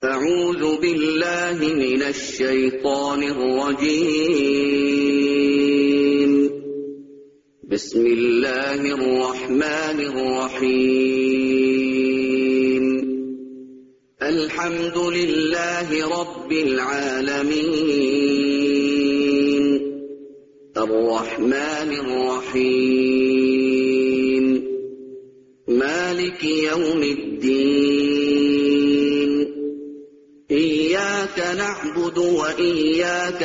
أعوذ بالله من الشيطان الرجيم. بسم الله الرحمن الرحيم. الحمد لله رب العالمين. الرحمن الرحيم. مالك يوم الدين. إياك نعبد وإياك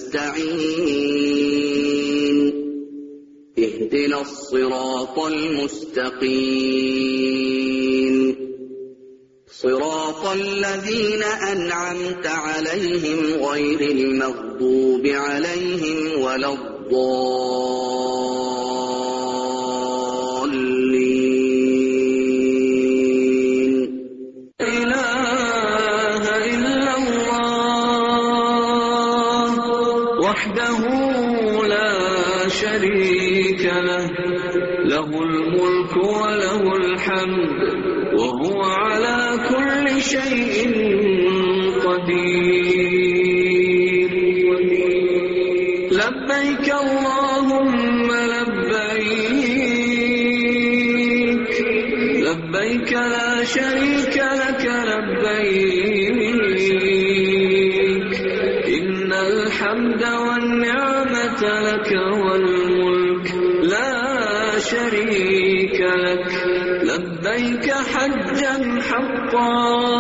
نستعين. اهدنا الصراط المستقيم. صراط الذين أنعمت عليهم غير المغضوب عليهم ولا الضالين. إله إلا الله وحده لا شريك له، له الملك وله الحمد وهو على كل شيء قدير. لبيك اللهم لبيك، لبيك لا شريك لك لبيك، إن الحمد والنعمة لك والملك لا شريك لك. لبيك حجا حقا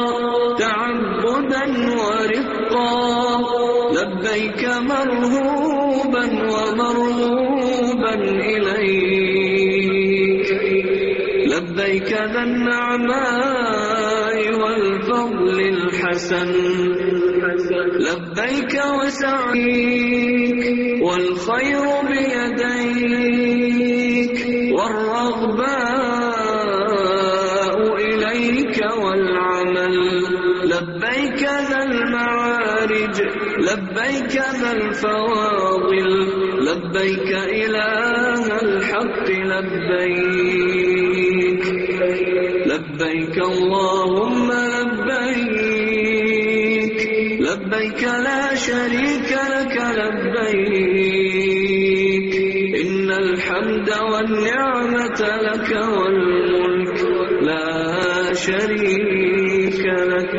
تعبدا ورقا، لبيك مرهوبا ومرغوبا إليك، لبيك ذا النعماء والفضل الحسن، لبيك وسعيك والخير بيديك والرغباء إليك والعمل، لبيك ذا المعارج، لبيك ذا الفواضل، لبيك إله الحق لبيك، لبيك اللهم لبيك، لبيك لا شريك لك لبيك، إن الحمد والنعمة لك والملك لا شريك لك.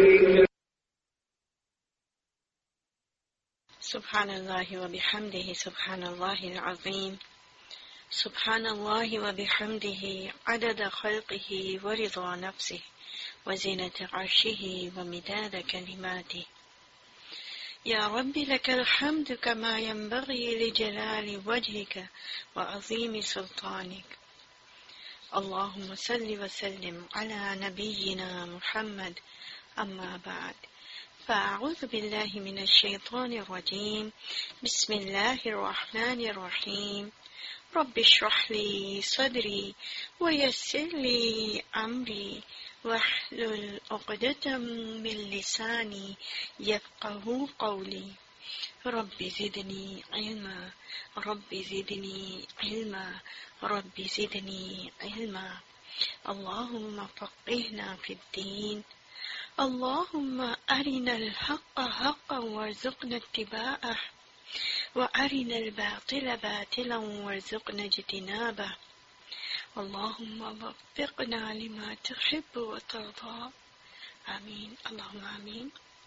سبحان الله وبحمده سبحان الله العظيم. سبحان الله وبحمده عدد خلقه ورضا نفسه وزنة عرشه ومداد كلماته. يا رب لك الحمد كما ينبغي لجلال وجهك وعظيم سلطانك. اللهم صل وسلم على نبينا محمد. أما بعد، فأعوذ بالله من الشيطان الرجيم. بسم الله الرحمن الرحيم. رب اشرح لي صدري ويسر لي أمري واحلل عقدة من لساني يفقه قولي. رب زدني علما، رب زدني علما، رب زدني علما. اللهم فقهنا في الدين. اللهم أرنا الحق حقا وارزقنا اتباعه، وأرنا الباطل باطلا وارزقنا اجتنابه. اللهم وفقنا لما تحب وترضى. آمين اللهم آمين.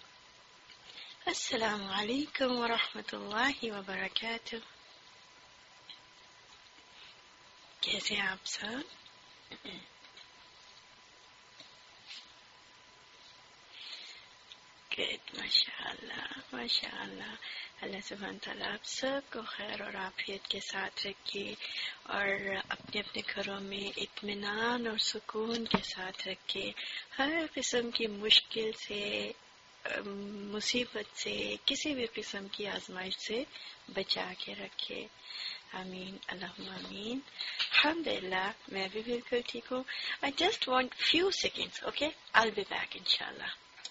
السلام علیکم ورحمۃ اللہ وبرکاتہ. کیسے ہیں آپ سب؟ گڈ، ماشاء اللہ ماشاء اللہ. اللہ سبحانہ تعالیٰ آپ سب کو خیر اور عافیت کے ساتھ رکھے اور اپنے اپنے گھروں میں اطمینان اور سکون کے ساتھ رکھے. ہر قسم کی مشکل سے، مصیبت سے، کسی بھی قسم کی آزمائش سے بچا کے رکھے. آمین اللہم آمین. الحمدللہ میں بھی بالکل ٹھیک ہوں. I just want few seconds, okay? I'll be back inshallah.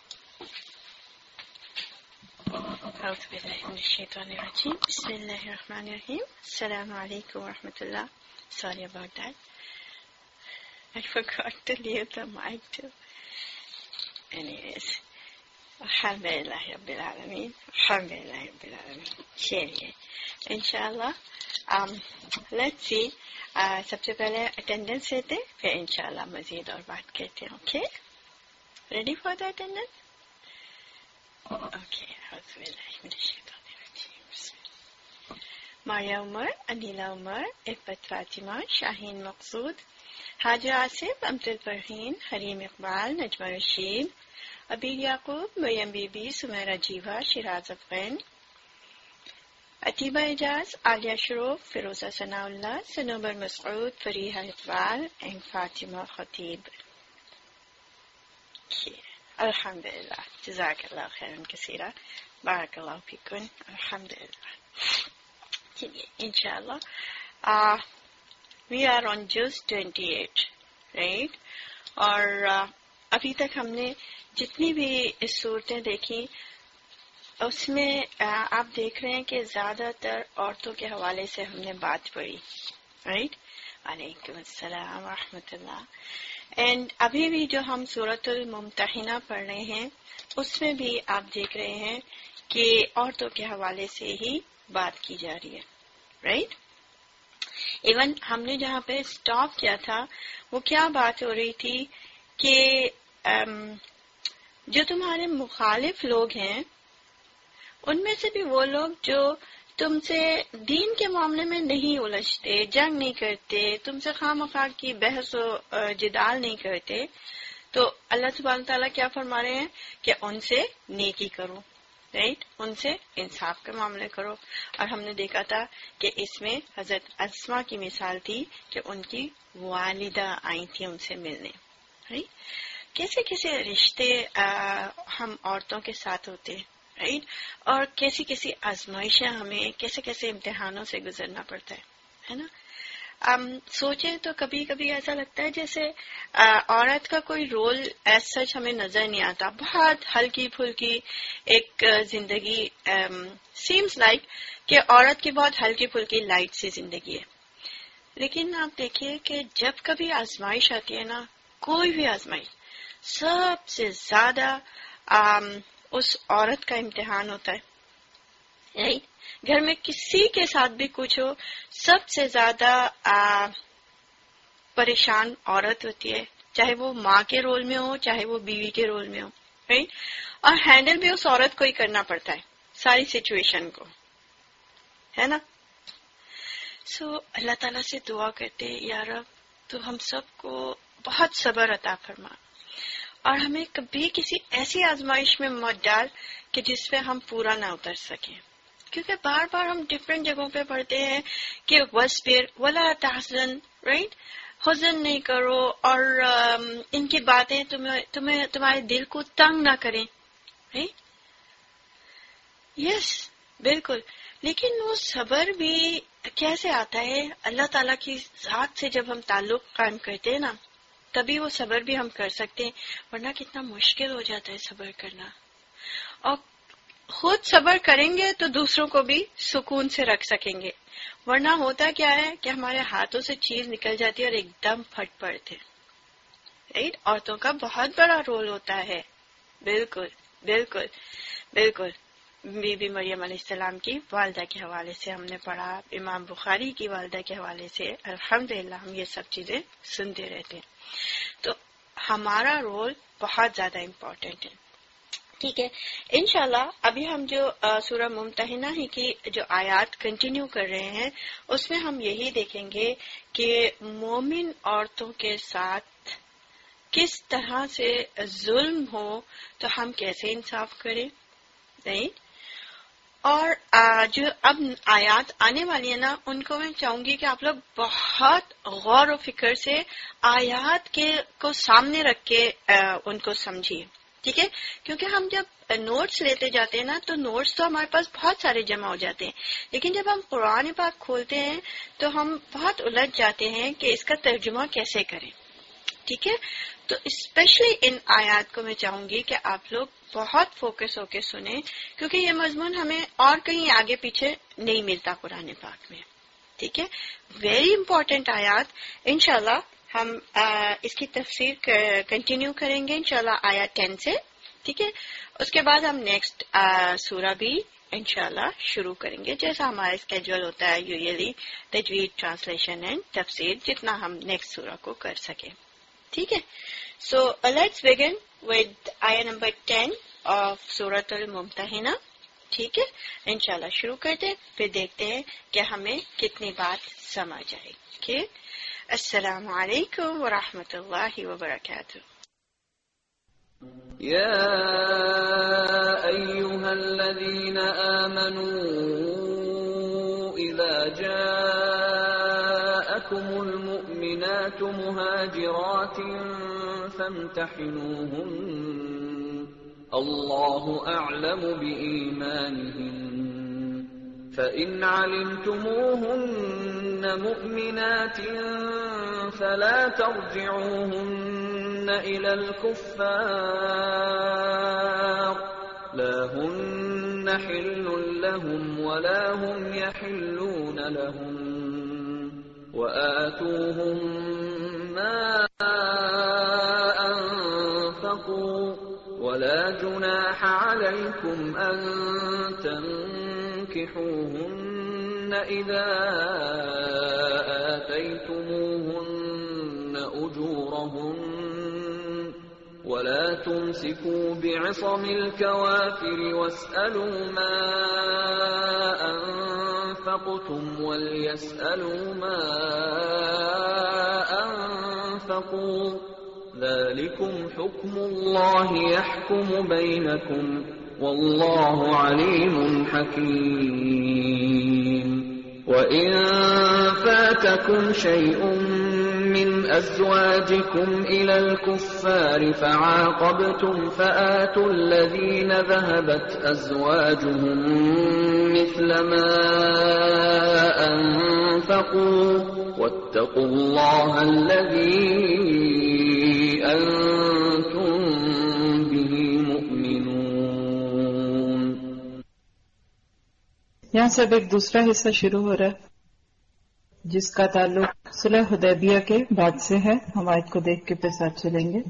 اعوذ باللہ من الشیطان الرجیم. بسم اللہ الرحمن الرحیم. السلام علیکم ورحمۃ اللہ. Sorry about that. I forgot to leave the mic too. Anyways, الحمدللہ رب العالمین، الحمدللہ رب العالمین. چلیے انشاءاللہ لیٹس سی. سب سے پہلے اٹینڈنس لیتے، پھر انشاءاللہ مزید اور بات کرتے ہیں. Okay, ready for the attendance? Okay. اعوذ باللہ من الشیطان الرجیم. Maria Umar, Anila Umar, Iffat Fatima, Shaheen Maqsood, Haja Asif, Amjad Alfarheen, Hareem Iqbal, Najma Rasheed, Abeer Yaqoob, Maryam Bibi, Sameera Jeewa, Shiraz Afghan, Utaiba Ijaz, Aliya Shroff, Feroza Sanaullah, Sanobar Masood, Fareeha Iqbal and Fatima Khateeb. الحمدللہ، جزاک اللہ خیرا کثیرا، بارک اللہ فیکم. الحمدللہ. چلیے انشاءاللہ وی آر آن جز 28 رائٹ. اور ابھی تک ہم نے جتنی بھی اس صورتیں دیکھی اس میں آپ دیکھ رہے ہیں کہ زیادہ تر عورتوں کے حوالے سے ہم نے بات پڑھی رائٹ. وعلیکم السلام ورحمۃ اللہ. اینڈ ابھی بھی جو ہم سورۃ الممتحنہ پڑھ رہے ہیں اس میں بھی آپ دیکھ رہے ہیں کہ عورتوں کے حوالے سے ہی بات کی جا رہی ہے رائٹ. ایون ہم نے جہاں پہ اسٹاپ کیا تھا وہ کیا بات ہو رہی تھی کہ جو تمہارے مخالف لوگ ہیں ان میں سے بھی وہ لوگ جو تم سے دین کے معاملے میں نہیں الجھتے، جنگ نہیں کرتے، تم سے خواہ مخواہ کی بحث و جدال نہیں کرتے، تو اللہ سبحانہ تعالیٰ کیا فرما رہے ہیں کہ ان سے نیکی کرو رائٹ، ان سے انصاف کے معاملے کرو. اور ہم نے دیکھا تھا کہ اس میں حضرت اسما کی مثال تھی کہ ان کی والدہ آئی تھی ان سے ملنے رائٹ. کیسے کیسے رشتے ہم عورتوں کے ساتھ ہوتے ہیں رائٹ، اور کیسی کیسی آزمائشیں ہمیں کیسے کیسے امتحانوں سے گزرنا پڑتا ہے نا. سوچیں تو کبھی کبھی ایسا لگتا ہے جیسے عورت کا کوئی رول ایز سچ ہمیں نظر نہیں آتا، بہت ہلکی پھلکی ایک زندگی سیمز لائک کہ عورت کی بہت ہلکی پھلکی لائٹ سی زندگی ہے. لیکن آپ دیکھیے کہ جب کبھی آزمائش آتی ہے نا، کوئی بھی آزمائش، سب سے زیادہ اس عورت کا امتحان ہوتا ہے رائٹ. گھر میں کسی کے ساتھ بھی کچھ ہو، سب سے زیادہ پریشان عورت ہوتی ہے، چاہے وہ ماں کے رول میں ہو چاہے وہ بیوی کے رول میں ہو رائٹ. اور ہینڈل بھی اس عورت کو ہی کرنا پڑتا ہے ساری سچویشن کو، ہے نا. سو اللہ تعالیٰ سے دعا کرتے یا رب تو ہم سب کو بہت صبر عطا فرما، اور ہمیں کبھی کسی ایسی آزمائش میں مت ڈال کہ جس پہ ہم پورا نہ اتر سکیں. کیونکہ بار بار ہم ڈفرینٹ جگہوں پہ پڑھتے ہیں کہ وَاصْبِرْ وَلَا تَحْزَنْ رائٹ، حزن نہیں کرو اور ان کی باتیں تمہارے دل کو تنگ نہ کریں رائٹ. یس بالکل. لیکن وہ صبر بھی کیسے آتا ہے؟ اللہ تعالیٰ کی ذات سے جب ہم تعلق قائم کرتے ہیں نا تبھی وہ صبر بھی ہم کر سکتے ہیں، ورنہ کتنا مشکل ہو جاتا ہے صبر کرنا. اور خود صبر کریں گے تو دوسروں کو بھی سکون سے رکھ سکیں گے، ورنہ ہوتا کیا ہے کہ ہمارے ہاتھوں سے چیز نکل جاتی ہے اور ایک دم پھٹ پڑتے رائٹ. عورتوں کا بہت بڑا رول ہوتا ہے. بالکل بالکل بالکل. بی بی مریم علیہ السلام کی والدہ کے حوالے سے ہم نے پڑھا، امام بخاری کی والدہ کے حوالے سے الحمدللہ ہم یہ سب چیزیں سنتے رہتے ہیں. تو ہمارا رول بہت زیادہ امپورٹنٹ ہے. ٹھیک ہے انشاءاللہ ابھی ہم جو سورہ ممتحنہ ہی کی جو آیات کنٹینیو کر رہے ہیں اس میں ہم یہی دیکھیں گے کہ مومن عورتوں کے ساتھ کس طرح سے ظلم ہو تو ہم کیسے انصاف کریں نہیں. اور جو اب آیات آنے والی ہیں نا ان کو میں چاہوں گی کہ آپ لوگ بہت غور و فکر سے آیات کو سامنے رکھ کے ان کو سمجھیے ٹھیک ہے. کیونکہ ہم جب نوٹس لیتے جاتے ہیں نا تو نوٹس تو ہمارے پاس بہت سارے جمع ہو جاتے ہیں، لیکن جب ہم قرآن پاک کھولتے ہیں تو ہم بہت الجھ جاتے ہیں کہ اس کا ترجمہ کیسے کریں. ٹھیک ہے تو اسپیشلی ان آیات کو میں چاہوں گی کہ آپ لوگ بہت فوکس ہو کے سنیں، کیونکہ یہ مضمون ہمیں اور کہیں آگے پیچھے نہیں ملتا قرآن پاک میں. ٹھیک ہے ویری امپورٹنٹ آیات. انشاءاللہ ہم اس کی تفسیر کنٹینیو کریں گے انشاءاللہ آیت 10 سے. ٹھیک ہے اس کے بعد ہم نیکسٹ سورہ بھی انشاءاللہ شروع کریں گے، جیسا ہمارا اسکیجول ہوتا ہے یوزلی، تجوید، ٹرانسلیشن اینڈ تفسیر، جتنا ہم نیکسٹ سورہ کو کر سکیں. ٹھیک ہے. سو لیٹس بگن ود آیہ نمبر 10 آف سورۃ الممتحنہ. ٹھیک ہے، انشاءاللہ شروع کرتے ہیں، پھر دیکھتے ہیں کہ ہمیں کتنی بات سمجھ آئے. ٹھیک. السلام علیکم ورحمۃ اللہ وبرکاتہ. يا أيها الذين آمنوا إذا جاءكم المؤمنات مهاجرات فامتحنوهن الله أعلم بإيمانهن فإن علمتموهن مؤمنات فلا ترجعوهن إلى الكفار لا هن حل لهم ولا هم يحلون لهم وآتوهم ما أنفقوا ولا جناح عليكم أن تنكحوهن إذا آتيتموهن أجورهن ولا تمسكوا بعصم الكوافر واسألوا ما أنفقتم وليسألوا ما أنفقوا ذلكم حكم الله يحكم بينكم والله عليم حكيم. وإن فاتكم شيء من أزواجكم إلى الكفار فعاقبتم فآتوا الذين ذهبت أزواجهم مثل ما أنفقوا واتقوا الله الذي أنتم به مؤمنون. یہاں سے اب ایک دوسرا حصہ شروع ہو رہا ہے جس کا تعلق صلح حدیبیہ کے بعد سے ہے. ہم آیت کو دیکھ کے پھر ساتھ چلیں گے.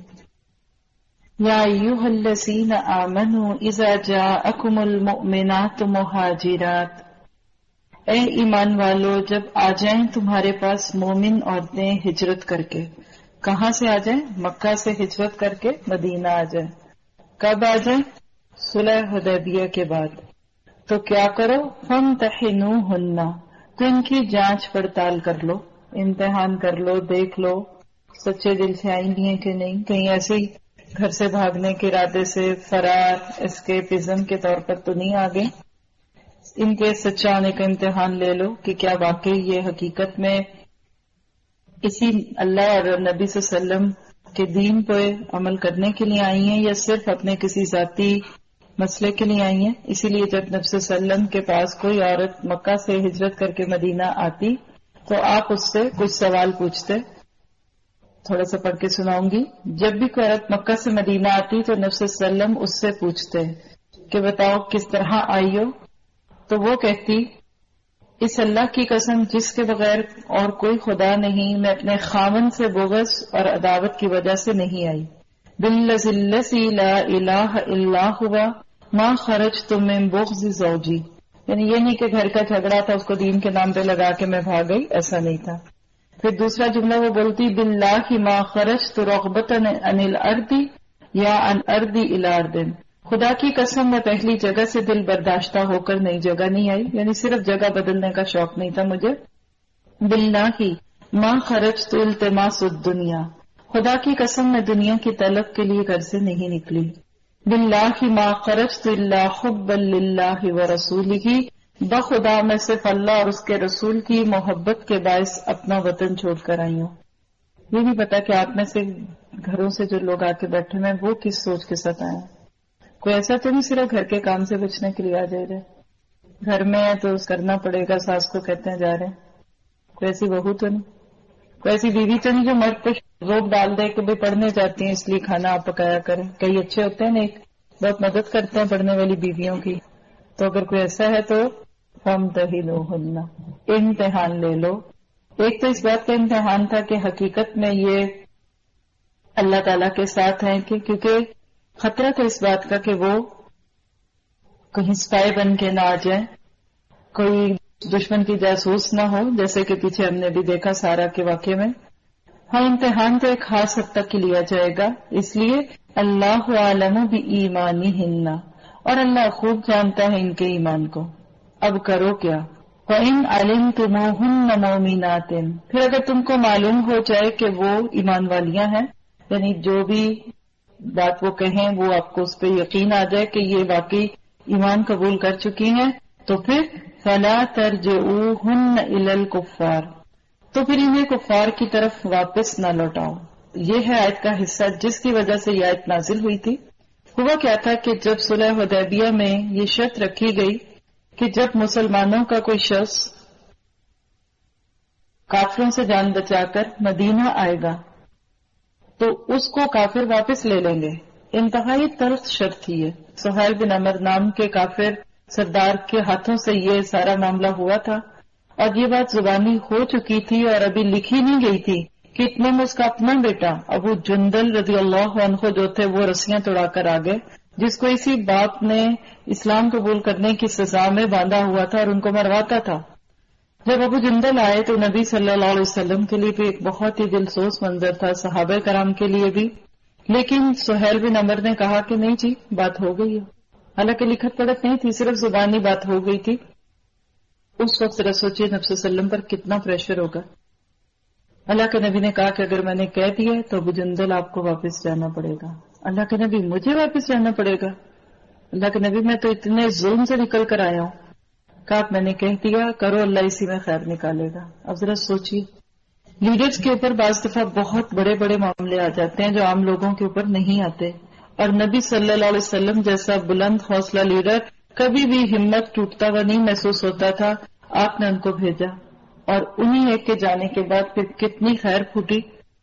یا ایھا الذین آمنوا اذا جاءکم المؤمنات مہاجرات، اے ایمان والو جب آ جائیں تمہارے پاس مومن عورتیں ہجرت کر کے. کہاں سے آ جائیں؟ مکہ سے ہجرت کر کے مدینہ آ جائیں. کب آ جائیں؟ صلح حدیبیہ کے بعد. تو کیا کرو؟ فامتحنوہن، تو ان کی جانچ پڑتال کر لو، امتحان کر لو، دیکھ لو سچے دل سے آئی نہیں ہے کہ نہیں، کہیں ایسے ہی گھر سے بھاگنے کے ارادے سے فرار اسکیپزم کے طور پر تو نہیں آگے. ان کے سچا آنے کا امتحان لے لو کہ کیا واقعی یہ حقیقت میں اسی اللہ اور نبی صلی اللہ علیہ وسلم کے دین پہ عمل کرنے کے لیے آئی ہیں یا صرف اپنے کسی ذاتی مسئلے کے لیے آئی ہیں. اسی لیے جب نبی صلی اللہ علیہ وسلم کے پاس کوئی عورت مکہ سے ہجرت کر کے مدینہ آتی تو آپ اس سے کچھ سوال پوچھتے. تھوڑا سا پڑھ کے سناؤں گی. جب بھی کوئی عورت مکہ سے مدینہ آتی تو نبی صلی اللہ علیہ وسلم اس سے پوچھتے کہ بتاؤ کس طرح آئی ہو. تو وہ کہتی اس اللہ کی قسم جس کے بغیر اور کوئی خدا نہیں، میں اپنے خاوند سے بغض اور عداوت کی وجہ سے نہیں آئی. باللذی الذی لا الہ الا ہوا ما خرجت من بغض زوجی، یعنی یہ نہیں کہ گھر کا جھگڑا تھا اس کو دین کے نام پہ لگا کے میں بھاگ گئی، ایسا نہیں تھا. پھر دوسرا جملہ وہ بولتی باللہ ما خرجت رغبتا عن الارض یا عن ارض الی ارض، خدا کی قسم میں پہلی جگہ سے دل برداشتہ ہو کر نئی جگہ نہیں آئی، یعنی صرف جگہ بدلنے کا شوق نہیں تھا مجھے. باللہ ما خرجت التماس الدنیا، خدا کی قسم میں دنیا کی طلب کے لیے گھر سے نہیں نکلی. باللہ ما خرجت الا حبا للہ ورسولہ، بخدا میں صرف اللہ اور اس کے رسول کی محبت کے باعث اپنا وطن چھوڑ کر آئی ہوں. یہ نہیں پتا کہ آپ میں سے گھروں سے جو لوگ آ کے بیٹھے ہیں وہ کس سوچ کے ساتھ آئے ہیں. کوئی ایسا تو نہیں صرف گھر کے کام سے بچنے کے لیے آ جائے رہے، گھر میں ہے تو کرنا پڑے گا، ساس کو کہتے ہیں جا رہے ہیں. کوئی ایسی بہو تو نہیں، کوئی ایسی بیوی تو نہیں جو مرد پہ روک ڈال دے کہ بھائی پڑھنے جاتی ہیں اس لیے کھانا آپ پکایا کریں. کئی اچھے ہوتے ہیں نا، بہت مدد کرتے ہیں پڑھنے والی بیویوں کی. تو اگر کوئی ایسا ہے تو فامتحنوہن، امتحان لے لو. ایک تو اس بات کا امتحان تھا کہ حقیقت میں یہ اللہ تعالیٰ کے ساتھ ہیں کہ کیونکہ خطرہ تھا اس بات کا کہ وہ کہیں اسپائی بن کے نہ آ جائیں، کوئی دشمن کی جاسوس نہ ہو، جیسے کہ پیچھے ہم نے بھی دیکھا سارا کے واقعے میں. ہاں امتحان تو ایک خاص حد تک لیا جائے گا، اس لیے اللہ عالم بایمانہن، اور اللہ خوب جانتا ہے ان کے ایمان کو. اب کرو کیا؟ وَإِنْ عَلِمْتُمُوهُنَّ مُؤْمِنَاتٍ، پھر اگر تم کو معلوم ہو جائے کہ وہ ایمان والیاں ہیں، یعنی جو بھی بات وہ کہیں وہ آپ کو اس پہ یقین آ جائے کہ یہ واقعی ایمان قبول کر چکی ہیں، تو پھر فَلَا تَرْجِعُوهُنَّ إِلَى الْكُفَّارِ، تو پھر انہیں کفار کی طرف واپس نہ لوٹاؤ. یہ ہے آیت کا حصہ جس کی وجہ سے یہ آیت نازل ہوئی تھی. ہوا کیا تھا کہ جب صلح حدیبیہ میں یہ شرط رکھی گئی کہ جب مسلمانوں کا کوئی شخص کافروں سے جان بچا کر مدینہ آئے گا تو اس کو کافر واپس لے لیں گے. انتہائی تلخ شرط تھی یہ. سہیل بن عمر نام کے کافر سردار کے ہاتھوں سے یہ سارا معاملہ ہوا تھا، اور یہ بات زبانی ہو چکی تھی اور ابھی لکھی نہیں گئی تھی کہ اتنے میں اس کا اپنا بیٹا ابو جندل رضی اللہ عنہ جو تھے وہ رسیاں توڑا کر آ گئے، جس کو اسی باپ نے اسلام قبول کرنے کی سزا میں باندھا ہوا تھا اور ان کو مرواتا تھا. جب ابو جندل آئے تو نبی صلی اللہ علیہ وسلم کے لیے بھی ایک بہت ہی دلسوز منظر تھا، صحابہ کرام کے لیے بھی. لیکن سہیل بن عمر نے کہا کہ نہیں جی بات ہو گئی ہے، حالانکہ لکھت پڑھت نہیں تھی، صرف زبانی بات ہو گئی تھی. اس وقت ذرا سوچیے نبی صلی اللہ علیہ وسلم پر کتنا پریشر ہوگا. اللہ کے نبی نے کہا کہ اگر میں نے کہہ دیا تو ابو جندل آپ کو واپس جانا پڑے گا. اللہ کے نبی مجھے واپس جانا پڑے گا؟ اللہ کے نبی میں تو اتنے ظلم سے نکل کر آیا ہوں. کہا میں نے کہہ دیا، کرو اللہ اسی میں خیر نکالے گا. اب ذرا سوچیے لیڈرز کے اوپر بعض دفعہ بہت بڑے بڑے معاملے آ جاتے ہیں جو عام لوگوں کے اوپر نہیں آتے، اور نبی صلی اللہ علیہ وسلم جیسا بلند حوصلہ لیڈر کبھی بھی ہمت ٹوٹتا ہوا نہیں محسوس ہوتا تھا. آپ نے ان کو بھیجا اور انہی ایک کے جانے کے بعد پھر کتنی خیر پھوٹی.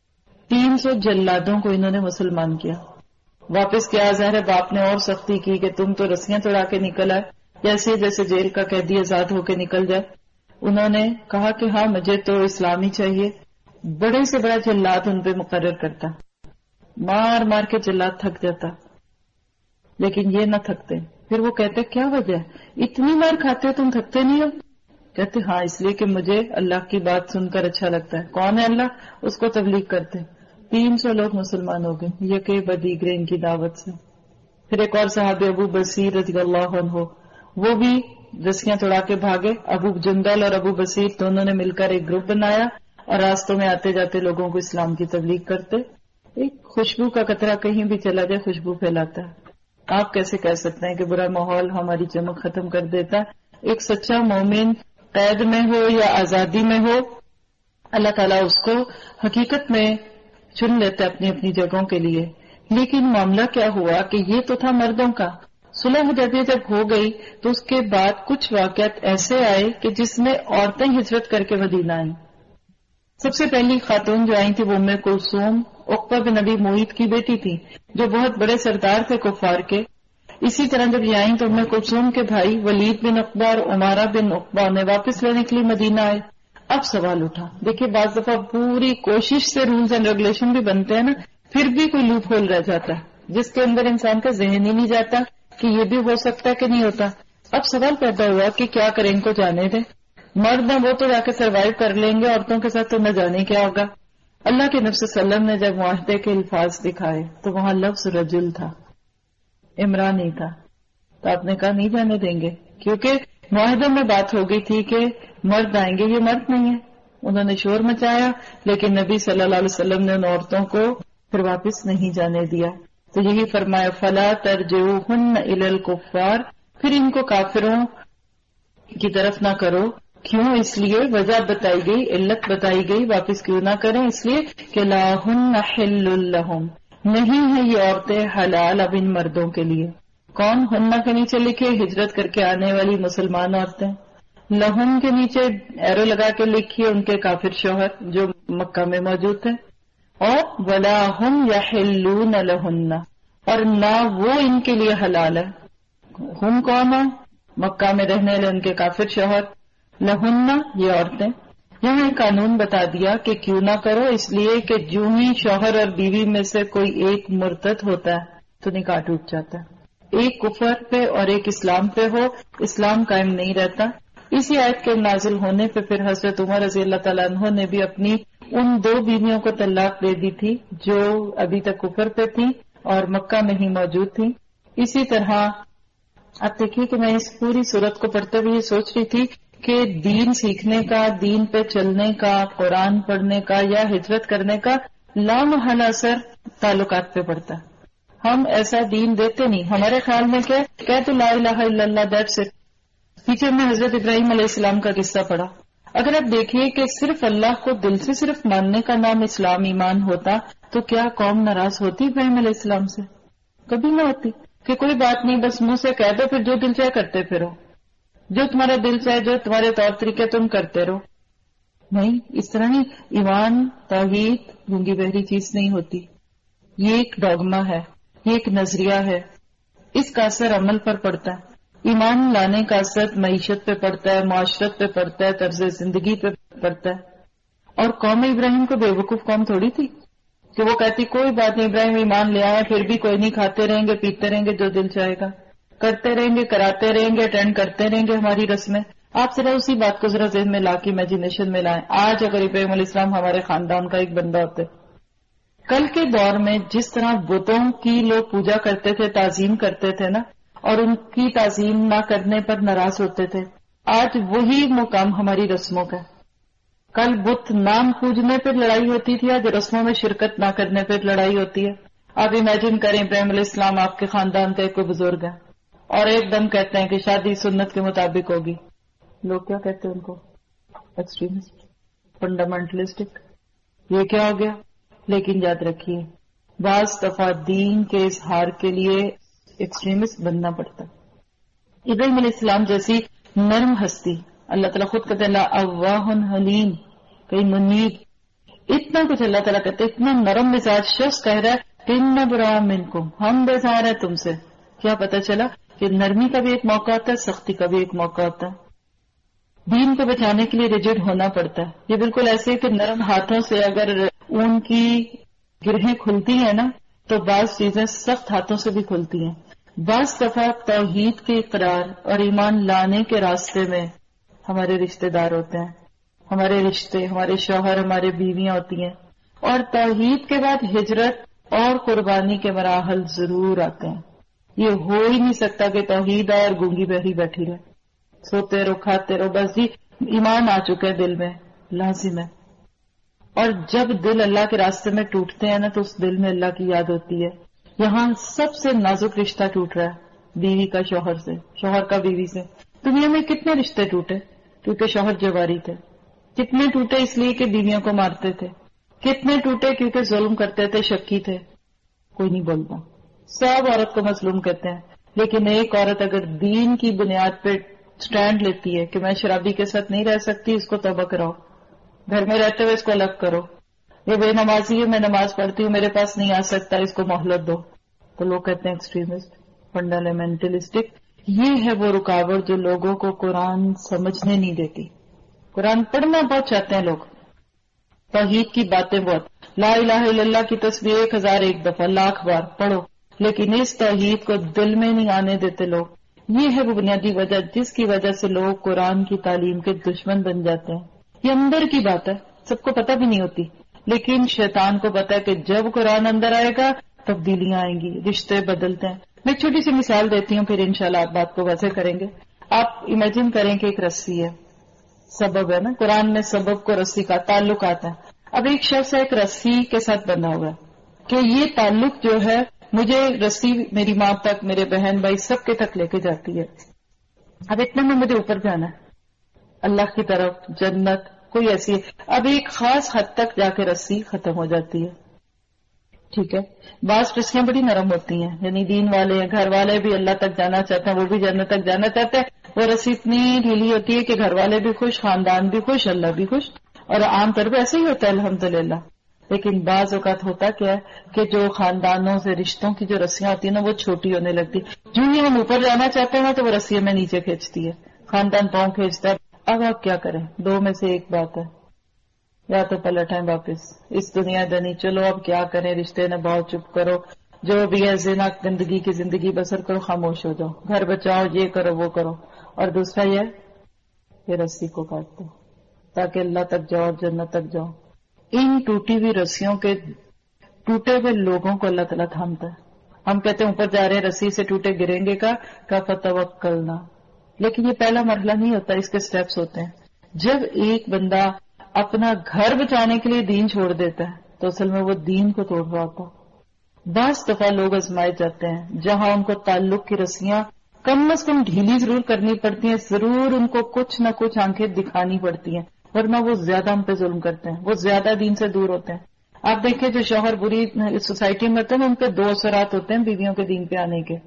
300 جلادوں کو انہوں نے مسلمان کیا. واپس کیا ظاہر ہے باپ نے اور سختی کی کہ تم تو رسیاں توڑا کے نکل آئے، جیسے جیسے جیل کا قیدی آزاد ہو کے نکل جائے. انہوں نے کہا کہ ہاں مجھے تو اسلام ہی چاہیے. بڑے سے بڑا جلاد ان پہ مقرر کرتا، مار مار کے جلاد تھک جاتا، لیکن یہ نہ تھکتے. پھر وہ کہتے کیا وجہ ہے اتنی مار کھاتے ہو تم تھکتے نہیں ہو؟ کہتے ہاں اس لیے کہ مجھے اللہ کی بات سن کر اچھا لگتا ہے. کون ہے اللہ؟ اس کو تبلیغ کرتے. 300 لوگ مسلمان ہو گئے یکے بدیگرے ان کی دعوت سے. پھر ایک اور صحابی ابو بصیر رضی اللہ عنہ، وہ بھی رسیاں توڑا کے بھاگے. ابو جندل اور ابو بصیر دونوں نے مل کر ایک گروپ بنایا اور راستوں میں آتے جاتے لوگوں کو اسلام کی تبلیغ کرتے. ایک خوشبو کا قطرہ کہیں بھی چلا جائے خوشبو پھیلاتا ہے. آپ کیسے کہہ سکتے ہیں کہ برا ماحول ہماری چمک ختم کر دیتا ہے؟ ایک سچا مومن قید میں ہو یا آزادی میں ہو، اللہ تعالیٰ اس کو حقیقت میں چن لیتا ہے اپنی اپنی جگہوں کے لیے. لیکن معاملہ کیا ہوا کہ یہ تو تھا مردوں کا. صلح حدیبیہ جب ہو گئی تو اس کے بعد کچھ واقعات ایسے آئے کہ جس میں عورتیں ہجرت کر کے مدینہ آئیں. سب سے پہلی خاتون جو آئی تھی وہ ام کلثوم، عقبہ بن ابی معیط کی بیٹی تھی، جو بہت بڑے سردار تھے کفار کے. اسی طرح جب یہ آئیں تو ام کلثوم کے بھائی ولید بن عقبہ اور عمارہ بن عقبہ نے واپس لینے کے لیے مدینہ آئے. اب سوال اٹھا، دیکھیے بعض دفعہ پوری کوشش سے رولز اینڈ ریگولیشن بھی بنتے ہیں نا، پھر بھی کوئی لوپ ہول رہ جاتا ہے جس کے اندر انسان کا ذہن ہی نہیں جاتا کہ یہ بھی ہو سکتا ہے کہ نہیں ہوتا. اب سوال پیدا ہوا کہ کیا کریں، ان کو جانے دیں. مرد ہیں وہ تو جا کے سروائیو کر لیں گے، عورتوں کے ساتھ تو نہ جانے کیا ہوگا. اللہ کے نبی صلی اللہ علیہ وسلم نے جب معاہدے کے الفاظ دکھائے تو وہاں لفظ رجل تھا، امرا نہیں تھا. تو آپ نے کہا نہیں جانے دیں گے، کیونکہ معاہدے میں بات ہو گئی تھی کہ مرد آئیں گے، یہ مرد نہیں ہے. انہوں نے شور مچایا لیکن نبی صلی اللہ علیہ وسلم نے ان عورتوں کو پھر واپس نہیں جانے دیا. تو یہی فرمایا فلا ترجعوهن الى الكفار، پھر ان کو کافروں کی طرف نہ کرو. کیوں؟ اس لیے وجہ بتائی گئی، علت بتائی گئی واپس کیوں نہ کریں، اس لیے کہ لا ہن حل لہم، نہیں ہے یہ عورتیں حلال اب ان مردوں کے لیے. کون؟ ہنہ کے نیچے لکھے ہجرت کر کے آنے والی مسلمان عورتیں، لہم کے نیچے ایرو لگا کے لکھیے ان کے کافر شوہر جو مکہ میں موجود تھے، اور ولا ہم یحلون لہن، اور نہ وہ ان کے لیے حلال ہے. ہم کون ہے؟ مکہ میں رہنے والے ان کے کافر شوہر. لہن یہ عورتیں. یہاں ایک قانون بتا دیا کہ کیوں نہ کرو، اس لیے کہ جو ہی شوہر اور بیوی میں سے کوئی ایک مرتد ہوتا ہے تو نکاح ٹوٹ جاتا ہے. ایک کفر پہ اور ایک اسلام پہ ہو، اسلام قائم نہیں رہتا۔ اسی آیت کے نازل ہونے پہ پھر حضرت عمر رضی اللہ تعالیٰ عنہ نے بھی اپنی ان 2 بیویوں کو طلاق دے دی تھی جو ابھی تک کفر پہ تھیں اور مکہ میں ہی موجود تھیں۔ اسی طرح اب دیکھیے کہ میں اس پوری صورت کو پڑھتے ہوئے یہ سوچ رہی تھی کہ دین سیکھنے کا، دین پہ چلنے کا، قرآن پڑھنے کا یا ہجرت کرنے کا لامحالہ اثر تعلقات پہ پڑتا ہے۔ ہم ایسا دین دیتے نہیں، ہمارے خیال میں کیا کہ تو لا الہ الا اللہ دیٹس اٹ۔ پیچھے ہم نے حضرت ابراہیم علیہ السلام کا قصہ پڑھا۔ اگر آپ دیکھیے کہ صرف اللہ کو دل سے صرف ماننے کا نام اسلام ایمان ہوتا تو کیا قوم ناراض ہوتی ابراہیم علیہ السلام سے؟ کبھی نہ ہوتی کہ کوئی بات نہیں، بس منہ سے کہہ دو، پھر جو دل چاہے کرتے پھرو، جو تمہارا دل چاہے، جو تمہارے طور طریقے تم کرتے رہو۔ نہیں، اس طرح نہیں۔ ایمان، توحید گونگی بہری چیز نہیں ہوتی، یہ ایک ڈوگما ہے، یہ ایک نظریہ ہے، اس کا اثر عمل پر پڑتا ہے۔ ایمان لانے کا اثر معیشت پہ پڑتا ہے، معاشرت پہ پڑتا ہے، طرز زندگی پہ پڑتا ہے۔ اور قوم ابراہیم کو بے وقوف قوم تھوڑی تھی کہ وہ کہتی کوئی بات نہیں، ابراہیم ایمان لے آئے، پھر بھی کوئی نہیں، کھاتے رہیں گے، پیتے رہیں گے، جو دل چاہے گا کرتے رہیں گے، کراتے رہیں گے، اٹینڈ کرتے رہیں گے ہماری رسمیں۔ آپ ذرا اسی بات کو ذرا ذہن میں لا کے امیجنیشن میں لائیں۔ آج اگر ابراہیم علیہ السلام ہمارے خاندان کا ایک بندہ ہوتے، کل کے دور میں جس طرح بتوں کی لوگ پوجا کرتے تھے، تعظیم کرتے تھے نا، اور ان کی تعظیم نہ کرنے پر ناراض ہوتے تھے، آج وہی مقام ہماری رسموں کا۔ کل بت نام پوجنے پر لڑائی ہوتی تھی، آج رسموں میں شرکت نہ کرنے پر لڑائی ہوتی ہے۔ آپ امیجن کریں ابراہیم علیہ السلام آپ کے خاندان کا کوئی بزرگ ہے اور ایک دم کہتے ہیں کہ شادی سنت کے مطابق ہوگی، لوگ کیا کہتے ہیں ان کو؟ Extremist, fundamentalistic. یہ کیا ہو گیا؟ لیکن یاد رکھیے بعض دفعہ دین کے اظہار کے لیے ایکسٹریمسٹ بننا پڑتا۔ ابراہیم علیہ السلام جیسی نرم ہستی، اللہ تعالیٰ خود کہتے ہیں لا اواہ حلیم، کہیں منیب، اتنا کچھ اللہ تعالیٰ کہتے ہیں، اتنا نرم مزاج شخص کہہ رہا ہے ان براء منکم، ہم بیزار ہیں تم سے۔ کیا پتا چلا کہ نرمی کا بھی ایک موقع ہوتا ہے، سختی کا بھی ایک موقع ہوتا ہے۔ دین کو بچانے کے لیے ریجڈ ہونا پڑتا ہے۔ یہ بالکل ایسے کہ نرم ہاتھوں سے اگر اون کی گرہیں کھلتی ہیں نا تو بعض چیزیں سخت ہاتھوں سے بھی کھلتی ہیں۔ بعض دفعہ توحید کے اقرار اور ایمان لانے کے راستے میں ہمارے رشتہ دار ہوتے ہیں، ہمارے رشتے، ہمارے شوہر، ہمارے بیویاں ہوتی ہیں، اور توحید کے بعد ہجرت اور قربانی کے مراحل ضرور آتے ہیں۔ یہ ہو ہی نہیں سکتا کہ توحید آئے اور گونگی بہری بیٹھی رہے، سوتے رہو، کھاتے رہو، بس جی ایمان آ چکے دل میں، لازم ہے۔ اور جب دل اللہ کے راستے میں ٹوٹتے ہیں نا تو اس دل میں اللہ کی یاد ہوتی ہے۔ یہاں سب سے نازک رشتہ ٹوٹ رہا ہے، بیوی کا شوہر سے، شوہر کا بیوی سے۔ دنیا میں کتنے رشتے ٹوٹے کیونکہ شوہر جواری تھے، کتنے ٹوٹے اس لیے کہ بیویوں کو مارتے تھے، کتنے ٹوٹے کیونکہ ظلم کرتے تھے، شکی تھے۔ کوئی نہیں بولتا، سب عورت کو مظلوم کہتے ہیں، لیکن ایک عورت اگر دین کی بنیاد پہ سٹینڈ لیتی ہے کہ میں شرابی کے ساتھ نہیں رہ سکتی، اس کو توبہ کراؤ، گھر میں رہتے ہوئے اس کو الگ کرو، یہ بے نمازی ہے، میں نماز پڑھتی ہوں، میرے پاس نہیں آ سکتا، اس کو مہلت دو، تو لوگ کہتے ہیں ایکسٹریمسٹ، فنڈامنٹلسٹک۔ یہ ہے وہ رکاوٹ جو لوگوں کو قرآن سمجھنے نہیں دیتی۔ قرآن پڑھنا بہت چاہتے ہیں لوگ، توحید کی باتیں بہت، لا الہ الا اللہ کی تسبیح 1001 دفعہ، لاکھ بار پڑھو، لیکن اس توحید کو دل میں نہیں آنے دیتے لوگ۔ یہ ہے وہ بنیادی وجہ جس کی وجہ سے لوگ قرآن کی تعلیم کے دشمن بن جاتے ہیں۔ یہ اندر کی بات ہے، سب کو پتہ بھی نہیں ہوتی، لیکن شیطان کو پتہ ہے کہ جب قرآن اندر آئے گا تبدیلیاں آئیں گی، رشتے بدلتے ہیں۔ میں ایک چھوٹی سی مثال دیتی ہوں، پھر انشاءاللہ آپ بات کو واضح کریں گے۔ آپ امیجن کریں کہ ایک رسی ہے، سبب ہے نا، قرآن میں سبب کو رسی کا تعلق آتا ہے۔ اب ایک شخص ایک رسی کے ساتھ بندھا ہوا ہے کہ یہ تعلق جو ہے مجھے رسی میری ماں تک، میرے بہن بھائی سب کے تک لے کے جاتی ہے۔ اب اتنے میں مجھے اوپر جانا ہے، اللہ کی طرف، جنت کوئی ایسی ہے۔ اب ایک خاص حد تک جا کے رسی ختم ہو جاتی ہے، ٹھیک ہے۔ بعض رسیاں بڑی نرم ہوتی ہیں، یعنی دین والے ہیں، گھر والے بھی اللہ تک جانا چاہتے ہیں، وہ بھی جنت تک جانا چاہتے ہیں، وہ رسی اتنی ڈھیلی ہوتی ہے کہ گھر والے بھی خوش، خاندان بھی خوش، اللہ بھی خوش، اور عام طور پہ ایسے ہی ہوتا ہے الحمدللہ۔ لیکن بعض اوقات ہوتا کیا ہے کہ جو خاندانوں سے رشتوں کی جو رسیاں ہوتی ہیں نا وہ چھوٹی ہونے لگتی، جو ہی ہم اوپر جانا چاہتے ہیں تو وہ رسی میں نیچے کھینچتی ہے، خاندان پاؤں کھینچتا ہے۔ اب آپ کیا کریں؟ دو میں سے ایک بات ہے، یا تو پلٹ ہیں واپس اس دنیا دنی، چلو اب کیا کریں، رشتے نبھاؤ، چپ کرو، جو بھی ہے زنا گندگی کی زندگی بسر کرو، خاموش ہو جاؤ، گھر بچاؤ، یہ کرو وہ کرو. اور دوسرا یہ رسی کو کاٹ دو تاکہ اللہ تک جاؤ اور جنت تک جاؤ. ان ٹوٹی ہوئی رسیوں کے ٹوٹے ہوئے لوگوں کو اللہ تعالیٰ تھامتا ہے. ہم کہتے ہیں اوپر جا رہے ہیں رسی سے ٹوٹے گریں گے کا فتوکلنا، لیکن یہ پہلا مرحلہ نہیں ہوتا، اس کے سٹیپس ہوتے ہیں. جب ایک بندہ اپنا گھر بچانے کے لیے دین چھوڑ دیتا ہے تو اصل میں وہ دین کو توڑ رہا ہوتا. بعض دفعہ لوگ آزمائے جاتے ہیں جہاں ان کو تعلق کی رسیاں کم از کم ڈھیلی ضرور کرنی پڑتی ہیں، ضرور ان کو کچھ نہ کچھ آنکھیں دکھانی پڑتی ہیں، ورنہ وہ زیادہ ہم پہ ظلم کرتے ہیں، وہ زیادہ دین سے دور ہوتے ہیں. آپ دیکھیں جو شوہر بری سوسائٹی میں ہوتے ہیں ان پہ دو اثرات ہوتے ہیں بیویوں کے دین پہ آنے کے.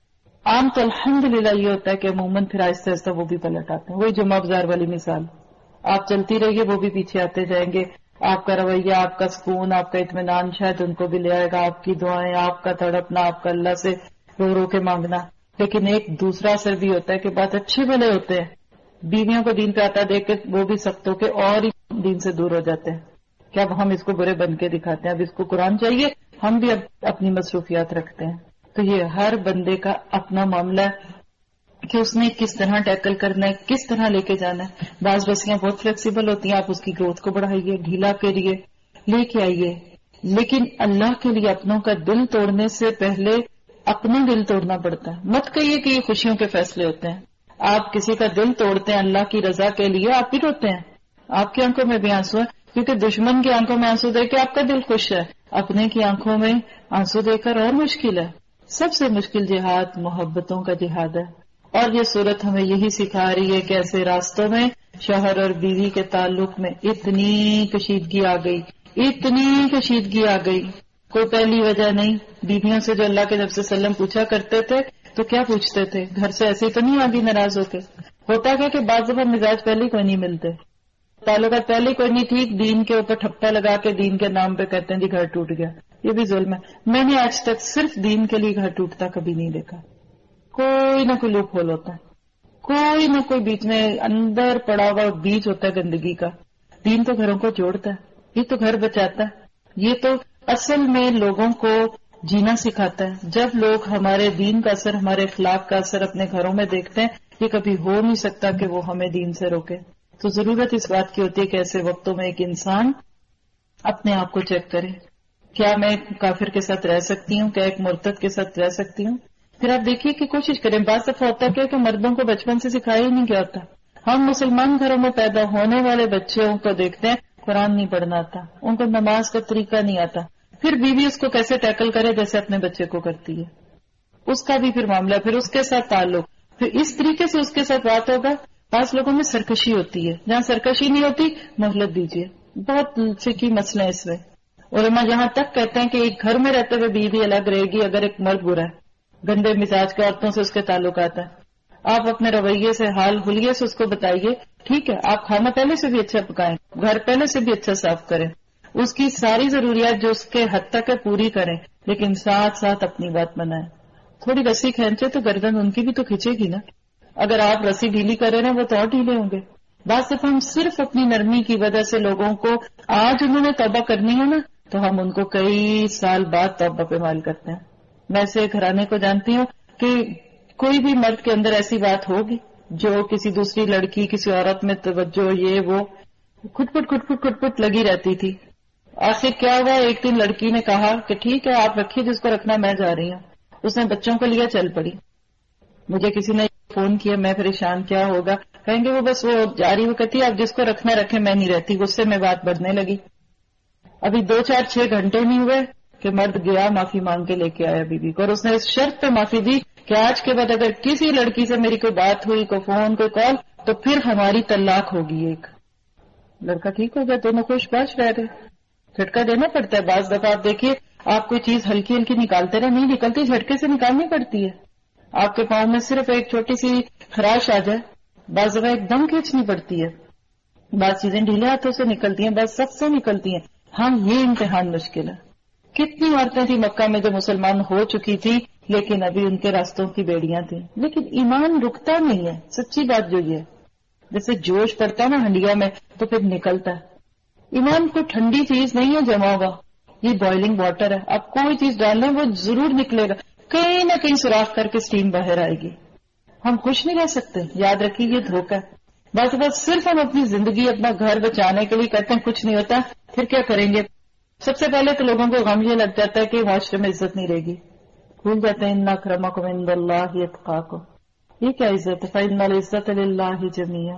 عام تو الحمدللہ یہ ہوتا ہے کہ عموماً پھر آہستہ آہستہ وہ بھی پلٹ آتے ہیں. وہی جمعہ بازار والی مثال، آپ چلتی رہیے وہ بھی پیچھے آتے جائیں گے. آپ کا رویہ، آپ کا سکون، آپ کا اطمینان شاید ان کو بھی لے آئے گا، آپ کی دعائیں، آپ کا تڑپنا، آپ کا اللہ سے رو رو کے مانگنا. لیکن ایک دوسرا اثر بھی ہوتا ہے کہ بات اچھے بھلے ہوتے ہیں، بیویوں کو دین پہ آتا دیکھ کے وہ بھی سخت ہو کے اور ہی دین سے دور ہو جاتے ہیں کہ اب ہم اس کو برے بن کے دکھاتے ہیں، اب اس کو قرآن چاہیے، ہم بھی اب اپنی مصروفیات رکھتے ہیں. تو یہ ہر بندے کا اپنا معاملہ ہے کہ اس نے کس طرح ٹیکل کرنا ہے، کس طرح لے کے جانا ہے. بعض رسیاں بہت فلیکسیبل ہوتی ہیں، آپ اس کی گروتھ کو بڑھائیے، ڈھیلا کریے، لے کے آئیے. لیکن اللہ کے لیے اپنوں کا دل توڑنے سے پہلے اپنا دل توڑنا پڑتا ہے. مت کہیے کہ یہ خوشیوں کے فیصلے ہوتے ہیں. آپ کسی کا دل توڑتے ہیں اللہ کی رضا کے لیے، آپ بھی روتے ہیں، آپ کی آنکھوں میں بھی آنسو ہے، کیونکہ دشمن کی آنکھوں میں آنسو دے کے آپ کا دل خوش ہے، اپنے کی آنکھوں میں آنسو دے کر اور مشکل ہے. سب سے مشکل جہاد محبتوں کا جہاد ہے. اور یہ صورت ہمیں یہی سکھا رہی ہے کہ ایسے راستوں میں شوہر اور بیوی کے تعلق میں اتنی کشیدگی آ گئی، اتنی کشیدگی آ گئی. کوئی پہلی وجہ نہیں. بیویوں سے جو اللہ کے نبی صلی اللہ علیہ وسلم پوچھا کرتے تھے تو کیا پوچھتے تھے؟ گھر سے ایسے تو نہیں آگے ناراض ہو کے. ہوتا کیا کہ بعض دفعہ مزاج پہلے کوئی نہیں ملتے، تعلقات پہلے کوئی نہیں ٹھیک، دین کے اوپر ٹھپا لگا کے دین کے نام پہ کہتے ہیں جی گھر ٹوٹ گیا. یہ بھی ظلم ہے. میں نے آج تک صرف دین کے لیے گھر ٹوٹتا کبھی نہیں دیکھا. کوئی نہ کوئی لوپ ہول ہوتا ہے، کوئی نہ کوئی بیچ میں اندر پڑا ہوا بیچ ہوتا ہے گندگی کا. دین تو گھروں کو جوڑتا ہے، یہ تو گھر بچاتا ہے، یہ تو اصل میں لوگوں کو جینا سکھاتا ہے. جب لوگ ہمارے دین کا اثر، ہمارے اخلاق کا اثر اپنے گھروں میں دیکھتے ہیں، یہ کبھی ہو نہیں سکتا کہ وہ ہمیں دین سے روکے. تو ضرورت اس بات کی ہوتی ہے کہ ایسے وقتوں میں ایک انسان اپنے آپ کو چیک کرے، کیا میں کافر کے ساتھ رہ سکتی ہوں، کیا ایک مرتد کے ساتھ رہ سکتی ہوں. پھر آپ دیکھیے کہ کوشش کریں. بعض دفعہ ہوتا ہے کہ مردوں کو بچپن سے سکھایا ہی نہیں کیا ہوتا. ہم مسلمان گھروں میں پیدا ہونے والے بچوں کو دیکھتے ہیں قرآن نہیں پڑھنا آتا، ان کو نماز کا طریقہ نہیں آتا. پھر بیوی اس کو کیسے ٹیکل کرے جیسے اپنے بچے کو کرتی ہے، اس کا بھی پھر معاملہ، پھر اس کے ساتھ تعلق، پھر اس طریقے سے اس کے ساتھ بات ہوگا. بعض لوگوں میں سرکشی ہوتی ہے، جہاں سرکشی نہیں ہوتی مہلت دیجیے. بہت فقہی مسئلہ ہے اس میں. علماء جہاں تک کہتے ہیں کہ ایک گھر میں رہتے ہوئے بیوی الگ رہے گی اگر ایک مرد برا ہے، گندے مزاج کے، عورتوں سے اس کے تعلقات ہیں. آپ اپنے رویے سے، حال حلیے سے اس کو بتائیے ٹھیک ہے، آپ کھانا پہلے سے بھی اچھا پکائیں، گھر پہلے سے بھی اچھا صاف کریں، اس کی ساری ضروریات جو اس کے حد تک ہے پوری کریں، لیکن ساتھ ساتھ اپنی بات بنائیں. تھوڑی رسی کھینچے تو گردن ان کی بھی تو کھینچے گی نا. اگر آپ رسی ڈھیلی کریں نا وہ تو اور ڈھیلے ہوں گے. بعض دفعہ ہم صرف اپنی نرمی کی وجہ سے لوگوں کو، آج انہوں نے توبہ کرنی ہے نا تو ہم ان کو کئی سال بعد توبہ پہ مائل کرتے ہیں. میں ایسے گھرانے کو جانتی ہوں کہ کوئی بھی مرد کے اندر ایسی بات ہوگی جو کسی دوسری لڑکی، کسی عورت میں توجہ، یہ وہ کھٹ پٹ لگی رہتی تھی. آخر کیا ہوا، ایک دن لڑکی نے کہا کہ ٹھیک ہے آپ رکھیے جس کو رکھنا، میں جا رہی ہوں. اس نے بچوں کو لیا چل پڑی. مجھے کسی نے فون کیا، میں پریشان، کیا ہوگا، کہیں گے وہ بس وہ جاری وہ کہتی ہے آپ جس کو رکھنا رکھے، میں نہیں رہتی. غصے میں بات بڑھنے لگی. ابھی 2-4-6 گھنٹے نہیں ہوئے کہ مرد گیا معافی مانگ کے لے کے آیا بیوی کو، اور اس نے اس شرط پہ معافی دی کہ آج کے بعد اگر کسی لڑکی سے میری کوئی بات ہوئی، کوئی فون، کوئی کال، تو پھر ہماری طلاق ہوگی. ایک لڑکا ٹھیک ہو گیا، دونوں خوش باش رہ گئے. جھٹکا دینا پڑتا ہے. بعض دفعہ آپ دیکھیے آپ کوئی چیز ہلکی ہلکی نکالتے رہے، نہیں نکلتی، جھٹکے سے نکالنی پڑتی ہے. آپ کے پاؤں میں صرف ایک چھوٹی سی خراش آ جائے، بعض دفعہ ایک دم کھینچنی پڑتی ہے. بعض چیزیں ڈھیلے ہاتھوں سے نکلتی ہیں، بعض سخت سے نکلتی ہیں. ہاں یہ امتحان مشکل ہے. کتنی عورتیں تھیں مکہ میں جو مسلمان ہو چکی تھی لیکن ابھی ان کے راستوں کی بیڑیاں تھیں. لیکن ایمان رکتا نہیں ہے. سچی بات جو یہ ہے، جیسے جوش پڑتا ہے نا ہنڈیا میں تو پھر نکلتا ہے. ایمان کوئی ٹھنڈی چیز نہیں ہے جمع ہوا. یہ بوائلنگ واٹر ہے، آپ کوئی چیز ڈال لیں وہ ضرور نکلے گا، کہیں نہ کہیں سوراخ کر کے اسٹیم باہر آئے گی. ہم خوش نہیں رہ سکتے، یاد رکھیے یہ دھوکہ ہے. بس صرف ہم اپنی زندگی اپنا گھر بچانے کے لیے کہتے ہیں کچھ نہیں ہوتا، پھر کیا کریں گے؟ سب سے پہلے تو لوگوں کو غم یہ لگ جاتا ہے کہ معاشرے میں عزت نہیں رہے گی، بھول جاتے ہیں ان اکرمکم عند اللہ اتقاکم. یہ کیا عزت ہے؟ فإن العزة للہ جمیعا.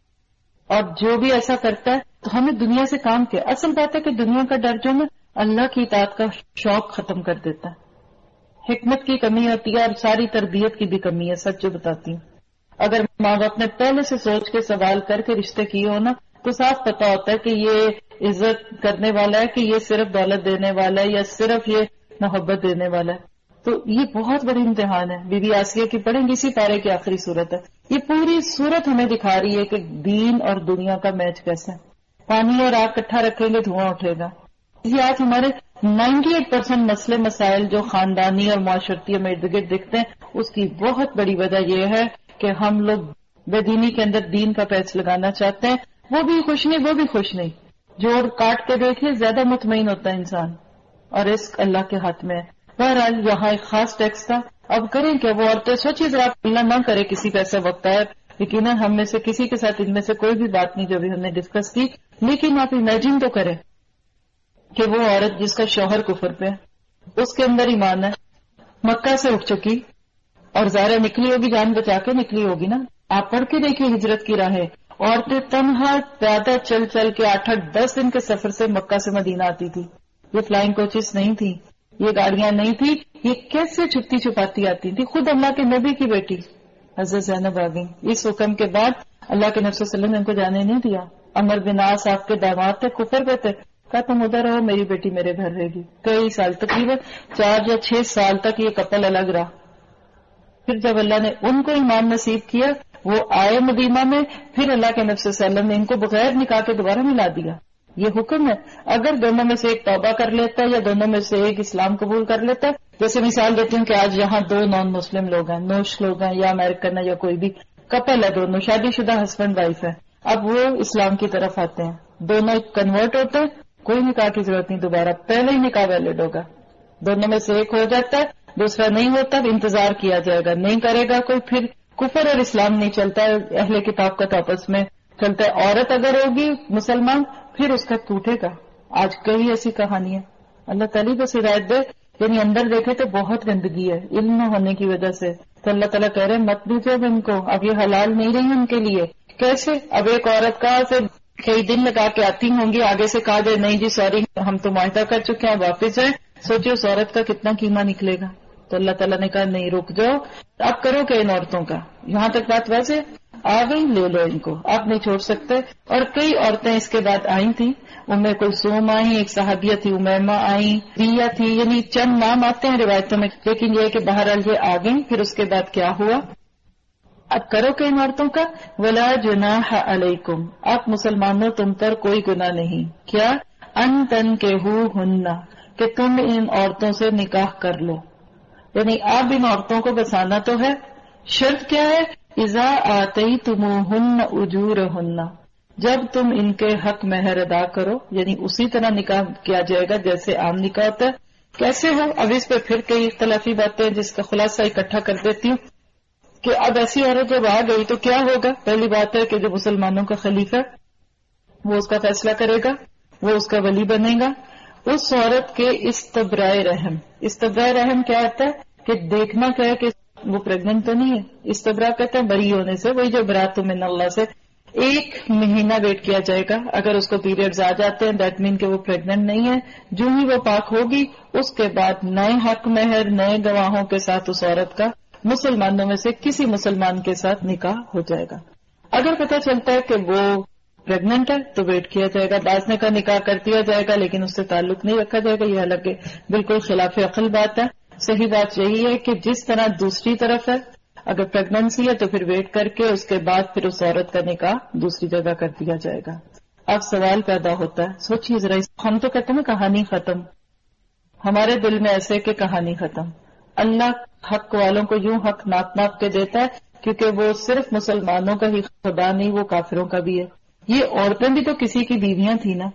اور جو بھی ایسا کرتا ہے تو ہمیں دنیا سے کام کیا. اصل بات ہے کہ دنیا کا ڈر جو نا اللہ کی اطاعت کا شوق ختم کر دیتا ہے. حکمت کی کمی ہوتی ہے اور ساری تربیت کی بھی کمی ہے، سچ جو بتاتی ہوں. اگر ماں باپ نے پہلے سے سوچ کے سوال کر کے رشتے کیے ہو نا تو صاف پتا ہوتا ہے کہ یہ عزت کرنے والا ہے کہ یہ صرف دولت دینے والا ہے یا صرف یہ محبت دینے والا ہے. تو یہ بہت بڑی امتحان ہے. بی بی آسیہ کی پڑھیں گے اسی پارے کی آخری صورت ہے. یہ پوری صورت ہمیں دکھا رہی ہے کہ دین اور دنیا کا میچ کیسا ہے. پانی اور آگ اکٹھا رکھیں گے دھواں اٹھے گا. یہ آج ہمارے 98% مسئلے مسائل جو خاندانی اور معاشرتی ہمیں ارد گرد دکھتے ہیں اس کی بہت بڑی وجہ یہ ہے کہ ہم لوگ بے دینی کے اندر دین کا پیچ لگانا چاہتے ہیں. وہ بھی خوش نہیں، وہ بھی خوش نہیں. جوڑ کاٹ کے دیکھیے زیادہ مطمئن ہوتا ہے انسان، اور رزق اللہ کے ہاتھ میں ہے. بہرحال یہاں ایک خاص ٹیکس تھا. اب کریں کہ وہ عورتیں سوچیے ذرا، اللہ نہ کرے کسی کا ایسا وقت آئے. یقیناً ہم میں سے کسی کے ساتھ ان میں سے کوئی بھی بات نہیں جو بھی ہم نے ڈسکس کی، لیکن آپ امیجن تو کریں کہ وہ عورت جس کا شوہر کفر پہ ہے، اس کے اندر ایمان ہے، مکہ سے اٹھ چکی اور ظاہر نکلی ہوگی، جان بچا کے نکلی ہوگی نا. آپ پڑھ کے دیکھیے ہجرت کی راہیں. عورتیں تنہا پیادہ چل چل کے 8-10 دن کے سفر سے مکہ سے مدینہ آتی تھی. یہ فلائنگ کوچز نہیں تھی، یہ گاڑیاں نہیں تھی. یہ کیسے چھپتی چھپاتی آتی تھی؟ خود اللہ کے نبی کی بیٹی حضرت زینب آ گئی. اس حکم کے بعد اللہ کے نبی صلی اللہ علیہ وسلم نے ان کو جانے نہیں دیا. عمر بن عاص آپ کے داماد تھے، کفر پہ تھے، کہا تم ادھر رہو، میری بیٹی میرے گھر رہے گی. کئی سال، تقریباً 4 یا 6 سال تک یہ کپل الگ رہا. پھر جب اللہ نے ان کو ایمان نصیب کیا وہ آئے مدینہ میں، پھر اللہ کے نبی صلی اللہ علیہ وسلم نے ان کو بغیر نکاح کے دوبارہ ملا دیا. یہ حکم ہے. اگر دونوں میں سے ایک توبہ کر لیتا ہے یا دونوں میں سے ایک اسلام قبول کر لیتا ہے، جیسے مثال دیتی ہوں کہ آج یہاں 2 نان مسلم لوگ ہیں، نوش لوگ ہیں یا امریکن ہے یا کوئی بھی کپل ہے، دونوں شادی شدہ ہسبینڈ وائف ہے. اب وہ اسلام کی طرف آتے ہیں، دونوں کنورٹ ہوتے ہیں، کوئی نکاح کی ضرورت نہیں دوبارہ، پہلے ہی نکاح ویلڈ ہوگا. دونوں میں سے ایک ہو جاتا ہے، دوسرا نہیں ہوتا، انتظار کیا جائے گا. نہیں کرے گا کوئی، پھر کفر اور اسلام نہیں چلتا ہے، اہل کتاب کا تو آپس میں چلتا ہے. عورت اگر ہوگی مسلمان پھر اس کا ٹوٹے گا. آج کئی ایسی کہانی ہے. اللہ تعالیٰ بس ہدایت دے. یعنی اندر دیکھے تو بہت گندگی ہے علم نہ ہونے کی وجہ سے. تو اللہ تعالیٰ کہہ رہے ہیں مت دیجیے اب ان کو، اب یہ حلال نہیں رہی ان کے لیے. کیسے؟ اب ایک عورت کہاں سے کئی دن لگا کے آتی ہوں گی، آگے سے کہا جائے نہیں جی سوری ہم تو معاہدہ کر چکے ہیں واپس جائیں. سوچو اس عورت کا کتنا قیمہ نکلے گا. تو اللہ تعالیٰ نے کہا نہیں رک جاؤ، اب کرو کہ ان عورتوں کا. یہاں تک بات ویسے آ گئی، لے لو ان کو، آپ نہیں چھوڑ سکتے. اور کئی عورتیں اس کے بعد آئی تھیں. ام کلثوم آئیں، ایک صحابیہ تھی امیمہ آئیں، ریا تھی، یعنی چند نام آتے ہیں روایتوں میں، لیکن یہ کہ بہرحال یہ آ گئیں. پھر اس کے بعد کیا ہوا؟ اب کرو کہ ان عورتوں کا ولا جناح علیکم، آپ مسلمانوں تم پر کوئی گناہ نہیں. کیا؟ ان تنکحوہن، کہ تم ان عورتوں سے نکاح کر لو. یعنی آپ ان عورتوں کو بسانا تو ہے. شرط کیا ہے؟ اذا آتیتموہن اجورہن، جب تم ان کے حق مہر ادا کرو. یعنی اسی طرح نکاح کیا جائے گا جیسے عام نکاح ہوتا ہے. کیسے ہو؟ اب اس پہ پھر کئی اختلافی باتیں ہیں جس کا خلاصہ اکٹھا کر دیتی ہوں کہ اب ایسی عورت جب آ گئی تو کیا ہوگا. پہلی بات ہے کہ جو مسلمانوں کا خلیفہ وہ اس کا فیصلہ کرے گا، وہ اس کا ولی بنے گا. اس عورت کے استبرائے رحم، استبرائے رحم کیا ہوتا ہے کہ دیکھنا کیا ہے کہ وہ پریگننٹ تو نہیں ہے. استبرا کہتے ہیں بری ہونے سے، وہی جو برات من اللہ سے. 1 مہینہ ویٹ کیا جائے گا. اگر اس کو پیریڈز آ جاتے ہیں دیٹ مین کہ وہ پریگننٹ نہیں ہے. جو ہی وہ پاک ہوگی اس کے بعد نئے حق مہر نئے گواہوں کے ساتھ اس عورت کا مسلمانوں میں سے کسی مسلمان کے ساتھ نکاح ہو جائے گا. اگر پتہ چلتا ہے کہ وہ پریگننٹ ہے تو ویٹ کیا جائے گا. بعض نے کا نکاح کر دیا جائے گا لیکن اس سے تعلق نہیں رکھا جائے گا. یہ حالانکہ بالکل خلاف عقل بات ہے. صحیح بات یہی ہے کہ جس طرح دوسری طرف ہے اگر پریگننسی ہے تو پھر ویٹ کر کے اس کے بعد پھر اس عورت کا نکاح دوسری جگہ کر دیا جائے گا. اب سوال پیدا ہوتا ہے، سوچیے ذرا، ہم تو کہتے ہیں کہانی ختم. ہمارے دل میں ایسے کہ کہانی ختم. اللہ حق والوں کو یوں حق ناپ ناپ کے دیتا ہے کیونکہ وہ صرف مسلمانوں کا ہی خدا نہیں، وہ کافروں کا بھی ہے. یہ عورتیں بھی تو کسی کی بیویاں تھیں نا.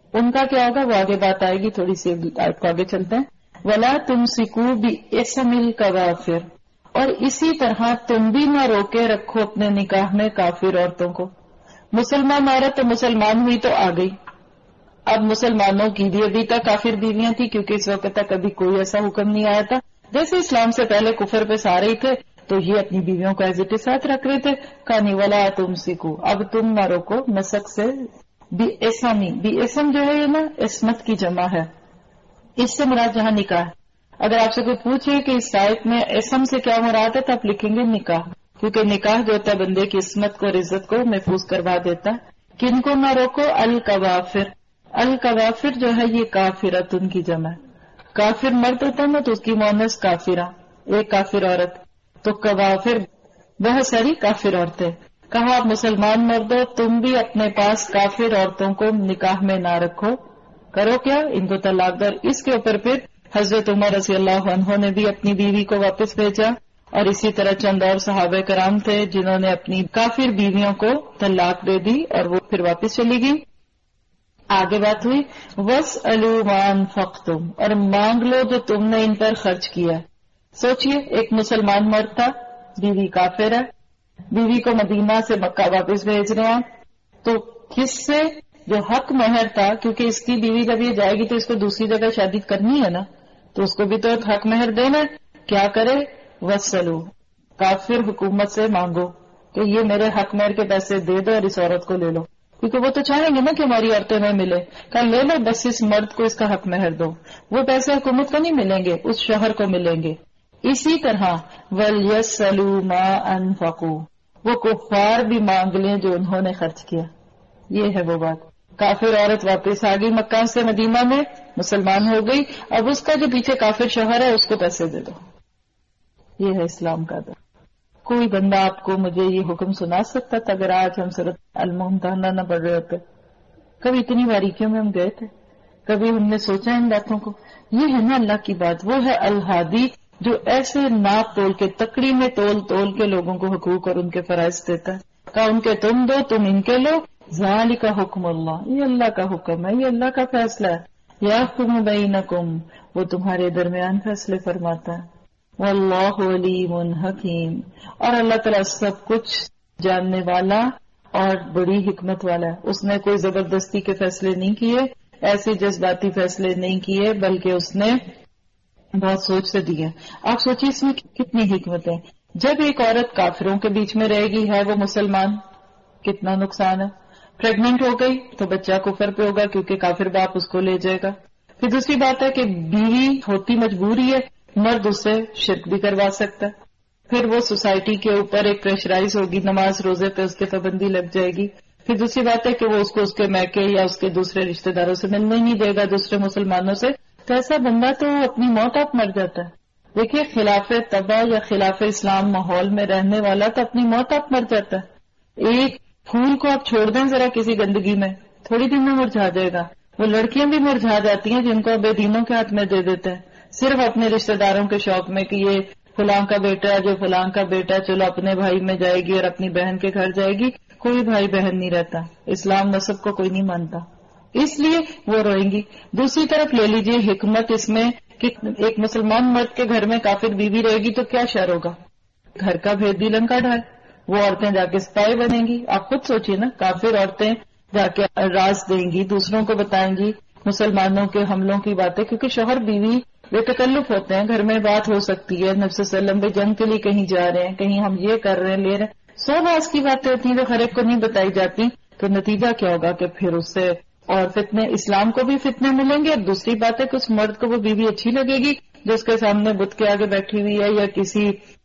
ان کا کیا ہوگا وہ آگے بات آئے گی، تھوڑی سی آیت کو آگے چلتے ہیں. وَلَا تُمْسِكُوا بِإِثْمِ الْكَوَافِرِ، اور اسی طرح تم بھی نہ روکے رکھو اپنے نکاح میں کافر عورتوں کو. مسلمان عورت تو مسلمان ہوئی تو آ گئی، اب مسلمانوں کی بھی ابھی تک کافر بیویاں تھیں، کیونکہ اس وقت تک کبھی کوئی ایسا حکم نہیں آیا تھا. جیسے اسلام سے پہلے کفر پہ سارے ہی تھے تو یہ اپنی بیویوں کو ایز اٹ از ساتھ رکھ رہے تھے. کہانی ولا تم سیکھو، اب تم نہ روکو نسک سے. بی اسمی، بی اسم جو ہے یہ نا عصمت کی جمع ہے، اس سے مراد جہاں نکاح ہے. اگر آپ سے کوئی پوچھے کہ اس آیت میں اسم سے کیا مراد ہے تو آپ لکھیں گے نکاح، کیونکہ نکاح جو ہوتا ہے بندے کی عصمت کو اور عزت کو محفوظ کروا دیتا ہے. کن کو نہ روکو؟ الکوافر. الکوافر جو ہے یہ کافرت ان کی جمع ہے. کافر مرد ہوتا ہے نا تو اس کی مؤنث کافرہ، ایک کافر عورت. تو کوافر بہت ساری کافر عورتیں. کہا آپ مسلمان مرد ہو تم بھی اپنے پاس کافر عورتوں کو نکاح میں نہ رکھو. کرو کیا؟ ان کو طلاق در. اس کے اوپر پھر حضرت عمر رضی اللہ عنہ نے بھی اپنی بیوی کو واپس بھیجا، اور اسی طرح چند اور صحابہ کرام تھے جنہوں نے اپنی کافر بیویوں کو طلاق دے دی اور وہ پھر واپس چلی گئی. آگے بات ہوئی وَاسْأَلُوا مَا أَنفَقْتُمْ، اور مانگ لو جو تم نے ان پر خرچ کیا. سوچئے ایک مسلمان مرد تھا، بیوی کافر ہے، بیوی کو مدینہ سے مکہ واپس بھیج رہے ہیں، تو کس سے؟ جو حق مہر تھا، کیونکہ اس کی بیوی جب یہ جائے گی تو اس کو دوسری جگہ شادی کرنی ہے نا، تو اس کو بھی تو حق مہر دینا ہے. کیا کرے؟ وَاسْأَلُوا، کافر حکومت سے مانگو کہ یہ میرے حق مہر کے پیسے دے دو اور اس عورت کو لے لو، کیونکہ وہ تو چاہیں گے نا کہ ہماری عورتیں میں ملے. کہا لے لو بس اس مرد کو اس کا حق مہر دو. وہ پیسے حکومت کو نہیں ملیں گے، اس شوہر کو ملیں گے. اسی طرح وَلْيَسْأَلُوا مَا أَنفَقُوا، وہ کفار بھی مانگ لیں جو انہوں نے خرچ کیا. یہ ہے وہ بات. کافر عورت واپس آ گئی مکہ سے مدینہ میں، مسلمان ہو گئی، اب اس کا جو پیچھے کافر شوہر ہے اس کو پیسے دے دو. یہ ہے اسلام کا در. کوئی بندہ آپ کو مجھے یہ حکم سنا سکتا تھا اگر آج ہم سورۃ الممتحنہ نہ پڑھ رہے ہوتے؟ کبھی اتنی باریکیوں میں ہم گئے تھے؟ کبھی ہم نے سوچا ان باتوں کو؟ یہ ہے نا اللہ کی بات. وہ ہے الہادی جو ایسے ناپ تول کے، تکڑی میں تول کے لوگوں کو حقوق اور ان کے فرائض دیتا ہے. کہا ان کے تم دو، تم ان کے لو. ذالک حکم اللہ، یہ اللہ کا حکم ہے، یہ اللہ کا فیصلہ ہے. یحکم بینکم، وہ تمہارے درمیان فیصلے فرماتا ہے. واللہ علیم حکیم، اور اللہ تعالیٰ سب کچھ جاننے والا اور بڑی حکمت والا ہے. اس نے کوئی زبردستی کے فیصلے نہیں کیے، ایسے جذباتی فیصلے نہیں کیے، بلکہ اس نے بہت سوچ سے دیے. آپ سوچیے اس میں کتنی حکمت ہے. جب ایک عورت کافروں کے بیچ میں رہے گی، ہے وہ مسلمان، کتنا نقصان ہے. پریگننٹ ہو گئی تو بچہ کفر پہ ہوگا کیونکہ کافر باپ اس کو لے جائے گا. پھر دوسری بات ہے کہ بیوی ہوتی مجبوری ہے، مرد اس سے شرک بھی کروا سکتا ہے. پھر وہ سوسائٹی کے اوپر ایک پریشرائز ہوگی، نماز روزے پہ اس کے پابندی لگ جائے گی. پھر دوسری بات ہے کہ وہ اس کو اس کے میکے یا اس کے دوسرے رشتہ داروں سے ملنے نہیں دے گا، دوسرے مسلمانوں سے. تو ایسا بندہ تو اپنی موت آپ مر جاتا ہے. دیکھیے خلاف طبع یا خلاف اسلام ماحول میں رہنے والا تو اپنی موت آپ مر جاتا ہے. ایک پھول کو آپ چھوڑ دیں ذرا کسی گندگی میں، تھوڑی دن میں مرجھا جائے گا. وہ لڑکیاں بھی مرجھا جاتی ہیں جن کو بے دینوں کے ہاتھ میں دے دیتے ہیں، صرف اپنے رشتہ داروں کے شوق میں کہ یہ فلاں کا بیٹا ہے، جو فلاں کا بیٹا ہے، چلو اپنے بھائی میں جائے گی اور اپنی بہن کے گھر جائے گی. کوئی بھائی بہن نہیں رہتا، اسلام نسب کو کوئی نہیں مانتا، اس لیے وہ روئیں گی. دوسری طرف لے لیجئے حکمت اس میں کہ ایک مسلمان مرد کے گھر میں کافر بیوی رہے گی تو کیا شر ہوگا؟ گھر کا بھید بھی لنکا ڈھائے. وہ عورتیں جا کے سپاہی بنیں گی. آپ خود سوچیے نا، کافر عورتیں جا کے راز دیں گی، دوسروں کو بتائیں گی مسلمانوں کے حملوں کی باتیں، کیونکہ شوہر بیوی بے تکلف ہوتے ہیں، گھر میں بات ہو سکتی ہے. نبی صلی اللہ علیہ وسلم بھی جنگ کے لیے کہیں جا رہے ہیں، کہیں ہم یہ کر رہے ہیں، لے رہے ہیں، 100 راز کی باتیں ہوتی ہیں جو ہر ایک کو نہیں بتائی جاتی. تو نتیجہ کیا ہوگا کہ پھر اس سے اور فتنے، اسلام کو بھی فتنے ملیں گے. اور دوسری بات ہے کہ اس مرد کو وہ بیوی اچھی لگے گی جو اس کے سامنے بت کے آگے بیٹھی ہوئی ہے یا کسی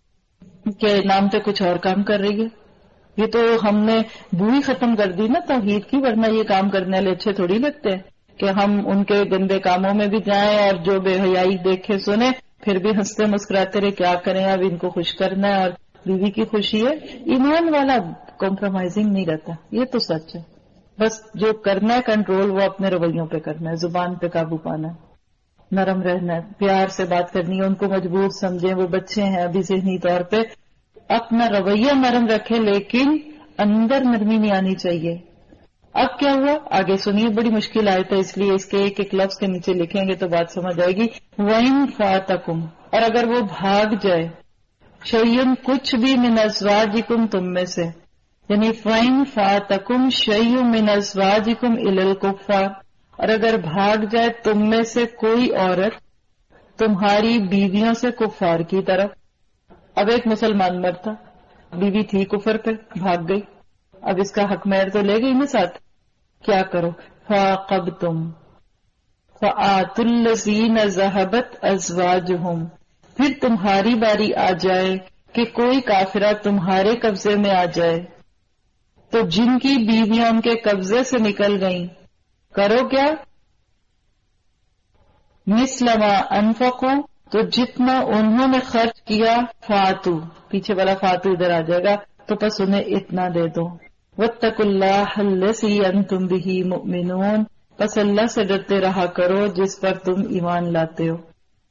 کے نام پہ کچھ اور کام کر رہی ہے. یہ تو ہم نے بوئی ختم کر دی نا توحید کی، ورنہ یہ کام کرنے والے اچھے تھوڑی لگتے ہیں کہ ہم ان کے گندے کاموں میں بھی جائیں اور جو بے حیائی دیکھے سنیں پھر بھی ہنستے مسکراتے رہے. کیا کریں، اب ان کو خوش کرنا ہے اور بیوی کی خوشی ہے. ایمان والا کمپرومائزنگ نہیں رہتا، یہ تو سچ ہے. بس جو کرنا ہے کنٹرول وہ اپنے رویوں پہ کرنا ہے، زبان پہ قابو پانا ہے، نرم رہنا ہے، پیار سے بات کرنی ہے. ان کو مجبور سمجھیں، وہ بچے ہیں ابھی ذہنی طور پہ، اپنا رویہ نرم رکھے لیکن اندر نرمی نہیں آنی چاہیے. اب کیا ہوا آگے سنیے، بڑی مشکل آیت ہے اس لیے اس کے ایک ایک لفظ کے نیچے لکھیں گے تو بات سمجھ آئے گی. وَإِن فَاتَكُمْ، اور اگر وہ بھاگ جائے، شیئن کچھ بھی، من ازواجکم تم میں سے، یعنی فَإِن فَاتَكُمْ شَيْءٌ مِّنْ أَزْوَاجِكُمْ إِلَى الْكُفَّارِ، اور اگر بھاگ جائے تم میں سے کوئی عورت تمہاری بیویوں سے کفار کی طرف. اب ایک مسلمان مرد تھا، بیوی تھی کفر پہ، بھاگ گئی، اب اس کا حق مہر تو لے گئی نا ساتھ. کیا کرو؟ فَعَاقَبْتُمْ فَآتُوا الَّذِينَ ذَهَبَتْ أَزْوَاجُهُمْ، پھر تمہاری باری آ جائے کہ کوئی کافرہ تمہارے قبضے میں آ جائے تو جن کی بیویاں ان کے قبضے سے نکل گئیں، کرو کیا؟ مثل ما انفقوا، تو جتنا انہوں نے خرچ کیا، فاتو، پیچھے والا فاتو ادھر آ جائے گا، تو بس انہیں اتنا دے دو. واتقوا اللہ الذی انتم بہ مؤمنون، بس اللہ سے ڈرتے رہا کرو جس پر تم ایمان لاتے ہو.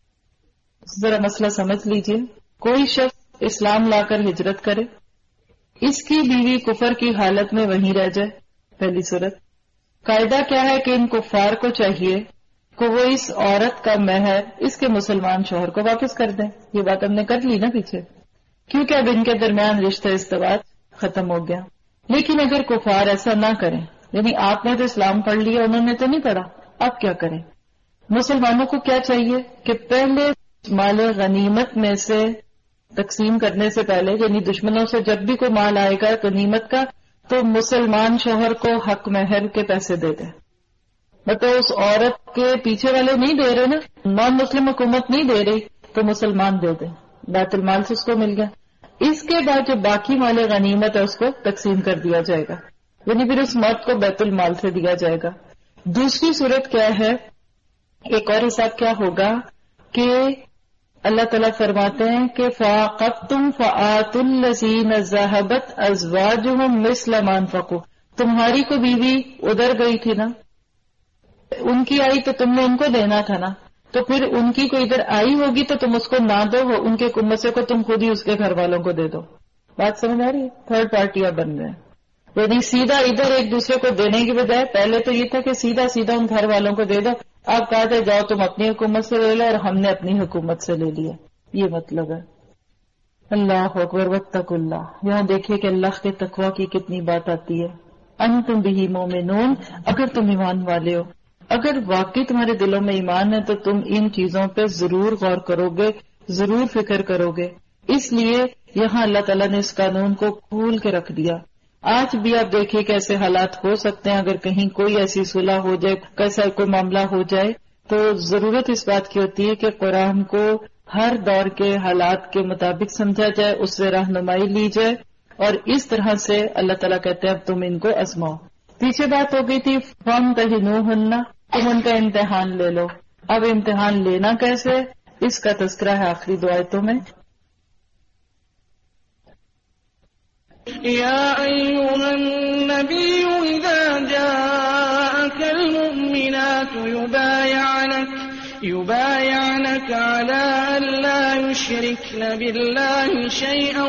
ذرا مسئلہ سمجھ لیجئے، کوئی شخص اسلام لا کر ہجرت کرے، اس کی بیوی کفر کی حالت میں وہیں رہ جائے. پہلی صورت، قاعدہ کیا ہے کہ ان کفار کو چاہیے کہ وہ اس عورت کا مہر اس کے مسلمان شوہر کو واپس کر دیں. یہ بات ہم نے کر لی نا پیچھے، کیونکہ اب ان کے درمیان رشتہ استواج ختم ہو گیا. لیکن اگر کفار ایسا نہ کریں، یعنی آپ نے تو اسلام پڑھ لیا، انہوں نے تو نہیں پڑھا، اب کیا کریں؟ مسلمانوں کو کیا چاہیے کہ پہلے مال غنیمت میں سے تقسیم کرنے سے پہلے، یعنی دشمنوں سے جب بھی کوئی مال آئے گا غنیمت کا، تو مسلمان شوہر کو حق مہر کے پیسے دے دیں. مطلب اس عورت کے پیچھے والے نہیں دے رہے نا، نان مسلم حکومت نہیں دے رہی، تو مسلمان دے دیں، بیت المال سے اس کو مل گیا. اس کے بعد جو باقی مال غنیمت ہے اس کو تقسیم کر دیا جائے گا، یعنی پھر اس مرد کو بیت المال سے دیا جائے گا. دوسری صورت کیا ہے، ایک اور حساب کیا ہوگا کہ اللہ تعالیٰ فرماتے ہیں کہ فَعَاقَبْتُمْ فَآتُوا الَّذِينَ ذَهَبَتْ أَزْوَاجُهُمْ مِثْلَ مَا أَنفَقُوا، تمہاری کو بیوی ادھر گئی تھی نا، ان کی آئی تو تم نے ان کو دینا تھا نا، تو پھر ان کی کوئی ادھر آئی ہوگی تو تم اس کو نہ دو، ان کے کمسے کو تم خود ہی اس کے گھر والوں کو دے دو. بات سمجھ آ رہی ہے؟ تھرڈ پارٹیاں بن رہے ہیں، یعنی سیدھا ادھر ایک دوسرے کو دینے کی بجائے پہلے تو یہ تھا کہ سیدھا سیدھا ان گھر والوں کو دے دو. آپ کہتے جاؤ تم اپنی حکومت سے لے لو اور ہم نے اپنی حکومت سے لے لیا، یہ مطلب ہے. اللہ اکبر واتقوا اللہ. یہاں دیکھیے کہ اللہ کے تقوی کی کتنی بات آتی ہے. انتم بہ مومنون، اگر تم ایمان والے ہو، اگر واقعی تمہارے دلوں میں ایمان ہے تو تم ان چیزوں پہ ضرور غور کرو گے، ضرور فکر کرو گے. اس لیے یہاں اللہ تعالیٰ نے اس قانون کو کھول کے رکھ دیا. آج بھی آپ دیکھیے کہ ایسے حالات ہو سکتے ہیں، اگر کہیں کوئی ایسی صلح ہو جائے، کیسا کوئی معاملہ ہو جائے، تو ضرورت اس بات کی ہوتی ہے کہ قرآن کو ہر دور کے حالات کے مطابق سمجھا جائے، اس سے رہنمائی لی جائے، اور اس طرح سے اللہ تعالیٰ کہتے ہیں اب تم ان کو آزماؤ. پیچھے بات ہو گئی تھی فَامْتَحِنُوهُنَّ، تم ان کا امتحان لے لو. اب امتحان لینا کیسے، اس کا تذکرہ ہے آخری دو آیتوں میں. يا أيها النبي إذا جاءك المؤمنات يبايعنك على أن لا يشركن بالله شيئا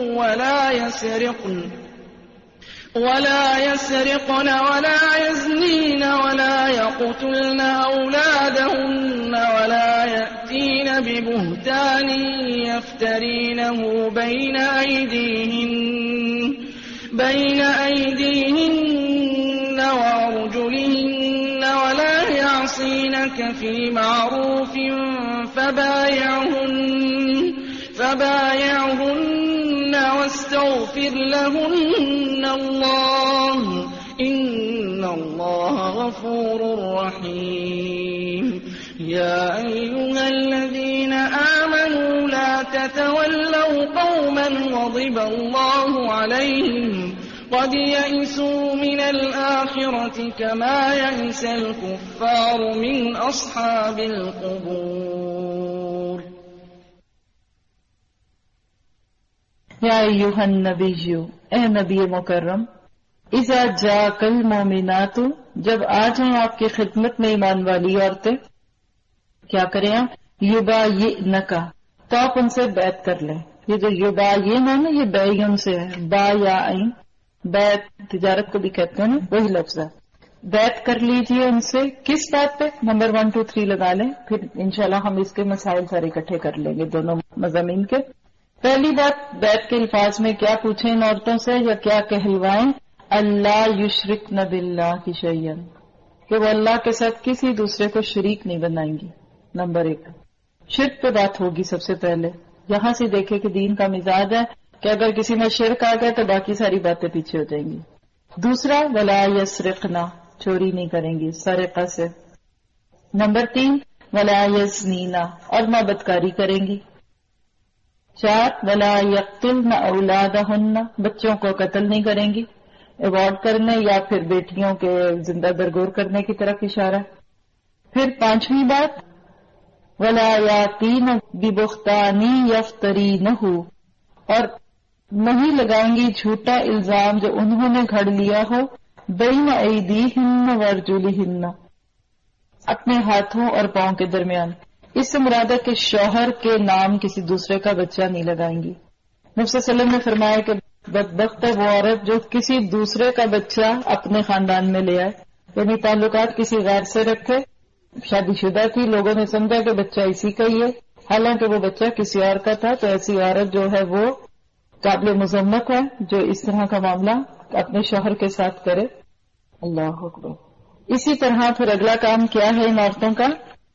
ولا يسرقن ولا يزنين ولا يقتلن أولادهن ولا يأتين ببهتان يفترينه بين أيديهن وأرجلهن ولا يعصينك في معروف فبايعهن واستغفر لهن الله إن الله غفور رحيم. يا أيها الذين آمنوا لا تتولوا قوما غضب الله عليهم قد يئسوا من الآخرة كما يئس الكفار من أصحاب القبور. یا ایھا النبی، اے نبی مکرم، اذا جاءک المؤمنات، جب آ جائیں آپ کی خدمت میں ایمان والی عورتیں، کیا کریں آپ؟ یبایعنک، تو آپ ان سے بیعت کر لیں. یہ جو یبایعن ہے نا، یہ بیعن سے ہے، با یا عین، بیعت تجارت کو بھی کہتے ہیں نا، وہی لفظ ہے. بیعت کر لیجئے ان سے. کس بات پہ؟ نمبر 1 2 3 لگا لیں، پھر انشاءاللہ ہم اس کے مسائل سارے اکٹھے کر لیں گے دونوں مضامین کے. پہلی بات، بیعت کے الفاظ میں کیا پوچھیں ان عورتوں سے یا کیا کہلوائیں؟ اللہ یشرکن باللہ شیئا، کہ وہ اللہ کے ساتھ کسی دوسرے کو شریک نہیں بنائیں گی. نمبر 1 شرک پہ بات ہوگی سب سے پہلے. یہاں سے دیکھیں کہ دین کا مزاج ہے کہ اگر کسی میں شرک آ گیا تو باقی ساری باتیں پیچھے ہو جائیں گی. دوسرا، ولا یسرقنا، چوری نہیں کریں گی سرقہ سے. نمبر 3 ولا یزنینا، اور نہ بدکاری کریں گی. 4 ولا یقتلن اولادہن، بچوں کو قتل نہیں کریں گی. ایوارڈ کرنے یا پھر بیٹیوں کے زندہ درگور کرنے کی طرف اشارہ. پھر 5ویں بات، ولا یاتین ببہتان یفترینہ، اور نہیں لگائیں گی جھوٹا الزام جو انہوں نے گھڑ لیا ہو، بین ایدیہن وارجلہن، اپنے ہاتھوں اور پاؤں کے درمیان. اس سے مراد ہے کہ شوہر کے نام کسی دوسرے کا بچہ نہیں لگائیں گی. نبی صلی اللہ علیہ وسلم نے فرمایا کہ بدبخت ہے وہ عورت جو کسی دوسرے کا بچہ اپنے خاندان میں لے آئے، یعنی تعلقات کسی غیر سے رکھے. شادی شدہ تھی، لوگوں نے سمجھا کہ بچہ اسی کا ہی ہے، حالانکہ وہ بچہ کسی اور کا تھا. تو ایسی عورت جو ہے وہ قابل مذمت ہے جو اس طرح کا معاملہ اپنے شوہر کے ساتھ کرے. اللہ اکبر. اسی طرح پھر اگلا کام کیا ہے ان عورتوں کا؟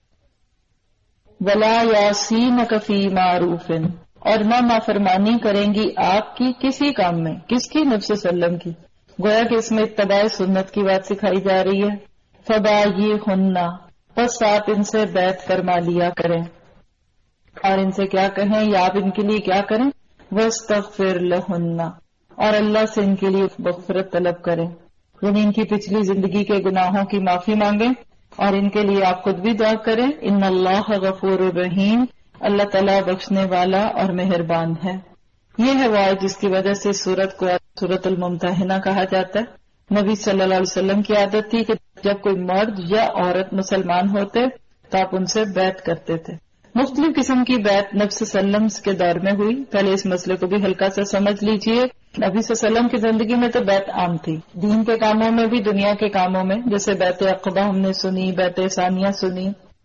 ولا یعصینک فی معروف، اور نہ نافرمانی کریں گی آپ کی کسی کام میں. کس کی؟ نبی صلی اللہ علیہ وسلم کی. گویا کہ اس میں اتباع سنت کی بات سکھائی جا رہی ہے. فبایعہن، بس آپ ان سے بیعت فرما لیا کریں اور ان سے کیا کہیں یا آپ ان کے لیے کیا کریں؟ واستغفر لہن، اور اللہ سے ان کے لیے مغفرت طلب کریں، یعنی ان کی پچھلی زندگی کے گناہوں کی معافی مانگیں اور ان کے لیے آپ خود بھی دعا کریں. ان اللہ غفور الرحیم، اللہ تعالیٰ بخشنے والا اور مہربان ہے. یہ ہے وہ آیت جس کی وجہ سے سورت کو سورت الممتحنہ کہا جاتا ہے. نبی صلی اللہ علیہ وسلم کی عادت تھی کہ جب کوئی مرد یا عورت مسلمان ہوتے تو آپ ان سے بیعت کرتے تھے. مختلف قسم کی بیعت نبی صلی اللہ علیہ وسلم کے دور میں ہوئی. پہلے اس مسئلے کو بھی ہلکا سا سمجھ لیجئے. نبی صلی اللہ علیہ وسلم کی زندگی میں تو بیعت عام تھی، دین کے کاموں میں بھی دنیا کے کاموں میں، جیسے بیعت عقبہ ہم نے سنی، بیعت ثانیہ سنی.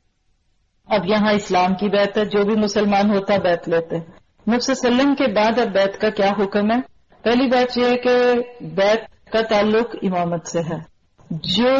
اب یہاں اسلام کی بیعت ہے، جو بھی مسلمان ہوتا بیعت لیتے. نبی صلی اللہ علیہ وسلم کے بعد اب بیعت کا کیا حکم ہے؟ پہلی بات یہ ہے کہ بیعت کا تعلق امامت سے ہے. جو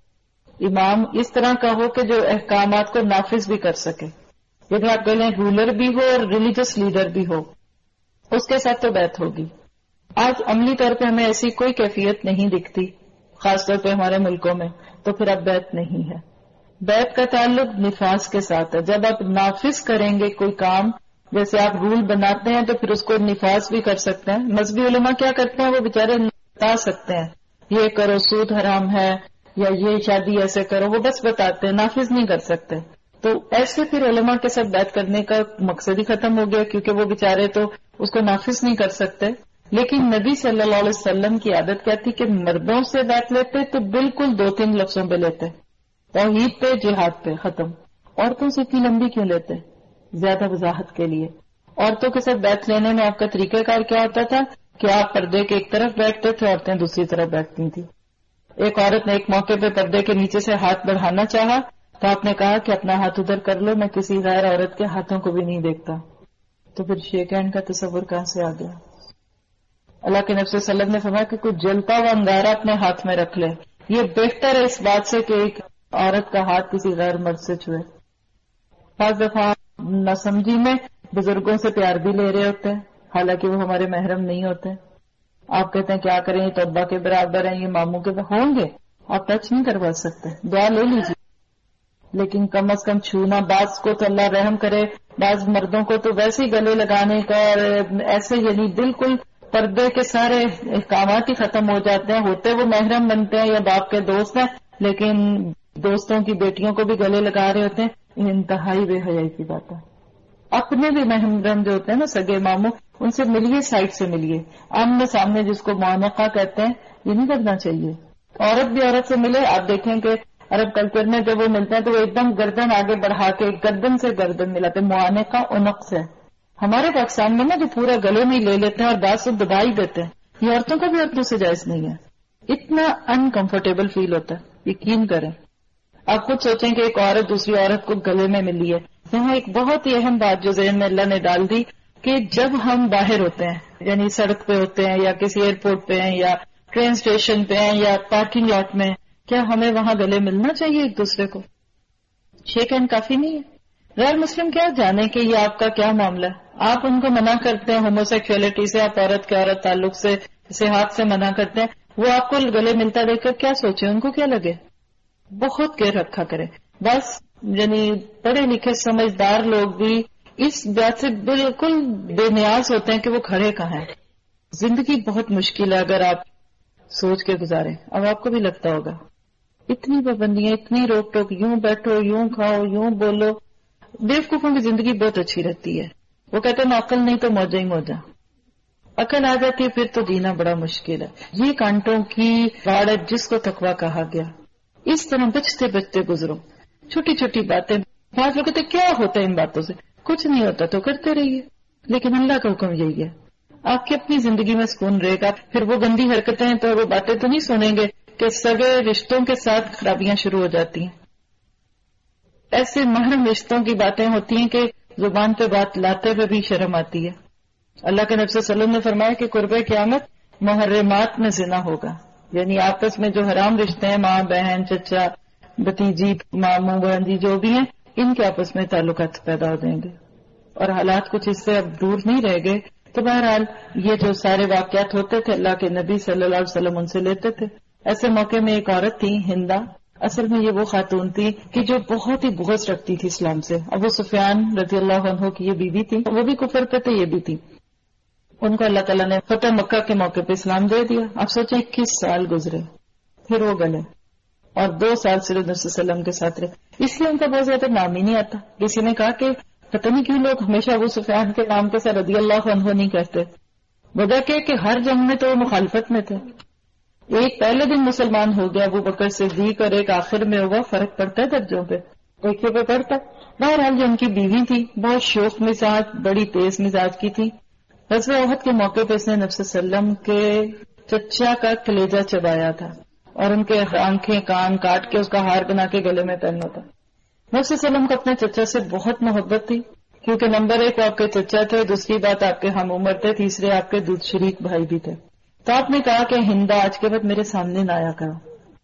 امام اس طرح کا ہو کہ جو احکامات کو نافذ بھی کر سکے، یعنی آپ کہہ لیں رولر بھی ہو اور ریلیجس لیڈر بھی ہو، اس کے ساتھ تو بیعت ہوگی. آج عملی طور پہ ہمیں ایسی کوئی کیفیت نہیں دکھتی، خاص طور پہ ہمارے ملکوں میں، تو پھر اب بیعت نہیں ہے. بیعت کا تعلق نفاذ کے ساتھ ہے. جب آپ نافذ کریں گے کوئی کام، جیسے آپ رول بناتے ہیں تو پھر اس کو نفاذ بھی کر سکتے ہیں. مذہبی علماء کیا کرتے ہیں؟ وہ بیچارے بتا سکتے ہیں یہ کرو سود حرام ہے یا یہ شادی ایسے کرو، وہ بس بتاتے ہیں، نافذ نہیں کر سکتے. تو ایسے پھر علماء کے ساتھ بیعت کرنے کا مقصد ہی ختم ہو گیا، کیونکہ وہ بیچارے تو اس کو نافذ نہیں کر سکتے. لیکن نبی صلی اللہ علیہ وسلم کی عادت کیا تھی کہ مردوں سے بیعت لیتے تو بالکل 2-3 لفظوں پہ لیتے، توحید پہ، جہاد پہ، ختم. عورتوں سے اتنی لمبی کیوں لیتے؟ زیادہ وضاحت کے لیے. عورتوں کے ساتھ بیعت لینے میں آپ کا طریقہ کار کیا ہوتا تھا کہ آپ پردے کے ایک طرف بیٹھتے تھے، عورتیں دوسری طرف بیٹھتی تھیں. ایک عورت نے ایک موقع پہ پردے کے نیچے سے ہاتھ بڑھانا چاہا تو آپ نے کہا کہ اپنا ہاتھ ادھر کر لو، میں کسی غیر عورت کے ہاتھوں کو بھی نہیں دیکھتا. تو پھر شیک ہینڈ کا تصور کہاں سے آ گیا؟ اللہ کے نبی صلی اللہ علیہ وسلم نے فرمایا کہ کوئی جلتا ہوا انگارہ اپنے ہاتھ میں رکھ لے. یہ بہتر ہے اس بات سے کہ ایک عورت کا ہاتھ کسی غیر مرد سے چھوئے. بعض دفعہ ناسمجھی میں بزرگوں سے پیار بھی لے رہے ہوتے ہیں، حالانکہ وہ ہمارے محرم نہیں ہوتے. آپ کہتے ہیں کیا کریں، یہ تو ابا کے برابر ہیں، یہ ماموں کے ہوں گے، آپ ٹچ نہیں کروا سکتے، دعا لے لیجیے، لیکن کم از کم چھونا. بعض کو تو اللہ رحم کرے، بعض مردوں کو تو ویسے ہی گلے لگانے کا اور ایسے، یعنی بالکل پردے کے سارے احکامات ہی ختم ہو جاتے ہیں. ہوتے وہ محرم بنتے ہیں یا باپ کے دوست ہیں، لیکن دوستوں کی بیٹیوں کو بھی گلے لگا رہے ہوتے ہیں. انتہائی بے حیائی کی بات ہے. اپنے بھی محرم جو ہوتے ہیں نا، سگے ماموں، ان سے ملیے، سائڈ سے ملیے، آمنے سامنے، جس کو معانقہ کہتے ہیں. یہ نہیں کرنا چاہیے. عورت بھی عورت سے ملے. آپ دیکھیں کہ عرب کلچر میں جب وہ ملتے ہیں تو وہ ایک دم گردن آگے بڑھا کے گردن سے گردن ملاتے، معانقہ عنق سے. ہمارے پاکستان میں نا جو پورا گلے میں لے لیتے ہیں اور بعض سے دبا ہی دیتے ہیں، یہ عورتوں کا بھی عورتوں سے جائز نہیں ہے. اتنا انکمفرٹیبل فیل ہوتا ہے، یقین کریں. آپ خود سوچیں کہ ایک عورت دوسری عورت کو گلے میں ملی ہے. یہاں ایک بہت ہی اہم بات جو ذہن میں اللہ نے ڈال دی کہ جب ہم باہر ہوتے ہیں، یعنی سڑک پہ ہوتے ہیں یا کسی ایئرپورٹ پہ ہیں یا ٹرین اسٹیشن پہ ہیں یا پارکنگ لاٹ میں، کیا ہمیں وہاں گلے ملنا چاہیے ایک دوسرے کو؟ شیک ہینڈ کافی نہیں ہے؟ غیر مسلم کیا جانے کہ یہ آپ کا کیا معاملہ ہے. آپ ان کو منع کرتے ہیں ہومو سیکچولیٹی سے، آپ عورت کے عورت تعلق سے صحت سے منع کرتے ہیں، وہ آپ کو گلے ملتا دیکھ کر کیا سوچے، ان کو کیا لگے؟ بہت کیئر رکھا کرے. بس یعنی پڑھے لکھے سمجھدار لوگ بھی اس بات سے بالکل بے نیاز ہوتے ہیں کہ وہ کھڑے کہاں ہیں. زندگی بہت مشکل ہے اگر آپ سوچ کے گزاریں. اب آپ کو بھی لگتا ہوگا اتنی پابندیاں، اتنی روک ٹوک، یوں بیٹھو، یوں کھاؤ، یوں بولو. بیوقوفوں کی زندگی بہت اچھی رہتی ہے. وہ کہتے ہیں عقل نہیں تو موجہ ہی موجہ. عقل آ جاتی ہے پھر تو جینا بڑا مشکل ہے. یہ کانٹوں کی باڑ ہے جس کو تقویٰ کہا گیا. اس طرح بچتے بچتے گزرو. چھوٹی چھوٹی باتیں، بعض لوگ کہتے کیا ہوتا ہے ان باتوں سے؟ کچھ نہیں ہوتا تو کرتے رہیے، لیکن اللہ کا حکم یہی ہے. آپ کی اپنی زندگی میں سکون رہے گا. پھر وہ گندی حرکتیں ہیں تو وہ باتیں تو نہیں سنیں گے کہ سگے رشتوں کے ساتھ خرابیاں شروع ہو جاتی ہیں. ایسے محرم رشتوں کی باتیں ہوتی ہیں کہ زبان پہ بات لاتے ہوئے بھی شرم آتی ہے. اللہ کے نبی صلی اللہ علیہ وسلم نے فرمایا کہ قرب قیامت محرمات میں زنا ہوگا، یعنی آپس میں جو حرام رشتے ہیں، ماں بہن چچا بھتیجی ماموں بہنجی جو بھی ہیں، ان کے آپس میں تعلقات پیدا ہو جائیں گے. اور حالات کچھ اس سے اب دور نہیں رہ گئے. تو بہرحال یہ جو سارے واقعات ہوتے تھے اللہ کے نبی صلی اللہ علیہ وسلم ان سے لیتے تھے. ایسے موقع میں ایک عورت تھی ہندا. اصل میں یہ وہ خاتون تھی کہ جو بہت ہی بغض رکھتی تھی اسلام سے. ابو سفیان رضی اللہ عنہ کی یہ بیوی تھی، وہ بھی کفر پہ تھے، یہ بھی تھی. ان کو اللہ تعالیٰ نے فتح مکہ کے موقع پہ اسلام دے دیا. آپ سوچیں 21 سال گزرے، پھر وہ گلے اور 2 سال صلی اللہ علیہ وسلم کے ساتھ رہے. اس لیے ان کا بہت زیادہ نام ہی نہیں آتا. کسی نے کہا کہ پتہ نہیں کیوں لوگ ہمیشہ ابو سفیان کے نام کے ساتھ رضی اللہ عنہ نہیں کہتے. وجہ کہ ہر جنگ میں تو وہ مخالفت میں تھے. ایک پہلے دن مسلمان ہو گیا ابو بکر صدیق اور ایک آخر میں ہوا. فرق پڑتا ہے درجوں پہ، ایک پہ پڑتا. بہرحال جو ان کی بیوی تھی بہت شوخ مزاج، بڑی تیز مزاج کی تھی. غزوہ احد کے موقع پہ اس نے نبی صلی اللہ علیہ وسلم کے چچا کا کلیجہ چبایا تھا اور ان کے آنکھیں کان کاٹ کے اس کا ہار بنا کے گلے میں پہنا تھا. نبی صلی اللہ علیہ وسلم کو اپنے چچا سے بہت محبت تھی، کیونکہ نمبر 1 آپ کے چچا تھے، دوسری بات آپ کے ہم عمر تھے، تیسرے آپ کے دودھ شریک بھائی بھی تھے. تو آپ نے کہا کہ ہندا آج کے بعد میرے سامنے نہ آیا کرو،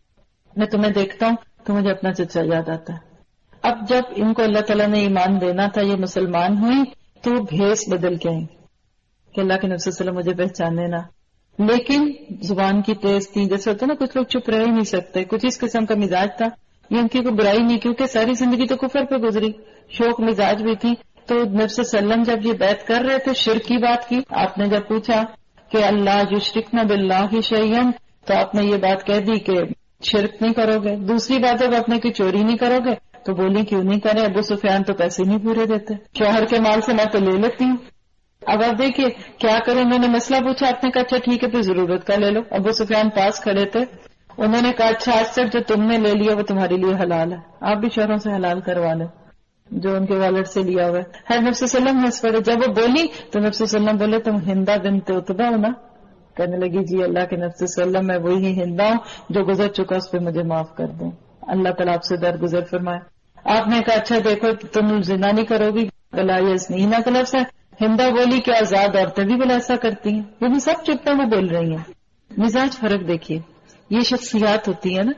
میں تمہیں دیکھتا ہوں تو مجھے اپنا چچا یاد آتا ہے. اب جب ان کو اللہ تعالیٰ نے ایمان دینا تھا، یہ مسلمان ہوئی، تو بھیس بدل کے آئیں کہ اللہ کے نبی صلی اللہ علیہ وسلم مجھے پہچانے نہ. لیکن زبان کی تیز تھی، جیسے ہوتا نا کچھ لوگ چپ رہ ہی نہیں سکتے. کچھ اس قسم کا مزاج تھا. یہ ان کی کوئی برائی نہیں، کیونکہ ساری زندگی تو کفر پہ گزری. شوق مزاج بھی تھی. تو نبی صلی اللہ علیہ وسلم جب یہ بیعت کر رہے تھے، شرک کی بات کی. آپ نے جب پوچھا کہ اللہ یشرکن باللہ شیئا، تو آپ نے یہ بات کہہ دی کہ شرک نہیں کرو گے. دوسری بات جب آپ نے کہ چوری نہیں کرو گے، تو بولی کیوں نہیں کرے؟ ابو سفیان تو پیسے نہیں پورے دیتے، شوہر کے مال سے میں تو لے لیتی ہوں. اب آپ دیکھیے کیا کریں. انہوں نے مسئلہ پوچھا، آپ نے کہا اچھا ٹھیک ہے پھر ضرورت کا لے لو. ابو سفیان پاس کھڑے تھے. انہوں نے کہا اچھا آج تک جو تم نے لے لیا وہ تمہارے لیے حلال ہے، آپ بھی شوہروں سے حلال کروا لیں جو ان کے والد سے لیا ہوا ہے. نبی صلی اللہ علیہ وسلم ہنس پڑے. جب وہ بولی تو نبی صلی اللہ علیہ وسلم بولے تم ہندا بنت عتبہ ہو نا؟ کہنے لگی جی اللہ کے نبی صلی اللہ علیہ وسلم میں وہی ہندا ہوں، جو گزر چکا اس پہ مجھے معاف کر دیں. اللہ تعالیٰ آپ سے درگزر فرمائے. آپ نے کہا اچھا دیکھو تم زنا نہیں کرو گی، گلا یزنینا کا لفظ ہے. ہندا بولی کہ آزاد عورتیں بھی بلا ایسا کرتی ہیں. یعنی سب چپتا وہ بول رہی ہیں. مزاج فرق دیکھیے، یہ شخصیات ہوتی ہے نا.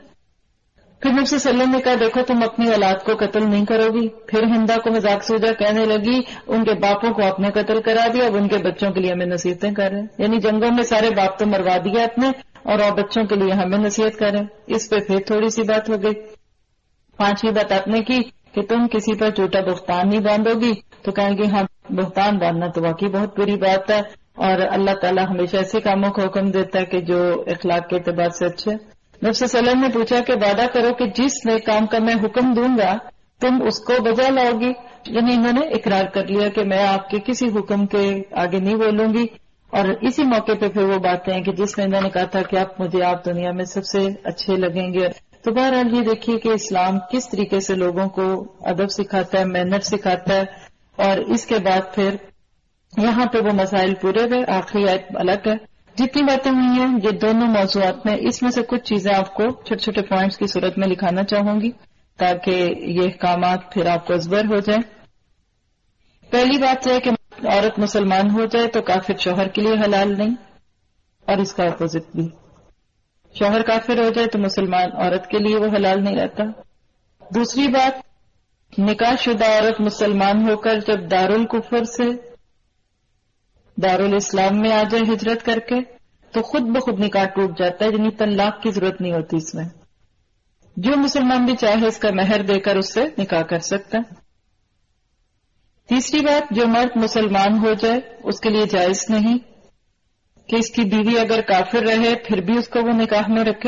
پھر نبی صلی اللہ علیہ وسلم نے کہا دیکھو تم اپنی اولاد کو قتل نہیں کرو گی. پھر ہندا کو مذاق سوجا کہنے لگی ان کے باپوں کو آپ نے قتل کرا دیا، اب ان کے بچوں کے لیے ہمیں نصیحتیں کر رہے ہیں. یعنی جنگوں میں سارے باپ تو مروا دیا اپنے، اور بچوں کے لیے ہمیں نصیحت کر رہے ہیں. اس پہ پھر تھوڑی سی بات ہو گئی. 5ویں بات آپ نے کی کہ تم کسی پر جھوٹا بہتان نہیں باندھو گی. تو کہیں گے ہاں بہتان باندھنا تو واقعی بہت بری بات ہے، اور اللہ تعالیٰ ہمیشہ ایسے کاموں کو حکم دیتا ہے کہ جو اخلاق کے اعتبار سے اچھے. نبی صلی اللہ علیہ وسلم نے پوچھا کہ وعدہ کرو کہ جس نیک کام کا میں حکم دوں گا تم اس کو بجا لاؤ گی. یعنی انہوں نے اقرار کر لیا کہ میں آپ کے کسی حکم کے آگے نہیں بولوں گی. اور اسی موقع پہ پھر وہ باتیں ہیں کہ جس میں انہوں نے کہا تھا کہ آپ دنیا میں سب سے اچھے لگیں گے. تو بہرحال یہ دیکھیے کہ اسلام کس طریقے سے لوگوں کو ادب سکھاتا ہے، محنت سکھاتا ہے. اور اس کے بعد پھر یہاں پہ وہ مسائل پورے ہوئے. آخری آیت الگ ہے جتنی باتیں ہوئی ہیں یہ دونوں موضوعات میں، اس میں سے کچھ چیزیں آپ کو چھوٹے چھوٹے پوائنٹس کی صورت میں لکھانا چاہوں گی تاکہ یہ احکامات پھر آپ کو ازبر ہو جائیں۔ پہلی بات یہ ہے کہ عورت مسلمان ہو جائے تو کافر شوہر کے لیے حلال نہیں، اور اس کا اپوزٹ بھی، شوہر کافر ہو جائے تو مسلمان عورت کے لیے وہ حلال نہیں رہتا۔ دوسری بات، نکاح شدہ عورت مسلمان ہو کر جب دارالکفر سے دارالاسلام میں آ جائے ہجرت کر کے تو خود بخود نکاح ٹوٹ جاتا ہے، یعنی طلاق کی ضرورت نہیں ہوتی اس میں، جو مسلمان بھی چاہے اس کا مہر دے کر اس سے نکاح کر سکتا ہے۔ تیسری بات، جو مرد مسلمان ہو جائے اس کے لیے جائز نہیں کہ اس کی بیوی اگر کافر رہے پھر بھی اس کو وہ نکاح میں رکھے۔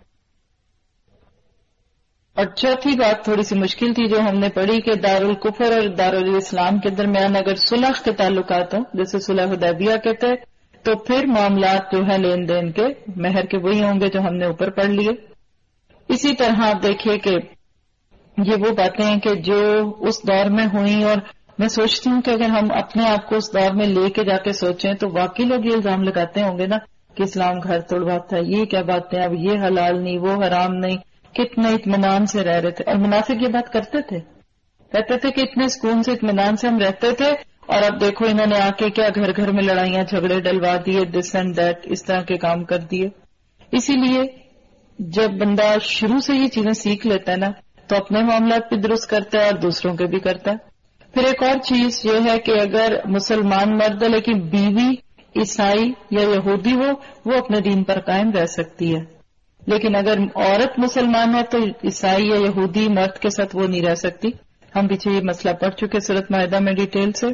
اور چوتھی بات تھوڑی سی مشکل تھی جو ہم نے پڑھی کہ دارالکفر اور دارالاسلام کے درمیان اگر صلح کے تعلقات ہوں، جیسے صلح حدیبیہ کہتے ہیں، تو پھر معاملات جو ہیں لین دین کے مہر کے وہی ہوں گے جو ہم نے اوپر پڑھ لیے۔ اسی طرح آپ دیکھیے کہ یہ وہ باتیں ہیں کہ جو اس دور میں ہوئیں، اور میں سوچتی ہوں کہ اگر ہم اپنے آپ کو اس دور میں لے کے جا کے سوچیں تو واقعی لوگ یہ الزام لگاتے ہوں گے نا کہ اسلام گھر توڑواتا ہے، یہ کیا باتیں، اب یہ حلال نہیں وہ حرام نہیں، کتنے اطمینان سے رہ رہے تھے۔ اور منافق یہ بات کرتے تھے، کہتے تھے کہ اتنے سکون سے اطمینان سے ہم رہتے تھے، اور اب دیکھو انہوں نے آ کے کیا گھر گھر میں لڑائیاں جھگڑے ڈلوا دیے، دس اینڈ دیٹ، اس طرح کے کام کر دیے۔ اسی لیے جب بندہ شروع سے یہ چیزیں سیکھ لیتا ہے نا تو اپنے معاملات بھی درست کرتا ہے اور دوسروں کے بھی کرتا ہے۔ پھر ایک اور چیز یہ ہے کہ اگر مسلمان مرد ہے لیکن بیوی عیسائی یا یہودی ہو، وہ اپنے دین پر قائم رہ سکتی ہے، لیکن اگر عورت مسلمان ہے تو عیسائی یا یہودی مرد کے ساتھ وہ نہیں رہ سکتی۔ ہم پیچھے یہ مسئلہ پڑھ چکے سورۃ مائدہ میں ڈیٹیل سے،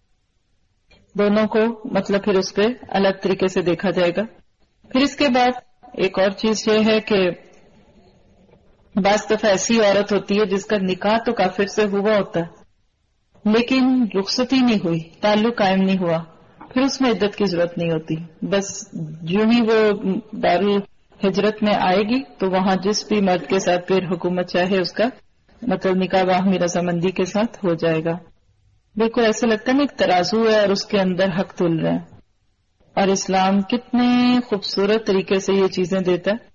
دونوں کو مطلب پھر اس پہ الگ طریقے سے دیکھا جائے گا۔ پھر اس کے بعد ایک اور چیز یہ ہے کہ بعض دفعہ ایسی عورت ہوتی ہے جس کا نکاح تو کافر سے ہوا ہوتا ہے لیکن رخصتی نہیں ہوئی، تعلق قائم نہیں ہوا، پھر اس میں عدت کی ضرورت نہیں ہوتی، بس جو ہی وہ دارالہجرت میں آئے گی تو وہاں جس بھی مرد کے ساتھ پھر حکومت چاہے اس کا مطلب نکاح باہمی رضامندی کے ساتھ ہو جائے گا۔ بالکل ایسا لگتا ہے نا ایک ترازو ہے اور اس کے اندر حق تل رہے ہیں، اور اسلام کتنے خوبصورت طریقے سے یہ چیزیں دیتا ہے۔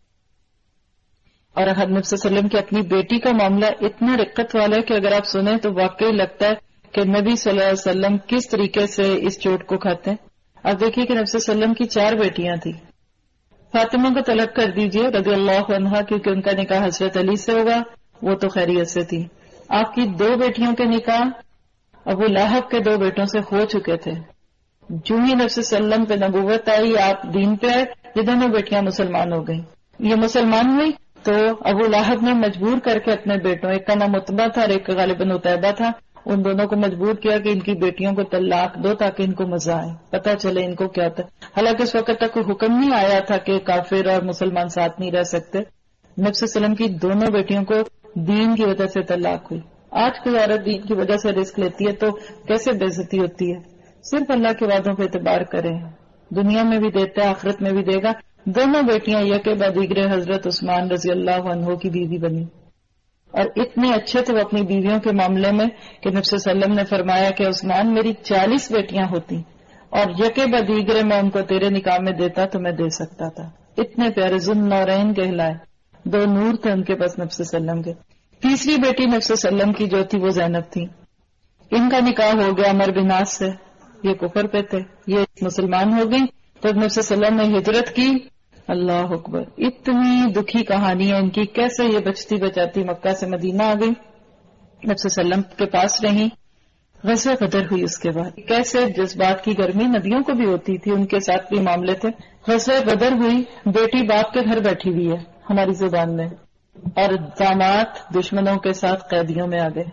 اور نبی صلی اللہ علیہ وسلم کی اپنی بیٹی کا معاملہ اتنا رقت والا ہے کہ اگر آپ سنیں تو واقعی لگتا ہے کہ نبی صلی اللہ علیہ وسلم کس طریقے سے اس چوٹ کو کھاتے ہیں۔ اب دیکھیے کہ نبی صلی اللہ علیہ وسلم کی 4 بیٹیاں تھیں، فاطمہ کو طلب کر دیجئے رضی اللہ عنہا کیونکہ ان کا نکاح حضرت علی سے ہوگا، وہ تو خیریت سے تھی۔ آپ کی 2 بیٹیوں کے نکاح ابو لہب کے 2 بیٹوں سے ہو چکے تھے، جو ہی نبی صلی اللہ علیہ وسلم پہ نبوت آئی، آپ دین پہ آئے، یہ دونوں بیٹیاں مسلمان ہو گئیں۔ یہ مسلمان ہوئی تو ابو لہب نے مجبور کر کے اپنے بیٹوں، ایک کا نام عتبہ تھا اور ایک کا غالباً عتیبہ تھا، ان دونوں کو مجبور کیا کہ ان کی بیٹیوں کو طلاق دو تاکہ ان کو مزہ آئے، پتہ چلے ان کو کیا ہوتا ہے۔ حالانکہ اس وقت تک کوئی حکم نہیں آیا تھا کہ کافر اور مسلمان ساتھ نہیں رہ سکتے۔ نبی صلی اللہ علیہ وسلم کی دونوں بیٹیوں کو دین کی وجہ سے طلاق ہوئی۔ آج کوئی عورت دین کی وجہ سے رسک لیتی ہے تو کیسے بے عزتی ہوتی ہے؟ صرف اللہ کے وعدوں پہ اعتبار کریں، دنیا میں بھی دیتا ہے آخرت میں بھی دے گا۔ دونوں بیٹیاں یک بعد دیگر حضرت عثمان رضی اللہ عنہ کی بیوی بنی، اور اتنے اچھے تھے وہ اپنی بیویوں کے معاملے میں کہ نبی صلی اللہ علیہ وسلم نے فرمایا کہ عثمان میری 40 بیٹیاں ہوتی اور یک بعد دیگر میں ان کو تیرے نکاح میں دیتا تو میں دے سکتا تھا۔ اتنے پیارے ذو النورین کہلائے، 2 نور تھے ان کے پاس نبی صلی اللہ علیہ وسلم کے۔ تیسری بیٹی نبی صلی اللہ علیہ وسلم کی جو تھی وہ زینب تھی، ان کا نکاح ہو گیا عمر بن عاص سے، یہ کفر پہ تھے، یہ مسلمان ہو گئی۔ تو نبی صلی اللہ علیہ وسلم نے ہجرت کی، اللہ اکبر، اتنی دکھی کہانی ہے ان کی، کیسے یہ بچتی بچاتی مکہ سے مدینہ آ گئی، نبی صلی اللہ علیہ وسلم کے پاس رہی۔ غزوہ بدر ہوئی اس کے بعد، کیسے جذبات کی گرمی نبیوں کو بھی ہوتی تھی، ان کے ساتھ بھی معاملے تھے۔ غزوہ بدر ہوئی، بیٹی باپ کے گھر بیٹھی ہوئی ہے ہماری زبان میں، اور داماد دشمنوں کے ساتھ قیدیوں میں آ گئے۔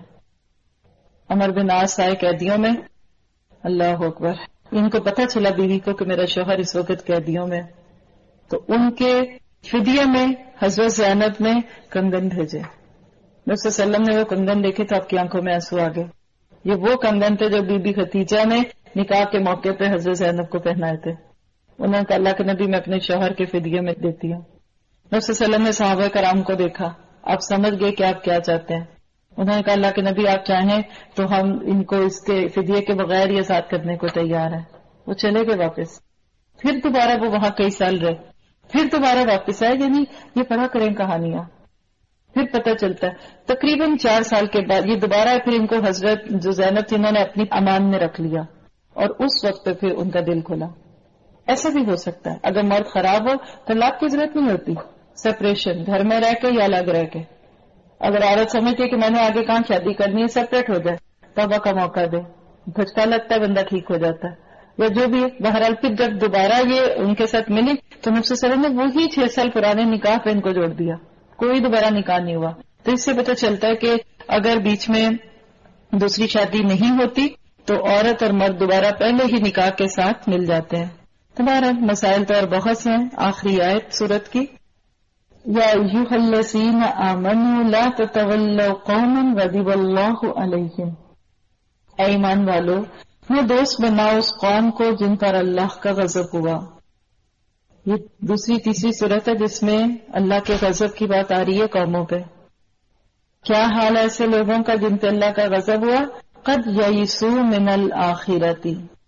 عمر بن عاص آئے قیدیوں میں، اللہ اکبر، ان کو پتہ چلا بیوی کو کہ میرا شوہر اس وقت قیدیوں میں، تو ان کے فدیے میں حضرت زینب نے کنگن بھیجے۔ نبی صلی اللہ علیہ وسلم نے وہ کنگن دیکھے تو آپ کی آنکھوں میں آنسو آ گئے۔ یہ وہ کنگن تھے جو بی بی خدیجہ نے نکاح کے موقع پہ حضرت زینب کو پہنائے تھے۔ انہوں نے کہا اللہ کے نبی میں اپنے شوہر کے فدیے میں دیتی ہوں۔ نبی صلی اللہ علیہ وسلم نے صحابہ کرام کو دیکھا، آپ سمجھ گئے کہ آپ کیا چاہتے ہیں۔ انہوں نے کہا اللہ کے نبی آپ چاہیں تو ہم ان کو اس کے فدیے کے بغیر یہ ساتھ کرنے کو تیار ہیں۔ وہ چلے گئے واپس۔ پھر دوبارہ وہ وہاں کئی سال رہے، پھر دوبارہ واپس آئے. یعنی یہ پڑھا کریں کہانیاں، پھر پتہ چلتا ہے تقریباً 4 سال کے بعد یہ دوبارہ پھر ان کو حضرت جو زینب تھی انہوں نے اپنی امان میں رکھ لیا اور اس وقت پہ پھر ان کا دل کھلا. ایسا بھی ہو سکتا ہے اگر مرد خراب ہو تو طلاق کی ضرورت نہیں ہوتی، سپریشن گھر میں رہ کے یا الگ رہ کے. اگر عورت سمجھتی ہے کہ میں نے آگے کہاں شادی کرنی ہے، سپریٹ ہو جائے، توبہ کا موقع دے، دھچکا لگتا ہے بندہ ٹھیک ہو جاتا ہے یا جو بھی. بہرحال پھر جب دوبارہ یہ ان کے ساتھ ملی تو نبی صلی اللہ علیہ وسلم نے وہی 6 سال پرانے نکاح پہ ان کو جوڑ دیا، کوئی دوبارہ نکاح نہیں ہوا. تو اس سے پتہ چلتا ہے کہ اگر بیچ میں دوسری شادی نہیں ہوتی تو عورت اور مرد دوبارہ پہلے ہی نکاح کے ساتھ مل جاتے ہیں. تمہارا مسائل تو اور بہت سے ہیں. آخری آیت سورت کی، یا ایھا الذین آمنوا لا تتولوا قوما غضب اللہ علیہم، اے ایمان والو وہ دوست بناؤ اس قوم کو جن پر اللہ کا غضب ہوا. یہ دوسری تیسری صورت ہے جس میں اللہ کے غضب کی بات آ رہی ہے قوموں پہ. کیا حال ہے ایسے لوگوں کا جن پہ اللہ کا غضب ہوا؟ قد یئسوا من الآخرۃ،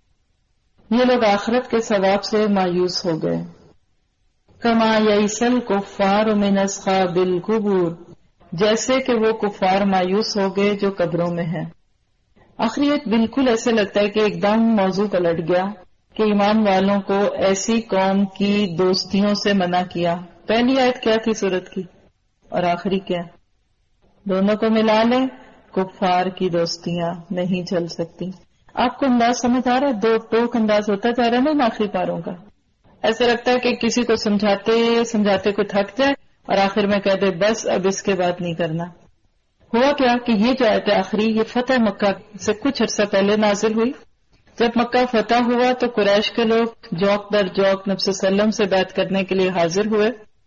یہ لوگ آخرت کے ثواب سے مایوس ہو گئے. کما یئس الکفار من اصحاب القبور، جیسے کہ وہ کفار مایوس ہو گئے جو قبروں میں ہیں. آخری آیت بالکل ایسے لگتا ہے کہ ایک دم موضوع پلٹ گیا کہ ایمان والوں کو ایسی قوم کی دوستیوں سے منع کیا. پہلی آیت کیا تھی سورت کی اور آخری کیا؟ دونوں کو ملا لیں، کفار کی دوستیاں نہیں چل سکتی. آپ کو انداز سمجھ آ رہا ہے؟ دو ٹوک انداز ہوتا جا رہا ہے نا آخری پاروں کا. ایسا لگتا ہے کہ کسی کو سمجھاتے سمجھاتے کو تھک جائے اور آخر میں کہہ دے بس اب اس کے بعد نہیں کرنا. ہوا کیا کہ یہ جو آیت آخری یہ فتح مکہ سے کچھ عرصہ پہلے نازل ہوئی. جب مکہ فتح ہوا تو قریش کے لوگ جوک در جوک نبی صلی اللہ علیہ وسلم سے بیعت کرنے کے لیے حاضر ہوئے،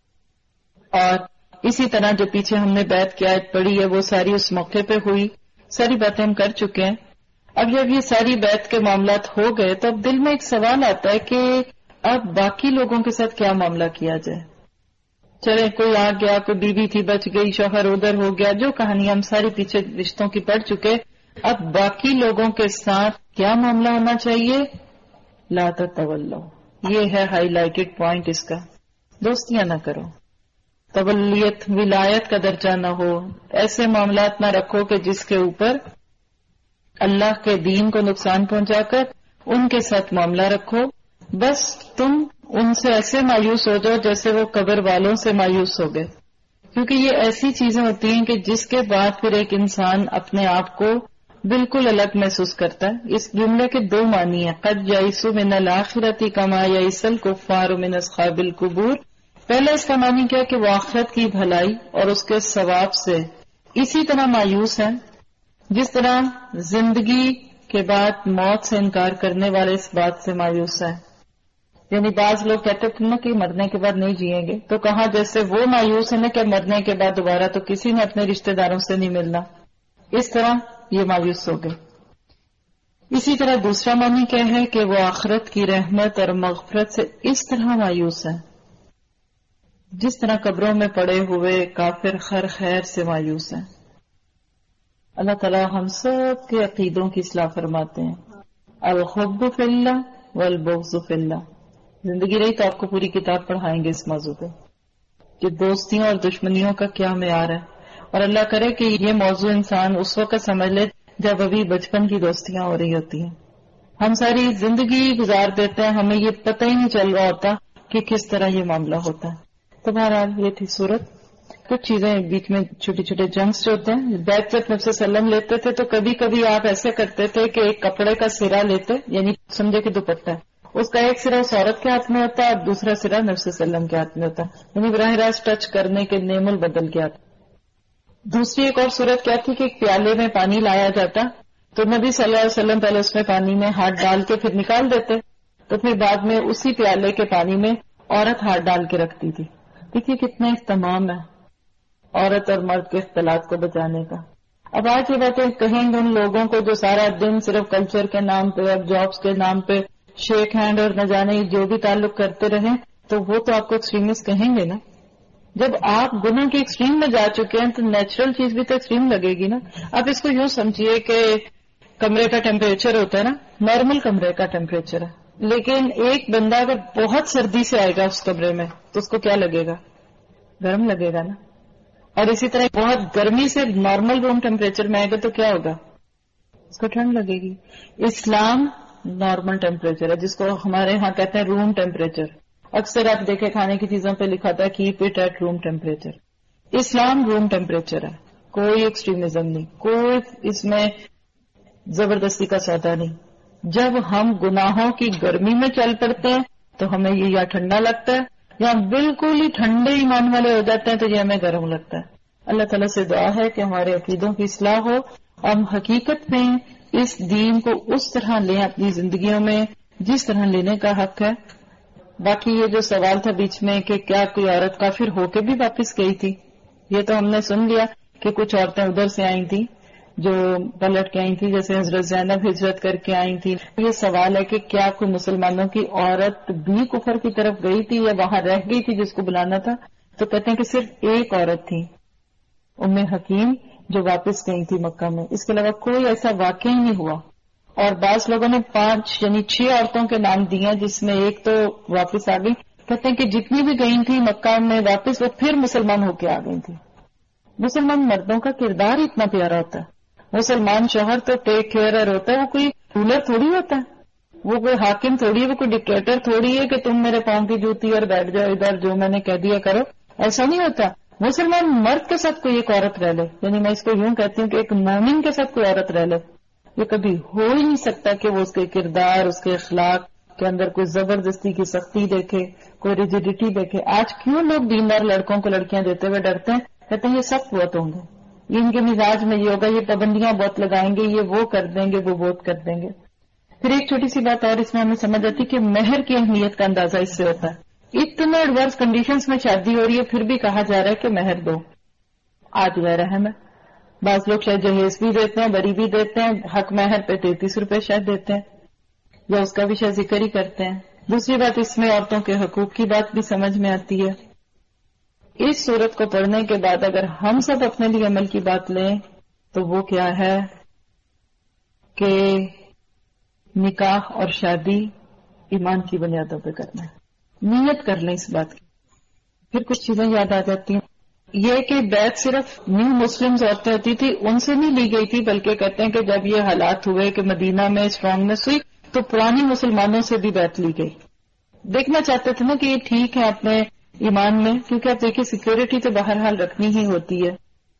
اور اسی طرح جو پیچھے ہم نے بیعت کی آیت پڑھی ہے وہ ساری اس موقع پہ ہوئی. ساری باتیں ہم کر چکے ہیں. اب جب یہ ساری بیعت کے معاملات ہو گئے تو اب دل میں ایک سوال آتا ہے کہ اب باقی لوگوں کے ساتھ کیا معاملہ کیا جائے. چلے کوئی آ گیا، کوئی بیوی تھی بچ گئی، شوہر ادھر ہو گیا، جو کہانی ہم ساری پیچھے رشتوں کی پڑھ چکے. اب باقی لوگوں کے ساتھ کیا معاملہ ہونا چاہیے؟ لا تتولوا، یہ ہے ہائی لائٹڈ پوائنٹ اس کا. دوستیاں نہ کرو، تولیت ولایت کا درجہ نہ ہو، ایسے معاملات نہ رکھو کہ جس کے اوپر اللہ کے دین کو نقصان پہنچا کر ان کے ساتھ معاملہ رکھو. بس تم ان سے ایسے مایوس ہو جاؤ جیسے وہ قبر والوں سے مایوس ہو گئے، کیونکہ یہ ایسی چیزیں ہوتی ہیں کہ جس کے بعد پھر ایک انسان اپنے آپ کو بالکل الگ محسوس کرتا ہے. اس جملے کے 2 معنی ہیں. قد یئسوا من الآخرۃ کما یئس الکفار من اصحاب القبور. پہلا اس کا معنی کیا کہ وہ آخرت کی بھلائی اور اس کے ثواب سے اسی طرح مایوس ہیں جس طرح زندگی کے بعد موت سے انکار کرنے والے اس بات سے مایوس ہیں. یعنی بعض لوگ کہتے تھے نا کہ مرنے کے بعد نہیں جئیں گے، تو کہاں جیسے وہ مایوس ہے نا کہ مرنے کے بعد دوبارہ تو کسی نے اپنے رشتہ داروں سے نہیں ملنا، اس طرح یہ مایوس ہو گئے. اسی طرح دوسرا معنی کیا ہے کہ وہ آخرت کی رحمت اور مغفرت سے اس طرح مایوس ہیں جس طرح قبروں میں پڑے ہوئے کافر خیر سے مایوس ہیں. اللہ تعالیٰ ہم سب کے عقیدوں کی اصلاح فرماتے ہیں. الحب فی اللہ والبغض فی اللہ. زندگی رہی تو آپ کو پوری کتاب پڑھائیں گے اس موضوع پہ کہ دوستیوں اور دشمنیوں کا کیا معیار ہے، اور اللہ کرے کہ یہ موضوع انسان اس وقت سمجھ لے جب ابھی بچپن کی دوستیاں ہو رہی ہوتی ہیں. ہم ساری زندگی گزار دیتے ہیں، ہمیں یہ پتہ ہی نہیں چل رہا ہوتا کہ کس طرح یہ معاملہ ہوتا ہے. تو بہرحال یہ تھی صورت. کچھ چیزیں بیچ میں چھوٹے چھوٹے جنگس جو ہوتے ہیں. بیعت جب نبی صلی اللہ علیہ وسلم لیتے تھے تو کبھی کبھی آپ ایسے کرتے تھے کہ ایک کپڑے کا سرا لیتے، یعنی سمجھے کہ دوپٹہ، اس کا ایک سرا اس عورت کے ہاتھ میں ہوتا ہے اور دوسرا سرا نبی صلی اللہ علیہ وسلم کے ہاتھ میں ہوتا ہے، یعنی براہ راست ٹچ کرنے کے نیم البدل کے ہاتھ. دوسری ایک اور صورت کیا تھی کہ ایک پیالے میں پانی لایا جاتا تو نبی صلی اللہ علیہ وسلم پہلے اس میں پانی میں ہاتھ ڈال کے پھر نکال دیتے، تو پھر بعد میں اسی پیالے کے پانی میں عورت ہاتھ ڈال کے رکھتی تھی. دیکھیے کتنا اہتمام ہے عورت اور مرد کے اختلاط کو بچانے کا. اب آج یہ باتیں کہیں گے ان لوگوں کو جو سارا دن صرف کلچر کے نام پہ اور جابس کے نام پہ شیک ہینڈ اور نہ جانے جو بھی تعلق کرتے رہیں، تو وہ تو آپ کو ایکسٹریمسٹ کہیں گے نا. جب آپ گناہ کے ایکسٹریم میں جا چکے ہیں تو نیچرل چیز بھی تو ایکسٹریم لگے گی نا. آپ اس کو یوں سمجھیے کہ کمرے کا ٹیمپریچر ہوتا ہے نا، نارمل کمرے کا ٹیمپریچر ہے لیکن ایک بندہ اگر بہت سردی سے آئے گا اس کمرے میں تو اس کو کیا لگے گا؟ گرم لگے گا نا. اور اسی طرح بہت گرمی سے نارمل روم ٹیمپریچر میں آئے گا تو کیا ہوگا؟ اس کو ٹھنڈ لگے گی. اسلام نارمل ٹیمپریچر ہے جس کو ہمارے ہاں کہتے ہیں روم ٹیمپریچر. اکثر آپ دیکھیں کھانے کی چیزوں پہ لکھا تھا keep it at room temperature. اسلام روم ٹیمپریچر ہے، کوئی ایکسٹریمزم نہیں، کوئی اس میں زبردستی کا سودا نہیں. جب ہم گناہوں کی گرمی میں چل پڑتے ہیں تو ہمیں یہ یا ٹھنڈا لگتا ہے یا بالکل ہی ٹھنڈے ایمان والے ہو جاتے ہیں تو یہ ہمیں گرم لگتا ہے. اللہ تعالیٰ سے دعا ہے کہ ہمارے عقیدوں کی اصلاح ہو، ہم حقیقت میں اس دین کو اس طرح لیں اپنی زندگیوں میں جس طرح لینے کا حق ہے. باقی یہ جو سوال تھا بیچ میں کہ کیا کوئی عورت کافر ہو کے بھی واپس گئی تھی، یہ تو ہم نے سن لیا کہ کچھ عورتیں ادھر سے آئی تھیں جو پلٹ کے آئی تھی، جیسے حضرت زینب ہجرت کر کے آئی تھی. یہ سوال ہے کہ کیا کوئی مسلمانوں کی عورت بھی کفر کی طرف گئی تھی یا وہاں رہ گئی تھی جس کو بلانا تھا؟ تو کہتے ہیں کہ صرف ایک عورت تھی، ام حکیم، جو واپس گئی تھی مکہ میں. اس کے علاوہ کوئی ایسا واقعہ ہی نہیں ہوا. اور بعض لوگوں نے 5 یعنی 6 عورتوں کے نام دیے جس میں ایک تو واپس آ گئی. کہتے ہیں کہ جتنی بھی گئی تھی مکہ میں واپس وہ پھر مسلمان ہو کے آ گئی تھی. مسلمان مردوں کا کردار اتنا پیارا ہوتا ہے. مسلمان شوہر تو ٹیک کیئرر ہوتا ہے، وہ کوئی رولر تھوڑی ہوتا ہے، وہ کوئی حاکم تھوڑی ہے، وہ کوئی ڈکٹیٹر تھوڑی ہے کہ تم میرے پاؤں کی جوتی اور بیٹھ جاؤ ادھر، جو میں نے کہہ دیا کرو. ایسا نہیں ہوتا. مسلمان مرد کے ساتھ کوئی ایک عورت رہ لے، یعنی میں اس کو یوں کہتی ہوں کہ ایک مومن کے ساتھ کوئی عورت رہ لے، یہ کبھی ہو ہی نہیں سکتا کہ وہ اس کے کردار، اس کے اخلاق کے اندر کوئی زبردستی کی سختی دیکھے، کوئی ریجیڈیٹی دیکھے. آج کیوں لوگ دیندار لڑکوں کو لڑکیاں دیتے ہوئے ڈرتے ہیں؟ کہتے ہیں یہ سخت بہت ہوں گے، یہ ان کے مزاج میں یہ ہوگا، یہ پابندیاں بہت لگائیں گے، یہ وہ کر دیں گے، وہ بہت کر دیں گے. پھر ایک چھوٹی سی بات اور اس میں ہمیں سمجھ آتی کہ مہر کی اہمیت کا اندازہ اس سے ہوتا ہے. اتنے ایڈورس کنڈیشنز میں شادی ہو رہی ہے پھر بھی کہا جا رہا ہے کہ مہر دو. آج غیر اہم ہے. بعض لوگ شاید جہیز بھی دیتے ہیں، بری بھی دیتے ہیں، حق مہر پہ 33 روپے شاید دیتے ہیں یا اس کا بھی شاید ذکر ہی کرتے ہیں. دوسری بات اس میں عورتوں کے حقوق کی بات بھی سمجھ میں آتی ہے. اس صورت کو پڑھنے کے بعد اگر ہم سب اپنے لیے عمل کی بات لیں تو وہ کیا ہے کہ نکاح اور شادی ایمان کی بنیادوں پہ کرنا ہے. نیت کر لیں اس بات کی. پھر کچھ چیزیں یاد آ جاتی ہیں. یہ کہ بیعت صرف نیو مسلمز عورتیں ہوتی تھی ان سے نہیں لی گئی تھی، بلکہ کہتے ہیں کہ جب یہ حالات ہوئے کہ مدینہ میں اسٹرانگنس ہوئی تو پرانی مسلمانوں سے بھی بیعت لی گئی. دیکھنا چاہتے تھے نا کہ یہ ٹھیک ہے اپنے ایمان میں، کیونکہ آپ دیکھیے سیکیورٹی تو بہرحال رکھنی ہی ہوتی ہے.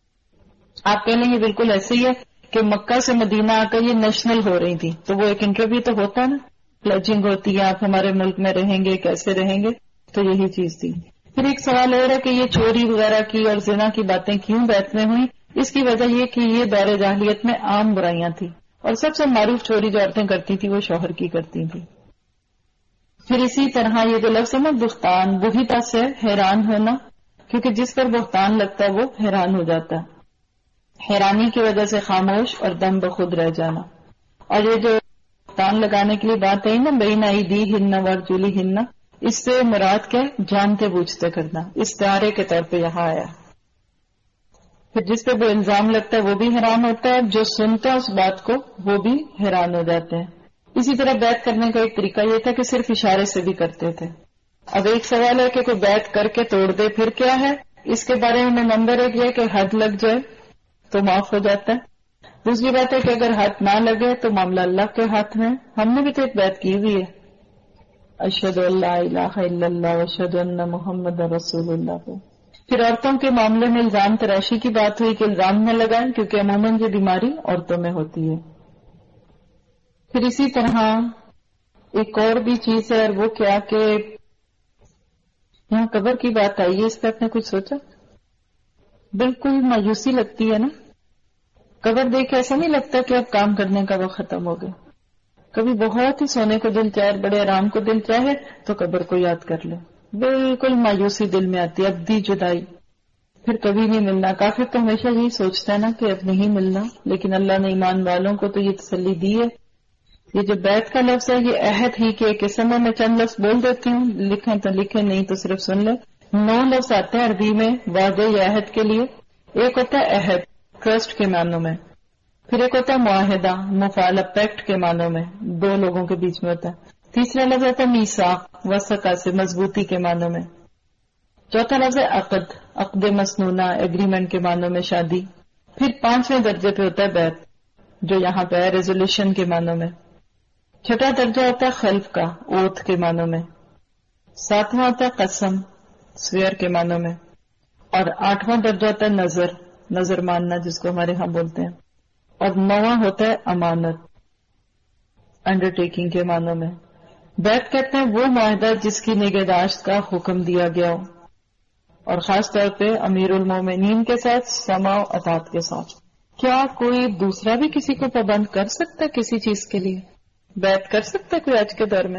آپ کہہ لیں یہ بالکل ایسے ہی ہے کہ مکہ سے مدینہ آ کر یہ نیشنل ہو رہی تھی تو وہ ایک انٹرویو تو ہوتا نا، پلیجنگ ہوتی ہے آپ ہمارے ملک میں رہیں گے، کیسے رہیں گے، تو یہی چیز تھی. پھر ایک سوال اور ہے کہ یہ چوری وغیرہ کی اور زنا کی باتیں کیوں بیعت میں ہوئی؟ اس کی وجہ یہ کہ یہ دور جاہلیت میں عام برائیاں تھیں اور سب سے معروف چوری جو عورتیں کرتی تھی وہ شوہر کی کرتی تھی. پھر اسی طرح یہ جو لفظ ہے نا بہتان، وہی پاس ہے حیران ہونا، کیونکہ جس پر بہتان لگتا ہے وہ حیران ہو جاتا ہے. حیرانی کی وجہ سے خاموش اور دم بخود رہ جانا. اور یہ جو بہتان لگانے کے لیے بات ہے نا بین ایدی ہن ورجلی ہن، اس سے مراد کیا؟ جانتے بوجھتے کرنا، استعارے کے طور پہ یہاں آیا. پھر جس پہ وہ الزام لگتا ہے وہ بھی حیران ہوتا ہے، جو سنتا ہے اس بات کو وہ بھی حیران ہو جاتے ہیں. اسی طرح بیعت کرنے کا ایک طریقہ یہ تھا کہ صرف اشارے سے بھی کرتے تھے. اب ایک سوال ہے کہ کوئی بیعت کر کے توڑ دے پھر کیا ہے؟ اس کے بارے میں نمبر ایک یہ کہ حد لگ جائے تو معاف ہو جاتا ہے. دوسری بات ہے کہ اگر حد نہ لگے تو معاملہ اللہ کے ہاتھ میں. ہم نے بھی تو ایک بیعت کی ہوئی ہے، اشہد ان لا الہ الا اللہ واشہد ان محمد رسول اللہ کو. پھر عورتوں کے معاملے میں الزام تراشی کی بات ہوئی کہ الزام نہ لگائیں کیونکہ عموماً یہ بیماری عورتوں میں ہوتی ہے. پھر اسی طرح ایک اور بھی چیز ہے اور وہ کیا کہ یہاں قبر کی بات آئی ہے، اس پہ آپ نے کچھ سوچا؟ بالکل مایوسی لگتی ہے نا قبر دیکھ کے. ایسا نہیں لگتا کہ اب کام کرنے کا وقت ختم ہو گیا. کبھی بہت ہی سونے کو دل چاہے، بڑے آرام کو دل چاہے تو قبر کو یاد کر لے، بالکل مایوسی دل میں آتی ہے، ابدی جدائی، پھر کبھی نہیں ملنا. کافر تو ہمیشہ یہی سوچتا ہے نا کہ اب نہیں ملنا، لیکن اللہ نے ایمان والوں کو تو یہ تسلی دی ہے. یہ جو بیعت کا لفظ ہے یہ عہد ہی کے قسم ہے. میں چند لفظ بول دیتی ہوں، لکھیں تو لکھیں، نہیں تو صرف سن لیں. 9 لفظ آتے ہیں عربی میں وعدے یا عہد کے لیے. ایک ہوتا ہے عہد ٹرسٹ کے معنوں میں، پھر ایک ہوتا ہے معاہدہ مفعلہ پیکٹ کے معنوں میں، 2 لوگوں کے بیچ میں ہوتا ہے. تیسرا لفظ آتا ہے میثاق، وثقہ سے مضبوطی کے معنوں میں. چوتھا لفظ ہے عقد، عقد مسنونہ، ایگریمنٹ کے معنوں میں شادی. پھر 5ویں درجے پہ ہوتا ہے بیعت، جو یہاں پہ ہے ریزولوشن کے معنوں میں. چھٹا درجہ ہوتا ہے خلف کا، اوتھ کے معنوں میں. 7واں ہوتا ہے قسم، سویئر کے معنوں میں. اور 8واں درجہ ہوتا ہے نظر، نظر ماننا جس کو ہمارے ہاں بولتے ہیں. اور 9واں ہوتا ہے امانت، انڈرٹیکنگ کے معنوں میں. بیعت کہتے ہیں وہ معاہدہ جس کی نگہداشت کا حکم دیا گیا ہو، اور خاص طور پہ امیر المومنین کے ساتھ، سماع و اطاعت کے ساتھ. کیا کوئی دوسرا بھی کسی کو پابند کر سکتا ہے کسی چیز کے لیے؟ بیعت کر سکتا ہے کوئی آج کے دور میں؟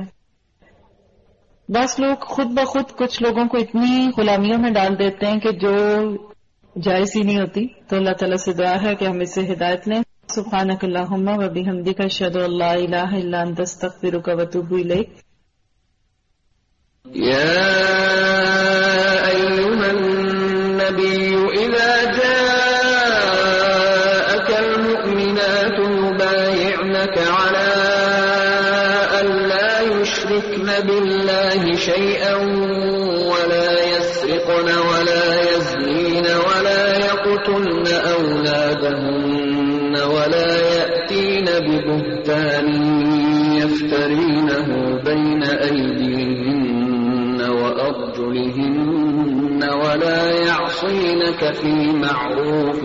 بس لوگ خود بخود کچھ لوگوں کو اتنی غلامیوں میں ڈال دیتے ہیں کہ جو جائز ہی نہیں ہوتی. تو اللہ تعالیٰ سے دعا ہے کہ ہم اس سے ہدایت لیں. سبحانک اللہم و بحمدک اشہد ان لا الہ الا انت استغفرک و اتوب الیک. يا أيها النبي إذا جاءك المؤمنات يبايعنك على أن لا يشركن بالله شيئا ولا يسرقن ولا يزنين ولا يقتلن أولادهن ولا يأتين ببهتان يفترينه بين أيديهن وأرجلهن ولا يعصينك في معروف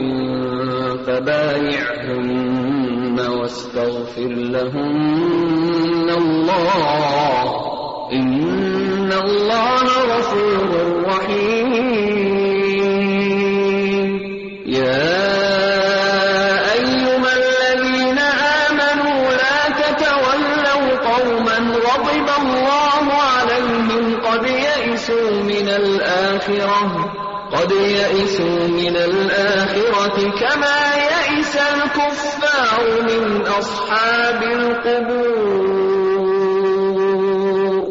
فبايعهن واستغفر لهن الله إن الله غفور رحيم. يا أيها الذين آمنوا لا تتولوا قوما غضب الله عليهم قد يئسوا من الآخرة كما يئس الكفار من أصحاب القبور.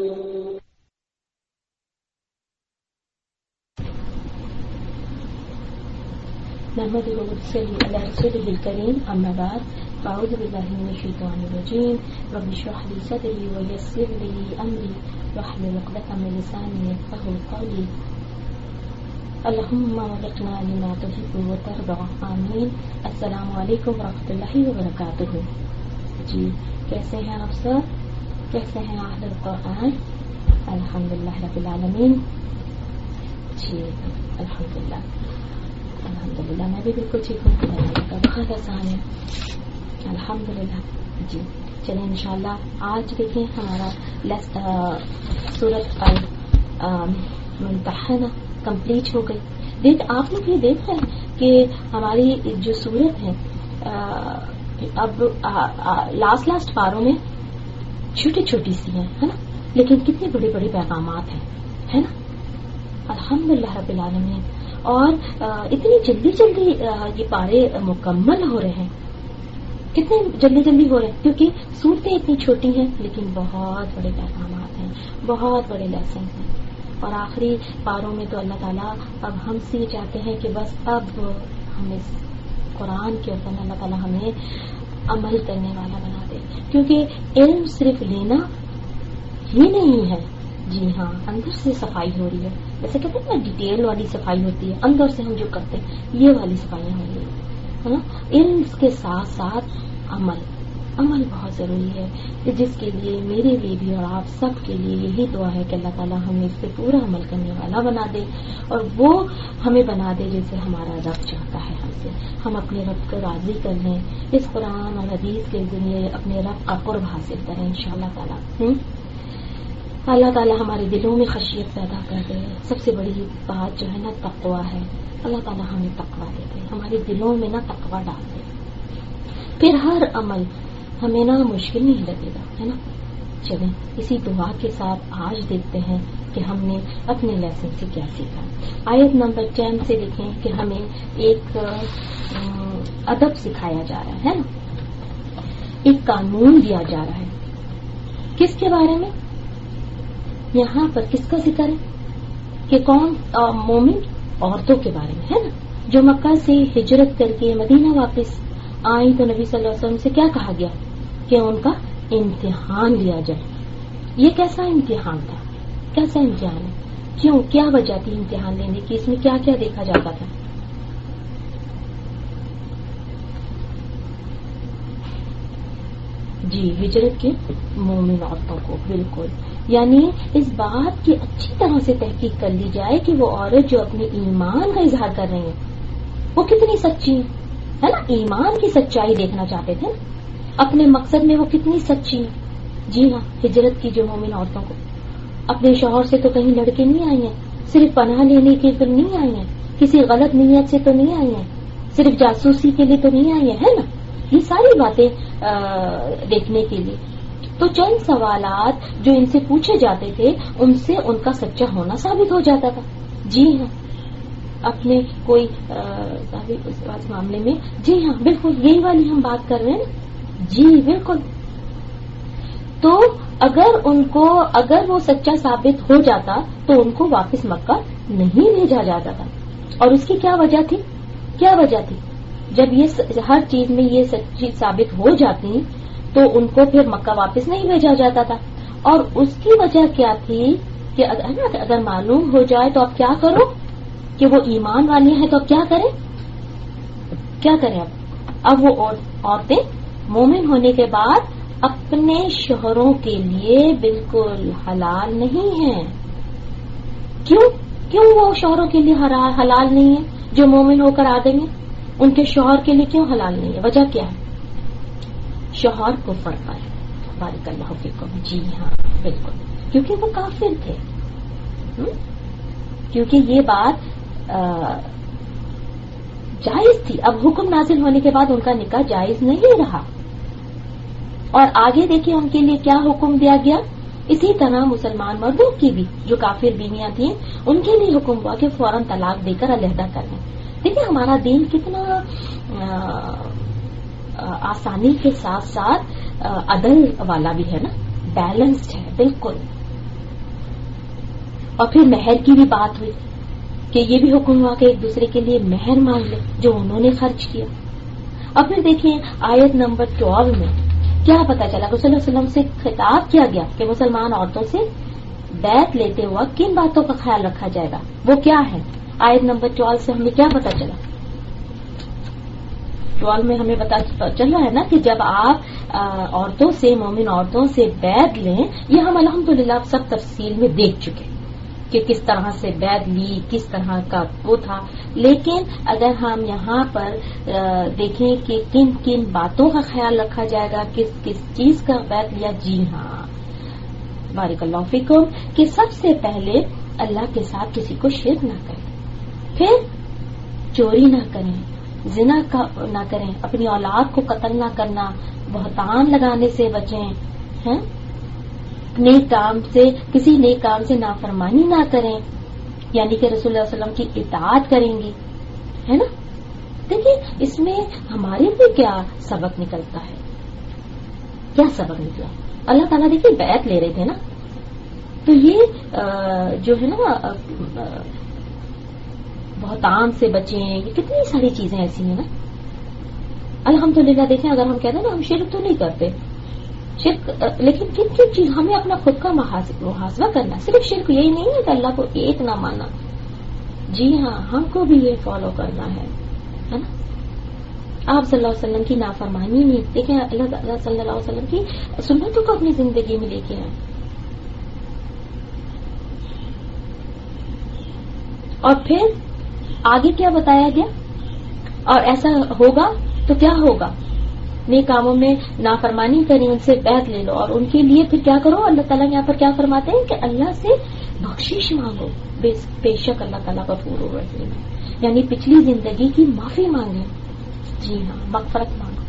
نحمده ونصلي على رسوله الكريم. أما بعد، فأعوذ بالله من الشيطان الرجيم. رب اشرح لي صدري ويسر لي أمري واحلل عقدة من لساني يفقهوا قولي. اللهم وفقنا لما تحب وترضى، آمین. السلام علیکم ورحمۃ اللہ وبرکاتہ. جی کیسے ہیں آپ سب؟ کیسے ہیں اہل القرآن؟ الحمدللہ رب العالمین. جی الحمدللہ الحمدللہ میں بھی بالکل ٹھیک ہوں. اللہ کا بہت آسان ہے الحمدللہ. جی چلیں انشاءاللہ آج دیکھیں ہمارا سورۃ الممتحنہ کمپلیٹ ہو گئی. آپ لوگ یہ دیکھ رہے ہیں کہ ہماری جو سورت ہے اب لاسٹ پاروں میں چھوٹی چھوٹی سی ہیں، ہے نا، لیکن کتنے بڑے بڑے پیغامات ہیں، ہے نا. الحمدللہ رب العالمین. اور اتنی جلدی یہ پارے مکمل ہو رہے ہیں، کتنے جلدی ہو رہے ہیں، کیونکہ صورتیں اتنی چھوٹی ہیں لیکن بہت بڑے پیغامات ہیں، بہت بڑے لیسن ہیں. اور آخری پاروں میں تو اللہ تعالیٰ اب ہم سے یہ چاہتے ہیں کہ بس اب ہم اس قرآن کے اوپر اللہ تعالیٰ ہمیں عمل کرنے والا بنا دے. کیونکہ علم صرف لینا ہی نہیں ہے. جی ہاں، اندر سے صفائی ہو رہی ہے. جیسے کہتے ہیں نا ڈیٹیل والی صفائی ہوتی ہے، اندر سے ہم جو کرتے ہیں یہ والی صفائیاں ہو رہی ہے نا. علم کے ساتھ ساتھ عمل بہت ضروری ہے، جس کے لیے میرے لیے بھی اور آپ سب کے لیے یہی دعا ہے کہ اللہ تعالیٰ ہمیں اس پہ پورا عمل کرنے والا بنا دے، اور وہ ہمیں بنا دے جیسے ہمارا رب چاہتا ہے ہم سے. ہم اپنے رب کو راضی کر لیں، اس قرآن اور حدیث کے ذریعے اپنے رب کا قرب حاصل کریں انشاءاللہ تعالیٰ. اللہ تعالیٰ ہمارے دلوں میں خشیت پیدا کر دے. سب سے بڑی بات جو ہے نا تقویٰ ہے. اللہ تعالیٰ ہمیں تقویٰ دے دے، ہمارے دلوں میں نا تقویٰ ڈال دے. پھر ہر عمل ہمیں نا مشکل نہیں لگے گا، ہے نا. چلیں اسی دعا کے ساتھ آج دیکھتے ہیں کہ ہم نے اپنے لیسن سے کیا سیکھا. آیت نمبر 10 سے دیکھیں کہ ہمیں ایک ادب سکھایا جا رہا ہے نا، ایک قانون دیا جا رہا ہے. کس کے بارے میں؟ یہاں پر کس کا ذکر ہے کہ کون؟ مومن عورتوں کے بارے میں، ہے نا، جو مکہ سے ہجرت کر کے مدینہ واپس آئی تو نبی صلی اللہ علیہ وسلم سے کیا کہا گیا کہ ان کا امتحان لیا جائے. یہ کیسا امتحان تھا؟ کیسا امتحان ہے؟ کیوں؟ کیا وجہ تھی امتحان لینے کی؟ اس میں کیا کیا دیکھا جاتا تھا؟ جی، ہجرت کے مومن عورتوں کو، بالکل، یعنی اس بات کی اچھی طرح سے تحقیق کر لی جائے کہ وہ عورت جو اپنے ایمان کا اظہار کر رہی ہیں وہ کتنی سچی ہے نا، ایمان کی سچائی دیکھنا چاہتے تھے، اپنے مقصد میں وہ کتنی سچی ہیں۔ جی ہاں، ہجرت کی جو مومن عورتوں کو اپنے شوہر سے تو کہیں لڑکے نہیں آئی ہیں، صرف پناہ لینے کے تو نہیں آئی ہیں، کسی غلط نیت سے تو نہیں آئی ہیں، صرف جاسوسی کے لیے تو نہیں آئی ہیں، ہے نا، یہ ساری باتیں دیکھنے کے لیے۔ تو چند سوالات جو ان سے پوچھے جاتے تھے ان سے ان کا سچا ہونا ثابت ہو جاتا تھا۔ جی ہاں، اپنے کوئی اس معاملے میں، جی ہاں بالکل یہی والی ہم بات کر رہے ہیں، جی بالکل۔ تو اگر وہ سچا ثابت ہو جاتا تو ان کو واپس مکہ نہیں بھیجا جاتا تھا، اور اس کی کیا وجہ تھی؟ کیا وجہ تھی؟ جب یہ ہر چیز میں یہ سچی ثابت ہو جاتی تو ان کو پھر مکہ واپس نہیں بھیجا جاتا تھا، اور اس کی وجہ کیا تھی کہ اگر معلوم ہو جائے تو اب کیا کرو کہ وہ ایمان والی ہیں، تو اب کیا کریں؟ کیا کریں؟ اب وہ عورتیں مومن ہونے کے بعد اپنے شوہروں کے لیے بالکل حلال نہیں ہیں۔ کیوں وہ شوہروں کے لیے حلال نہیں ہے؟ جو مومن ہو کر آ گئی ہیں ان کے شوہر کے لیے کیوں حلال نہیں ہے؟ وجہ کیا ہے؟ شوہر کو فرق ہے، بارک اللہ فیکم، جی ہاں بالکل، کیونکہ وہ کافر تھے، کیونکہ یہ بات جائز تھی۔ اب حکم نازل ہونے کے بعد ان کا نکاح جائز نہیں رہا، اور آگے دیکھیں ان کے لیے کیا حکم دیا گیا۔ اسی طرح مسلمان مردوں کی بھی جو کافر بیویاں تھیں ان کے لیے حکم ہوا کہ فوراً طلاق دے کر علیحدہ کر لیں۔ دیکھیں ہمارا دین کتنا آسانی کے ساتھ ساتھ عدل والا بھی ہے نا، بیلنسڈ ہے بالکل۔ اور پھر مہر کی بھی بات ہوئی کہ یہ بھی حکم ہوا کہ ایک دوسرے کے لیے مہر مانگ لے جو انہوں نے خرچ کیا۔ اور پھر دیکھیں آیت نمبر 12 میں کیا پتا چلا، رسول اللہ علیہ وسلم سے خطاب کیا گیا کہ مسلمان عورتوں سے بیعت لیتے ہوا کن باتوں کا خیال رکھا جائے گا، وہ کیا ہے؟ آیت نمبر 12 سے ہمیں کیا پتا چلا؟ 12 میں ہمیں پتا چل رہا ہے نا کہ جب آپ عورتوں سے، مومن عورتوں سے بیعت لیں، یہ ہم الحمدللہ سب تفصیل میں دیکھ چکے کہ کس طرح سے بیعت لی، کس طرح کا وہ تھا۔ لیکن اگر ہم یہاں پر دیکھیں کہ کن کن باتوں کا خیال رکھا جائے گا، کس کس چیز کا بیعت لیا، جی ہاں بارک اللہ فیکم، کہ سب سے پہلے اللہ کے ساتھ کسی کو شرک نہ کریں، پھر چوری نہ کریں، زنا نہ کریں، اپنی اولاد کو قتل نہ کرنا، بہتان لگانے سے بچیں، ہیں نیک کام سے، کسی نیک کام سے نافرمانی نہ کریں، یعنی کہ رسول اللہ علیہ وسلم کی اطاعت کریں گی، ہے نا۔ دیکھیں اس میں ہمارے لیے کیا سبق نکلتا ہے، کیا سبق نکلا؟ اللہ تعالیٰ دیکھیے بیعت لے رہے تھے نا، تو یہ جو ہے نا بہتان سے بچیں، یہ کتنی ساری چیزیں ایسی ہیں نا۔ الحمدللہ دیکھیں اگر ہم کہتے ہیں نا ہم شرک تو نہیں کرتے، شرک، لیکن کن کن چیز ہمیں اپنا خود کا محاسبہ کرنا، صرف شرک یہی نہیں ہے کہ اللہ کو ایک نہ ماننا، جی ہاں ہم کو بھی یہ فالو کرنا ہے نا۔ آپ صلی اللہ علیہ وسلم کی نافرمانی نہیں، دیکھیں اللہ تعالیٰ صلی اللہ علیہ وسلم کی سنتوں کو اپنی زندگی میں لے کے آئے، اور پھر آگے کیا بتایا گیا، اور ایسا ہوگا تو کیا ہوگا، نیک کاموں میں نافرمانی کریں، ان سے بیعت لے لو، اور ان کے لیے پھر کیا کرو، اللہ تعالیٰ یہاں پر کیا فرماتے ہیں کہ اللہ سے بخشش مانگو، بے شک اللہ تعالیٰ غفور الرحیم ہے، یعنی پچھلی زندگی کی معافی مانگیں، جی ہاں مغفرت مانگو،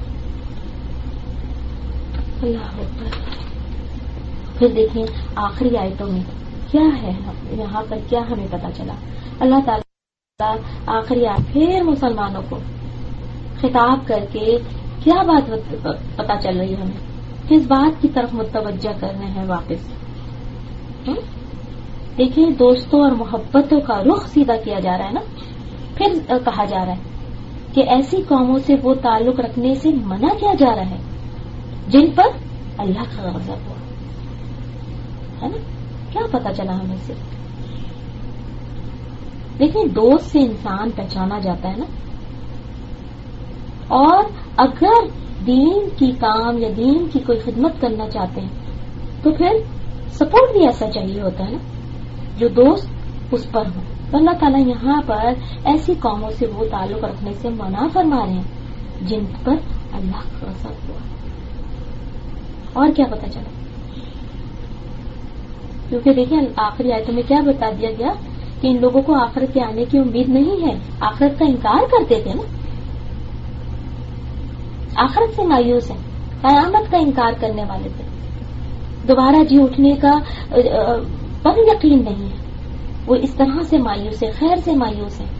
اللہ اکبر۔ پھر دیکھیں آخری آیتوں میں کیا ہے، یہاں پر کیا ہمیں پتا چلا، اللہ تعالیٰ آخری آیت پھر مسلمانوں کو خطاب کر کے کیا بات پتا چل رہی ہے، ہمیں کس بات کی طرف متوجہ کرنا ہے واپس۔ دیکھیں دوستوں اور محبتوں کا رخ سیدھا کیا جا رہا ہے نا، پھر کہا جا رہا ہے کہ ایسی قوموں سے وہ تعلق رکھنے سے منع کیا جا رہا ہے جن پر اللہ کا غضب ہوا، ہے نا؟ کیا پتا چلا ہمیں سے؟ لیکن دوست سے انسان پہچانا جاتا ہے نا. اور اگر دین کی کام یا دین کی کوئی خدمت کرنا چاہتے ہیں تو پھر سپورٹ بھی ایسا چاہیے ہوتا ہے نا جو دوست اس پر ہو. تو اللہ تعالیٰ یہاں پر ایسی قوموں سے وہ تعلق رکھنے سے منع فرما رہے ہیں جن پر اللہ کا غضب ہوا. اور کیا پتا چلا؟ کیونکہ دیکھیں آخری آیتوں میں کیا بتا دیا گیا کہ ان لوگوں کو آخرت کے آنے کی امید نہیں ہے. آخرت کا انکار کرتے تھے نا, آخرت سے مایوس ہیں, قیامت کا انکار کرنے والے تھے, دوبارہ جی اٹھنے کا پر یقین نہیں ہے, وہ اس طرح سے مایوس ہے, خیر سے مایوس ہے.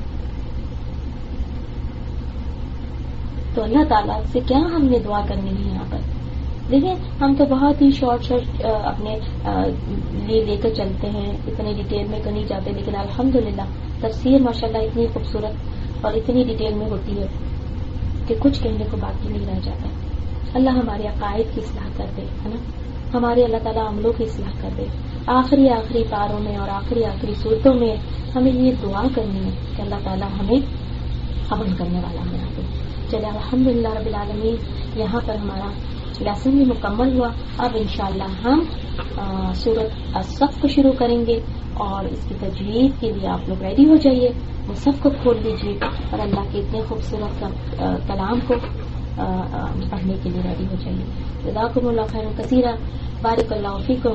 تو اللہ تعالیٰ سے کیا ہم نے دعا کرنی ہے یہاں پر؟ دیکھیں ہم تو بہت ہی شارٹ اپنے لے کر چلتے ہیں, اتنے ڈیٹیل میں تو نہیں جاتے, لیکن الحمدللہ تفسیر ماشاءاللہ اتنی خوبصورت اور اتنی ڈیٹیل میں ہوتی ہے کہ کچھ کہنے کو باقی نہیں رہ جاتا. اللہ ہمارے عقائد کی اصلاح کر دے, ہے نا, ہمارے اللہ تعالیٰ عملوں کی اصلاح کر دے. آخری پاروں میں اور آخری صورتوں میں ہمیں یہ دعا کرنی ہے کہ اللہ تعالیٰ ہمیں قبول کرنے والا بنا دے. چلے الحمدللہ رب العالمین, یہاں پر ہمارا لیسن بھی مکمل ہوا. اب انشاءاللہ ہم سورۃ الصف کو شروع کریں گے اور اس کی تجوید کے لیے آپ لوگ ریڈی ہو جائیے, مصحف کو کھول لیجیے اور اللہ کے اتنے خوبصورت کلام کو پڑھنے کے لیے ریڈی ہو جائیے. جزاکم اللہ خیر کثیرا, بارک اللہ فیکم.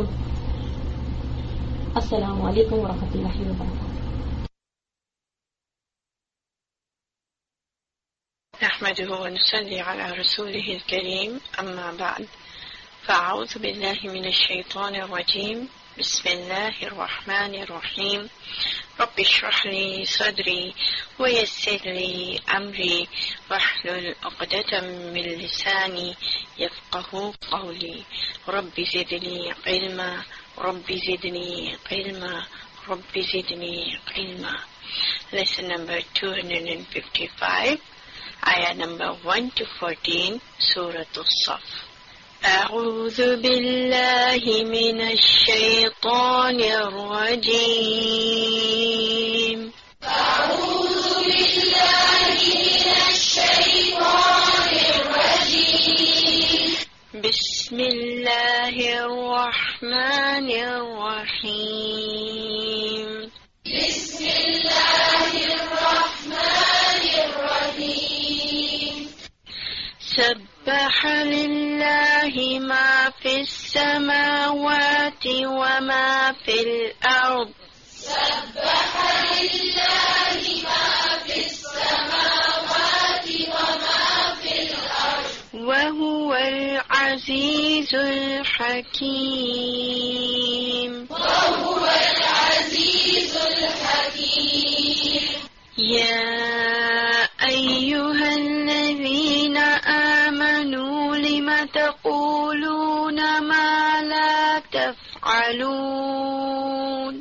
السلام علیکم ورحمۃ اللہ وبرکاتہ. نحمده ونصلي على رسوله الكريم أما بعد فأعوذ بالله من الشيطان الرجيم. بسم الله الرحمن الرحيم. رب اشرح لي صدري ويسر لي أمري واحلل عقدة من لساني يفقهوا قولي. رب زدني علما رب زدني علما رب زدني علما. Lesson number 255, ayah number 1 to 14, Surah Al-Saf. أعوذ بالله من الشيطان الرجيم. أعوذ بالله من الشيطان الرجيم. بسم الله الرحمن الرحيم. بسم الله الرحمن الرحيم. سبح لله ما في السماوات وما في الأرض. سبح لله ما في السماوات وما في الأرض. وهو العزيز الحكيم. وهو العزيز الحكيم. يا أيها الذين آمنوا لم تقولون ما لا تفعلون.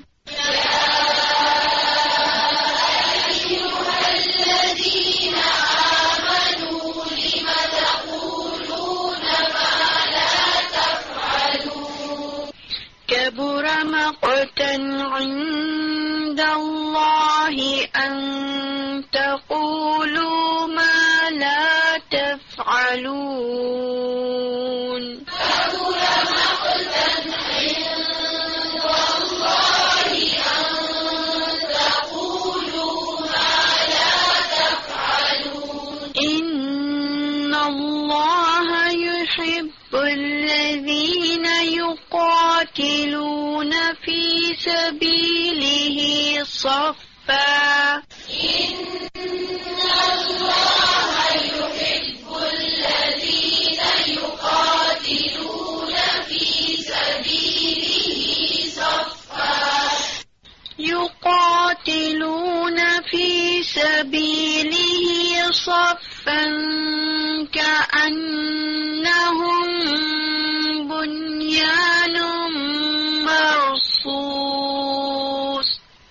كبر مقتا عند الله أن تقولوا ما لا تفعلون. كبر مقتا عند الله أن تقولوا ما لا تفعلون. إن الله يحب الذين يقاتلون في سبيله صفا. إن الله يحب الذين يقاتلون في سبيله صفا. يقاتلون في سبيله صفا كأنهم بنيان مرصوص.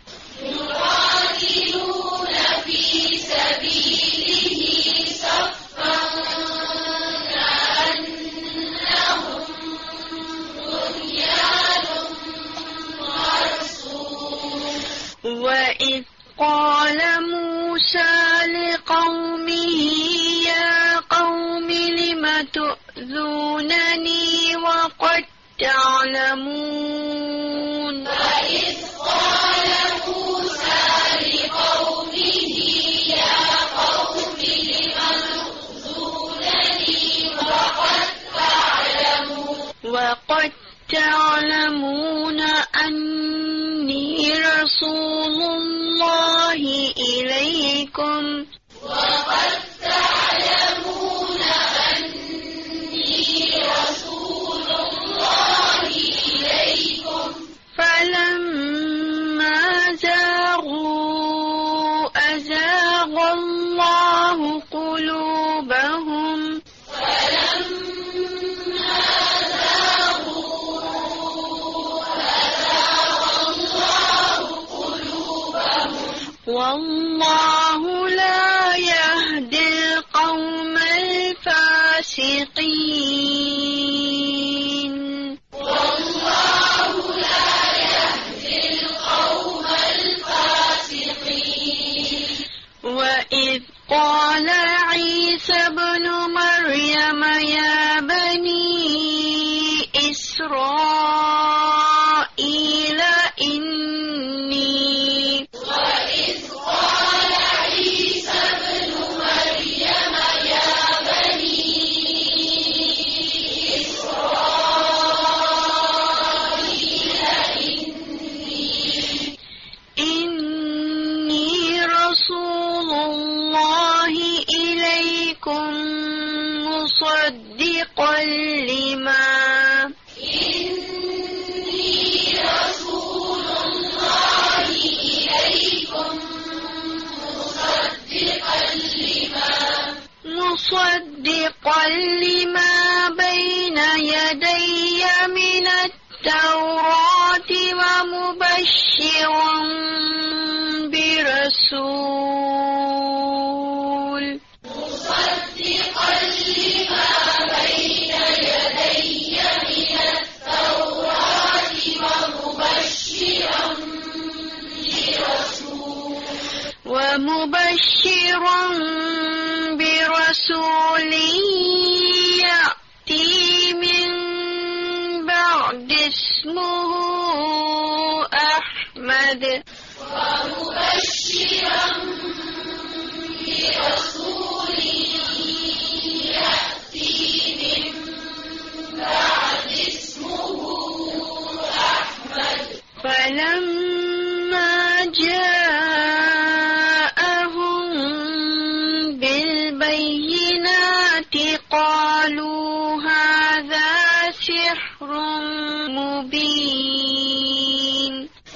يقاتلون في سبيله صفا كأنهم بنيان وإذ قال موسى لقومه يا قوم لم تؤذونني وقد تعلمون وإذ قال موسى لقومه يا قوم لم تؤذونني وقد تعلمون أني رسول الله إليكم وقد تعلمون أني رسول الله إليكم فلما زاغوا أزاغ الله قلوبهم والله لا يهدي القوم الفاسقين والله لا يهدي القوم الفاسقين وإذ قال عيسى ابن مريم يا بني إسرائيل مصدقا لما بين يدي من التوراة ومبشرا برسول يأتي من بعد اسمه أحمد فلما جاءهم بالبينات قالوا هذا سحر مبين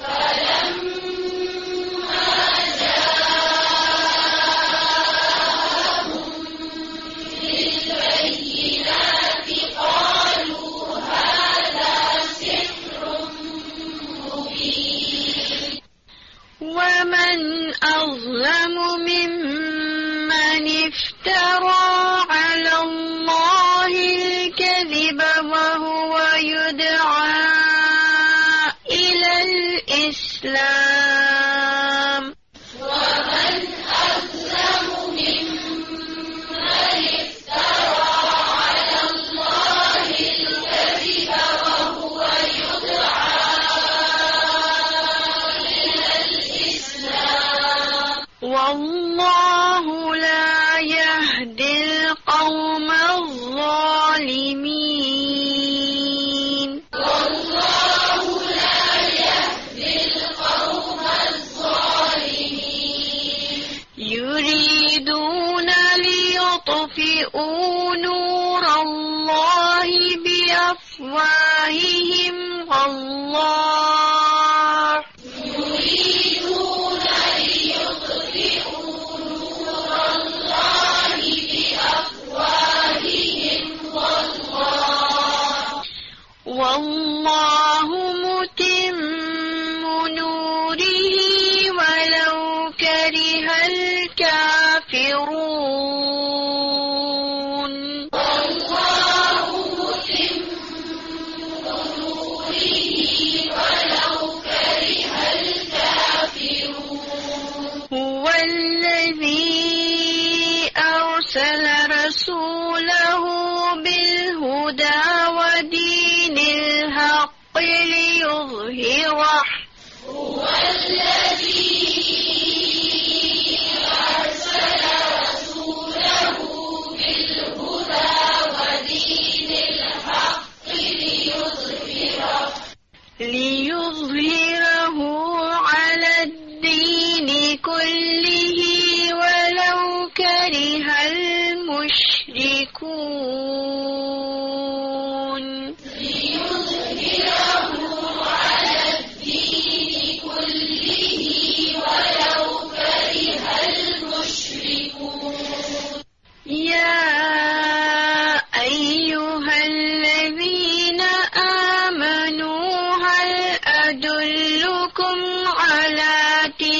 ومن أظلم ممن افترى على الله الكذب وهو يدعى إلى الإسلام ومن أظلم ممن افترى على الله الكذب وهو يدعى إلى الإسلام والله لا يهدي القوم الظالمين والله لا يهدي القوم الظالمين يريدون ليطفئوا نور الله بأفواههم والله يريدون ليطفئوا نور الله بأفواههم والله متم نوره ولو كره الكافرون والله متم نوره ولو كره الكافرون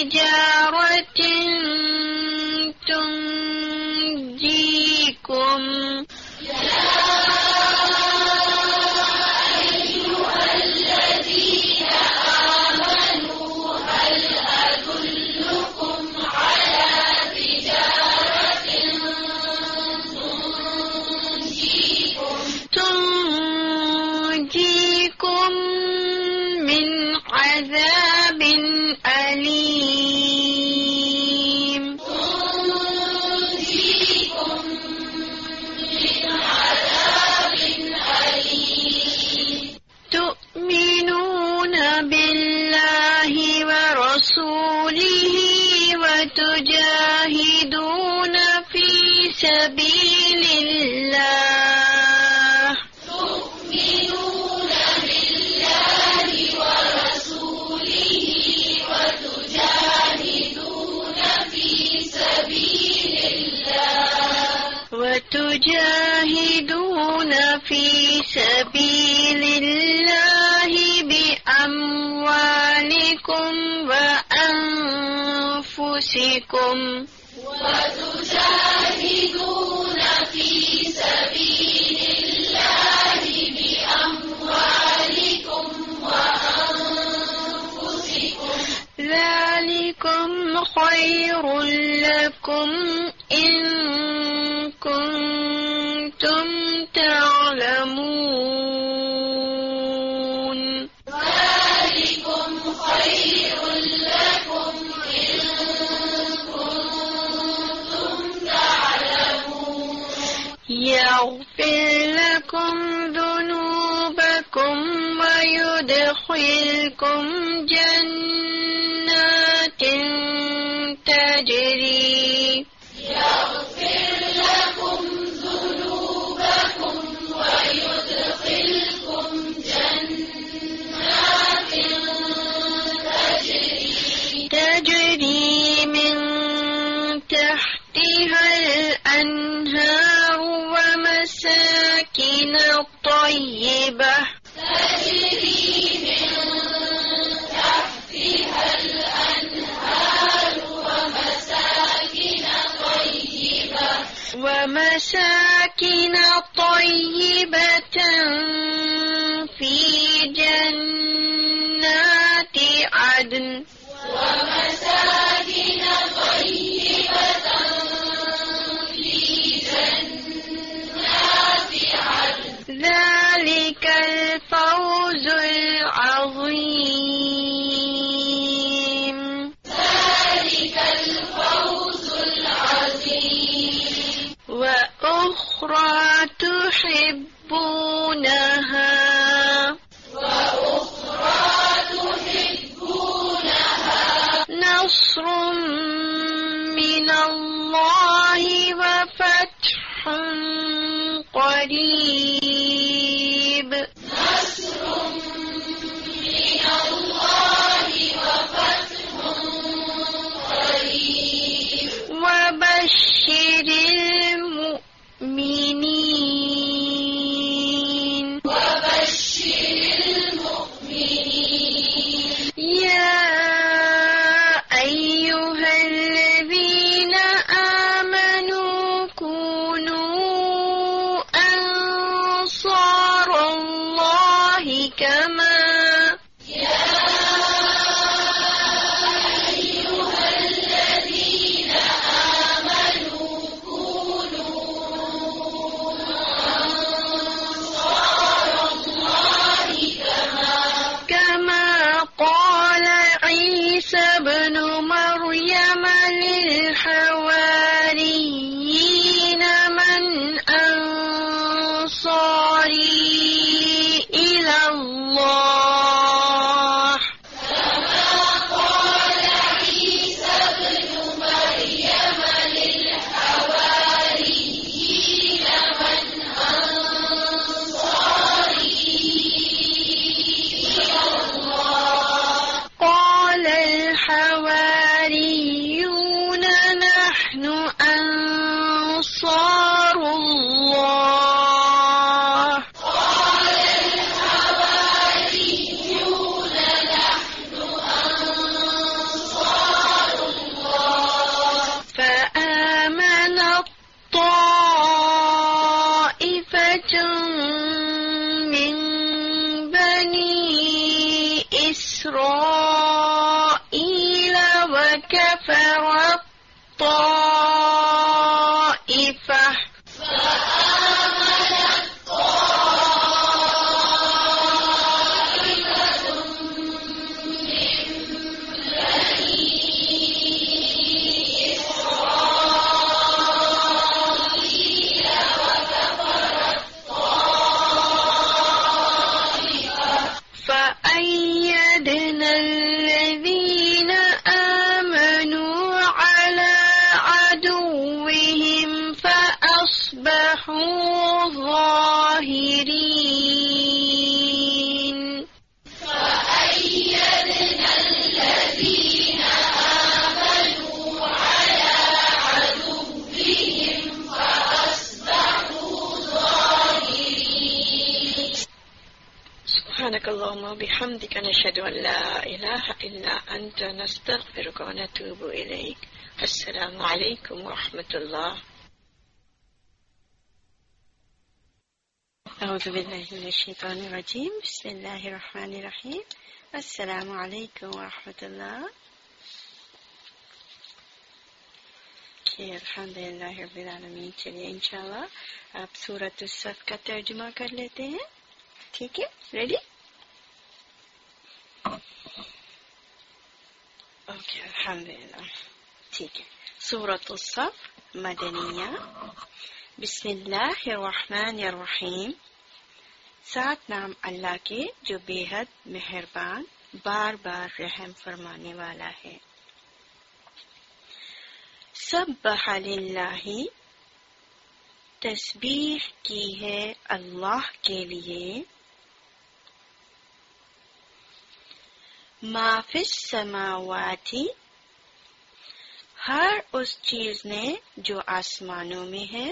تجارة تنجيكم من عذاب أليم تؤمنون بالله ورسوله وتجاهدون في سبيل الله وتجاهدون في سبيل الله بأموالكم وأنفسكم وتجاهدون في سبيل الله بأموالكم وأنفسكم ذلكم خير لكم إن كنتم تعلمون ذلكم خير لكم إن كنتم تعلمون يغفر لكم ذنوبكم ويدخلكم جنات تجري يغفر لكم ذنوبكم ويدخلكم جنات تجري من تحتها الأنهار ومساكن طيبة ومساكن طيبة في جنات عدن ومساكن طيبة في جنات عدن ذلك الفوز العظيم ذلك الفوز العظيم وأخرى تحبونها نصر من الله وفتح قريب وبشر المؤمنين يا أيها الذين آمنوا كونوا أنصار الله كما قال عيسى ابن مريم للحواريين من أنصاري إلى الله قال الحواريون نحن فكفر الطائفة فأيدنا الذين آمنوا على عدوهم فأصبحوا ظاهرين فأيدنا الذين آمنوا على عدوهم فأصبحوا ظاهرين. سبحانك اللهم وبحمدك نشهد أن لا إله إلا أنت نستغفرك ونتوب إليك. السلام عليكم ورحمة الله. أعوذ بالله من الشيطان الرجيم. بسم الله الرحمن الرحيم. السلام عليكم ورحمة الله. الحمدللہ رب العالمین. چلیے انشاءاللہ آپ سورۃ الصف کا ترجمہ کر لیتے ہیں. ٹھیک ہے، ریڈی؟ اوکے، الحمدللہ. ٹھیک ہے. سورۃ الصف مدنیہ. بسم اللہ الرحمن الرحیم. سات نام اللہ کے جو بے حد مہربان بار بار رحم فرمانے والا ہے. سبح للہ، تسبیح کی ہے اللہ کے لیے. ما فی السماوات، ہر اس چیز نے جو آسمانوں میں ہے.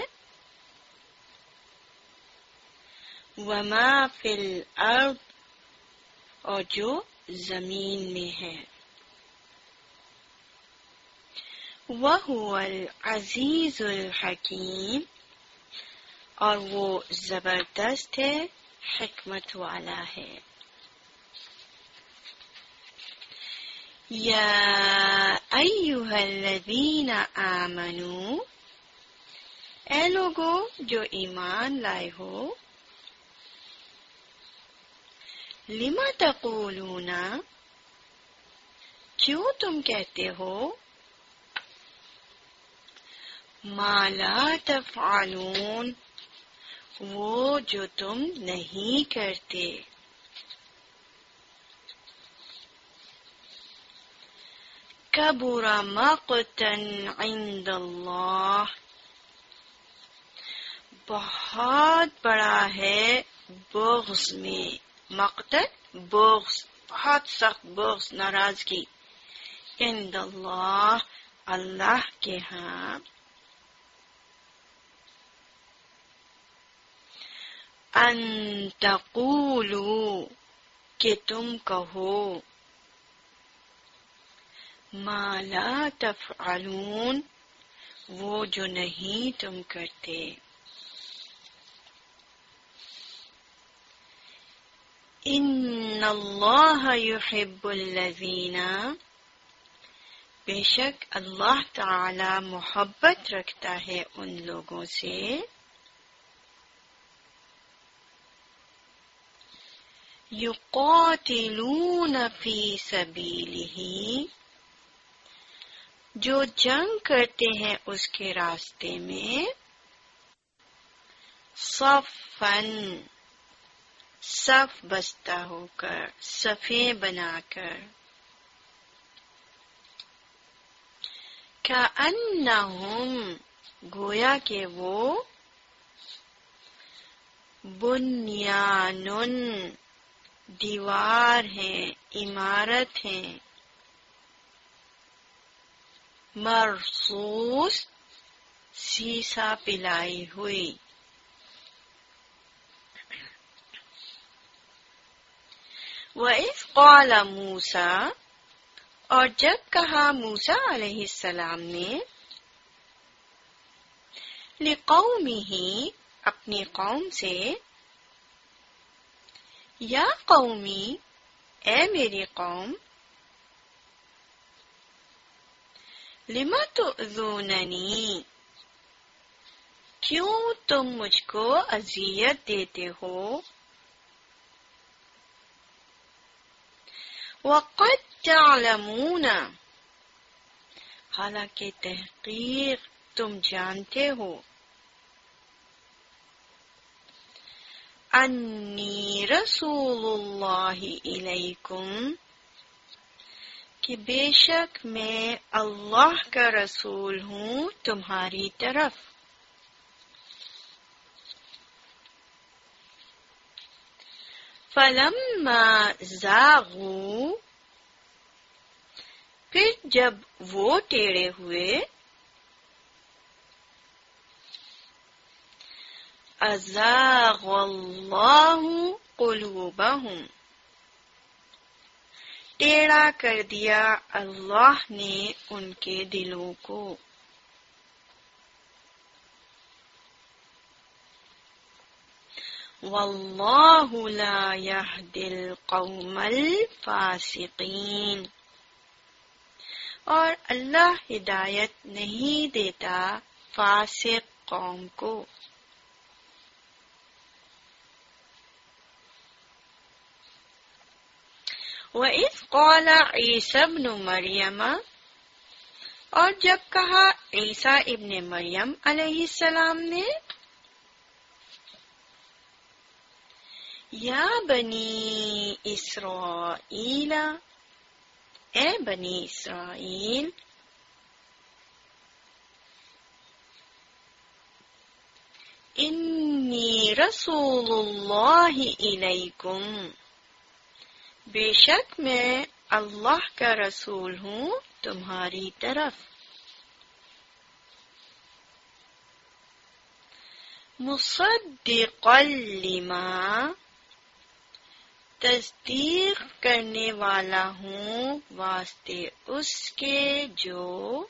وما فی الارض، اور جو زمین میں ہے. وَهُوَ الْعَزِيزُ الْحَكِيمُ، اور وہ زبردست ہے، حکمت والا ہے. یا ایھا الذین آمنوا، اے لوگو جو ایمان لائے ہو. لم تقولون، کیوں تم کہتے ہو. ما لا تفعلون، وہ جو تم نہیں کرتے. کبر مقتا عند اللہ، بہت بڑا ہے بغض میں. مقتل بغض، بہت سخت بغض، ناراضگی. عند اللہ، اللہ کے ہاں. ان تقولوا، کہ تم کہو. ما لا تفعلون، وہ جو نہیں تم کرتے. ان اللہ یحب الذین، بے شک اللہ تعالی محبت رکھتا ہے ان لوگوں سے. یقاتلون فی سبیلہ، جو جنگ کرتے ہیں اس کے راستے میں. صفاً، صف بستہ ہو کر، صفیں بنا کر. کأنہم، گویا کہ وہ. بنیان، دیوار ہیں، عمارت ہیں. مرصوص، سیسا پلائی ہوئی. وَإِذْ قَالَ مُوسَىٰ، اور جب کہا موسیٰ علیہ السلام نے. لِقَوْمِهِ، اپنی قوم سے. یا قومی، اے میری قوم. لما تؤذوننی، کیوں تم مجھ کو اذیت دیتے ہو؟ وقد تعلمون، حالانکہ تحقیق تم جانتے ہو، انی رسول اللہ الیکم، کہ بے شک میں اللہ کا رسول ہوں تمہاری طرف۔ فلما زاغوا، پھر جب وہ ٹیڑے ہوئے، ازاغ اللہ قلوبہم، ٹیڑھا کر دیا اللہ نے ان کے دلوں کو۔ واللہ لا یہدی القوم الفاسقین، اور اللہ ہدایت نہیں دیتا فاسق قوم کو۔ وَإِذْ قَالَ عِيسَى ابْنُ مَرْيَمَ، اور جب کہا عیسیٰ ابن مریم علیہ السلام نے، یا بنی اسرائیل، اے بنی اسرائیل، انی رسول اللہ الیکم، بے شک میں اللہ کا رسول ہوں تمہاری طرف، مصدقا لما، تصدیق کرنے والا ہوں واسطے اس کے جو،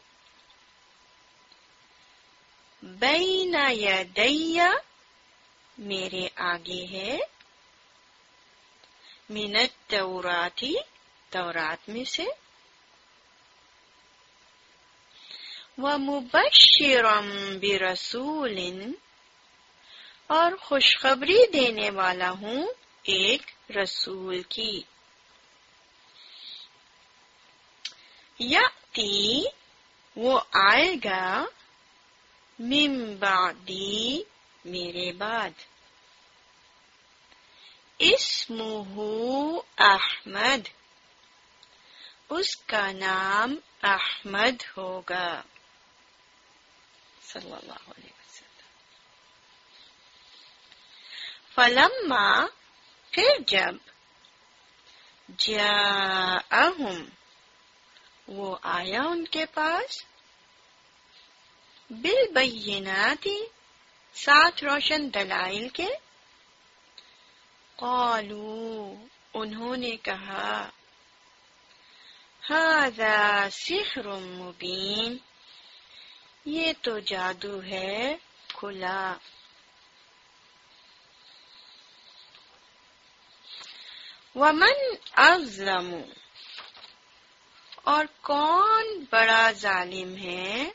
بین یدی، میرے آگے ہے، من التوراۃ، تورات میں سے، ومبشرا برسول، اور خوشخبری دینے والا ہوں ایک رسول کی، یاتی، وہ آئے گا، من بعدی، میرے بعد، اسمہ احمد، اس کا نام احمد ہوگا، صلی اللہ علیہ وسلم۔ فلما، پھر جب، جاءہم، وہ آیا ان کے پاس، بالبینات، ساتھ روشن دلائل کے، قالوا، انہوں نے کہا، ھذا سحر مبین، یہ تو جادو ہے کھلا۔ ومن اظلم، اور کون بڑا ظالم ہے،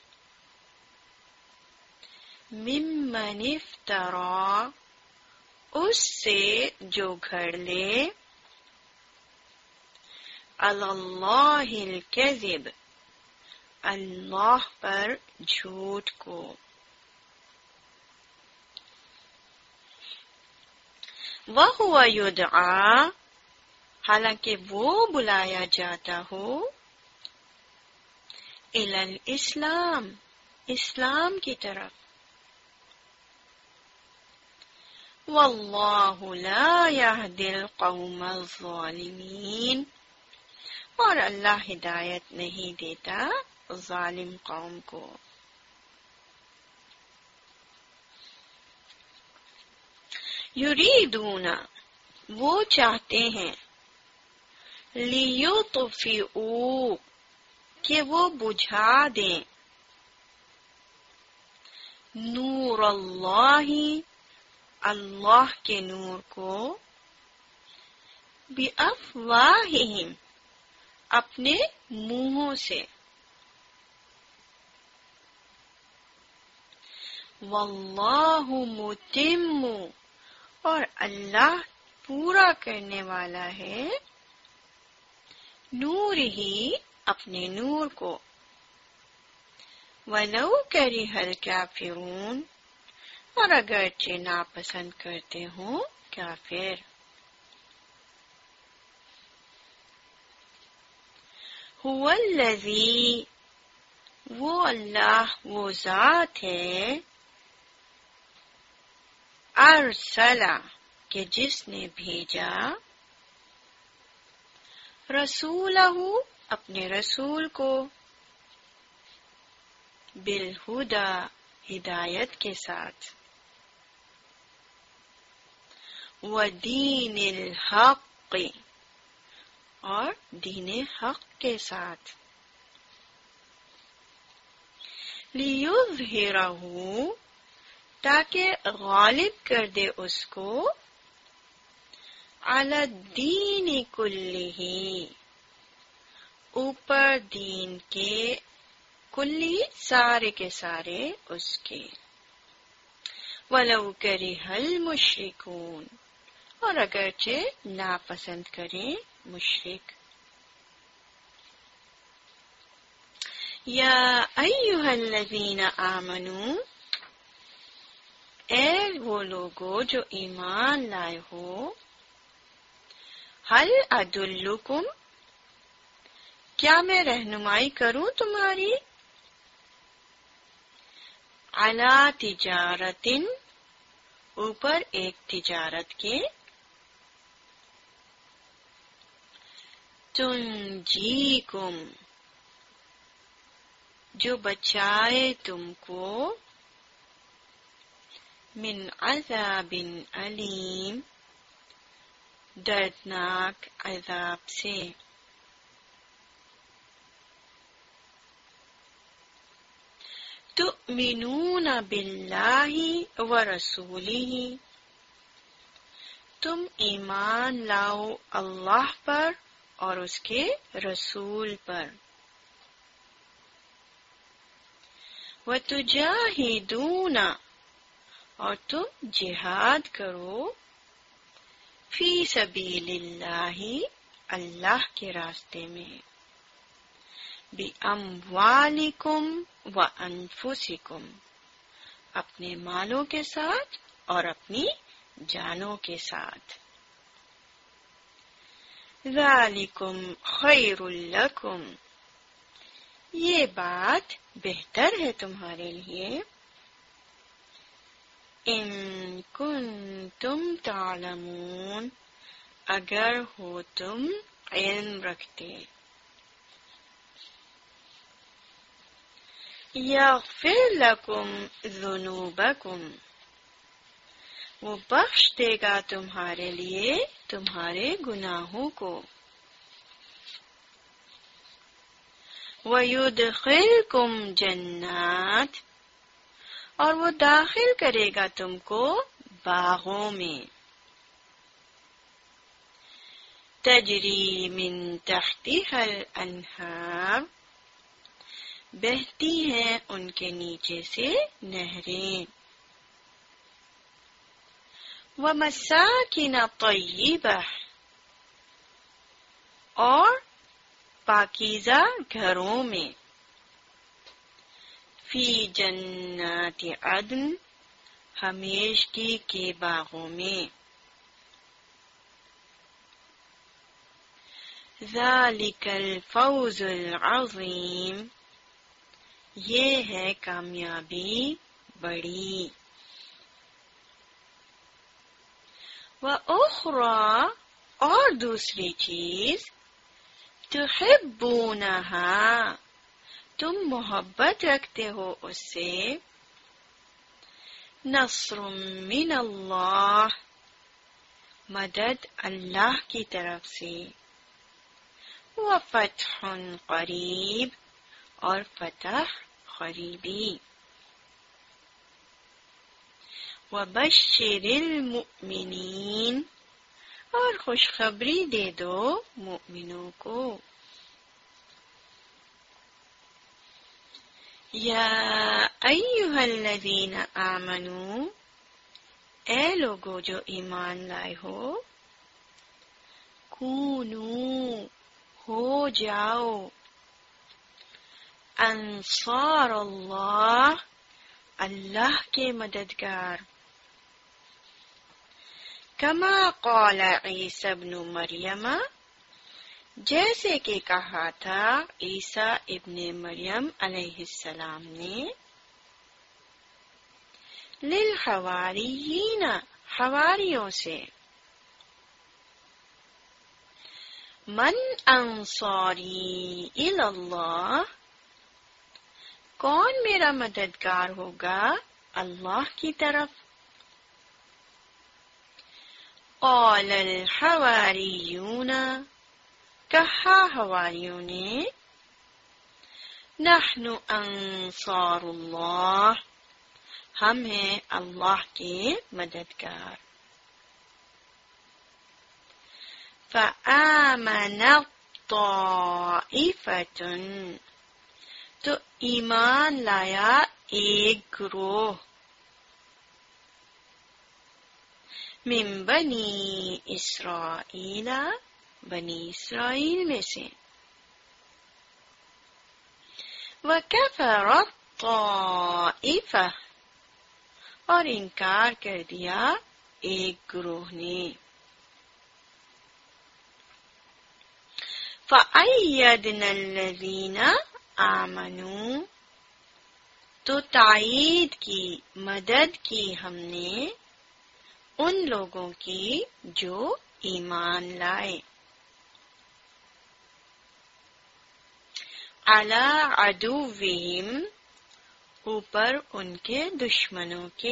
ممن افترا، اس سے جو گھڑ لے، علی اللہ الکذب، اللہ پر جھوٹ کو، وَهُوَ يُدْعَى، حالانکہ وہ بلایا جاتا ہو، الی الاسلام، اسلام کی طرف، واللہ لا یہدی القوم الظالمین، اور اللہ ہدایت نہیں دیتا ظالم قوم کو۔ یریدون، وہ چاہتے ہیں، لیطفئوا، کہ وہ بجھا دیں، نور اللہ، اللہ کے نور کو، بافواہہم، اپنے منہوں سے، واللہ متم، اور اللہ پورا کرنے والا ہے، نور ہی اپنے نور کو، ولو کرہ الکافرون، اور اگرچہ ناپسند کرتے ہوں کافر۔ هو الذی، وہ اللہ وہ ذات ہے، ارسل، کہ جس نے بھیجا، رسولہ، اپنے رسول کو، بالہدی، ہدایت کے ساتھ، ودین الحق، اور دین حق کے ساتھ، لیظہرہ، تاکہ غالب کر دے اس کو، علی الدین کلہ، اوپر دین کے، کلی سارے کے سارے اس کے، ولو کرہ المشرکون، اور اگرچہ ناپسند کریں مشرک۔ یا ایھا الذین آمنوا، اے وہ لوگو جو ایمان لائے ہو، هل ادلکم، کیا میں رہنمائی کروں تمہاری، علی تجارت، اوپر ایک تجارت کے، تنجیکم، جو بچائے تم کو، من عذاب علیم، دردناک عذاب سے، تؤمنون باللہ ورسولہ، تم ایمان لاؤ اللہ پر اور اس کے رسول پر، وتجاہدون، اور تم جہاد کرو، فی سبیل اللہ، اللہ کے راستے میں، بِأَمْوَالِكُمْ وَأَنفُسِكُمْ، اپنے مالوں کے ساتھ اور اپنی جانوں کے ساتھ، ذَلِكُمْ خَيْرٌ لَكُمْ، یہ بات بہتر ہے تمہارے لیے، ان کنتم تعلمون، اگر ہو تم علم رکھتے، یغفر لکم ذنوبکم، وہ بخش دے گا تمہارے لیے تمہارے گناہوں کو، وَيُدْخِلْكُمْ جَنَّاتٍ، اور وہ داخل کرے گا تم کو باغوں میں، تجری من تحتها الانہار، بہتی ہیں ان کے نیچے سے نہریں، وَمَسَاكِنَ طَيِّبَةً، اور پاکیزہ گھروں میں، فی جنات عدن، ہمیشگی کے باغوں میں، ذَلِكَ الْفَوْزُ الْعَظِيمُ، یہ ہے کامیابی بڑی، وَأُخْرَى، اور دوسری چیز، تحبونہا، تم محبت رکھتے ہو اس سے، نصر من اللہ، مدد اللہ کی طرف سے، وفتح قریب، اور فتح قریبی، وبشر المؤمنین، اور خوشخبری دے دو مؤمنوں کو، یا ایھا الذین آمنو، اے لوگو جو ایمان لائے ہو، کونو، ہو جاؤ، انصار اللہ، اللہ کے مددگار، کما قال عیسی ابن مریم، جیسے کہ کہا تھا عیسیٰ ابن مریم علیہ السلام نے، للحواریین، حواریوں سے، من انصاری الی اللہ، کون میرا مددگار ہوگا اللہ کی طرف؟ قال الحواریون، کہا حواریوں نے، نحن انصار اللہ، ہم ہیں اللہ کے مددگار۔ فآمنت طائفۃ، تو ایمان لایا ایک گروہ، من بنی اسرائیل، بنی اسرائیل میں سے، وَكَفَرَتْ طَائِفَةٌ، اور انکار کر دیا ایک گروہ نے، فَأَيَّدْنَا الَّذِينَ آمَنُوا، تو تائید کی، مدد کی ہم نے ان لوگوں کی جو ایمان لائے، علی عدوہم، اوپر ان کے دشمنوں کے،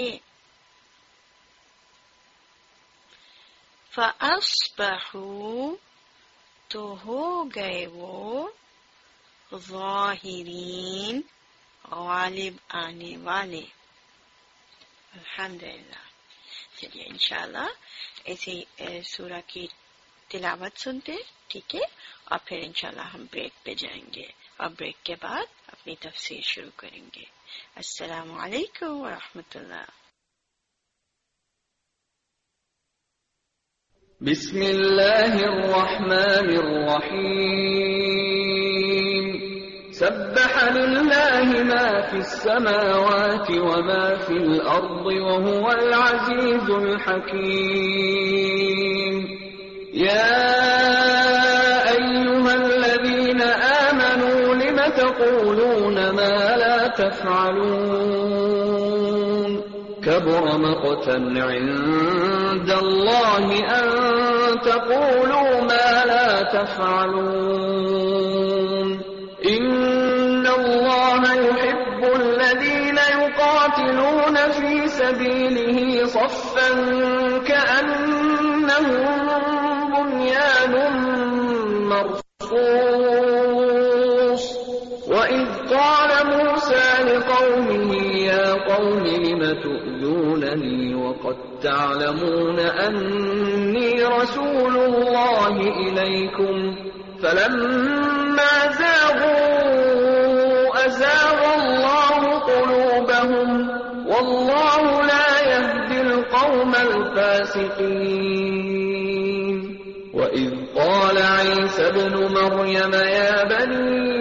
فَأَصْبَحُوا، تو ہو گئے وہ، ظاہرین، غالب آنے والے۔ الحمدللہ۔ چلیے انشاءاللہ ایسی سورہ کی تلاوت سنتے، ٹھیک ہے، اور پھر انشاءاللہ ہم بریک پہ جائیں گے، اور بریک کے بعد اپنی تفسیر شروع کریں گے۔ السلام علیکم ورحمۃ اللہ۔ بسم اللہ الرحمن الرحیم، سبح للہ ما فی السماوات وما فی الارض وهو العزیز الحکیم، یا ایہا الذین آمنوا لم تقولون ما لا تفعلون، كبر مقتا عند الله أن تقولوا ما لا تفعلون، إن الله يحب الذين يقاتلون في سبيله صفا كأنهم بنيان مرصوص، وإذ قال موسى لقومه يا قوم لم تؤذونني وقد تعلمون أني رسول الله إليكم، فلما زاغوا أزاغ الله قلوبهم، والله لا يهدي القوم الفاسقين، وإذ قال عيسى ابن مريم يا بني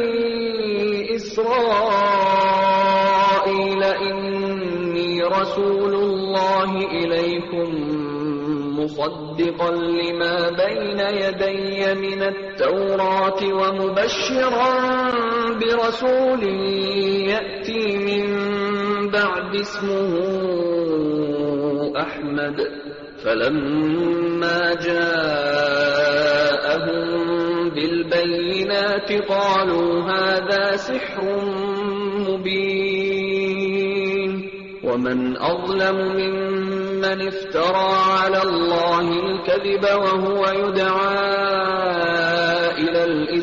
إسرائيل إني رسول الله إليكم مصدقا لما بين يدي من التوراة ومبشرا برسول يأتي من بعد اسمه أحمد، فلما جاءهم بالبينات قالوا هذا سحر مبين، ومن أظلم ممن افترى على الله الكذب وهو يدعى إلى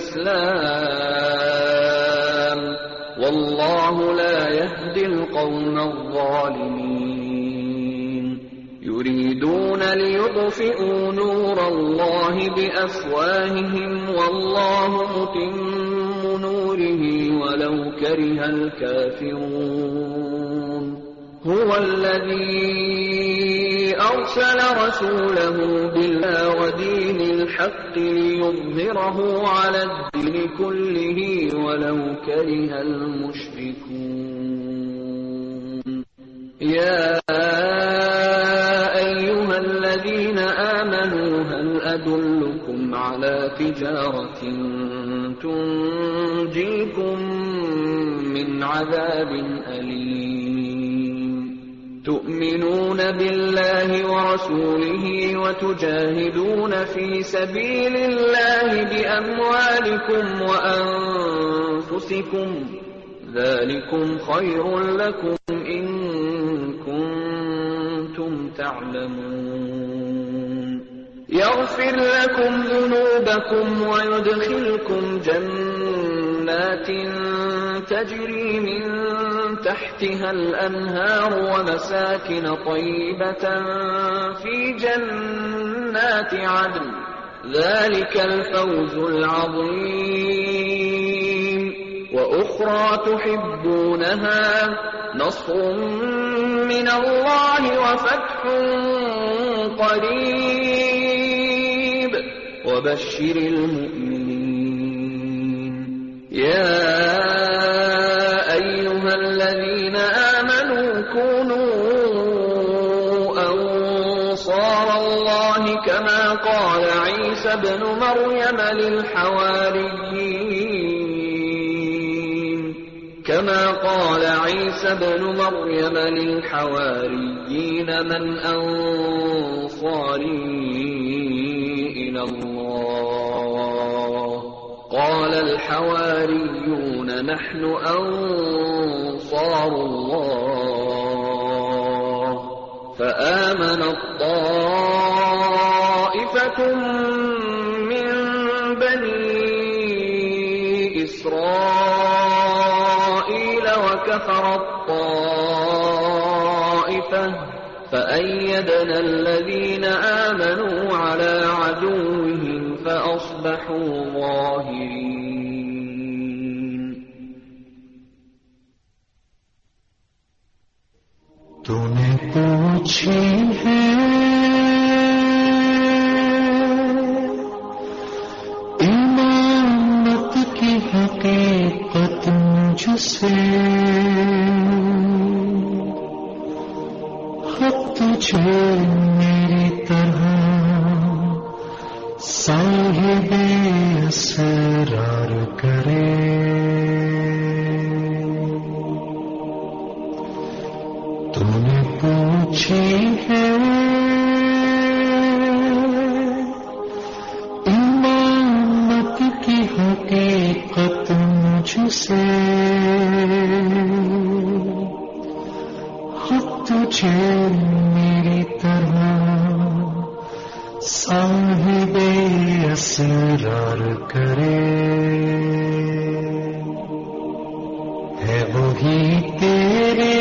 الإسلام، والله لا يهدي القوم الظالمين، يريدون ليطفئوا نور الله بأفواههم والله متم نوره رسوله ولو كره الكافرون هو الذي أرسل رسوله بالهدى ودين الحق ليظهره على الدين كله ولو كره المشركون يا أيها الذين آمنوا هل أدلكم على تجارة تنجيكم من عذاب أليم تؤمنون بالله ورسوله وتجاهدون في سبيل الله بأموالكم وأنفسكم ذلكم خير لكم إن كنتم تعلمون يغفر لكم ذنوبكم ويدخلكم جنات تجري من تحتها الأنهار ومساكن طيبة في جنات عدن ذلك الفوز العظيم وأخرى تحبونها نصر من الله وفتح قريب وبشر المؤمنين يا أيها الذين آمنوا كونوا أنصار الله كما قال عيسى ابن مريم للحواريين من أنصاري إلى الله قال الحواريون نحن أنصار الله فآمنت طائفة من بني إسرائيل وكفرت طائفة فأيدنا الذين آمنوا على عدوهم فأصبحوا ظاهرين تو نے پوچھی ہے امامت کی حقیقت مجھ سے حق تجھے میری طرح صاحب اسرار کرے تو نے پوچھی ہے امامت کی حقیقت مجھ سے حق تجھے میری طرح صاحب اسرار کرے ہے وہی تیرے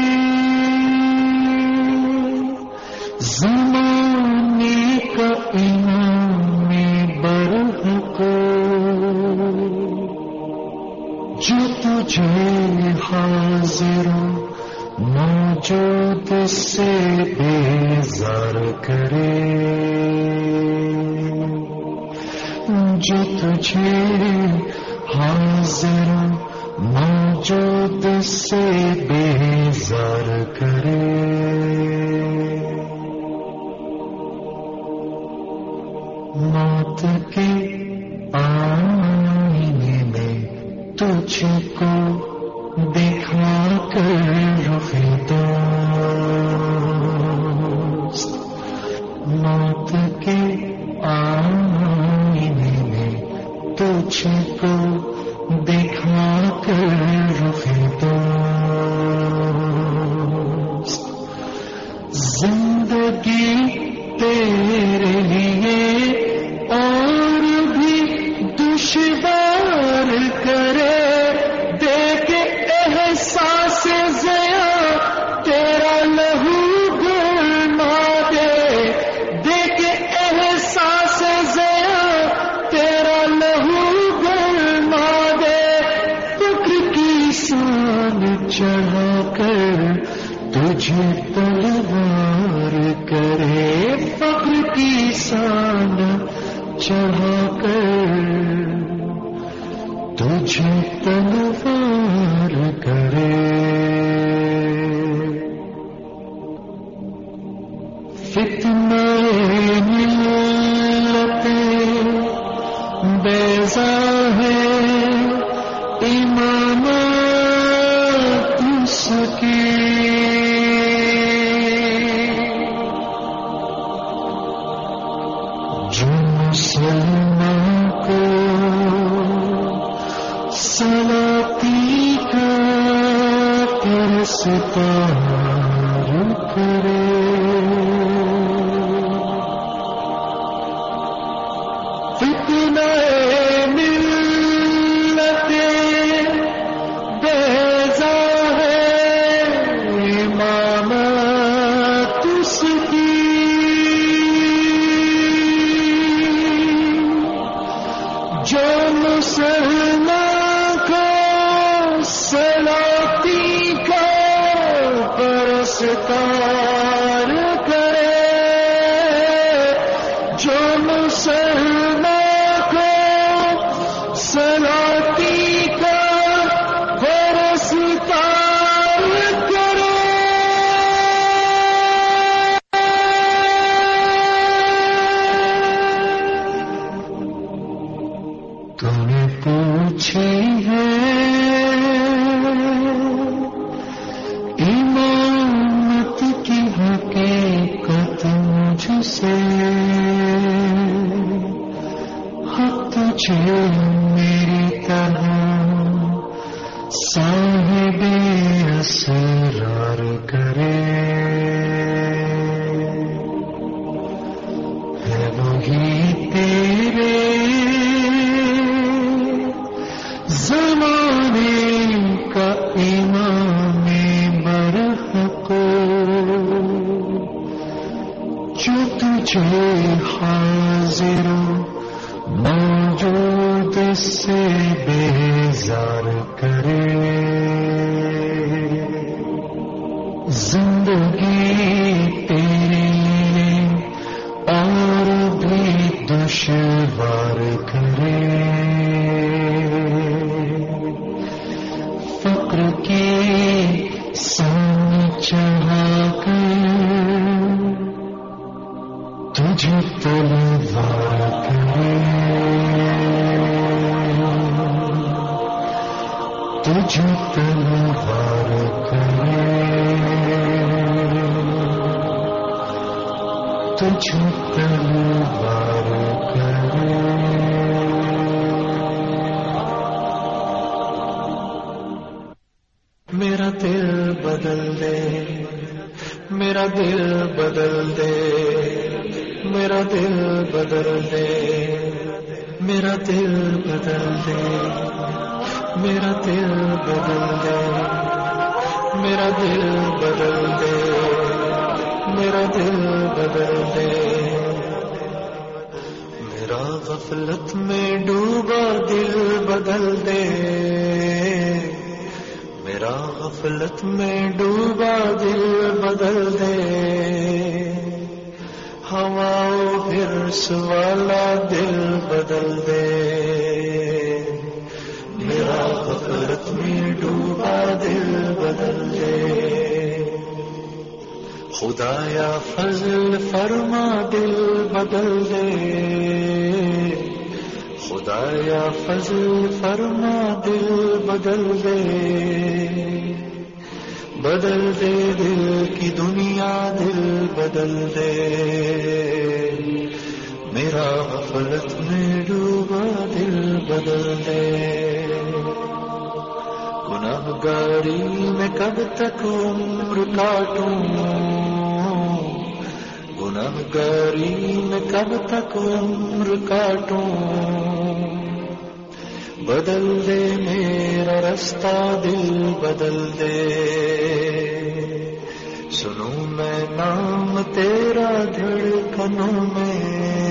زمانے کا امام برحق جو تجھے حاضر موجود سے بیزار کرے جو تجھے حاضر موجود سے بیزار کرے موت کے آئینے میں تجھ کو دکھا کر رخ دوست موت کے آئینے میں تجھ کو دکھا کر رخ دوست زندگی تیرے لیے اور بھی دشوار کرے دیکھ احساس زیا تیرا لہو گرما دے دیکھ احساس زیا تیرا لہو گرما دے چڑھا کر تجھے تلوار کرے، فخر کی سان چڑھا کر تجھے تلوار کرے۔ فتنہ ملتیں بیضا ہے امامت اس کی، جو مسلمان کو سلاطی کا پرستار کرے۔ فتنہ ملتیں بیضا ہے امامت اس کی، جو مسلمان کو سلاطی کا پرستار کرے، جو مسلمان کو سلاطی کا پرستار کرے۔ تو نے پوچھی ہے امامت کی حقیقت مجھ سے، حق تجھے میری طرح صاحب اسرار کرے، ہے وہی تیرے زمانے کا امام برحق، جو تجھے حاضر موجود سے بیزار کرے۔ زندگی تیرے لیے اور بھی دشوار کرے، فقر کی سان چڑھا کر تجھے تلوار کرے، تجھے تلوار کرے، تجھے تلوار کرے۔ میرا دل بدل دے، میرا دل بدل دے، میرا دل بدل دے، میرا دل بدل دے، میرا دل بدل دے، میرا دل بدل دے، میرا دل بدل دے۔ میرا غفلت میں ڈوبا دل بدل دے، میرا غفلت میں ڈوبا دل بدل دے، ہوا حرص والا دل بدل دے، میرا غفلت میں ڈوبا دل بدل دے۔ خدایا فضل فرما دل بدل دے، خدایا فضل فرما دل بدل دے، بدل دے دل کی دنیا دل بدل دے، میرا غفلت میں ڈوبا دل بدل دے۔ گناہگاری میں کب تک عمر کاٹوں، گناہگاری میں کب تک عمر کاٹوں، بدل دے میرا رستہ دل بدل دے، سنوں میں نام تیرا دھڑکنوں میں،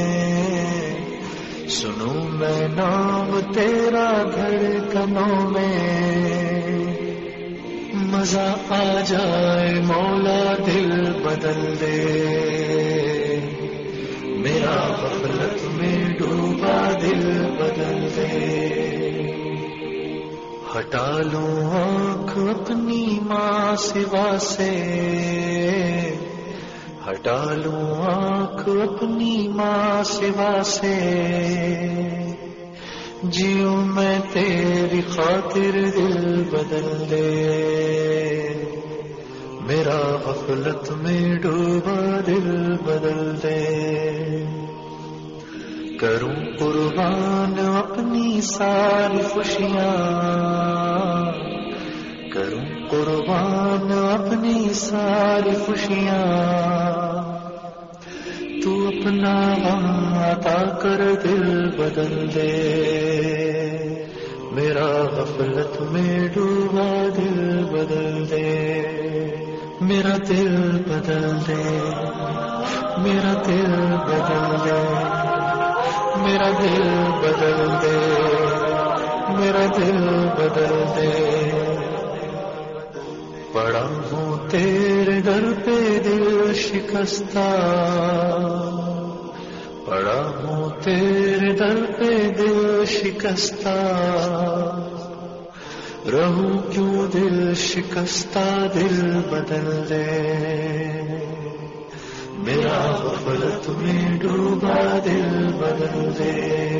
سنوں میں نام تیرا دھڑکنوں میں، مزہ آ جائے مولا دل بدل دے، میرا غفلت میں ڈوبا دل بدل دے۔ ہٹا لوں آنکھ اپنی ماں سوا سے، ہٹا لوں آنکھ اپنی ماں سوا سے، جیوں میں تیری خاطر دل بدل دے، میرا غفلت میں ڈوبا دل بدل دے۔ کروں قربان اپنی ساری خوشیاں، کروں قربان اپنی ساری خوشیاں، تو اپنا غم عطا کر دل بدل دے، میرا غفلت میں ڈوبا دل بدل دے، میرا دل بدل دے، میرا دل بدل دے، میرا دل بدل دے، میرا دل بدل دے۔ پڑا ہوں تیرے در پہ دل شکستہ، پڑا ہوں تیرے در پہ دل شکستہ، رہوں کیوں دل شکستہ دل بدل دے، میرا غفلت میں ڈوبا دل بدل دے۔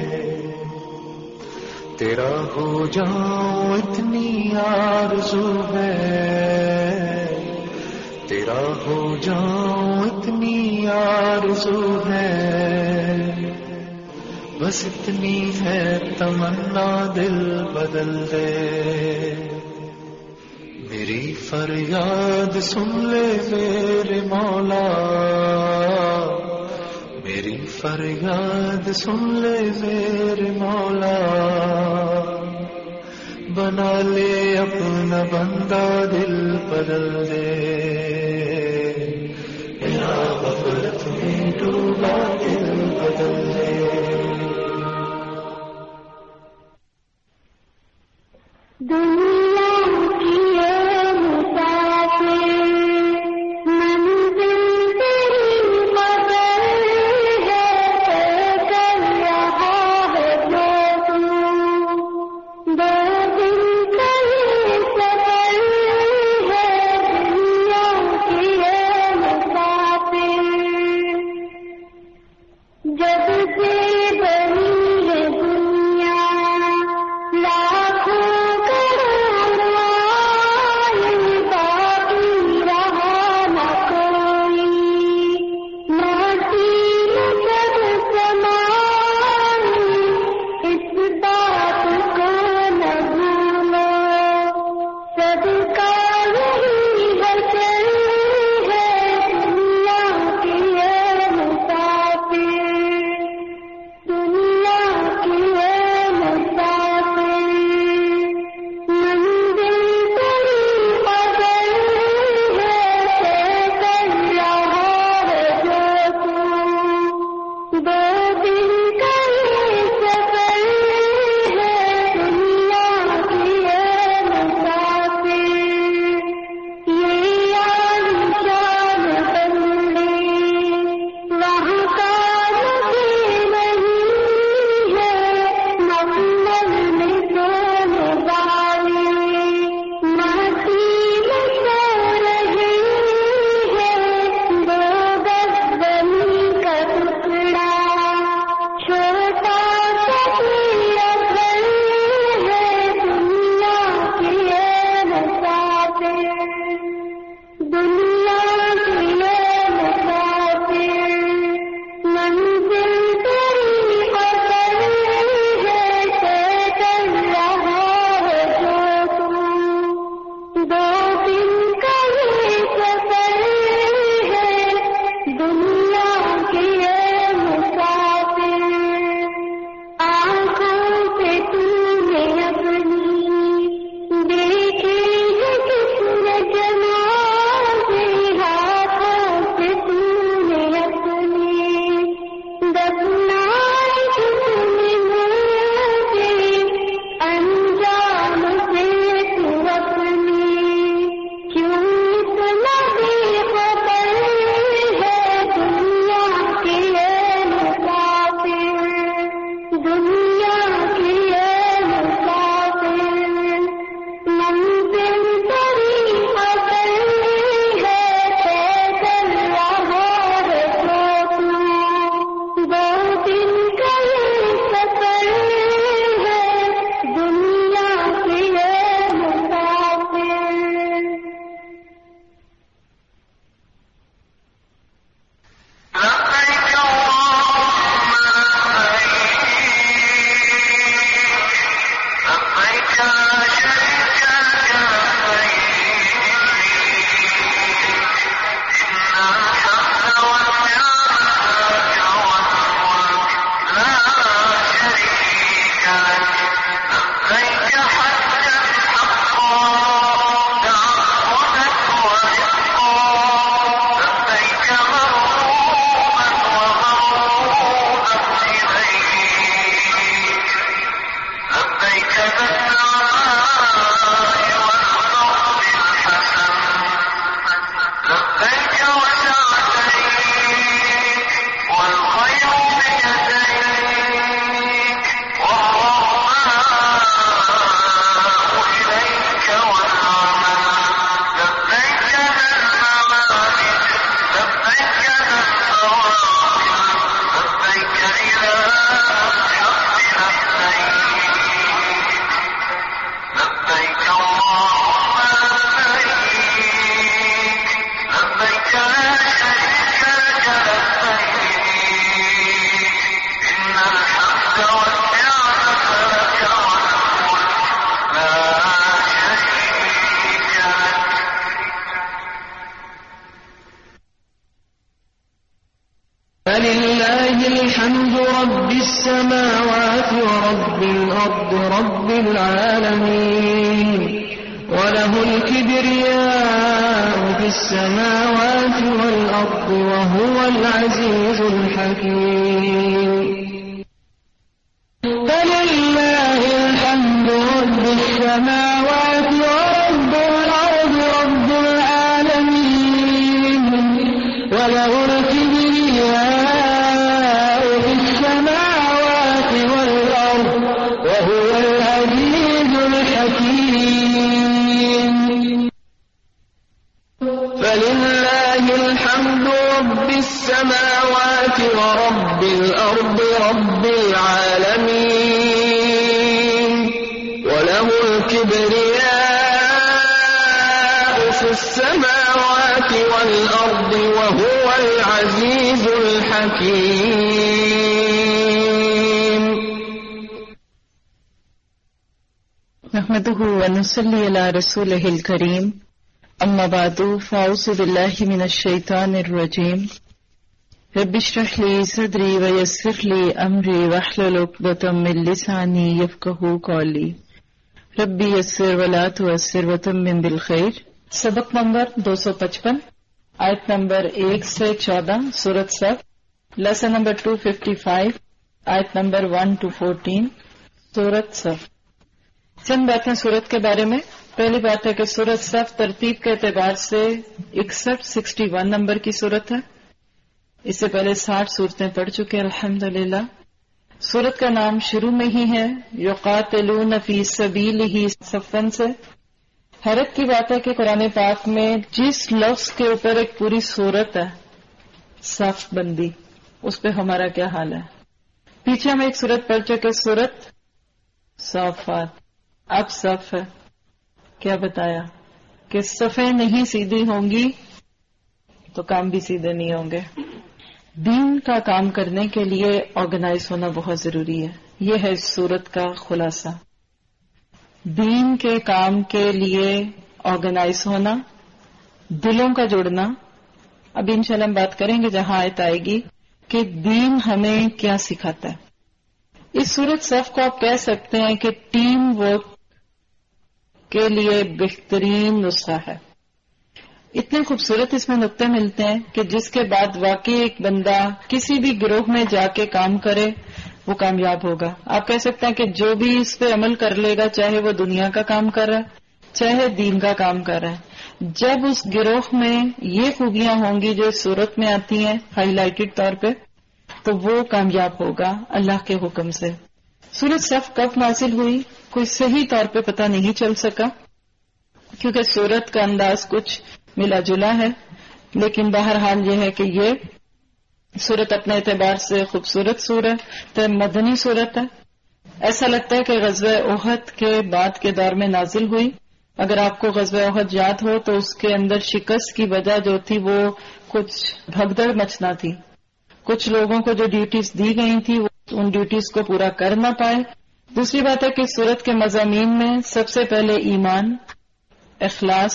تیرا ہو جاؤں اتنی آرزو ہے، تیرا ہو جاؤں اتنی آرزو ہے، بس اتنی ہے تمنا دل بدل دے، میری فریاد سن لے میرے مولا، میری فریاد سن لے میرے مولا، بنا لے اپنا بندہ دل بدل دے، میرا غفلت میں ڈوبا دل بدل دے۔ دنیا کی مسافر منزل تیری مگر ہے، کر رہا ہے جو تو دو دن کہیں سفر ہے، دنیا کی مسافر جب فلله الحمد رب السماوات ورب الأرض رب العالمين وله الكبرياء في السماوات والأرض وهو العزيز الحكيم فلله الحمد رب السماوات ورب الأرض رب العالمين وله الكبرياء في السماوات والأرض وهو العزيز الحكيم فلله الحمد رب السماوات ورب الأرض رب العالمين وله الكبرياء في السماوات والأرض وهو العزيز الحكيم نحمده ونصلي على رسوله الكريم أما بعد فأعوذ بالله من الشيطان الرجيم رب اشرح لي صدري ويسر لي أمري واحلل عقدة من لساني يفقهوا قولي ربي يسر ولا تعسر وتمم بالخير. سبق نمبر 255 آیت نمبر 1 سے 14 سورۃ صف. لیسن نمبر 255 آیت نمبر 1 to 14 سورۃ صف. چند باتیں سورت کے بارے میں. پہلی بات ہے کہ سورۃ صف ترتیب کے اعتبار سے 61 نمبر کی سورت ہے. اس سے پہلے 60 صورتیں پڑھ چکے الحمدللہ. سورت کا نام شروع میں ہی ہے یقاتلون فی سبیلہ صفن سے. حیرت کی بات ہے کہ قرآن پاک میں جس لفظ کے اوپر ایک پوری سورت ہے صف بندی، اس پہ ہمارا کیا حال ہے. پیچھے ہم ایک سورت پڑھ چکے سورت صافات. اب صف ہے. کیا بتایا کہ صفیں نہیں سیدھی ہوں گی تو کام بھی سیدھے نہیں ہوں گے. دین کا کام کرنے کے لیے آرگنائز ہونا بہت ضروری ہے. یہ ہے اس سورت کا خلاصہ. دین کے کام کے لیے آرگنائز ہونا، دلوں کا جوڑنا. اب انشاءاللہ ہم بات کریں گے جہاں آیت آئے گی کہ دین ہمیں کیا سکھاتا ہے. اس سورت صف کو آپ کہہ سکتے ہیں کہ ٹیم ورک کے لیے بہترین نسخہ ہے. اتنے خوبصورت اس میں نقطے ملتے ہیں کہ جس کے بعد واقعی ایک بندہ کسی بھی گروہ میں جا کے کام کرے وہ کامیاب ہوگا. آپ کہہ سکتے ہیں کہ جو بھی اس پہ عمل کر لے گا، چاہے وہ دنیا کا کام کر رہا ہے چاہے دین کا کام کر رہا ہے، جب اس گروہ میں یہ خوبیاں ہوں گی جو اس صورت میں آتی ہیں ہائی لائٹڈ طور پہ، تو وہ کامیاب ہوگا اللہ کے حکم سے. سورت صف کب نازل ہوئی کوئی صحیح طور پہ پتہ نہیں چل سکا، کیونکہ سورت کا انداز کچھ ملا جلا ہے، لیکن بہرحال یہ ہے کہ یہ سورت اپنے اعتبار سے خوبصورت سورت ہے، مدنی سورت ہے. ایسا لگتا ہے کہ غزوہ احد کے بعد کے دور میں نازل ہوئی. اگر آپ کو غزوہ احد یاد ہو تو اس کے اندر شکست کی وجہ جو تھی وہ کچھ بھگدڑ مچنا تھی. کچھ لوگوں کو جو ڈیوٹیز دی گئی تھی وہ ان ڈیوٹیز کو پورا کر نہ پائے. دوسری بات ہے کہ سورت کے مضامین میں سب سے پہلے ایمان، اخلاص،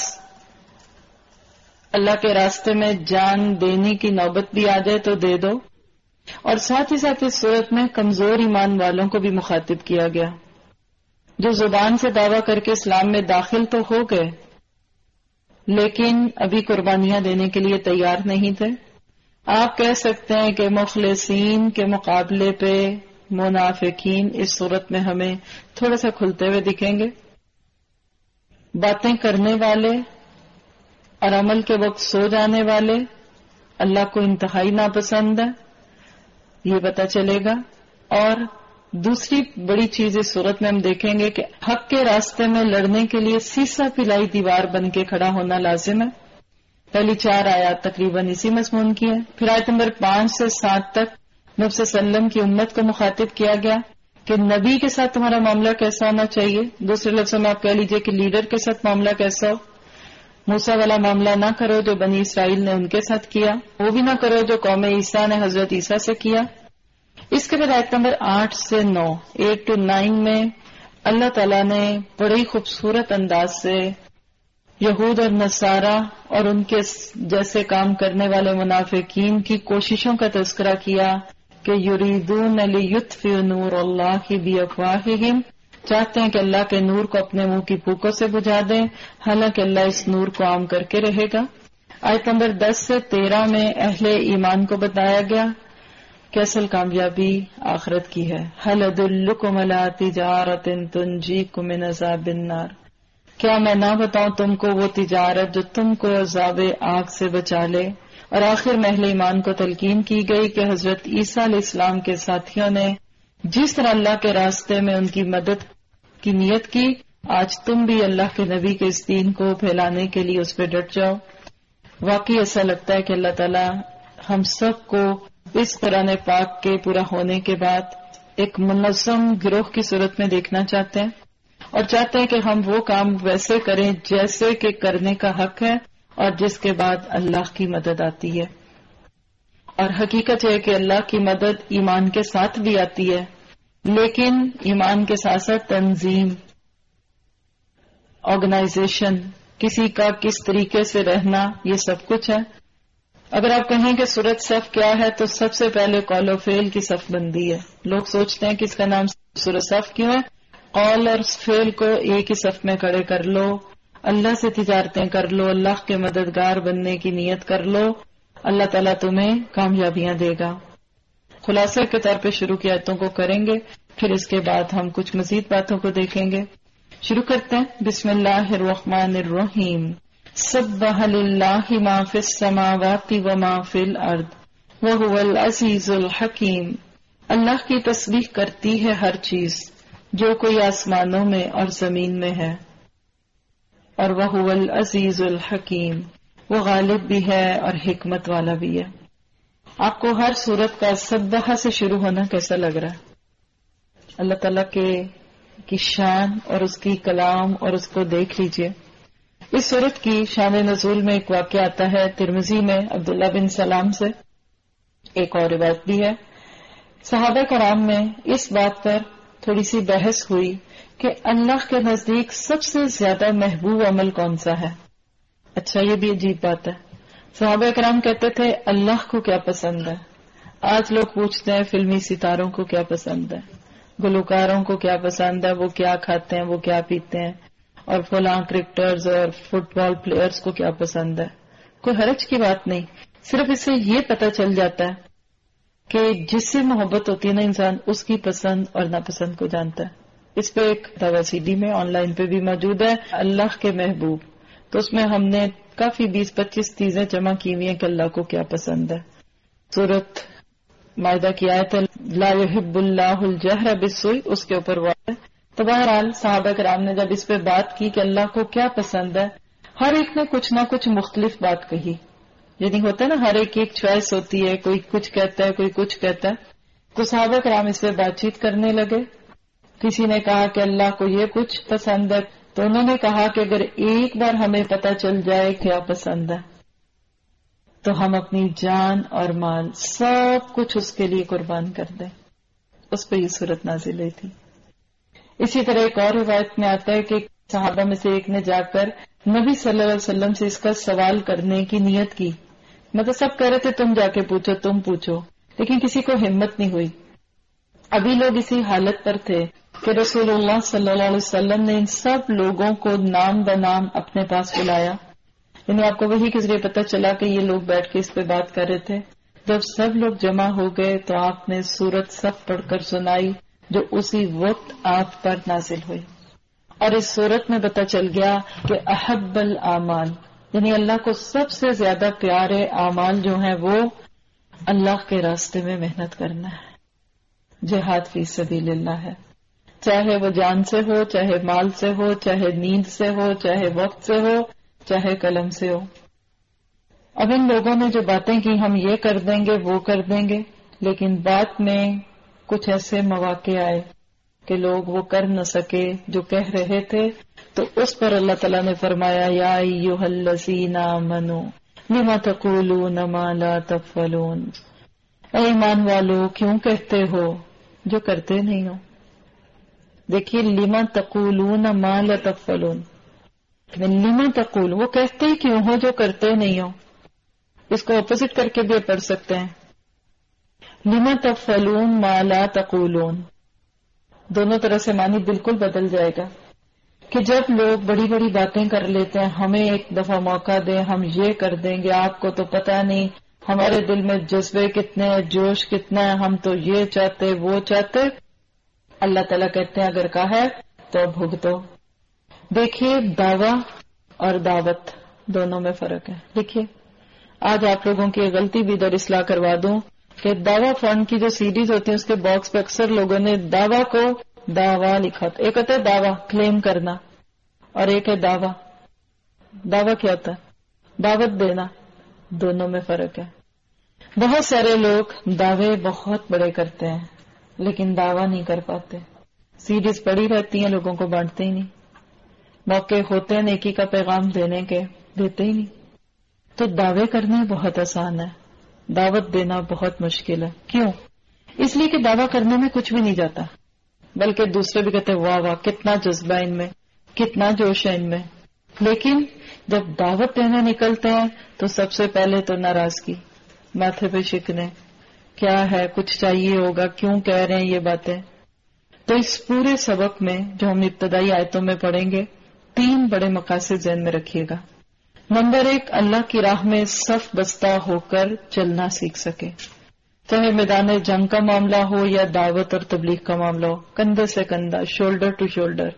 اللہ کے راستے میں جان دینے کی نوبت بھی آ جائے تو دے دو. اور ساتھ ہی ساتھ اس صورت میں کمزور ایمان والوں کو بھی مخاطب کیا گیا جو زبان سے دعویٰ کر کے اسلام میں داخل تو ہو گئے لیکن ابھی قربانیاں دینے کے لیے تیار نہیں تھے. آپ کہہ سکتے ہیں کہ مخلصین کے مقابلے پہ منافقین اس صورت میں ہمیں تھوڑا سا کھلتے ہوئے دکھیں گے. باتیں کرنے والے اور عمل کے وقت سو جانے والے اللہ کو انتہائی ناپسند ہے، یہ پتہ چلے گا. اور دوسری بڑی چیز اس صورت میں ہم دیکھیں گے کہ حق کے راستے میں لڑنے کے لیے سیسا پلائی دیوار بن کے کھڑا ہونا لازم ہے. پہلی 4 آیات تقریباً اسی مضمون کی ہے. پھر آیت نمبر 5 سے 7 تک نبی صلی اللہ علیہ وسلم کی امت کو مخاطب کیا گیا کہ نبی کے ساتھ تمہارا معاملہ کیسا ہونا چاہیے. دوسرے لفظوں میں آپ کہہ لیجئے کہ لیڈر کے ساتھ معاملہ کیسا ہو. موسیٰ والا معاملہ نہ کرو جو بنی اسرائیل نے ان کے ساتھ کیا، وہ بھی نہ کرو جو قوم عیسیٰ نے حضرت عیسیٰ سے کیا. اس کے بعد آیت نمبر 8 سے 9 8 to 9 میں اللہ تعالیٰ نے بڑی خوبصورت انداز سے یہود اور نصارہ اور ان کے جیسے کام کرنے والے منافقین کی کوششوں کا تذکرہ کیا کہ یریدون لیطفئوا نور اللہ بافواہہم، چاہتے ہیں کہ اللہ کے نور کو اپنے منہ کی پھوکوں سے بجھا دیں، حالانکہ اللہ اس نور کو عام کر کے رہے گا۔ آیت نمبر 10 سے 13 میں اہل ایمان کو بتایا گیا کہ اصل کامیابی آخرت کی ہے۔ هل ادلکم علی تجارۃ تنجیکم من عذاب النار، کیا میں نہ بتاؤں تم کو وہ تجارت جو تم کو عذاب آگ سے بچا لے۔ اور آخر میں اہل ایمان کو تلقین کی گئی کہ حضرت عیسیٰ علیہ السلام کے ساتھیوں نے جس طرح اللہ کے راستے میں ان کی مدد کی نیت کی، آج تم بھی اللہ کے نبی کے اس دین کو پھیلانے کے لیے اس پہ ڈٹ جاؤ۔ واقعی ایسا لگتا ہے کہ اللہ تعالیٰ ہم سب کو اس قرآن پاک کے پورا ہونے کے بعد ایک منظم گروہ کی صورت میں دیکھنا چاہتے ہیں، اور چاہتے ہیں کہ ہم وہ کام ویسے کریں جیسے کہ کرنے کا حق ہے اور جس کے بعد اللہ کی مدد آتی ہے۔ اور حقیقت ہے کہ اللہ کی مدد ایمان کے ساتھ بھی آتی ہے، لیکن ایمان کے ساتھ ساتھ تنظیم، آرگنائزیشن، کسی کا کس طریقے سے رہنا، یہ سب کچھ ہے۔ اگر آپ کہیں کہ سورۃ صف کیا ہے تو سب سے پہلے قول و فعل کی صف بندی ہے۔ لوگ سوچتے ہیں کہ اس کا نام سورۃ صف کیوں ہے؟ قول اور فعل کو ایک ہی صف میں کھڑے کر لو، اللہ سے تجارتیں کر لو، اللہ کے مددگار بننے کی نیت کر لو، اللہ تعالیٰ تمہیں کامیابیاں دے گا۔ خلاصے کے طور پہ شروع کی آیتوں کو کریں گے، پھر اس کے بعد ہم کچھ مزید باتوں کو دیکھیں گے۔ شروع کرتے ہیں۔ بسم اللہ الرحمن الرحیم۔ سبح للہ ما فی السماوات وما فی الارض وہو العزیز الحکیم۔ اللہ کی تسبیح کرتی ہے ہر چیز جو کوئی آسمانوں میں اور زمین میں ہے، اور وہو العزیز الحکیم، وہ غالب بھی ہے اور حکمت والا بھی ہے۔ آپ کو ہر سورت کا سبح سے شروع ہونا کیسا لگ رہا ہے؟ اللہ تعالیٰ کی شان اور اس کی کلام اور اس کو دیکھ لیجئے۔ اس سورت کی شان نزول میں ایک واقعہ آتا ہے ترمذی میں عبداللہ بن سلام سے، ایک اور روایت بھی ہے۔ صحابہ کرام میں اس بات پر تھوڑی سی بحث ہوئی کہ اللہ کے نزدیک سب سے زیادہ محبوب عمل کون سا ہے۔ اچھا، یہ بھی عجیب بات ہے۔ صحابہ کرام کہتے تھے اللہ کو کیا پسند ہے۔ آج لوگ پوچھتے ہیں فلمی ستاروں کو کیا پسند ہے، گلوکاروں کو کیا پسند ہے، وہ کیا کھاتے ہیں، وہ کیا پیتے ہیں، اور فلاں کرکٹرز اور فٹ بال پلیئرز کو کیا پسند ہے۔ کوئی حرج کی بات نہیں، صرف اس سے یہ پتہ چل جاتا ہے کہ جس سے محبت ہوتی ہے نا انسان اس کی پسند اور ناپسند کو جانتا ہے۔ اس پہ ایک دعوی سی ڈی میں آن لائن پہ بھی موجود ہے، اللہ کے محبوب، تو اس میں ہم نے کافی 20-25 چیزیں جمع کی ہوئی ہیں کہ اللہ کو کیا پسند ہے۔ سورۃ مائدہ کی آیت لا یحب اللہ الجہر بالسوء، اس کے اوپر وہ ہے۔ تو بہرحال صحابہ کرام نے جب اس پہ بات کی کہ اللہ کو کیا پسند ہے، ہر ایک نے کچھ نہ کچھ مختلف بات کہی، یعنی ہوتا ہے نا ہر ایک ایک چوائس ہوتی ہے، کوئی کچھ کہتا ہے کوئی کچھ کہتا ہے۔ تو صحابہ کرام اس پہ بات چیت کرنے لگے۔ کسی نے کہا کہ اللہ کو یہ کچھ پسند ہے، تو انہوں نے کہا کہ اگر ایک بار ہمیں پتہ چل جائے کیا پسند ہے تو ہم اپنی جان اور مال سب کچھ اس کے لیے قربان کر دیں۔ اس پہ یہ صورت نازل ہوئی تھی۔ اسی طرح ایک اور روایت میں آتا ہے کہ صحابہ میں سے ایک نے جا کر نبی صلی اللہ علیہ وسلم سے اس کا سوال کرنے کی نیت کی، مطلب سب کہہ رہے تھے تم جا کے پوچھو تم پوچھو، لیکن کسی کو ہمت نہیں ہوئی۔ ابھی لوگ اسی حالت پر تھے کہ رسول اللہ صلی اللہ علیہ وسلم نے ان سب لوگوں کو نام بنام اپنے پاس بلایا، یعنی آپ کو وہی کے ذریعے پتہ چلا کہ یہ لوگ بیٹھ کے اس پہ بات کر رہے تھے۔ جب سب لوگ جمع ہو گئے تو آپ نے سورۃ صف پڑھ کر سنائی جو اسی وقت آپ پر نازل ہوئی، اور اس سورت میں پتہ چل گیا کہ احب الاعمال، یعنی اللہ کو سب سے زیادہ پیارے اعمال جو ہیں وہ اللہ کے راستے میں محنت کرنا ہے، جہاد فی سبیل اللہ ہے، چاہے وہ جان سے ہو، چاہے مال سے ہو، چاہے نیند سے ہو، چاہے وقت سے ہو، چاہے قلم سے ہو۔ اب ان لوگوں نے جو باتیں کی ہم یہ کر دیں گے وہ کر دیں گے، لیکن بعد میں کچھ ایسے مواقع آئے کہ لوگ وہ کر نہ سکے جو کہہ رہے تھے، تو اس پر اللہ تعالیٰ نے فرمایا یا ایھا الذین آمنوا لم تقولون ما لا تفعلون، اے ایمان والو کیوں کہتے ہو جو کرتے نہیں ہو۔ دیکھیے لم تقولون ما لا تفعلون، لما تقول، وہ کہتے ہی کیوں ہو جو کرتے نہیں ہو. اس کو اپوزٹ کر کے بھی پڑھ سکتے ہیں، لما تفعلون ما لا تقولون. دونوں طرح سے معنی بالکل بدل جائے گا کہ جب لوگ بڑی بڑی باتیں کر لیتے ہیں، ہمیں ایک دفعہ موقع دیں، ہم یہ کر دیں گے، آپ کو تو پتہ نہیں ہمارے دل میں جذبے کتنے ہیں، جوش کتنا ہے، ہم تو یہ چاہتے وہ چاہتے. اللہ تعالیٰ کہتے ہیں اگر کہا ہے تو بھگتو. دیکھیے دعویٰ اور دعوت دونوں میں فرق ہے. دیکھیے آج آپ لوگوں کی غلطی بھی ادھر اصلاح کروا دوں کہ دعویٰ فنڈ کی جو سیڈیز ہوتی ہیں اس کے باکس پہ اکثر لوگوں نے دعویٰ کو دعویٰ لکھا تھا. ایک ہوتا ہے دعویٰ کلیم کرنا اور ایک ہے دعویٰ. دعویٰ کیا ہوتا ہے؟ دعوت دینا. دونوں میں فرق ہے. بہت سارے لوگ دعوے بہت بڑے کرتے ہیں لیکن دعویٰ نہیں کر پاتے. سیڈیز پڑی رہتی ہیں، لوگوں کو بانٹتے ہی نہیں. موقع ہوتے ہیں نیکی کا پیغام دینے کے، دیتے ہی نہیں. تو دعوے کرنے بہت آسان ہے، دعوت دینا بہت مشکل ہے. کیوں؟ اس لیے کہ دعویٰ کرنے میں کچھ بھی نہیں جاتا، بلکہ دوسرے بھی کہتے ہیں واہ واہ کتنا جذبہ ان میں، کتنا جوش ہے ان میں. لیکن جب دعوت دینا نکلتے ہیں تو سب سے پہلے تو ناراضگی، ماتھے پہ شکنے، کیا ہے کچھ چاہیے ہوگا، کیوں کہہ رہے ہیں یہ باتیں. تو اس پورے سبق میں جو ہم ابتدائی آیتوں میں پڑھیں گے 3 بڑے مقاصد ذہن میں رکھیے گا. نمبر 1، اللہ کی راہ میں صف بستہ ہو کر چلنا سیکھ سکے، چاہے میدان جنگ کا معاملہ ہو یا دعوت اور تبلیغ کا معاملہ ہو. کندھے سے کندھا، شولڈر ٹو شولڈر،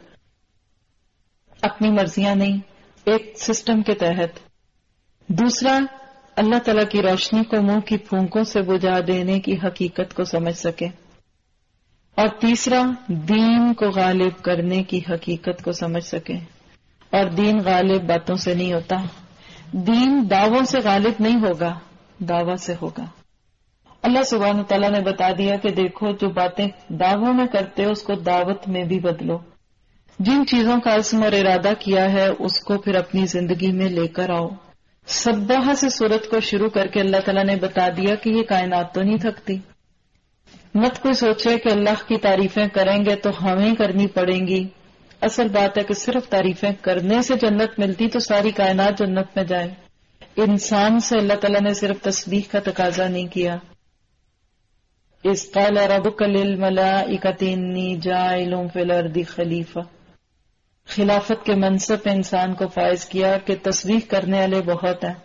اپنی مرضیاں نہیں، ایک سسٹم کے تحت. دوسرا، اللہ تعالیٰ کی روشنی کو منہ کی پھونکوں سے بجھا دینے کی حقیقت کو سمجھ سکے. اور تیسرا، دین کو غالب کرنے کی حقیقت کو سمجھ سکے. اور دین غالب باتوں سے نہیں ہوتا، دین دعووں سے غالب نہیں ہوگا، دعویٰ سے ہوگا. اللہ سبحانہ تعالیٰ نے بتا دیا کہ دیکھو جو باتیں دعووں میں کرتے ہو اس کو دعوت میں بھی بدلو. جن چیزوں کا عزم اور ارادہ کیا ہے اس کو پھر اپنی زندگی میں لے کر آؤ. سبحہ سے سورت کو شروع کر کے اللہ تعالیٰ نے بتا دیا کہ یہ کائنات تو نہیں تھکتی. مت کوئی سوچے کہ اللہ کی تعریفیں کریں گے تو ہمیں کرنی پڑیں گی. اصل بات ہے کہ صرف تعریفیں کرنے سے جنت ملتی تو ساری کائنات جنت میں جائے. انسان سے اللہ تعالیٰ نے صرف تسبیح کا تقاضا نہیں کیا. اذ قال ربک للملائکۃ انی جاعل فی الارض خلیفہ. خلافت کے منصب پہ انسان کو فائز کیا کہ تسبیح کرنے والے بہت ہیں،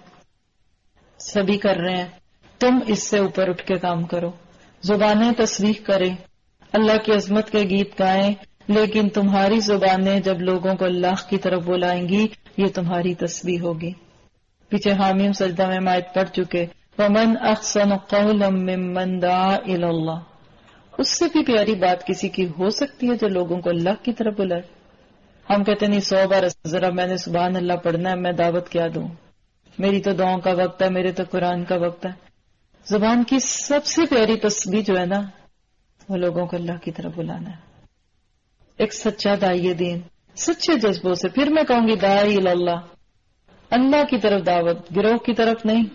سبھی کر رہے ہیں، تم اس سے اوپر اٹھ کے کام کرو. زبانیں تسبیح کریں، اللہ کی عظمت کے گیت گائیں، لیکن تمہاری زبانیں جب لوگوں کو اللہ کی طرف بلائیں گی یہ تمہاری تسبیح ہوگی. پیچھے حامیم سجدہ میں آیت پڑھ چکے، وَمَنْ أَحْسَنُ قَوْلًا مِّمَّنْ دَعَا إِلَى اللَّهِ. اس سے بھی پیاری بات کسی کی ہو سکتی ہے جو لوگوں کو اللہ کی طرف بلائے. ہم کہتے نہیں 100 بار ذرا میں نے سبحان اللہ پڑھنا ہے، میں دعوت کیا دوں، میری تو دعاؤں کا وقت ہے، میرے تو قرآن کا وقت ہے. زبان کی سب سے پیاری تسبیح جو ہے نا وہ لوگوں کو اللہ کی طرف بلانا ہے. ایک سچا داعی دین سچے جذبوں سے، پھر میں کہوں گی داعی اللہ، اللہ کی طرف دعوت، گروہ کی طرف نہیں،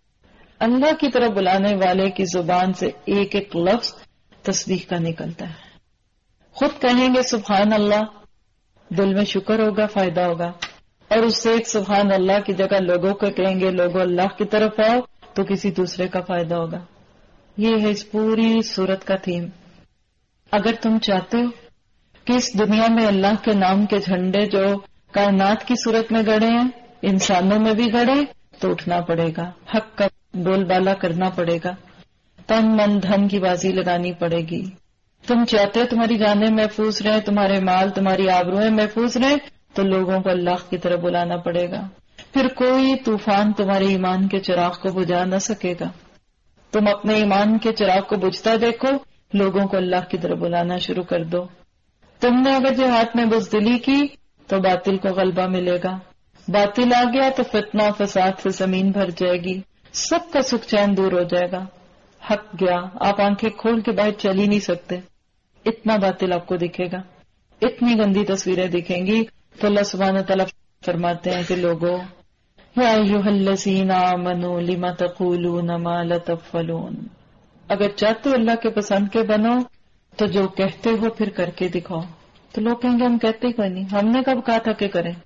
اللہ کی طرف بلانے والے کی زبان سے ایک ایک لفظ تسبیح کا نکلتا ہے. خود کہیں گے سبحان اللہ، دل میں شکر ہوگا، فائدہ ہوگا. اور اس سے ایک سبحان اللہ کی جگہ لوگوں کو کہیں گے لوگوں اللہ کی طرف آؤ تو کسی دوسرے کا فائدہ ہوگا. یہ ہے اس پوری سورت کا تھیم. اگر تم چاہتے ہو کہ اس دنیا میں اللہ کے نام کے جھنڈے جو کائنات کی صورت میں گڑے ہیں انسانوں میں بھی گڑے تو اٹھنا پڑے گا، حق کا بول بالا کرنا پڑے گا، تن من دھن کی بازی لگانی پڑے گی. تم چاہتے ہو تمہاری جانیں محفوظ رہیں، تمہارے مال تمہاری آبروئیں محفوظ رہیں تو لوگوں کو اللہ کی طرف بلانا پڑے گا. پھر کوئی طوفان تمہارے ایمان کے چراغ کو بجھا نہ سکے گا. تم اپنے ایمان کے چراغ کو بجھتا دیکھو، لوگوں کو اللہ کی طرف بلانا شروع کر دو. تم نے اگر جہاد میں بزدلی کی تو باطل کو غلبہ ملے گا، باطل آ گیا تو فتنہ فساد سے زمین بھر جائے گی، سب کا سکھ چین دور ہو جائے گا. حق گیا، آپ آنکھیں کھول کے باہر چل ہی نہیں سکتے، اتنا باطل آپ کو دکھے گا، اتنی گندی تصویریں دکھیں گی. تو اللہ سبحانہ تعالیٰ فرماتے ہیں کہ لوگوں یا ایھا الذین آمنوا لم تقولون ما لا تفعلون. اگر چاہتے ہو اللہ کے پسند کے بنو تو جو کہتے ہو پھر کر کے دکھاؤ. تو لوگ کہیں گے ہم کہتے ہی کوئی نہیں، ہم نے کب کہا تھا کہ کریں،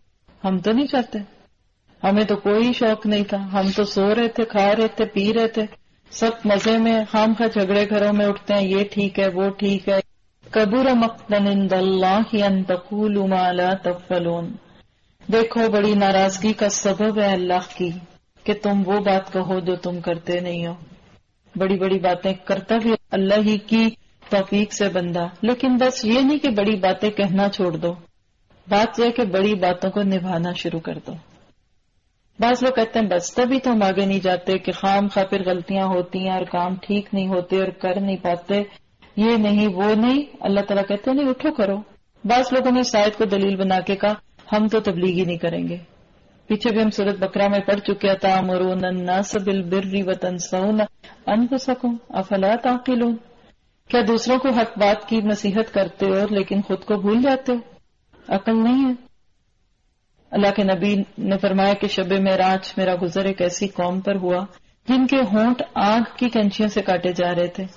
ہم تو نہیں چاہتے، ہمیں تو کوئی شوق نہیں تھا، ہم تو سو رہے تھے، کھا رہے تھے، پی رہے تھے، سب مزے میں، خام خواہ جھگڑے گھروں میں اٹھتے ہیں، یہ ٹھیک ہے وہ ٹھیک ہے. کبر مقتا عند اللہ ان تقولوا ما لا تفعلون. دیکھو بڑی ناراضگی کا سبب ہے اللہ کی کہ تم وہ بات کہو جو تم کرتے نہیں ہو. بڑی بڑی باتیں کرتا بھی اللہ ہی کی توفیق سے بندہ، لیکن بس یہ نہیں کہ بڑی باتیں کہنا چھوڑ دو، بات یہ کہ بڑی باتوں کو نبھانا شروع کر دو. بعض لوگ کہتے ہیں بس تبھی تو ہم آگے نہیں جاتے کہ خام خواہ پھر غلطیاں ہوتی ہیں اور کام ٹھیک نہیں ہوتے اور کر نہیں پاتے، یہ نہیں وہ نہیں. اللہ تعالیٰ کہتے ہیں نہیں اٹھو کرو. بعض لوگوں نے اس آیت کو دلیل بنا کے کہا ہم تو تبلیغ ہی نہیں کریں گے. پیچھے بھی ہم سورۃ بقرہ میں پڑھ چکے تھا تأمرون الناس بالبر وتنسون انفسکم افلا تعقلون. کیا دوسروں کو حق بات کی نصیحت کرتے ہو لیکن خود کو بھول جاتے ہو؟ عقل نہیں ہے. اللہ کے نبی نے فرمایا کہ شب معراج میرا گزر ایک ایسی قوم پر ہوا جن کے ہونٹ آگ کی کنچیوں سے کاٹے جا رہے تھے.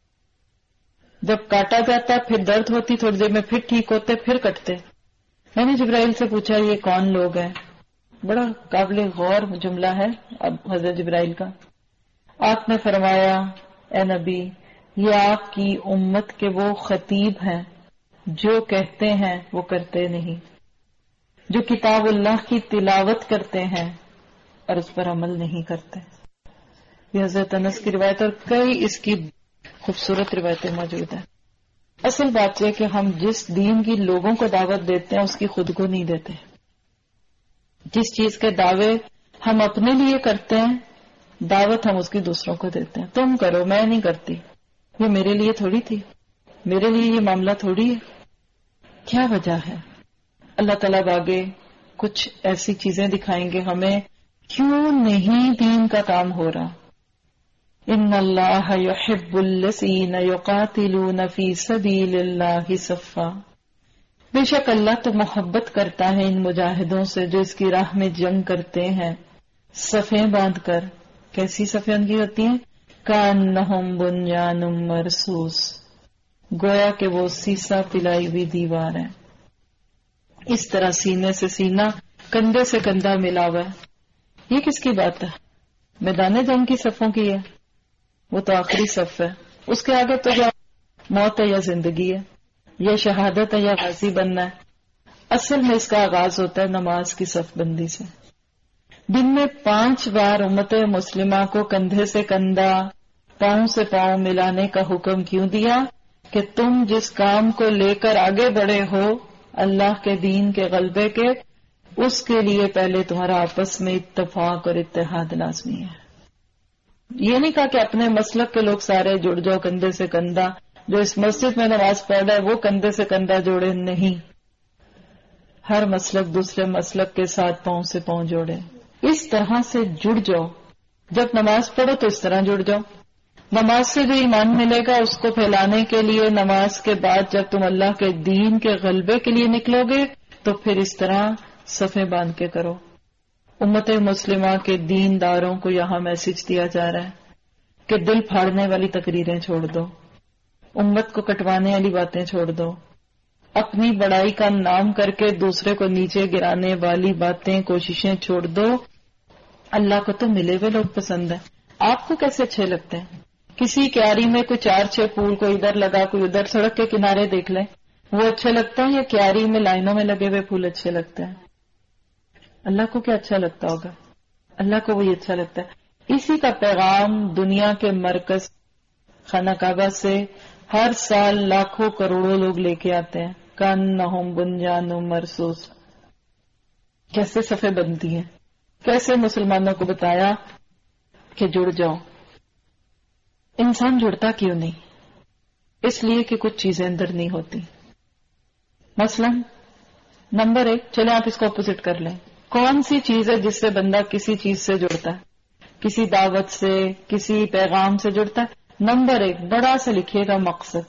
جب کاٹا جاتا پھر درد ہوتی، تھوڑی دیر میں پھر ٹھیک ہوتے، پھر کٹتے. میں نے جبرائیل سے پوچھا یہ کون لوگ ہیں؟ بڑا قابل غور جملہ ہے اب حضرت جبرائیل کا. آپ نے فرمایا اے نبی یہ آپ کی امت کے وہ خطیب ہیں جو کہتے ہیں وہ کرتے نہیں، جو کتاب اللہ کی تلاوت کرتے ہیں اور اس پر عمل نہیں کرتے. یہ حضرت انس کی روایت اور کئی اس کی خوبصورت روایتیں موجود ہیں. اصل بات یہ کہ ہم جس دین کی لوگوں کو دعوت دیتے ہیں اس کی خود کو نہیں دیتے. جس چیز کے دعوے ہم اپنے لیے کرتے ہیں دعوت ہم اس کی دوسروں کو دیتے ہیں. تم کرو، میں نہیں کرتی، یہ میرے لیے تھوڑی تھی، میرے لیے یہ معاملہ تھوڑی ہے. کیا وجہ ہے؟ اللہ تعالیٰ آگے کچھ ایسی چیزیں دکھائیں گے ہمیں کیوں نہیں دین کا کام ہو رہا. ان اللہ یحب الذین یقاتلون فی سبیل اللہ صفا. بے شک اللہ تو محبت کرتا ہے ان مجاہدوں سے جو اس کی راہ میں جنگ کرتے ہیں صفیں باندھ کر. کیسی صفیں ان کی ہوتی ہیں؟ کأنہم بنیان مرصوص، گویا کہ وہ سیسا پلائی ہوئی دیوار ہے. اس طرح سینے سے سینہ، کندھے سے کندھا ملا ہوا ہے. یہ کس کی بات ہے؟ میدان جنگ کی صفوں کی ہے. وہ تو آخری صف ہے، اس کے آگے تو یا موت ہے یا زندگی ہے، یا شہادت ہے یا غازی بننا ہے. اصل میں اس کا آغاز ہوتا ہے نماز کی صف بندی سے. دن میں 5 بار امت مسلمہ کو کندھے سے کندھا، پاؤں سے پاؤں ملانے کا حکم کیوں دیا؟ کہ تم جس کام کو لے کر آگے بڑھے ہو اللہ کے دین کے غلبے کے، اس کے لیے پہلے تمہارا آپس میں اتفاق اور اتحاد لازمی ہے. یہ نہیں کہا کہ اپنے مسلک کے لوگ سارے جڑ جاؤ کندھے سے کندھا، جو اس مسجد میں نماز پڑھ رہا ہے وہ کندھے سے کندھا جوڑے. نہیں، ہر مسلک دوسرے مسلک کے ساتھ پاؤں سے پاؤں جوڑے. اس طرح سے جڑ جاؤ. جب نماز پڑھو تو اس طرح جڑ جاؤ. نماز سے جو ایمان ملے گا اس کو پھیلانے کے لیے نماز کے بعد جب تم اللہ کے دین کے غلبے کے لیے نکلو گے تو پھر اس طرح صفیں باندھ کے کرو. امت مسلمہ کے دین داروں کو یہاں میسج دیا جا رہا ہے کہ دل پھاڑنے والی تقریریں چھوڑ دو، امت کو کٹوانے والی باتیں چھوڑ دو، اپنی بڑائی کا نام کر کے دوسرے کو نیچے گرانے والی باتیں کوششیں چھوڑ دو. اللہ کو تو ملے ہوئے لوگ پسند ہیں. آپ کو کیسے اچھے لگتے ہیں؟ کسی کیاری میں کوئی 4-6 پھول کوئی ادھر لگا کوئی ادھر، سڑک کے کنارے دیکھ لیں، وہ اچھے لگتا ہے یا کیاری میں لائنوں میں لگے ہوئے پھول اچھے لگتے ہیں؟ اللہ کو کیا اچھا لگتا ہوگا؟ اللہ کو وہی اچھا لگتا ہے. اسی کا پیغام دنیا کے مرکز خانہ کعبہ سے ہر سال لاکھوں کروڑوں لوگ لے کے آتے ہیں. کأنہم بنیان مرصوص. کیسے صفیں بنتی ہیں، کیسے مسلمانوں کو بتایا کہ جڑ جاؤ. انسان جڑتا کیوں نہیں؟ اس لیے کہ کچھ چیزیں اندر نہیں ہوتی. مثلا نمبر 1، چلے آپ اس کو اپوزٹ کر لیں. کون سی چیز ہے جس سے بندہ کسی چیز سے جڑتا ہے، کسی دعوت سے، کسی پیغام سے جڑتا ہے؟ نمبر 1 بڑا سے لکھیے گا مقصد.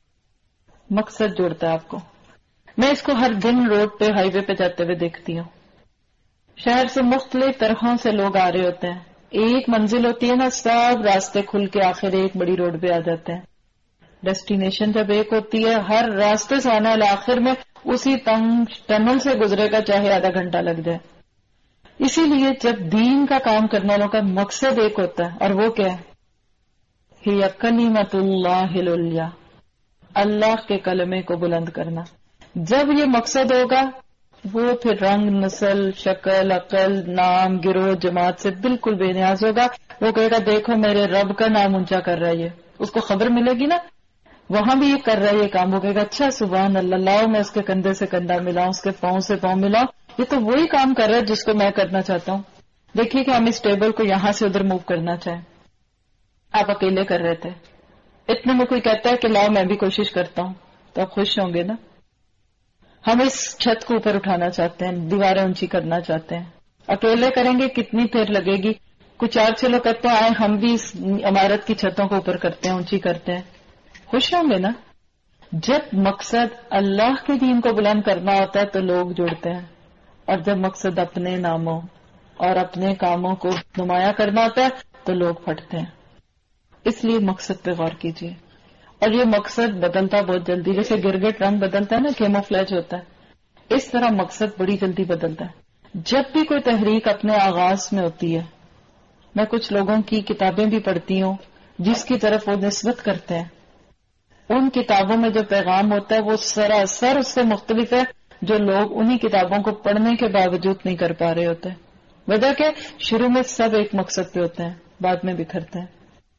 مقصد جوڑتا ہے آپ کو. میں اس کو ہر دن روڈ پہ ہائی وے پہ جاتے ہوئے دیکھتی ہوں. شہر سے مختلف طرحوں سے لوگ آ رہے ہوتے ہیں. ایک منزل ہوتی ہے نا، سب راستے کھل کے آخر ایک بڑی روڈ پہ آ جاتے ہیں. ڈیسٹینیشن جب ایک ہوتی ہے، ہر راستے سے آنے والے آخر میں اسی تنگ ٹنل سے گزرے گا چاہے آدھا گھنٹہ لگ جائے. اسی لیے جب دین کا کام کرنے والوں کا مقصد ایک ہوتا ہے، اور وہ کیا ہے؟ ہی کلمۃ اللہ العلیٰ، اللہ کے کلمے کو بلند کرنا. جب یہ مقصد ہوگا وہ پھر رنگ، نسل، شکل، عقل، نام، گروہ، جماعت سے بالکل بے نیاز ہوگا. وہ کہے گا دیکھو میرے رب کا نام اونچا کر رہا ہے یہ. اس کو خبر ملے گی نا وہاں بھی یہ کر رہا ہے یہ کام، وہ کہے گا اچھا سبحان اللہ، لاؤ میں اس کے کندھے سے کندھا ملاؤں، اس کے پاؤں سے پاؤں ملاؤں، یہ تو وہی کام کر رہا ہے جس کو میں کرنا چاہتا ہوں. دیکھیے کہ ہم اس ٹیبل کو یہاں سے ادھر موو کرنا چاہیں، آپ اکیلے کر رہے تھے، اتنے میں کوئی کہتا ہے کہ لاؤ میں بھی کوشش کرتا ہوں، تو آپ خوش ہوں گے نا. ہم اس چھت کو اوپر اٹھانا چاہتے ہیں، دیواریں اونچی کرنا چاہتے ہیں، اکیلے کریں گے کتنی دیر لگے گی. کچھ 4-6 لوگ کہتے ہیں آئے ہم بھی اس عمارت کی چھتوں کو اوپر کرتے ہیں، اونچی کرتے ہیں، خوش ہوں گے نا. جب مقصد اللہ کے دین کو بلند کرنا ہوتا ہے تو لوگ جڑتے ہیں، اور جب مقصد اپنے ناموں اور اپنے کاموں کو نمایاں کرنا ہوتا ہے تو لوگ پھٹتے ہیں. اس لیے مقصد پہ غور کیجیے. اور یہ مقصد بدلتا بہت جلدی، جیسے گرگٹ رنگ بدلتا ہے نا، کیموفلیج ہوتا ہے، اس طرح مقصد بڑی جلدی بدلتا ہے. جب بھی کوئی تحریک اپنے آغاز میں ہوتی ہے، میں کچھ لوگوں کی کتابیں بھی پڑھتی ہوں جس کی طرف وہ نسبت کرتے ہیں، ان کتابوں میں جو پیغام ہوتا ہے وہ سراسر اس سے مختلف ہے جو لوگ انہی کتابوں کو پڑھنے کے باوجود نہیں کر پا رہے ہوتے. وجہ کہ شروع میں سب ایک مقصد پہ ہوتے ہیں، بعد میں بکھرتے ہیں.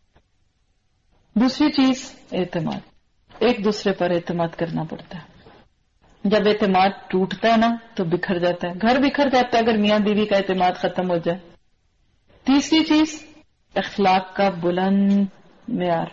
دوسری چیز اعتماد، ایک دوسرے پر اعتماد کرنا پڑتا ہے. جب اعتماد ٹوٹتا ہے نا تو بکھر جاتا ہے، گھر بکھر جاتا ہے اگر میاں بیوی کا اعتماد ختم ہو جائے. تیسری چیز اخلاق کا بلند معیار.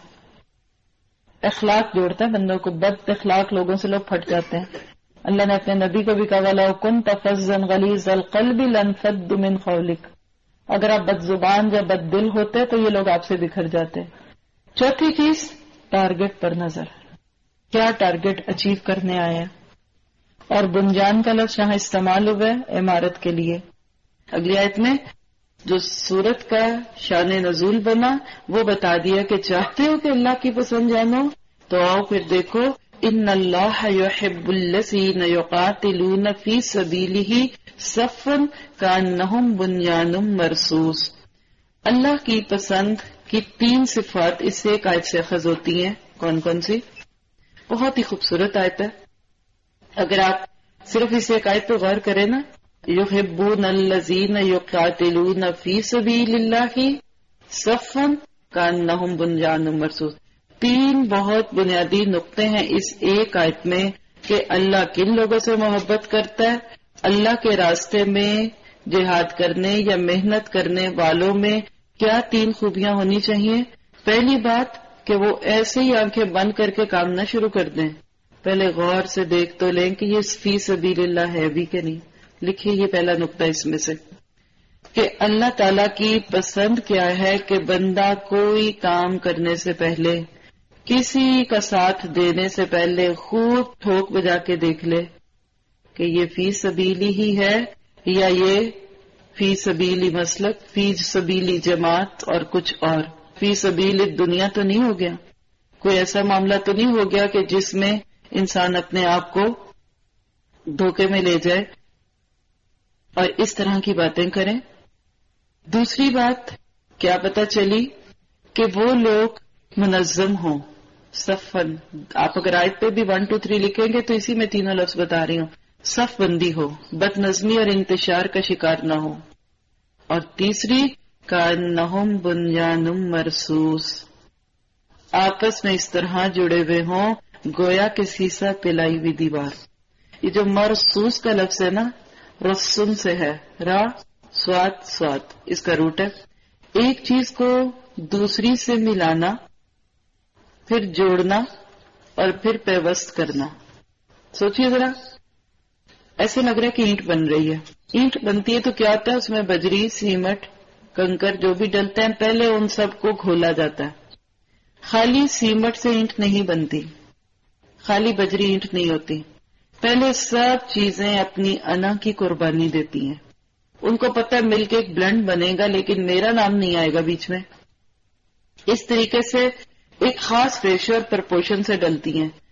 اخلاق جوڑتا ہے بندوں کو، بد اخلاق لوگوں سے لوگ پھٹ جاتے ہیں. اللہ نے اپنے نبی کو بھی کہا وَلَوْ كُنْتَ فَظًّا غَلِيظَ الْقَلْبِ لَانفَضُّوا مِنْ حَوْلِكَ، اگر آپ بد زبان یا بد دل ہوتے تو یہ لوگ آپ سے بکھر جاتے. چوتھی چیز ٹارگٹ پر نظر، کیا ٹارگٹ اچیو کرنے آئے ہیں. اور بنیان کا لفظ یہاں استعمال ہوا ہے عمارت کے لیے. اگلی آیت میں جو سورت کا شان نزول بنا وہ بتا دیا کہ چاہتے ہو کہ اللہ کی پسند جانو تو آؤ پھر دیکھو ان اللہ یحب الذین یقاتلون فی سبیلہ صفا کانہم بنیان مرصوص. اللہ کی پسند کی 3 صفات اس سے ایک آیت سے اخذ ہوتی ہیں. کون کون سی؟ بہت ہی خوبصورت آیت ہے. اگر آپ صرف اس ایک آیت پہ غور کریں نا، یحبون الذین یقاتلون فی سبیل اللہ صفا کانہم بنیان مرصوص. 3 بہت بنیادی نقطے ہیں اس ایک آیت میں کہ اللہ کن لوگوں سے محبت کرتا ہے. اللہ کے راستے میں جہاد کرنے یا محنت کرنے والوں میں کیا 3 خوبیاں ہونی چاہیے. پہلی بات کہ وہ ایسے ہی آنکھیں بند کر کے کام نہ شروع کر دیں، پہلے غور سے دیکھ تو لیں کہ یہ فی سبیل اللہ ہے بھی کہ نہیں. لکھیے یہ پہلا نقطہ اس میں سے کہ اللہ تعالیٰ کی پسند کیا ہے کہ بندہ کوئی کام کرنے سے پہلے، کسی کا ساتھ دینے سے پہلے خوب ٹھوک بجا کے دیکھ لے کہ یہ فی سبیلی ہی ہے یا یہ فی سبیلی مسلک، فی سبیلی جماعت اور کچھ اور. فی سبیل دنیا تو نہیں ہو گیا، کوئی ایسا معاملہ تو نہیں ہو گیا کہ جس میں انسان اپنے آپ کو دھوکے میں لے جائے اور اس طرح کی باتیں کریں. دوسری بات کیا پتہ چلی کہ وہ لوگ منظم ہوں. صفن، آپ اگر آیت پہ بھی 1 2 3 لکھیں گے تو اسی میں تینوں لفظ بتا رہی ہوں. صف بندی ہو، بد نظمی اور انتشار کا شکار نہ ہو. اور تیسری کانہم بنیان مرصوص، آپس میں اس طرح جڑے ہوئے ہوں گویا کہ سیسا پلائی ہوئی دیوار. یہ جو مرصوص کا لفظ ہے نا، رسم سے ہے، را سواد سواد اس کا روٹ ہے. ایک چیز کو دوسری سے ملانا، پھر جوڑنا اور پھر پیوست کرنا. سوچیے ذرا، ایسے لگ رہا ہے کہ اینٹ بن رہی ہے. اینٹ بنتی ہے تو کیا ہوتا ہے، اس میں بجری، سیمٹ، کنکر جو بھی ڈلتے ہیں پہلے ان سب کو گھولا جاتا ہے. خالی سیمٹ سے اینٹ نہیں بنتی، خالی بجری اینٹ نہیں ہوتی. پہلے سب چیزیں اپنی انا کی قربانی دیتی ہیں. ان کو پتہ ہے مل کے ایک بلنڈ بنے گا لیکن میرا نام نہیں آئے گا بیچ میں. اس طریقے سے ایک خاص ریشو اور پرپورشن سے ڈلتی ہیں.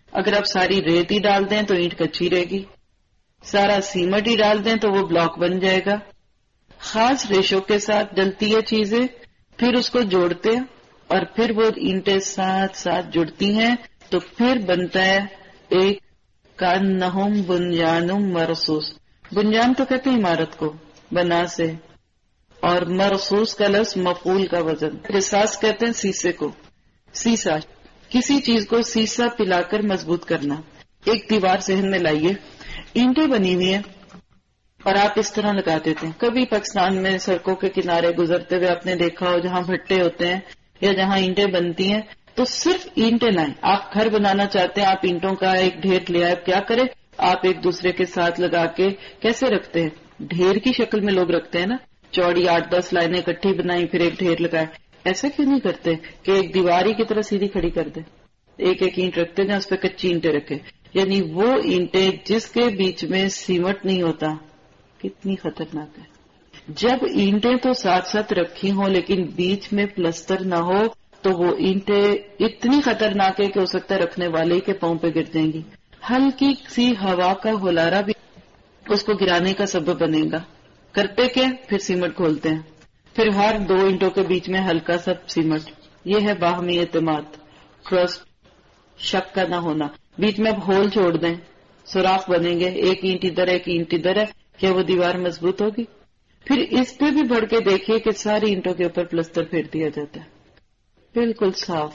اگر آپ ساری ریت ہی ڈال دیں تو اینٹ کچی رہے گی، سارا سیمٹ ہی ڈال دیں تو وہ بلاک بن جائے گا. خاص ریشو کے ساتھ ڈلتی ہے چیزیں، پھر اس کو جوڑتے ہیں اور پھر وہ اینٹیں ساتھ ساتھ جڑتی ہیں تو پھر بنتا ہے ایک کانہم بنیانم مرصوص. بنیان تو کہتے ہیں عمارت کو، بنا سے، اور مرصوص کا لفظ مفعول کا وزن. رصاص کہتے ہیں سیسے کو، سیسا، کسی چیز کو سیسا پلا کر مضبوط کرنا. ایک دیوار ذہن میں لائیے، اینٹیں بنی ہوئی ہیں اور آپ اس طرح لگا دیتے ہیں. کبھی پاکستان میں سڑکوں کے کنارے گزرتے ہوئے آپ نے دیکھا ہو جہاں بھٹے ہوتے ہیں یا جہاں اینٹیں بنتی ہیں تو صرف اینٹیں لائیں. آپ گھر بنانا چاہتے ہیں، آپ اینٹوں کا ایک ڈھیر لے آئے، کیا کریں آپ ایک دوسرے کے ساتھ لگا کے کیسے رکھتے ہیں؟ ڈھیر کی شکل میں لوگ رکھتے ہیں نا، چوڑی 8-10 لائنیں اکٹھی بنائی پھر ایک ڈھیر لگائے. ایسا کیوں نہیں کرتے کہ ایک دیواری کی طرح سیدھی کھڑی کر دیں، ایک ایک اینٹ رکھتے ہیں اس پہ کچی اینٹیں رکھے. یعنی وہ اینٹیں جس کے بیچ میں سیمٹ نہیں ہوتا، کتنی خطرناک ہے. جب اینٹیں تو ساتھ ساتھ رکھی ہوں لیکن بیچ میں پلستر نہ ہو تو وہ اینٹیں اتنی خطرناک ہے کہ ہو سکتا ہے رکھنے والے کے پاؤں پہ گر جائیں گی. ہلکی سی ہوا کا ہلارا بھی اس کو گرانے کا سبب بنے گا. کرتے کیا؟ پھر سیمٹ کھولتے ہیں، پھر ہر 2 اینٹوں کے بیچ میں ہلکا سا سیمٹ. یہ ہے باہمی اعتماد، ٹرسٹ، شک کا نہ ہونا. بیچ میں اب ہول چھوڑ دیں، سوراخ بنیں گے، ایک اینٹ ادھر ایک اینٹ ادھر ہے، کیا وہ دیوار مضبوط ہوگی؟ پھر اس پہ بھی بڑھ کے دیکھیے کہ ساری اینٹوں کے اوپر پلستر پھیر دیا جاتا ہے، بالکل صاف،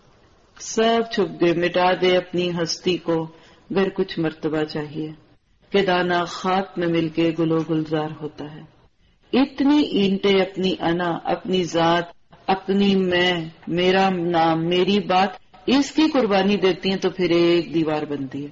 سب چھپ گئے. مٹا دے اپنی ہستی کو گر کچھ مرتبہ چاہیے کہ دانا خاک میں مل کے گلو گلزار ہوتا ہے. اتنی اینٹیں اپنی انا، اپنی ذات، اپنی میں، میرا نام، میری بات، اس کی قربانی دیتی ہیں تو پھر ایک دیوار بنتی ہے.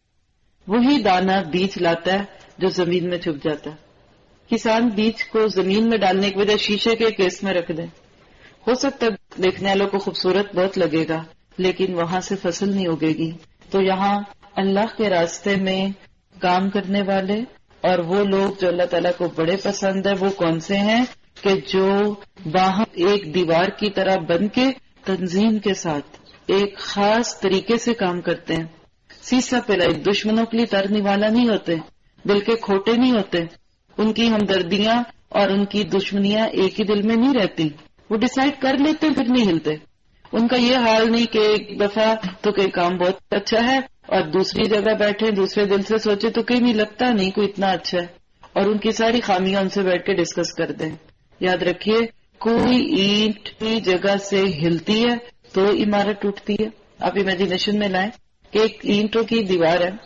وہی دانا بیج لاتا ہے جو زمین میں چھپ جاتا ہے. کسان بیج کو زمین میں ڈالنے کی وجہ شیشے کے کیس میں رکھ دیں، ہو سکتا ہے دیکھنے والوں کو خوبصورت بہت لگے گا لیکن وہاں سے فصل نہیں اگے گی. تو یہاں اللہ کے راستے میں کام کرنے والے اور وہ لوگ جو اللہ تعالیٰ کو بڑے پسند ہے وہ کون سے ہیں کہ جو باہم ایک دیوار کی طرح بن کے تنظیم کے ساتھ ایک خاص طریقے سے کام کرتے ہیں. سیسا پلائے دشمنوں کے لیے ترنے والا نہیں ہوتے بلکہ کھوٹے نہیں ہوتے. ان کی ہمدردیاں اور ان کی دشمنیاں ایک ہی دل میں نہیں رہتی، وہ ڈیسائیڈ کر لیتے ہیں پھر نہیں ہلتے. ان کا یہ حال نہیں کہ ایک دفعہ تو کوئی کام بہت اچھا ہے اور دوسری جگہ بیٹھے دوسرے دل سے سوچے تو کہیں نہیں لگتا نہیں کوئی اتنا اچھا ہے، اور ان کی ساری خامیاں ان سے بیٹھ کے ڈسکس کر دیں. یاد رکھیے کوئی اینٹ کی جگہ سے ہلتی ہے تو عمارت ٹوٹتی ہے. آپ امیجنیشن میں لائیں کہ ایک اینٹوں کی دیوار ہے،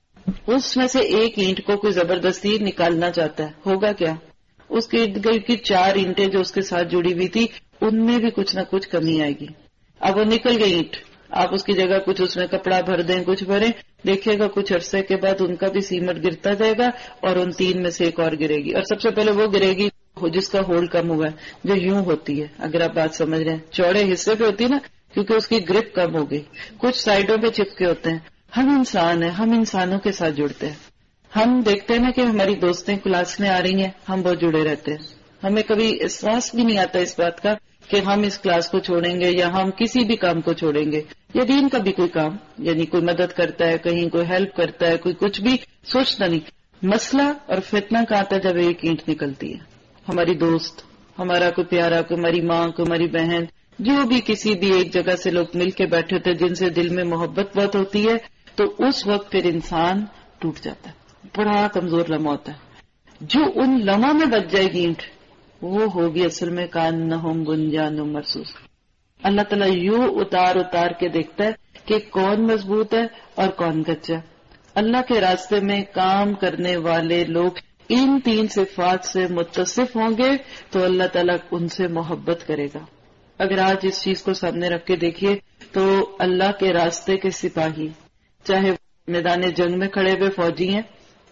اس میں سے ایک اینٹ کو کوئی زبردستی نکالنا چاہتا ہے، ہوگا کیا؟ اس کے ارد گرد کی 4 اینٹیں جو اس کے ساتھ جڑی ہوئی تھی ان میں بھی کچھ نہ کچھ کمی آئے گی. اب وہ نکل گئی اینٹ، آپ اس کی جگہ کچھ اس میں کپڑا بھر دیں، کچھ بھریں، دیکھیے گا کچھ عرصے کے بعد ان کا بھی سیمٹ گرتا جائے گا اور ان 3 میں سے ایک اور گرے گی. اور سب سے پہلے وہ گرے گی جس کا ہول کم ہوا ہے، جو یوں ہوتی ہے. اگر آپ بات سمجھ رہے ہیں چوڑے حصے پہ ہوتی ہے نا، کیونکہ اس کی گرپ کم ہو گئی، کچھ سائڈوں پہ چپکے ہوتے ہیں. ہم انسان ہیں، ہم انسانوں کے ساتھ جڑتے ہیں. ہم دیکھتے ہیں نا کہ ہماری دوستیں کلاس میں آ رہی ہیں، ہم بہت جڑے رہتے ہیں. ہمیں کبھی احساس بھی نہیں آتا اس بات کا کہ ہم اس کلاس کو چھوڑیں گے یا ہم کسی بھی کام کو چھوڑیں گے، یا دین کا بھی کوئی کام، یعنی کوئی مدد کرتا ہے، کہیں کوئی ہیلپ کرتا ہے، کوئی کچھ بھی سوچتا نہیں. مسئلہ اور فتنہ کا آتا ہے جب ایک اینٹ نکلتی ہے. ہماری دوست، ہمارا کوئی پیارا، کوئی ہماری ماں، کوئی ہماری بہن، جو بھی کسی بھی ایک جگہ سے لوگ مل کے بیٹھے ہوتے ہیں جن سے دل میں محبت بہت ہوتی ہے، تو اس وقت پھر انسان ٹوٹ جاتا ہے، بڑا کمزور لمحہ ہوتا ہے. جو ان لمحوں میں بچ جائے گی اینٹ، وہ ہوگی اصل میں کانہم بنیان مرصوص. اللہ تعالیٰ یوں اتار اتار کے دیکھتا ہے کہ کون مضبوط ہے اور کون کچا. اللہ کے راستے میں کام کرنے والے لوگ ان 3 صفات سے متصف ہوں گے تو اللہ تعالیٰ ان سے محبت کرے گا. اگر آج اس چیز کو سامنے رکھ کے دیکھیے تو اللہ کے راستے کے سپاہی، چاہے میدان جنگ میں کھڑے ہوئے فوجی ہیں،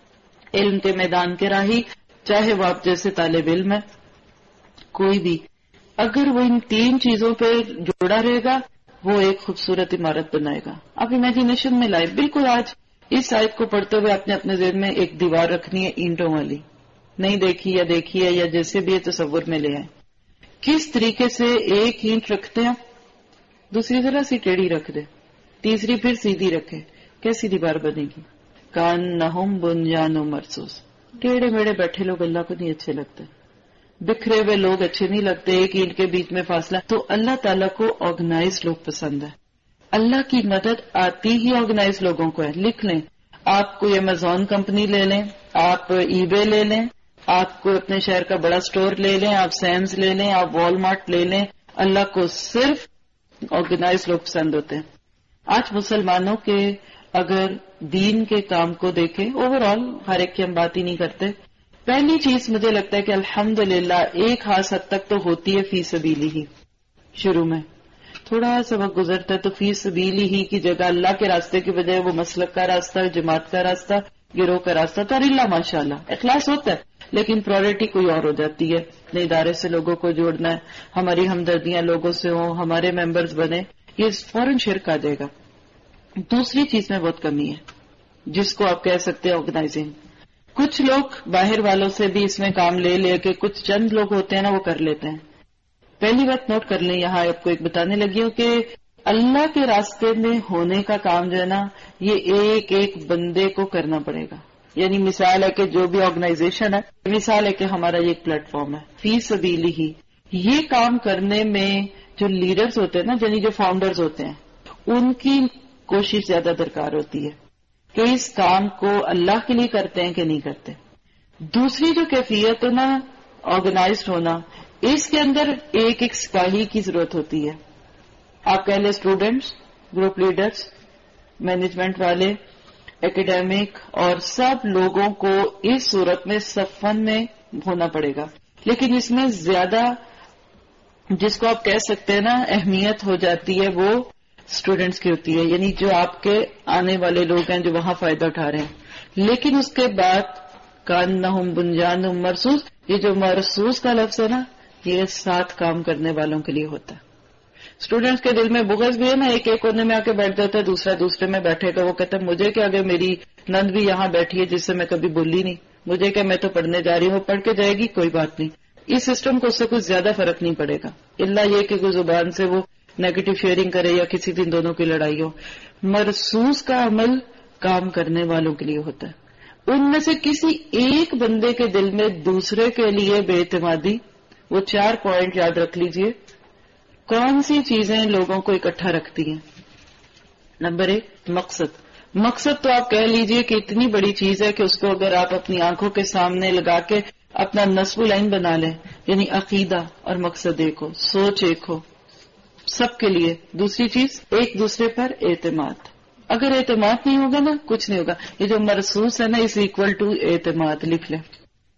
علم کے میدان کے راہی، چاہے وہ آپ جیسے طالب علم ہے، کوئی بھی اگر وہ ان 3 چیزوں پہ جوڑا رہے گا وہ ایک خوبصورت عمارت بنائے گا. آپ امیجنیشن میں لائے، بالکل آج اس آیت کو پڑھتے ہوئے آپ نے اپنے ذہن میں ایک دیوار رکھنی ہے اینٹوں والی، نہیں دیکھی ہے یا جیسے بھی ہے تصور میں لے آئیں. کس طریقے سے ایک اینٹ رکھتے ہیں، دوسری ذرا سی ٹیڑھی رکھ دیں، تیسری پھر سیدھی رکھے. کیسی دیوار بنے گی؟ کانہم بنیان مرصوص. ٹیڑھے میڑے بیٹھے لوگ اللہ کو نہیں اچھے لگتے، بکھرے ہوئے لوگ اچھے نہیں لگتے، ایک اینٹ کے بیچ میں فاصلہ. تو اللہ تعالیٰ کو آرگنائز لوگ پسند ہے. اللہ کی مدد آتی ہی آرگنائز لوگوں کو ہے. لکھ لیں، آپ کوئی امیزون کمپنی لے لیں، آپ ای بے لے لیں، آپ کو اپنے شہر کا بڑا سٹور لے لیں، آپ سیمز لے لیں، آپ وال مارٹ لے لیں، اللہ کو صرف آرگنائز لوگ پسند ہوتے ہیں. آج مسلمانوں کے اگر دین کے کام کو دیکھیں، اوور آل ہر ایک کی ہم بات ہی نہیں کرتے، پہلی چیز مجھے لگتا ہے کہ الحمدللہ ایک خاص حد تک تو ہوتی ہے فی سبیلی ہی. شروع میں تھوڑا سا وقت گزرتا ہے تو فی سبیلی ہی کی جگہ اللہ کے راستے کی بجائے وہ مسلک کا راستہ، جماعت کا راستہ، گروہ کا راستہ. تو اللہ ماشاءاللہ اخلاص ہوتا ہے، لیکن پرائرٹی کوئی اور ہو جاتی ہے. اپنے ادارے سے لوگوں کو جوڑنا ہے، ہماری ہمدردیاں لوگوں سے ہوں، ہمارے ممبرز بنے، یہ فوراً شرک آ جائے گا. دوسری چیز میں بہت کمی ہے جس کو آپ کہہ سکتے ہیں آرگنائزنگ. کچھ لوگ باہر والوں سے بھی اس میں کام لے لے کے کچھ چند لوگ ہوتے ہیں نا وہ کر لیتے ہیں. پہلی بات نوٹ کر لیں، یہاں آپ کو ایک بتانے لگی ہوں کہ اللہ کے راستے میں ہونے کا کام جو ہے نا یہ ایک ایک بندے کو کرنا پڑے گا. یعنی مثال ہے کہ جو بھی آرگنائزیشن ہے، مثال ہے کہ ہمارا یہ ایک پلیٹ فارم ہے فی سبیلی ہی، یہ کام کرنے میں جو لیڈرز ہوتے ہیں نا، یعنی جو فاؤنڈرز ہوتے ہیں، ان کی کوشش زیادہ درکار ہوتی ہے کہ اس کام کو اللہ کے لیے کرتے ہیں کہ نہیں کرتے. دوسری جو کیفیت ہے نا آرگنائزڈ ہونا، اس کے اندر ایک ایک سپاہی کی ضرورت ہوتی ہے. آپ کہہ لیں اسٹوڈینٹس، گروپ لیڈرز، مینجمنٹ والے، ایکیڈیمک، اور سب لوگوں کو اس صورت میں صفن میں ہونا پڑے گا. لیکن اس میں زیادہ جس کو آپ کہہ سکتے ہیں نا اہمیت ہو جاتی ہے وہ اسٹوڈینٹس کی ہوتی ہے، یعنی جو آپ کے آنے والے لوگ ہیں جو وہاں فائدہ اٹھا رہے ہیں. لیکن اس کے بعد کانہم بنیان مرصوص، یہ جو مرصوص کا لفظ ہے نا یہ ساتھ کام کرنے والوں کے لیے ہوتا ہے. اسٹوڈینٹس کے دل میں بغض بھی ہے نا، ایک ایک کونے میں آ کے بیٹھ جاتا ہے، دوسرا دوسرے میں بیٹھے گا. وہ کہتا ہے مجھے کیا، اگر میری نند بھی یہاں بیٹھی ہے جس سے میں کبھی بولی نہیں، مجھے کیا، میں تو پڑھنے جا رہی ہوں، وہ پڑھ کے جائے گی کوئی بات نہیں. اس سسٹم کو اس سے کچھ زیادہ فرق نہیں پڑے گا، الا یہ کہ کوئی زبان سے وہ نیگیٹو شیئرنگ کرے یا کسی دن دونوں کی لڑائی ہو. مرصوص کا عمل کام کرنے والوں کے لیے ہوتا ہے. ان میں سے کسی ایک بندے کے دل میں دوسرے کے لیے بے اعتمادی، وہ 4 پوائنٹ یاد رکھ لیجئے. کون سی چیزیں لوگوں کو اکٹھا رکھتی ہیں؟ نمبر 1 مقصد. مقصد تو آپ کہہ لیجئے کہ اتنی بڑی چیز ہے کہ اس کو اگر آپ اپنی آنکھوں کے سامنے لگا کے اپنا نصب لائن بنا لیں، یعنی عقیدہ اور مقصد ایک ہو، سوچ ایک ہو سب کے لیے. دوسری چیز ایک دوسرے پر اعتماد. اگر اعتماد نہیں ہوگا نا کچھ نہیں ہوگا. یہ جو مرصوص ہے نا اس ایکول ٹو اعتماد، لکھ لیں.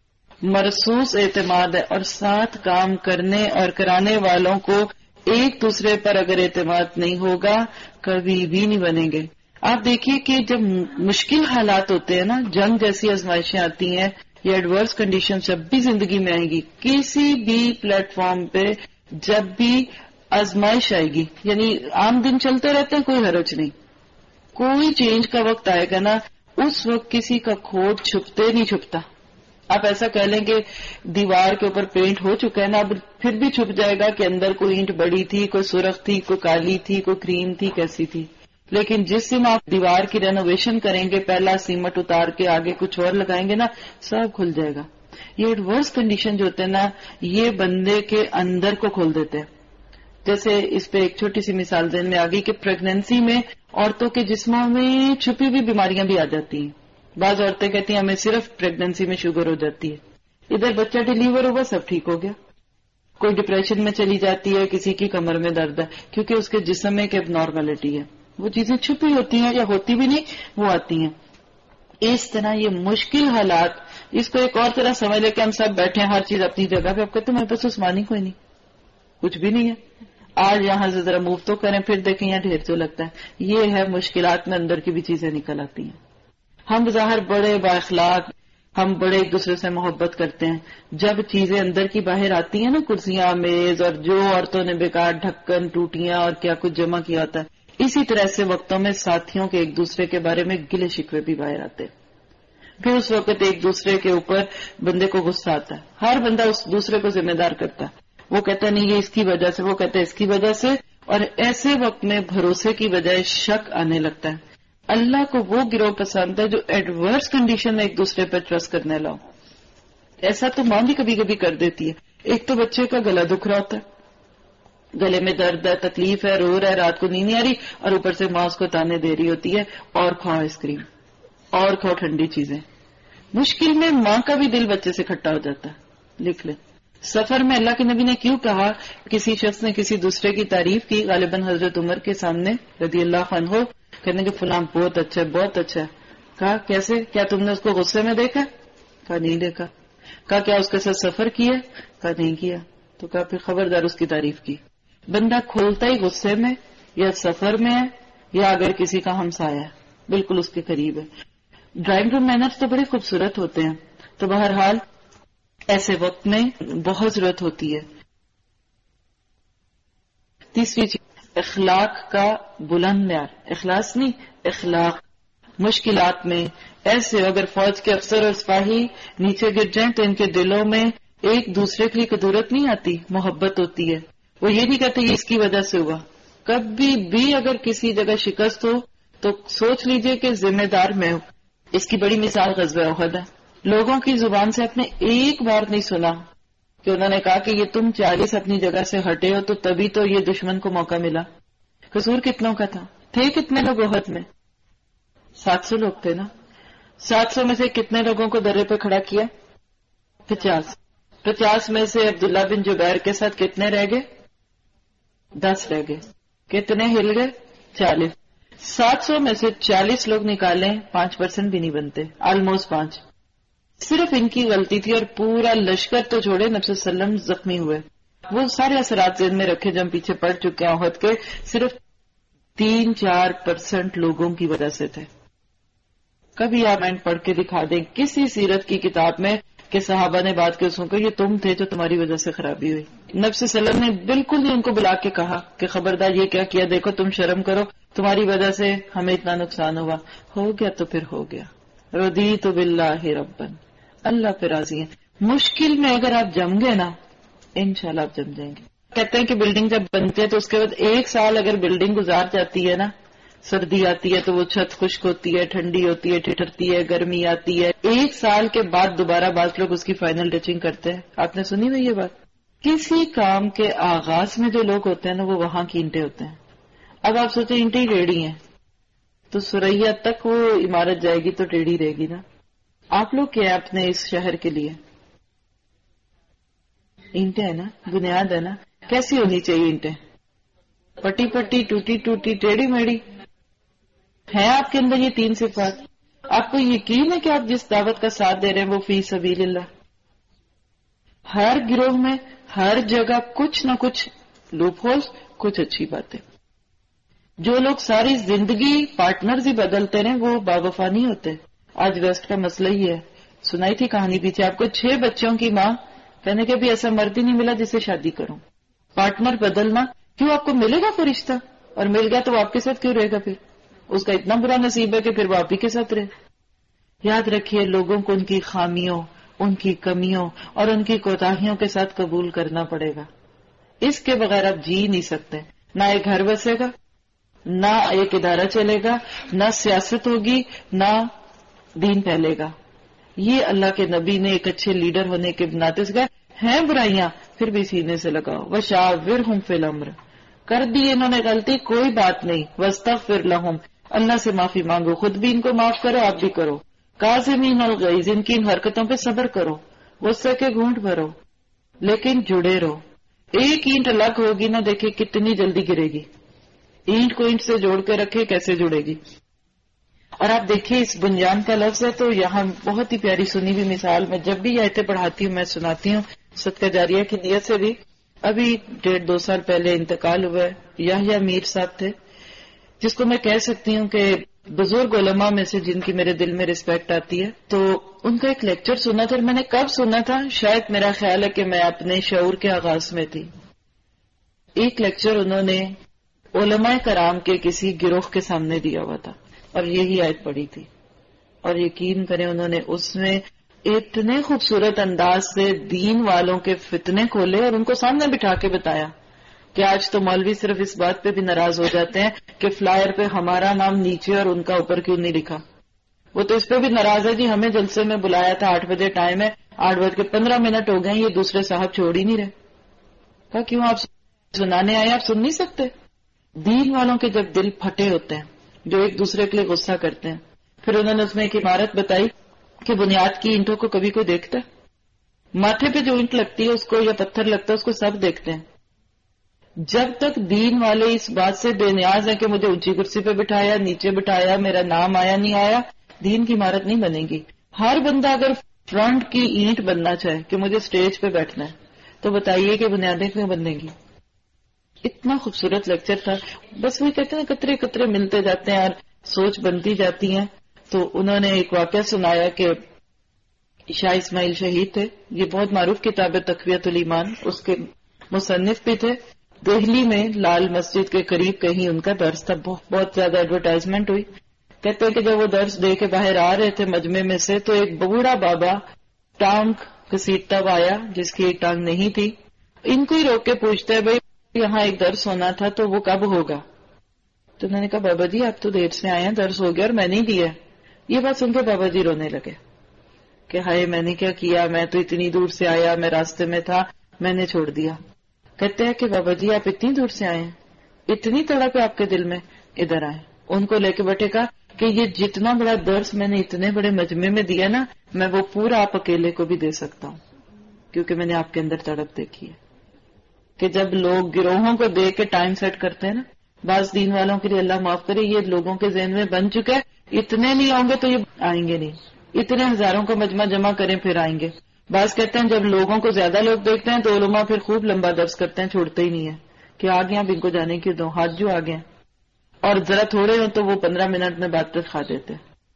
مرصوص اعتماد ہے، اور ساتھ کام کرنے اور کرانے والوں کو ایک دوسرے پر اگر اعتماد نہیں ہوگا کبھی بھی نہیں بنیں گے. آپ دیکھیے کہ جب مشکل حالات ہوتے ہیں نا، جنگ جیسی آزمائشیں آتی ہیں یا ایڈورس کنڈیشن جب بھی زندگی میں آئیں گی، کسی بھی پلیٹ فارم پہ جب بھی آزمائش آئے گی، یعنی عام دن چلتے رہتے ہیں کوئی حرج نہیں، کوئی چینج کا وقت آئے گا نا اس وقت کسی کا کھوٹ چھپتے نہیں چھپتا. آپ ایسا کہہ لیں کہ دیوار کے اوپر پینٹ ہو چکا ہے نا، اب پھر بھی چھپ جائے گا کہ اندر کوئی اینٹ بڑی تھی، کوئی سرخ تھی، کوئی کالی تھی، کوئی کریم تھی، کیسی تھی. لیکن جس دن آپ دیوار کی رینوویشن کریں گے، پہلا سیمٹ اتار کے آگے کچھ اور لگائیں گے نا، سب کھل جائے گا. یہ ایڈورس کنڈیشن جو ہوتے ہیں نا یہ بندے کے اندر کو کھول دیتے ہیں. جیسے اس پہ ایک چھوٹی سی مثال ذہن میں آ گئی کہ پریگنینسی میں عورتوں کے جسموں میں چھپی ہوئی بیماریاں بھی آ جاتی ہیں. بعض عورتیں کہتی ہیں ہمیں صرف پریگنینسی میں شوگر ہو جاتی ہے، ادھر بچہ ڈیلیور ہوا سب ٹھیک ہو گیا. کوئی ڈپریشن میں چلی جاتی ہے، کسی کی کمر میں درد ہے، کیونکہ اس کے جسم میں ایک اب نارملٹی ہے. وہ چیزیں چھپی ہوتی ہیں یا ہوتی بھی نہیں، وہ آتی ہیں. اس طرح یہ مشکل حالات، اس کو ایک اور طرح سمجھ لے کہ ہم سب بیٹھے ہیں ہر چیز اپنی جگہ پہ، آپ کہتے ہیں میرے پاس عثمانی کوئی نہیں، کچھ بھی نہیں ہے، آج یہاں سے ذرا موو تو کریں، پھر دیکھیں یہاں ڈھیر تو لگتا ہے. یہ ہے مشکلات میں اندر کی بھی چیزیں نکل آتی ہیں. ہم ظاہر بڑے با اخلاق، ہم بڑے ایک دوسرے سے محبت کرتے ہیں، جب چیزیں اندر کی باہر آتی ہیں نا، کرسیاں میز اور جو عورتوں نے بیکار ڈھکن ٹوٹیاں اور کیا کچھ جمع کیا ہوتا ہے، اسی طرح سے وقتوں میں ساتھیوں کے ایک دوسرے کے بارے میں گلے شکوے بھی باہر آتے ہیں. پھر اس وقت ایک دوسرے کے اوپر بندے کو غصہ آتا ہے، ہر بندہ اس دوسرے کو ذمہ دار کرتا ہے. وہ کہتا ہے نہیں یہ اس کی وجہ سے، وہ کہتا ہے اس کی وجہ سے، اور ایسے وقت میں بھروسے کی بجائے شک آنے لگتا ہے. اللہ کو وہ گروہ پسند ہے جو ایڈورس کنڈیشن میں ایک دوسرے پر ٹرسٹ کرنے لاؤ. ایسا تو ماں بھی کبھی کبھی کر دیتی ہے. ایک تو بچے کا گلا دکھ رہا ہوتا ہے، گلے میں درد ہے، تکلیف ہے، رو رہا ہے، رات کو نیند نہیں آ رہی، اور اوپر سے ماں اس کو تانے دے رہی ہوتی ہے اور کھاؤ آئس کریم اور کھاؤ ٹھنڈی چیزیں. مشکل میں ماں کا بھی دل بچے سے کھٹا ہو جاتا ہے. لکھ لیں. سفر میں اللہ کے نبی نے کیوں کہا، کسی شخص نے کسی دوسرے کی تعریف کی، غالباً حضرت عمر کے سامنے رضی اللہ عنہ، کہنے کہ فلاں بہت اچھا ہے، بہت اچھا ہے. کہا کیسے؟ کیا تم نے اس کو غصے میں دیکھا؟ کہا نہیں دیکھا. کہا کیا اس کے ساتھ سفر کیا؟ کہا نہیں کیا. تو کہا پھر خبردار اس کی تعریف کی. بندہ کھولتا ہی غصے میں یا سفر میں ہے یا اگر کسی کا ہمسایہ ہے بالکل اس کے قریب ہے. ڈرائنگ روم مینرز تو بڑے خوبصورت ہوتے ہیں. تو بہرحال ایسے وقت میں بہت ضرورت ہوتی ہے. تیسری چیز اخلاق کا بلند معیار. اخلاص نہیں، اخلاق. مشکلات میں ایسے اگر فوج کے افسر اور سپاہی نیچے گر جائیں تو ان کے دلوں میں ایک دوسرے کے لیے کدورت نہیں آتی، محبت ہوتی ہے. وہ یہ نہیں کہتے یہ اس کی وجہ سے ہوا. کبھی بھی اگر کسی جگہ شکست ہو تو سوچ لیجئے کہ ذمہ دار میں ہوں. اس کی بڑی مثال غزوہ احد ہے. لوگوں کی زبان سے آپ نے ایک بار نہیں سنا کہ انہوں نے کہا کہ یہ تم 40 اپنی جگہ سے ہٹے ہو تو تبھی تو یہ دشمن کو موقع ملا. قصور کتنوں کا تھا؟ تھے کتنے لوگ احد میں؟ 700 لوگ تھے نا. 700 میں سے کتنے لوگوں کو درے پہ کھڑا کیا؟ 50. 50 میں سے عبداللہ بن جبیر کے ساتھ کتنے رہ گئے؟ 10 رہ گئے. کتنے ہل گئے؟ 40. 700 میں سے 40 لوگ نکالیں 5% بھی نہیں بنتے، آلموسٹ 5. صرف ان کی غلطی تھی اور پورا لشکر تو چھوڑے نبی صلی اللہ علیہ وسلم زخمی ہوئے. وہ سارے اثرات ذہن میں رکھے جو ہم پیچھے پڑ چکے ہیں احد کے، صرف 3-4% لوگوں کی وجہ سے تھے. کبھی آپ مائنڈ پڑھ کے دکھا دیں کسی سیرت کی کتاب میں کہ صحابہ نے بات کے سن کر یہ تم تھے جو تمہاری وجہ سے خرابی ہوئی. نبی صلی اللہ علیہ وسلم نے بالکل نہیں ان کو بلا کے کہا کہ خبردار یہ کیا کیا، دیکھو تم شرم کرو، تمہاری وجہ سے ہمیں اتنا نقصان ہوا. ہو گیا تو پھر ہو گیا. رضیت باللہ ربن، اللہ پہ راضی ہے. مشکل میں اگر آپ جم گئے نا انشاءاللہ آپ جم جائیں گے. کہتے ہیں کہ بلڈنگ جب بنتی ہے تو اس کے بعد 1 سال اگر بلڈنگ گزار جاتی ہے نا، سردی آتی ہے تو وہ چھت خشک ہوتی ہے، ٹھنڈی ہوتی ہے، ٹھٹرتی ہے، گرمی آتی ہے. 1 سال کے بعد دوبارہ بعض لوگ اس کی فائنل ٹچنگ کرتے ہیں. آپ نے سنی ہوئی یہ بات؟ کسی کام کے آغاز میں جو لوگ ہوتے ہیں نا وہ وہاں کی اینٹیں ہوتے ہیں. اب آپ سوچیں اینٹیں ٹیڑھی ہیں تو سریا تک وہ عمارت جائے گی تو ٹیڑھی رہے گی نا. آپ لوگ کیا اپنے اس شہر کے لیے؟ اینٹیں ہے نا، بنیاد ہے نا. کیسی ہونی چاہیے اینٹیں؟ پٹی پٹی، ٹوٹی ٹوٹی، ٹیڑھی میڑھی. ہے آپ کے اندر یہ 3 صفات؟ آپ کو یقین ہے کہ آپ جس دعوت کا ساتھ دے رہے ہیں وہ فی سبیل اللہ؟ ہر گروہ میں ہر جگہ کچھ نہ کچھ لوپ ہولز، کچھ اچھی باتیں. جو لوگ ساری زندگی پارٹنرز ہی بدلتے رہے وہ باوفا نہیں ہوتے. آج ویسٹ کا مسئلہ ہی ہے. سنائی تھی کہانی پیچھے آپ کو، 6 بچوں کی ماں کہنے کہ بھی ایسا مرد ہی نہیں ملا جس سے شادی کروں. پارٹنر بدلنا کیوں؟ آپ کو ملے گا فرشتہ اور مل گیا تو وہ آپ کے ساتھ کیوں رہے گا؟ پھر اس کا اتنا برا نصیب ہے کہ پھر وہ آپ ہی کے ساتھ رہے. یاد رکھیے لوگوں کو ان کی خامیوں، ان کی کمیوں اور ان کی کوتاہیوں کے ساتھ قبول کرنا پڑے گا. اس کے بغیر آپ جی نہیں سکتے. نہ ایک گھر بسے گا، نہ ایک ادارہ چلے گا، نہ سیاست ہوگی، نہ دین پھیلے گا. یہ اللہ کے نبی نے ایک اچھے لیڈر ہونے کے ناطے سے کہا ہیں برائیاں پھر بھی سینے سے لگاؤ. وشاورہم فی الامر، کر دی انہوں نے غلطی کوئی بات نہیں. واستغفر لہم، اللہ سے معافی مانگو، خود بھی ان کو معاف کرو، آپ بھی کرو. کاظمین الغیظ، ان کی ان حرکتوں پہ صبر کرو، غصے کے گھونٹ بھرو لیکن جڑے رہو. ایک اینٹ الگ ہوگی نا، دیکھیں کتنی جلدی گرے گی. اینٹ کو اینٹ سے جوڑ کے رکھے کیسے جڑے گی. اور آپ دیکھیں اس بنیان کا لفظ ہے تو یہاں بہت ہی پیاری سنی ہوئی مثال، میں جب بھی یہ آیتیں پڑھاتی ہوں میں سناتی ہوں صدقہ جاریہ کی نیت سے بھی. ابھی 1.5-2 سال پہلے انتقال ہوا ہے. یحییٰ میر صاحب تھے جس کو میں کہہ سکتی ہوں کہ بزرگ علماء میں سے جن کی میرے دل میں رسپیکٹ آتی ہے. تو ان کا ایک لیکچر سنا تھا اور میں نے کب سنا تھا، شاید میرا خیال ہے کہ میں اپنے شعور کے آغاز میں تھی. ایک لیکچر انہوں نے علماء کرام کے کسی گروہ کے سامنے دیا ہوا تھا اور یہی آیت پڑھی تھی. اور یقین کریں انہوں نے اس میں اتنے خوبصورت انداز سے دین والوں کے فتنے کھولے اور ان کو سامنے بٹھا کے بتایا. کہ آج تو مولوی صرف اس بات پہ بھی ناراض ہو جاتے ہیں کہ فلائر پہ ہمارا نام نیچے اور ان کا اوپر کیوں نہیں لکھا. وہ تو اس پہ بھی ناراض ہے جی ہمیں جلسے میں بلایا تھا 8 بجے ٹائم ہے 8:15 ہو گئے یہ دوسرے صاحب چھوڑ ہی نہیں رہے. کہا کیوں آپ سنانے آئے آپ سن نہیں سکتے؟ دین والوں کے جب دل پھٹے ہوتے ہیں جو ایک دوسرے کے لیے غصہ کرتے ہیں. پھر انہوں نے اس میں ایک عمارت بتائی کہ بنیاد کی اینٹوں کو کبھی کوئی دیکھتا ہے؟ ماتھے پہ جو اینٹ لگتی ہے اس کو یا پتھر لگتا ہے اس کو سب دیکھتے ہیں. جب تک دین والے اس بات سے بے نیاز ہیں کہ مجھے اونچی کرسی پہ بٹھایا نیچے بٹھایا میرا نام آیا نہیں آیا دین کی عمارت نہیں بنے گی. ہر بندہ اگر فرنٹ کی اینٹ بننا چاہے کہ مجھے سٹیج پہ بیٹھنا ہے تو بتائیے کہ بنیادیں کیوں بننے گی. اتنا خوبصورت لیکچر تھا. بس وہ کہتے ہیں قطرے قطرے ملتے جاتے ہیں اور سوچ بنتی جاتی ہیں. تو انہوں نے ایک واقعہ سنایا کہ شاہ اسماعیل شہید تھے. یہ بہت معروف کتاب ہے تقویت الایمان اس کے مصنف بھی تھے. دہلی میں لال مسجد کے قریب کہیں ان کا درس تھا. بہت زیادہ ایڈورٹائزمنٹ ہوئی. کہتے ہیں کہ جب وہ درس دے کے باہر آ رہے تھے مجمع میں سے تو ایک بوڑھا بابا ٹانگ گھسیٹتا ہوا آیا جس کی ایک ٹانگ نہیں تھی. ان کو ہی روک کے پوچھتا ہے بھائی یہاں ایک درس ہونا تھا تو وہ کب ہوگا؟ تو انہوں نے کہا بابا جی آپ تو دیر سے آئے ہیں درس ہو گیا اور میں نہیں دیا. یہ بات سن کے بابا جی رونے لگے کہ ہائے میں نے کیا کیا میں تو اتنی دور سے آیا میں راستے میں تھا میں نے چھوڑ دیا. کہتے ہیں کہ بابا جی آپ اتنی دور سے آئے ہیں اتنی تڑپ ہے آپ کے دل میں ادھر آئے. ان کو لے کے بیٹھے کہا کہ یہ جتنا بڑا درس میں نے اتنے بڑے مجمع میں دیا نا میں وہ پورا آپ اکیلے کو بھی دے سکتا ہوں کیونکہ میں نے آپ کے اندر تڑپ دیکھی ہے کہ جب لوگ گروہوں کو دے کے ٹائم سیٹ کرتے ہیں نا. بعض دین والوں کے لیے اللہ معاف کرے یہ لوگوں کے ذہن میں بن چکا ہے اتنے نہیں آؤں گے تو یہ آئیں گے نہیں. اتنے ہزاروں کو مجمع جمع کریں پھر آئیں گے. بعض کہتے ہیں جب لوگوں کو زیادہ لوگ دیکھتے ہیں تو علماء پھر خوب لمبا درس کرتے ہیں چھوڑتے ہی نہیں ہے کہ آگے آپ ان کو جانے کیوں دو ہاتھ جو آگے ہیں اور ذرا تھوڑے ہوں تو وہ 15 منٹ میں بات تک کھا دیتے.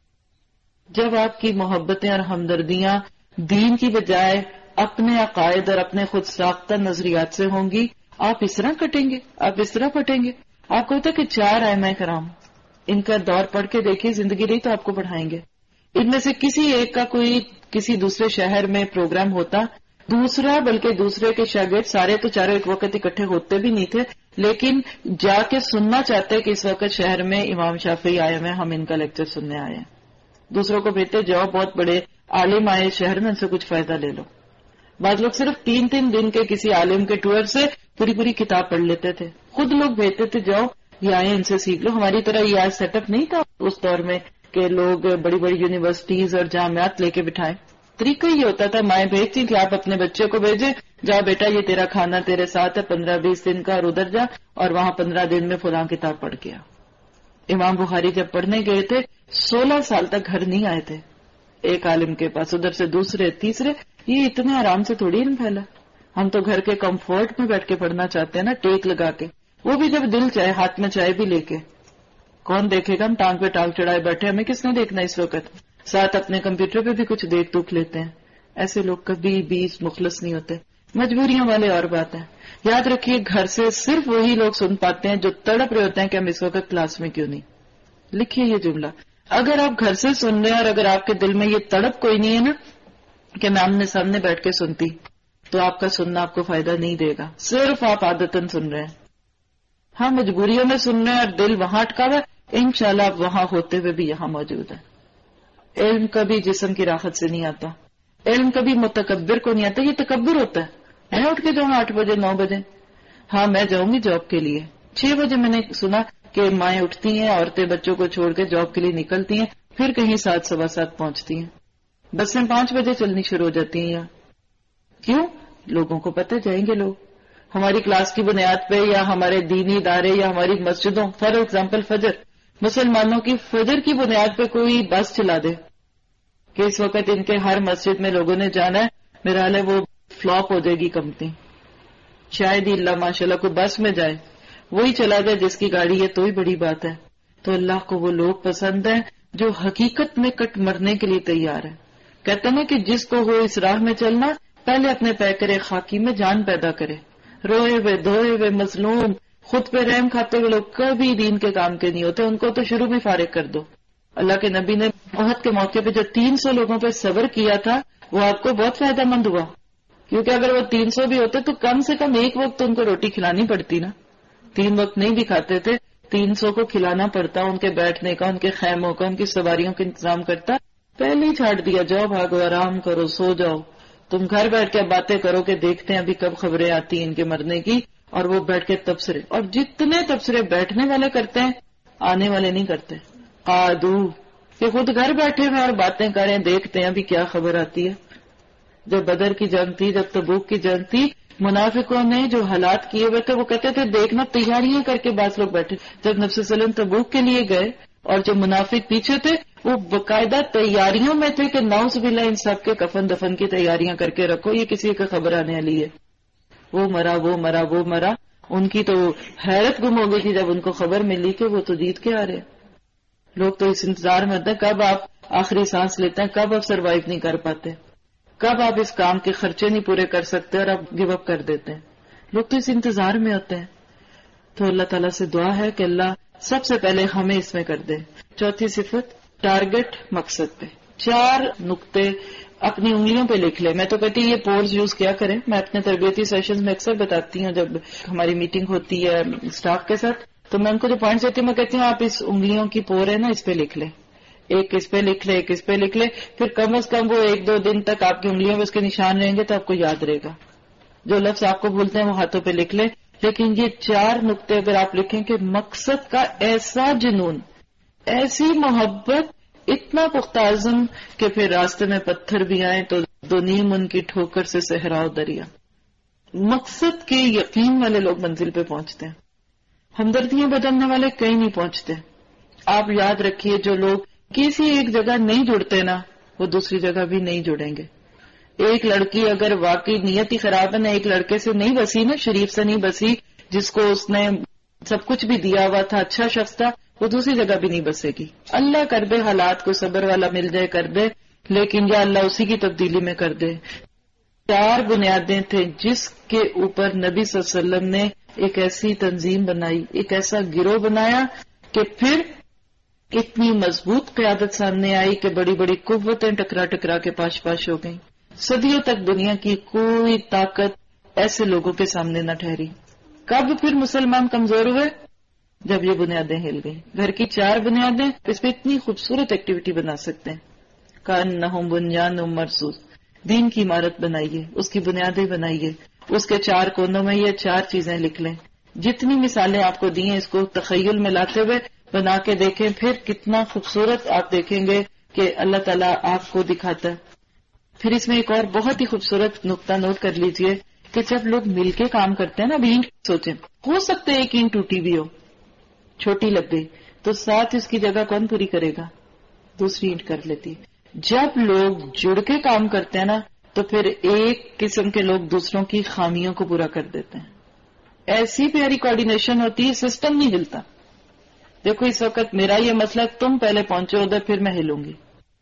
جب آپ کی محبتیں اور ہمدردیاں دین کی بجائے اپنے عقائد اور اپنے خود ساختہ نظریات سے ہوں گی آپ اس طرح کٹیں گے آپ اس طرح پھٹیں گے. آپ کو ہوتا ہے کہ 4 ائمہ کرام ان کا دور پڑھ کے دیکھیے زندگی رہی تو آپ کو پڑھائیں گے. ان میں سے کسی ایک کا کوئی کسی دوسرے شہر میں پروگرام ہوتا دوسرا بلکہ دوسرے کے شاگرد سارے تو چاروں ایک وقت اکٹھے ہوتے بھی نہیں تھے لیکن جا کے سننا چاہتے کہ اس وقت شہر میں امام شافعی آئے ہیں ہم ان کا لیکچر سننے آئے ہیں. دوسروں کو بھیجتے جاؤ بہت بڑے عالم آئے شہر میں ان سے کچھ فائدہ لے لو. بعض لوگ صرف 3 دن کے کسی عالم کے ٹور سے پوری کتاب پڑھ لیتے تھے. خود لوگ بھیجتے تھے جاؤ یہ آئے ان سے سیکھ لو. ہماری طرح یہ آج سیٹ اپ نہیں تھا اس دور میں کہ لوگ بڑی یونیورسٹیز اور جامعات لے کے بٹھائیں. طریقہ یہ ہوتا تھا مائیں بھیجتی کہ آپ اپنے بچے کو بھیجیں جا بیٹا یہ تیرا کھانا تیرے ساتھ ہے 15-20 دن کا اور ادھر جا اور وہاں 15 دن میں فلاں کتاب پڑھ گیا. امام بخاری جب پڑھنے گئے تھے 16 سال تک گھر نہیں آئے تھے ایک عالم کے پاس ادھر سے دوسرے تیسرے. یہ اتنے آرام سے تھوڑی علم پھیلا. ہم تو گھر کے کمفورٹ میں بیٹھ کے پڑھنا چاہتے ہیں نا ٹیک لگا کے وہ بھی جب دل چاہے ہاتھ میں چائے بھی لے کے. کون دیکھے گا ہم ٹانگ پہ ٹانگ چڑھائے بیٹھے ہمیں کس نے دیکھنا اس وقت. ساتھ اپنے کمپیوٹر پہ بھی کچھ دیکھ دکھ لیتے ہیں. ایسے لوگ کبھی بھی مخلص نہیں ہوتے. مجبوریاں والے اور بات ہے. یاد رکھیے گھر سے صرف وہی لوگ سن پاتے ہیں جو تڑپ رہے ہوتے ہیں کہ ہم اس وقت کلاس میں کیوں نہیں. لکھیے یہ جملہ اگر آپ گھر سے سن رہے ہیں اور اگر آپ کے دل میں یہ تڑپ کوئی نہیں ہے نا کہ میں آمنے سامنے بیٹھ کے سنتی تو آپ کا سننا آپ کو فائدہ نہیں دے گا. صرف آپ عادتاً سن رہے ہیں. ہاں مجبوریوں میں سن رہے ہیں اور دل وہاں اٹکا ہوا ہے انشاءاللہ آپ وہاں ہوتے ہوئے بھی یہاں موجود ہیں. علم کبھی جسم کی راحت سے نہیں آتا. علم کبھی متکبر کو نہیں آتا. یہ تکبر ہوتا ہے. میں اٹھ کے جاؤں 8 بجے 9 بجے. ہاں میں جاؤں گی جاب کے لیے 6 بجے. میں نے سنا کہ مائیں اٹھتی ہیں عورتیں بچوں کو چھوڑ کے جاب کے لیے نکلتی ہیں پھر کہیں 7 سوا 7 پہنچتی ہیں. بسیں 5 بجے چلنی شروع ہو جاتی ہیں. یہاں کیوں؟ لوگوں کو پتہ جائیں گے لوگ ہماری کلاس کی بنیاد پہ یا ہمارے دینی ادارے یا ہماری مسجدوں فار ایگزامپل فجر مسلمانوں کی فجر کی بنیاد پہ کوئی بس چلا دے کہ اس وقت ان کے ہر مسجد میں لوگوں نے جانا ہے. میرا حال ہے وہ فلاپ ہو جائے گی کمپنی. شاید ہی اللہ ماشاءاللہ کوئی بس میں جائے وہی چلا جائے جس کی گاڑی ہے تو ہی بڑی بات ہے. تو اللہ کو وہ لوگ پسند ہیں جو حقیقت میں کٹ مرنے کے لیے تیار ہے. کہتے ہیں کہ جس کو ہو اس راہ میں چلنا پہلے اپنے پیکرے خاکی میں جان پیدا کرے. روئے ہوئے دھوئے ہوئے مظلوم خود پہ رحم کھاتے ہوئے لوگ کبھی دین کے کام کے نہیں ہوتے. ان کو تو شروع میں فارغ کر دو. اللہ کے نبی نے احد کے موقع پہ جو 300 لوگوں پہ صبر کیا تھا وہ آپ کو بہت فائدہ مند ہوا. کیونکہ اگر وہ 300 بھی ہوتے تو کم سے کم ایک وقت ان کو روٹی کھلانی پڑتی نا. 3 وقت نہیں بھی کھاتے تھے, 300 کو کھلانا پڑتا, ان کے بیٹھنے کا, ان کے خیموں کا, ان کی سواریوں کا انتظام کرتا. پہلے ہی چھاڑ دیا, جاؤ بھاگو, آرام کرو, سو جاؤ. تم گھر بیٹھ کے باتیں کرو کہ دیکھتے ہیں ابھی کب خبریں آتی ہیں ان کے مرنے کی, اور وہ بیٹھ کے تبصرے. اور جتنے تبصرے بیٹھنے والے کرتے ہیں آنے والے نہیں کرتے. قادو کہ خود گھر بیٹھے ہوئے اور باتیں کریں, دیکھتے ہیں ابھی کیا خبر آتی ہے. جب بدر کی جنگ تھی, جب تبوک کی جنگ تھی, منافقوں نے جو حالات کیے ہوئے تھے وہ کہتے تھے دیکھنا, تیاریاں کر کے بعض لوگ بیٹھے. جب نبی صلی اللہ علیہ وسلم تبوک کے لیے گئے اور جو منافق پیچھے تھے وہ باقاعدہ تیاریوں میں تھے کہ نعوذ باللہ ان سب کے کفن دفن کی تیاریاں کر کے رکھو, یہ کسی کا خبر آنے والی ہے. وہ مرا, وہ مرا, وہ مرا. ان کی تو حیرت گم ہو گئی تھی جب ان کو خبر ملی کہ وہ تو جیت کے آ رہے. لوگ تو اس انتظار میں ہوتے ہیں کب آپ آخری سانس لیتے ہیں, کب آپ سروائیو نہیں کر پاتے, کب آپ اس کام کے خرچے نہیں پورے کر سکتے اور آپ گیو اپ کر دیتے ہیں. لوگ تو اس انتظار میں ہوتے ہیں. تو اللہ تعالیٰ سے دعا ہے کہ اللہ سب سے پہلے ہمیں اس میں کر دے. چوتھی صفت ٹارگٹ, مقصد پہ 4 نقطے اپنی انگلیوں پہ لکھ لیں. میں تو کہتی یہ پورز یوز کیا کریں. میں اپنے تربیتی سیشنز میں اکثر بتاتی ہوں جب ہماری میٹنگ ہوتی ہے اسٹاف کے ساتھ, تو میں ان کو جو پوائنٹس دیتی ہوں میں کہتی ہوں آپ اس انگلیوں کی پور ہے نا اس پہ لکھ لیں, ایک اس پہ لکھ لے, ایک اس پہ لکھ لے. پھر کم از کم وہ 1-2 دن تک آپ کی انگلیوں پہ اس کے نشان رہیں گے تو آپ کو یاد رہے گا. جو لفظ آپ کو بولتے ہیں وہ ہاتھوں پہ لکھ لیں. لیکن یہ 4 نقطے اگر آپ لکھیں کہ مقصد کا ایسا جنون, ایسی محبت, اتنا پختہ عزم کہ پھر راستے میں پتھر بھی آئیں تو 2 نیم ان کی ٹھوکر سے صحرا دریا. مقصد کے یقین والے لوگ منزل پہ پہنچتے ہیں. ہمدردیاں بدلنے والے کہیں نہیں پہنچتے. آپ یاد رکھیے جو لوگ کسی ایک جگہ نہیں جڑتے نا وہ دوسری جگہ بھی نہیں جڑیں گے. ایک لڑکی اگر واقعی نیت ہی خراب ہے نا, ایک لڑکے سے نہیں بسی نا, شریف سے نہیں بسی, جس کو اس نے سب کچھ بھی دیا ہوا تھا, اچھا شخص تھا, وہ دوسری جگہ بھی نہیں بسے گی. اللہ کر دے حالات کو صبر والا مل جائے کر دے, لیکن یا اللہ اسی کی تبدیلی میں کر دے. 4 بنیادیں تھے جس کے اوپر نبی صلی اللہ علیہ وسلم نے ایک ایسی تنظیم بنائی, ایک ایسا گروہ بنایا کہ پھر اتنی مضبوط قیادت سامنے آئی کہ بڑی بڑی قوتیں ٹکرا ٹکرا کے پاش پاش ہو گئیں. صدیوں تک دنیا کی کوئی طاقت ایسے لوگوں کے سامنے نہ ٹھہری. کب پھر مسلمان کمزور ہوئے؟ جب یہ بنیادیں ہل گئی. گھر کی 4 بنیادیں, اس پہ اتنی خوبصورت ایکٹیویٹی بنا سکتے ہیں. کأنہم بنیان مرصوص, دین کی عمارت بنائیے, اس کی بنیادیں بنائیے, اس کے 4 کونوں میں یہ 4 چیزیں لکھ لیں. جتنی مثالیں آپ کو دی ہیں اس کو تخیل میں لاتے ہوئے بنا کے دیکھیں, پھر کتنا خوبصورت آپ دیکھیں گے کہ اللہ تعالیٰ آپ کو دکھاتا ہے. پھر اس میں ایک اور بہت ہی خوبصورت نقطہ نوٹ کر لیجئے کہ جب لوگ مل کے کام کرتے ہیں نا, ابھی سوچیں ہو سکتا ہے ایک اینٹ ٹوٹی بھی ہو, چھوٹی لگ گئی, تو ساتھ اس کی جگہ کون پوری کرے گا؟ دوسری اینٹ کر لیتی. جب لوگ جڑ کے کام کرتے ہیں نا تو پھر ایک قسم کے لوگ دوسروں کی خامیوں کو پورا کر دیتے ہیں. ایسی پیاری کوارڈینیشن ہوتی ہے, سسٹم نہیں ہلتا. دیکھو اس وقت میرا یہ مسئلہ, تم پہلے پہنچو ادھر, پھر میں ہلوں گی.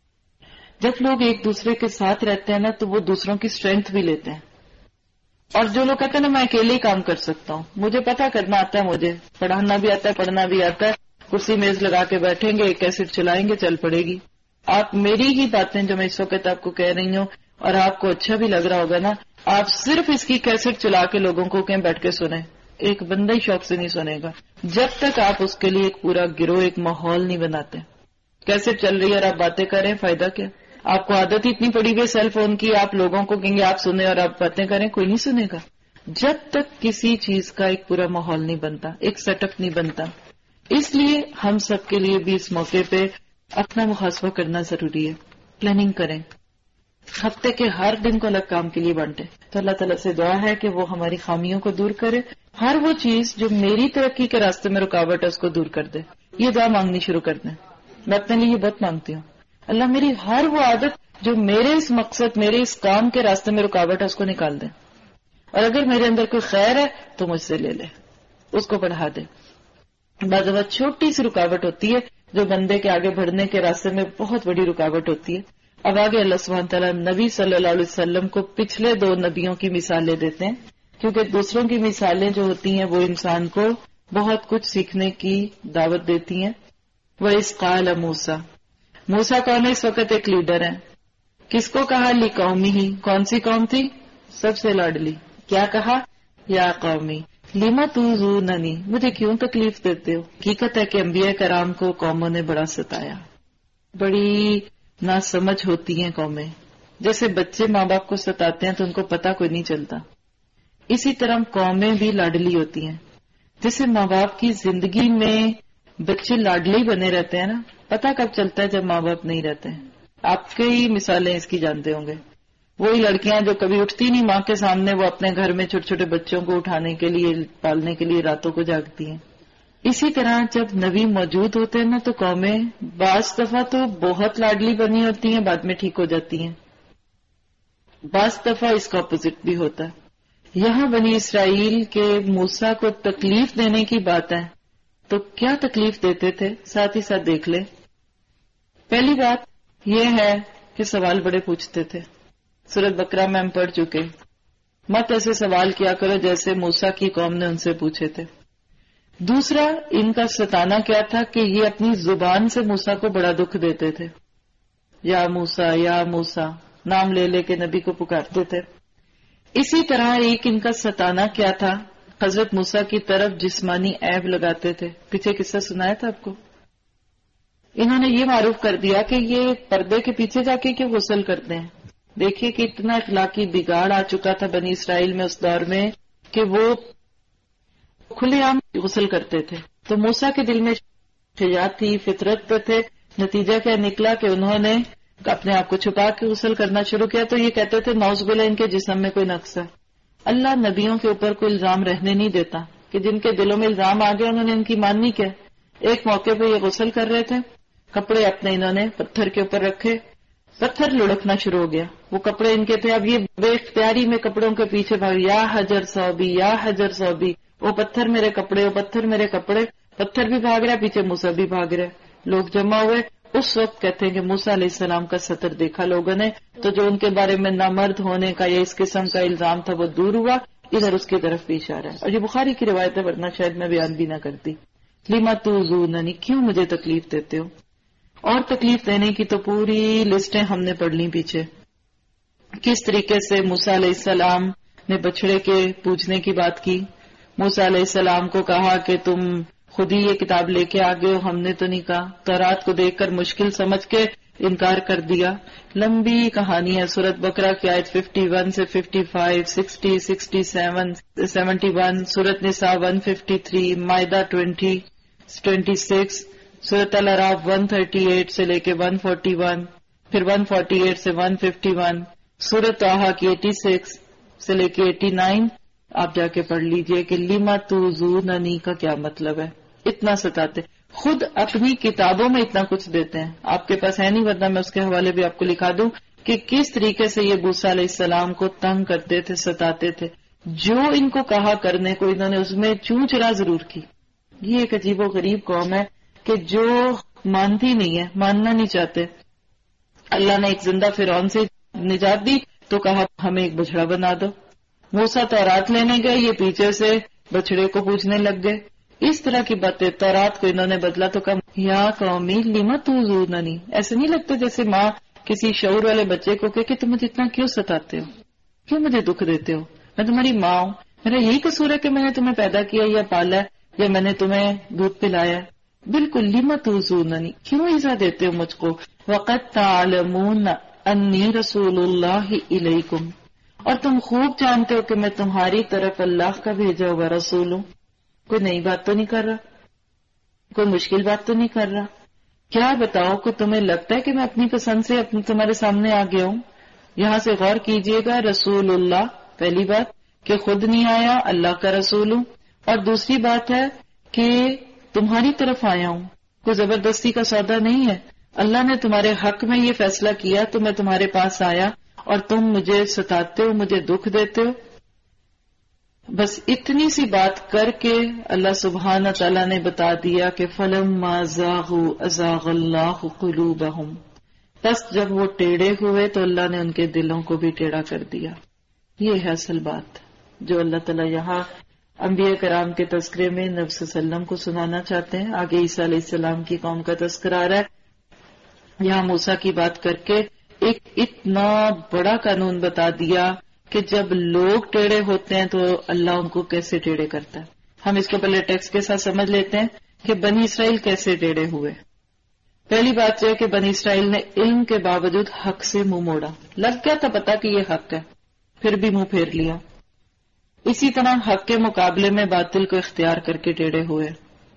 جب لوگ ایک دوسرے کے ساتھ رہتے ہیں نا تو وہ دوسروں کی اسٹرینتھ بھی لیتے ہیں. اور جو لوگ کہتے ہیں نا میں اکیلے ہی کام کر سکتا ہوں, مجھے پتا کرنا آتا ہے, مجھے پڑھانا بھی آتا ہے, پڑھنا بھی آتا ہے, کرسی میز لگا کے بیٹھیں گے, ایک کیسٹ چلائیں گے, چل پڑے گی. آپ میری ہی باتیں جو میں اس وقت آپ کو کہہ رہی ہوں اور آپ کو اچھا بھی لگ رہا ہوگا نا, آپ صرف اس کی کیسٹ چلا کے لوگوں کو کہیں بیٹھ کے سنیں, ایک بندہ ہی شوق سے نہیں سنے گا جب تک آپ اس کے لیے ایک پورا گروہ, ایک ماحول نہیں بناتے. کیسٹ چل رہی ہے اور آپ باتیں کر رہے ہیں, فائدہ کیا؟ آپ کو عادت ہی اتنی پڑی ہوئی سیل فون کی, آپ لوگوں کو کہیں گے آپ سنیں اور آپ باتیں کریں, کوئی نہیں سنے گا. جب تک کسی چیز کا ایک پورا ماحول نہیں بنتا, ایک سیٹ اپ نہیں بنتا. اس لیے ہم سب کے لیے بھی اس موقع پہ اپنا محاسبہ کرنا ضروری ہے. پلاننگ کریں, ہفتے کے ہر دن کو الگ کام کے لیے بانٹیں. تو اللہ تعالیٰ سے دعا ہے کہ وہ ہماری خامیوں کو دور کرے, ہر وہ چیز جو میری ترقی کے راستے میں رکاوٹ ہے اس کو دور کر دے. یہ دعا مانگنی شروع کر دیں. میں اپنے لیے یہ بہت مانگتی ہوں, اللہ میری ہر وہ عادت جو میرے اس مقصد, میرے اس کام کے راستے میں رکاوٹ ہے اس کو نکال دیں, اور اگر میرے اندر کوئی خیر ہے تو مجھ سے لے لے, اس کو بڑھا دے. بعض اوقات چھوٹی سی رکاوٹ ہوتی ہے جو بندے کے آگے بڑھنے کے راستے میں بہت بڑی رکاوٹ ہوتی ہے. اب آگے اللہ سبحانہ تعالیٰ نبی صلی اللہ علیہ وسلم کو پچھلے 2 نبیوں کی مثالیں دیتے ہیں, کیونکہ دوسروں کی مثالیں جو ہوتی ہیں وہ انسان کو بہت کچھ سیکھنے کی دعوت دیتی ہیں. وَإِذْ قَالَ مُوسَىٰ, موسیٰ کون ہے؟ اس وقت ایک لیڈر ہے. کس کو کہا؟ لِقَوْمِهِ, کون سی قوم تھی؟ سب سے لاڈلی. کیا کہا؟ یا قومی لما تؤذوننی، مجھے کیوں تکلیف دیتے ہو. حقیقت ہے کہ انبیاء کرام کو قوموں نے بڑا ستایا، بڑی ناسمجھ ہوتی ہیں قومیں. جیسے بچے ماں باپ کو ستاتے ہیں تو ان کو پتہ کوئی نہیں چلتا، اسی طرح قومیں بھی لاڈلی ہوتی ہیں. جیسے ماں باپ کی زندگی میں بچے لاڈلی بنے رہتے ہیں نا، پتہ کب چلتا ہے؟ جب ماں باپ نہیں رہتے ہیں. آپ کئی مثالیں اس کی جانتے ہوں گے. وہی لڑکیاں جو کبھی اٹھتی نہیں ماں کے سامنے، وہ اپنے گھر میں چھوٹے چھوٹے بچوں کو اٹھانے کے لیے، پالنے کے لیے راتوں کو جاگتی ہیں. اسی طرح جب نبی موجود ہوتے ہیں نا تو قومیں بعض دفعہ تو بہت لاڈلی بنی ہوتی ہیں، بعد میں ٹھیک ہو جاتی ہیں. بعض دفعہ اس کا اپوزٹ بھی ہوتا ہے. یہاں بنی اسرائیل کے موسیٰ کو تکلیف دینے کی بات ہے تو کیا تکلیف دیتے تھے ساتھ ہی ساتھ دیکھ لیں. پہلی بات یہ ہے کہ سوال بڑے پوچھتے تھے. سورۃ بقرہ میں ہم پڑھ چکے، مت ایسے سوال کیا کرو جیسے موسیٰ کی قوم نے ان سے پوچھے تھے. دوسرا، ان کا ستانا کیا تھا کہ یہ اپنی زبان سے موسیٰ کو بڑا دکھ دیتے تھے. یا موسیٰ یا موسیٰ نام لے لے کے نبی کو پکارتے تھے. اسی طرح ایک ان کا ستانا کیا تھا، حضرت موسیٰ کی طرف جسمانی عیب لگاتے تھے. پیچھے قصہ سنایا تھا آپ کو. انہوں نے یہ معروف کر دیا کہ یہ پردے کے پیچھے جا کے کیوں غسل کرتے ہیں. دیکھیے کہ اتنا اخلاقی بگاڑ آ چکا تھا بنی اسرائیل میں اس دور میں کہ وہ کھلے عام غسل کرتے تھے. تو موسیٰ کے دل میں شجاعت تھی، فطرت پہ تھے. نتیجہ کیا نکلا کہ انہوں نے اپنے آپ کو چھپا کے غسل کرنا شروع کیا. تو یہ کہتے تھے نعوذ باللہ ان کے جسم میں کوئی نقص ہے. اللہ نبیوں کے اوپر کوئی الزام رہنے نہیں دیتا کہ جن کے دلوں میں الزام آ گیا انہوں نے ان کی ماننی کیا. ایک موقع پہ یہ غسل کر رہے تھے، کپڑے اپنے انہوں نے پتھر کے اوپر رکھے، پتھر لڑکنا شروع ہو گیا. وہ کپڑے ان کے تھے. اب یہ بے اختیاری میں کپڑوں کے پیچھے بھاگ، یا حجر صوبی یا حجر صوبی، وہ پتھر میرے کپڑے، وہ پتھر میرے کپڑے. پتھر بھی بھاگ رہا ہے، پیچھے موسیٰ بھی بھاگ رہا ہے. لوگ جمع ہوئے. اس وقت کہتے ہیں کہ موسیٰ علیہ السلام کا ستر دیکھا لوگوں نے، تو جو ان کے بارے میں نامرد ہونے کا یا اس قسم کا الزام تھا وہ دور ہوا. ادھر اس کی طرف بھی اشارہ ہے. اور یہ بخاری کی روایت ہے، ورنہ شاید میں بیان بھی نہ کرتی. لما تؤذوننی، کیوں مجھے تکلیف دیتے ہو. اور تکلیف دینے کی تو پوری لسٹیں ہم نے پڑھ لی پیچھے. کس طریقے سے موسیٰ علیہ السلام نے بچڑے کے پوچھنے کی بات کی. موسیٰ علیہ السلام کو کہا کہ تم خود ہی یہ کتاب لے کے آگے ہو، ہم نے تو نہیں کہا. تورات کو دیکھ کر مشکل سمجھ کے انکار کر دیا. لمبی کہانی ہے. سورۃ بقرہ کی آیت 51 سے 55، 60، 67، 71، سورۃ نساء 153، مائدہ 20، 26، سورۃ الاعراف 138 سے لے کے 141، پھر 148 سے 151، سورۃ طٰہٰ کی 86 سے لے کے 89. آپ جا کے پڑھ لیجئے کہ لما تؤذوننی کا کیا مطلب ہے. اتنا ستاتے، خود اپنی کتابوں میں اتنا کچھ دیتے ہیں. آپ کے پاس ہے نہیں، ورنہ میں اس کے حوالے بھی آپ کو لکھا دوں کہ کس طریقے سے یہ موسیٰ علیہ السلام کو تنگ کرتے تھے، ستاتے تھے. جو ان کو کہا کرنے کو انہوں نے اس میں چوں چرا ضرور کی. یہ ایک عجیب و غریب قوم ہے کہ جو مانتی نہیں ہے، ماننا نہیں چاہتے. اللہ نے ایک زندہ فرعون سے نجات دی تو کہا ہمیں ایک بچڑا بنا دو. موسیٰ تورات لینے گئے، یہ پیچھے سے بچڑے کو پوچھنے لگ گئے. اس طرح کی باتیں. تورات کو انہوں نے بدلا تو کہا یا قومی لما تؤذوننی. ایسے نہیں لگتا جیسے ماں کسی شعور والے بچے کو کہ تم مجھے اتنا کیوں ستاتے ہو، کیوں مجھے دکھ دیتے ہو، میں تمہاری ماں ہوں، میرا یہی قصور ہے کہ میں نے تمہیں پیدا کیا یا پالا ہے یا میں نے تمہیں دودھ پلایا ہے. بالکل. لما تؤذوننی، کیوں ایزا دیتے ہو مجھ کو. وقد تعلمون انی رسول اللہ الیکم، اور تم خوب جانتے ہو کہ میں تمہاری طرف اللہ کا بھیجا ہوا رسول ہوں. کوئی نئی بات تو نہیں کر رہا، کوئی مشکل بات تو نہیں کر رہا. کیا بتاؤ کہ تمہیں لگتا ہے کہ میں اپنی پسند سے تمہارے سامنے آ گیا ہوں. یہاں سے غور کیجئے گا. رسول اللہ، پہلی بات کہ خود نہیں آیا، اللہ کا رسول ہوں. اور دوسری بات ہے کہ تمہاری طرف آیا ہوں، کوئی زبردستی کا سودا نہیں ہے. اللہ نے تمہارے حق میں یہ فیصلہ کیا تو میں تمہارے پاس آیا اور تم مجھے ستاتے ہو، مجھے دکھ دیتے ہو. بس اتنی سی بات کر کے اللہ سبحانہ تعالیٰ نے بتا دیا کہ فَلَمَّا زَاغُوا أَزَاغَ اللَّهُ قُلُوبَهُمْ. بس جب وہ ٹیڑھے ہوئے تو اللہ نے ان کے دلوں کو بھی ٹیڑھا کر دیا. یہ ہے اصل بات جو اللہ تعالیٰ یہاں انبیاء کرام کے تذکرے میں نبی صلی اللہ علیہ وسلم کو سنانا چاہتے ہیں. آگے عیسیٰ علیہ السلام کی قوم کا تذکرہ آ رہا ہے. یہاں موسیٰ کی بات کر کے ایک اتنا بڑا قانون بتا دیا کہ جب لوگ ٹیڑھے ہوتے ہیں تو اللہ ان کو کیسے ٹیڑھے کرتا ہے. ہم اس کو پہلے ٹیکسٹ کے ساتھ سمجھ لیتے ہیں کہ بنی اسرائیل کیسے ٹیڑھے ہوئے. پہلی بات یہ کہ بنی اسرائیل نے علم کے باوجود حق سے منہ موڑا. لگ گیا تھا پتا کہ یہ حق ہے، پھر بھی منہ پھیر لیا. اسی طرح حق کے مقابلے میں باطل کو اختیار کر کے ٹیڑھے ہوئے.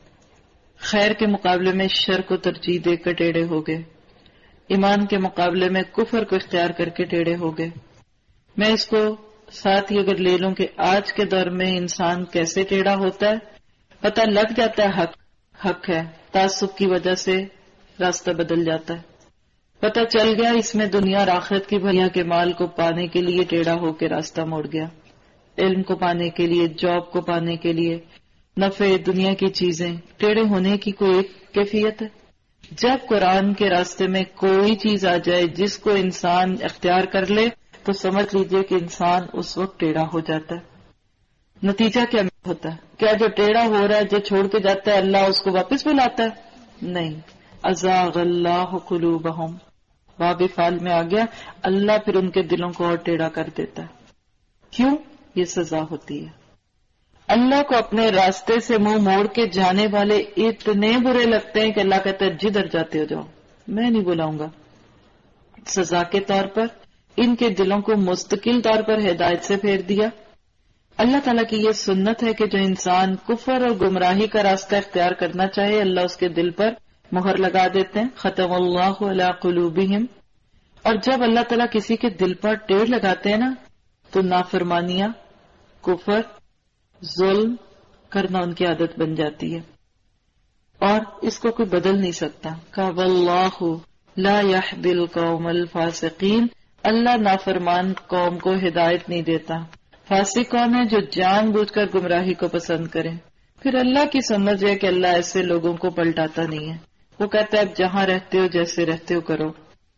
خیر کے مقابلے میں شر کو ترجیح دے کر ٹیڑھے ہو گئے. ایمان کے مقابلے میں کفر کو اختیار کر کے ٹیڑھے ہو گئے. میں اس کو ساتھ ہی اگر لے لوں کہ آج کے دور میں انسان کیسے ٹیڑھا ہوتا ہے، پتہ لگ جاتا ہے حق ہے، تعصب کی وجہ سے راستہ بدل جاتا ہے. پتہ چل گیا اس میں دنیا اور آخرت کی بھلیا کے مال کو پانے کے لیے ٹیڑھا ہو کے راستہ موڑ گیا. علم کو پانے کے لیے، جاب کو پانے کے لیے، نفع دنیا کی چیزیں، ٹیڑھے ہونے کی کوئی ایک کیفیت ہے. جب قرآن کے راستے میں کوئی چیز آ جائے جس کو انسان اختیار کر لے تو سمجھ لیجئے کہ انسان اس وقت ٹیڑھا ہو جاتا ہے. نتیجہ کیا ہوتا ہے؟ کیا جو ٹیڑھا ہو رہا ہے، جو چھوڑ کے جاتا ہے، اللہ اس کو واپس بلاتا ہے؟ نہیں. ازاغ اللہ قلوبہم، باب فعل میں آ گیا، اللہ پھر ان کے دلوں کو اور ٹیڑھا کر دیتا ہے. کیوں؟ یہ سزا ہوتی ہے. اللہ کو اپنے راستے سے منہ موڑ کے جانے والے اتنے برے لگتے ہیں کہ اللہ کہتا ہے جدھر جاتے ہو جاؤ، میں نہیں بلاؤں گا. سزا کے طور پر ان کے دلوں کو مستقل طور پر ہدایت سے پھیر دیا. اللہ تعالیٰ کی یہ سنت ہے کہ جو انسان کفر اور گمراہی کا راستہ اختیار کرنا چاہے اللہ اس کے دل پر مہر لگا دیتے ہیں. ختم اللہ علی قلوبہم. اور جب اللہ تعالیٰ کسی کے دل پر ٹیڑھ لگاتے ہیں نا تو نافرمانیاں، کفر، ظلم کرنا ان کی عادت بن جاتی ہے اور اس کو کوئی بدل نہیں سکتا. کہ واللہ لا یہدی القوم الفاسقین، اللہ نافرمان قوم کو ہدایت نہیں دیتا. فاسق کون ہے؟ جو جان بوجھ کر گمراہی کو پسند کرے. پھر اللہ کی سمجھ ہے کہ اللہ ایسے لوگوں کو پلٹاتا نہیں ہے. وہ کہتا ہے اب جہاں رہتے ہو جیسے رہتے ہو کرو.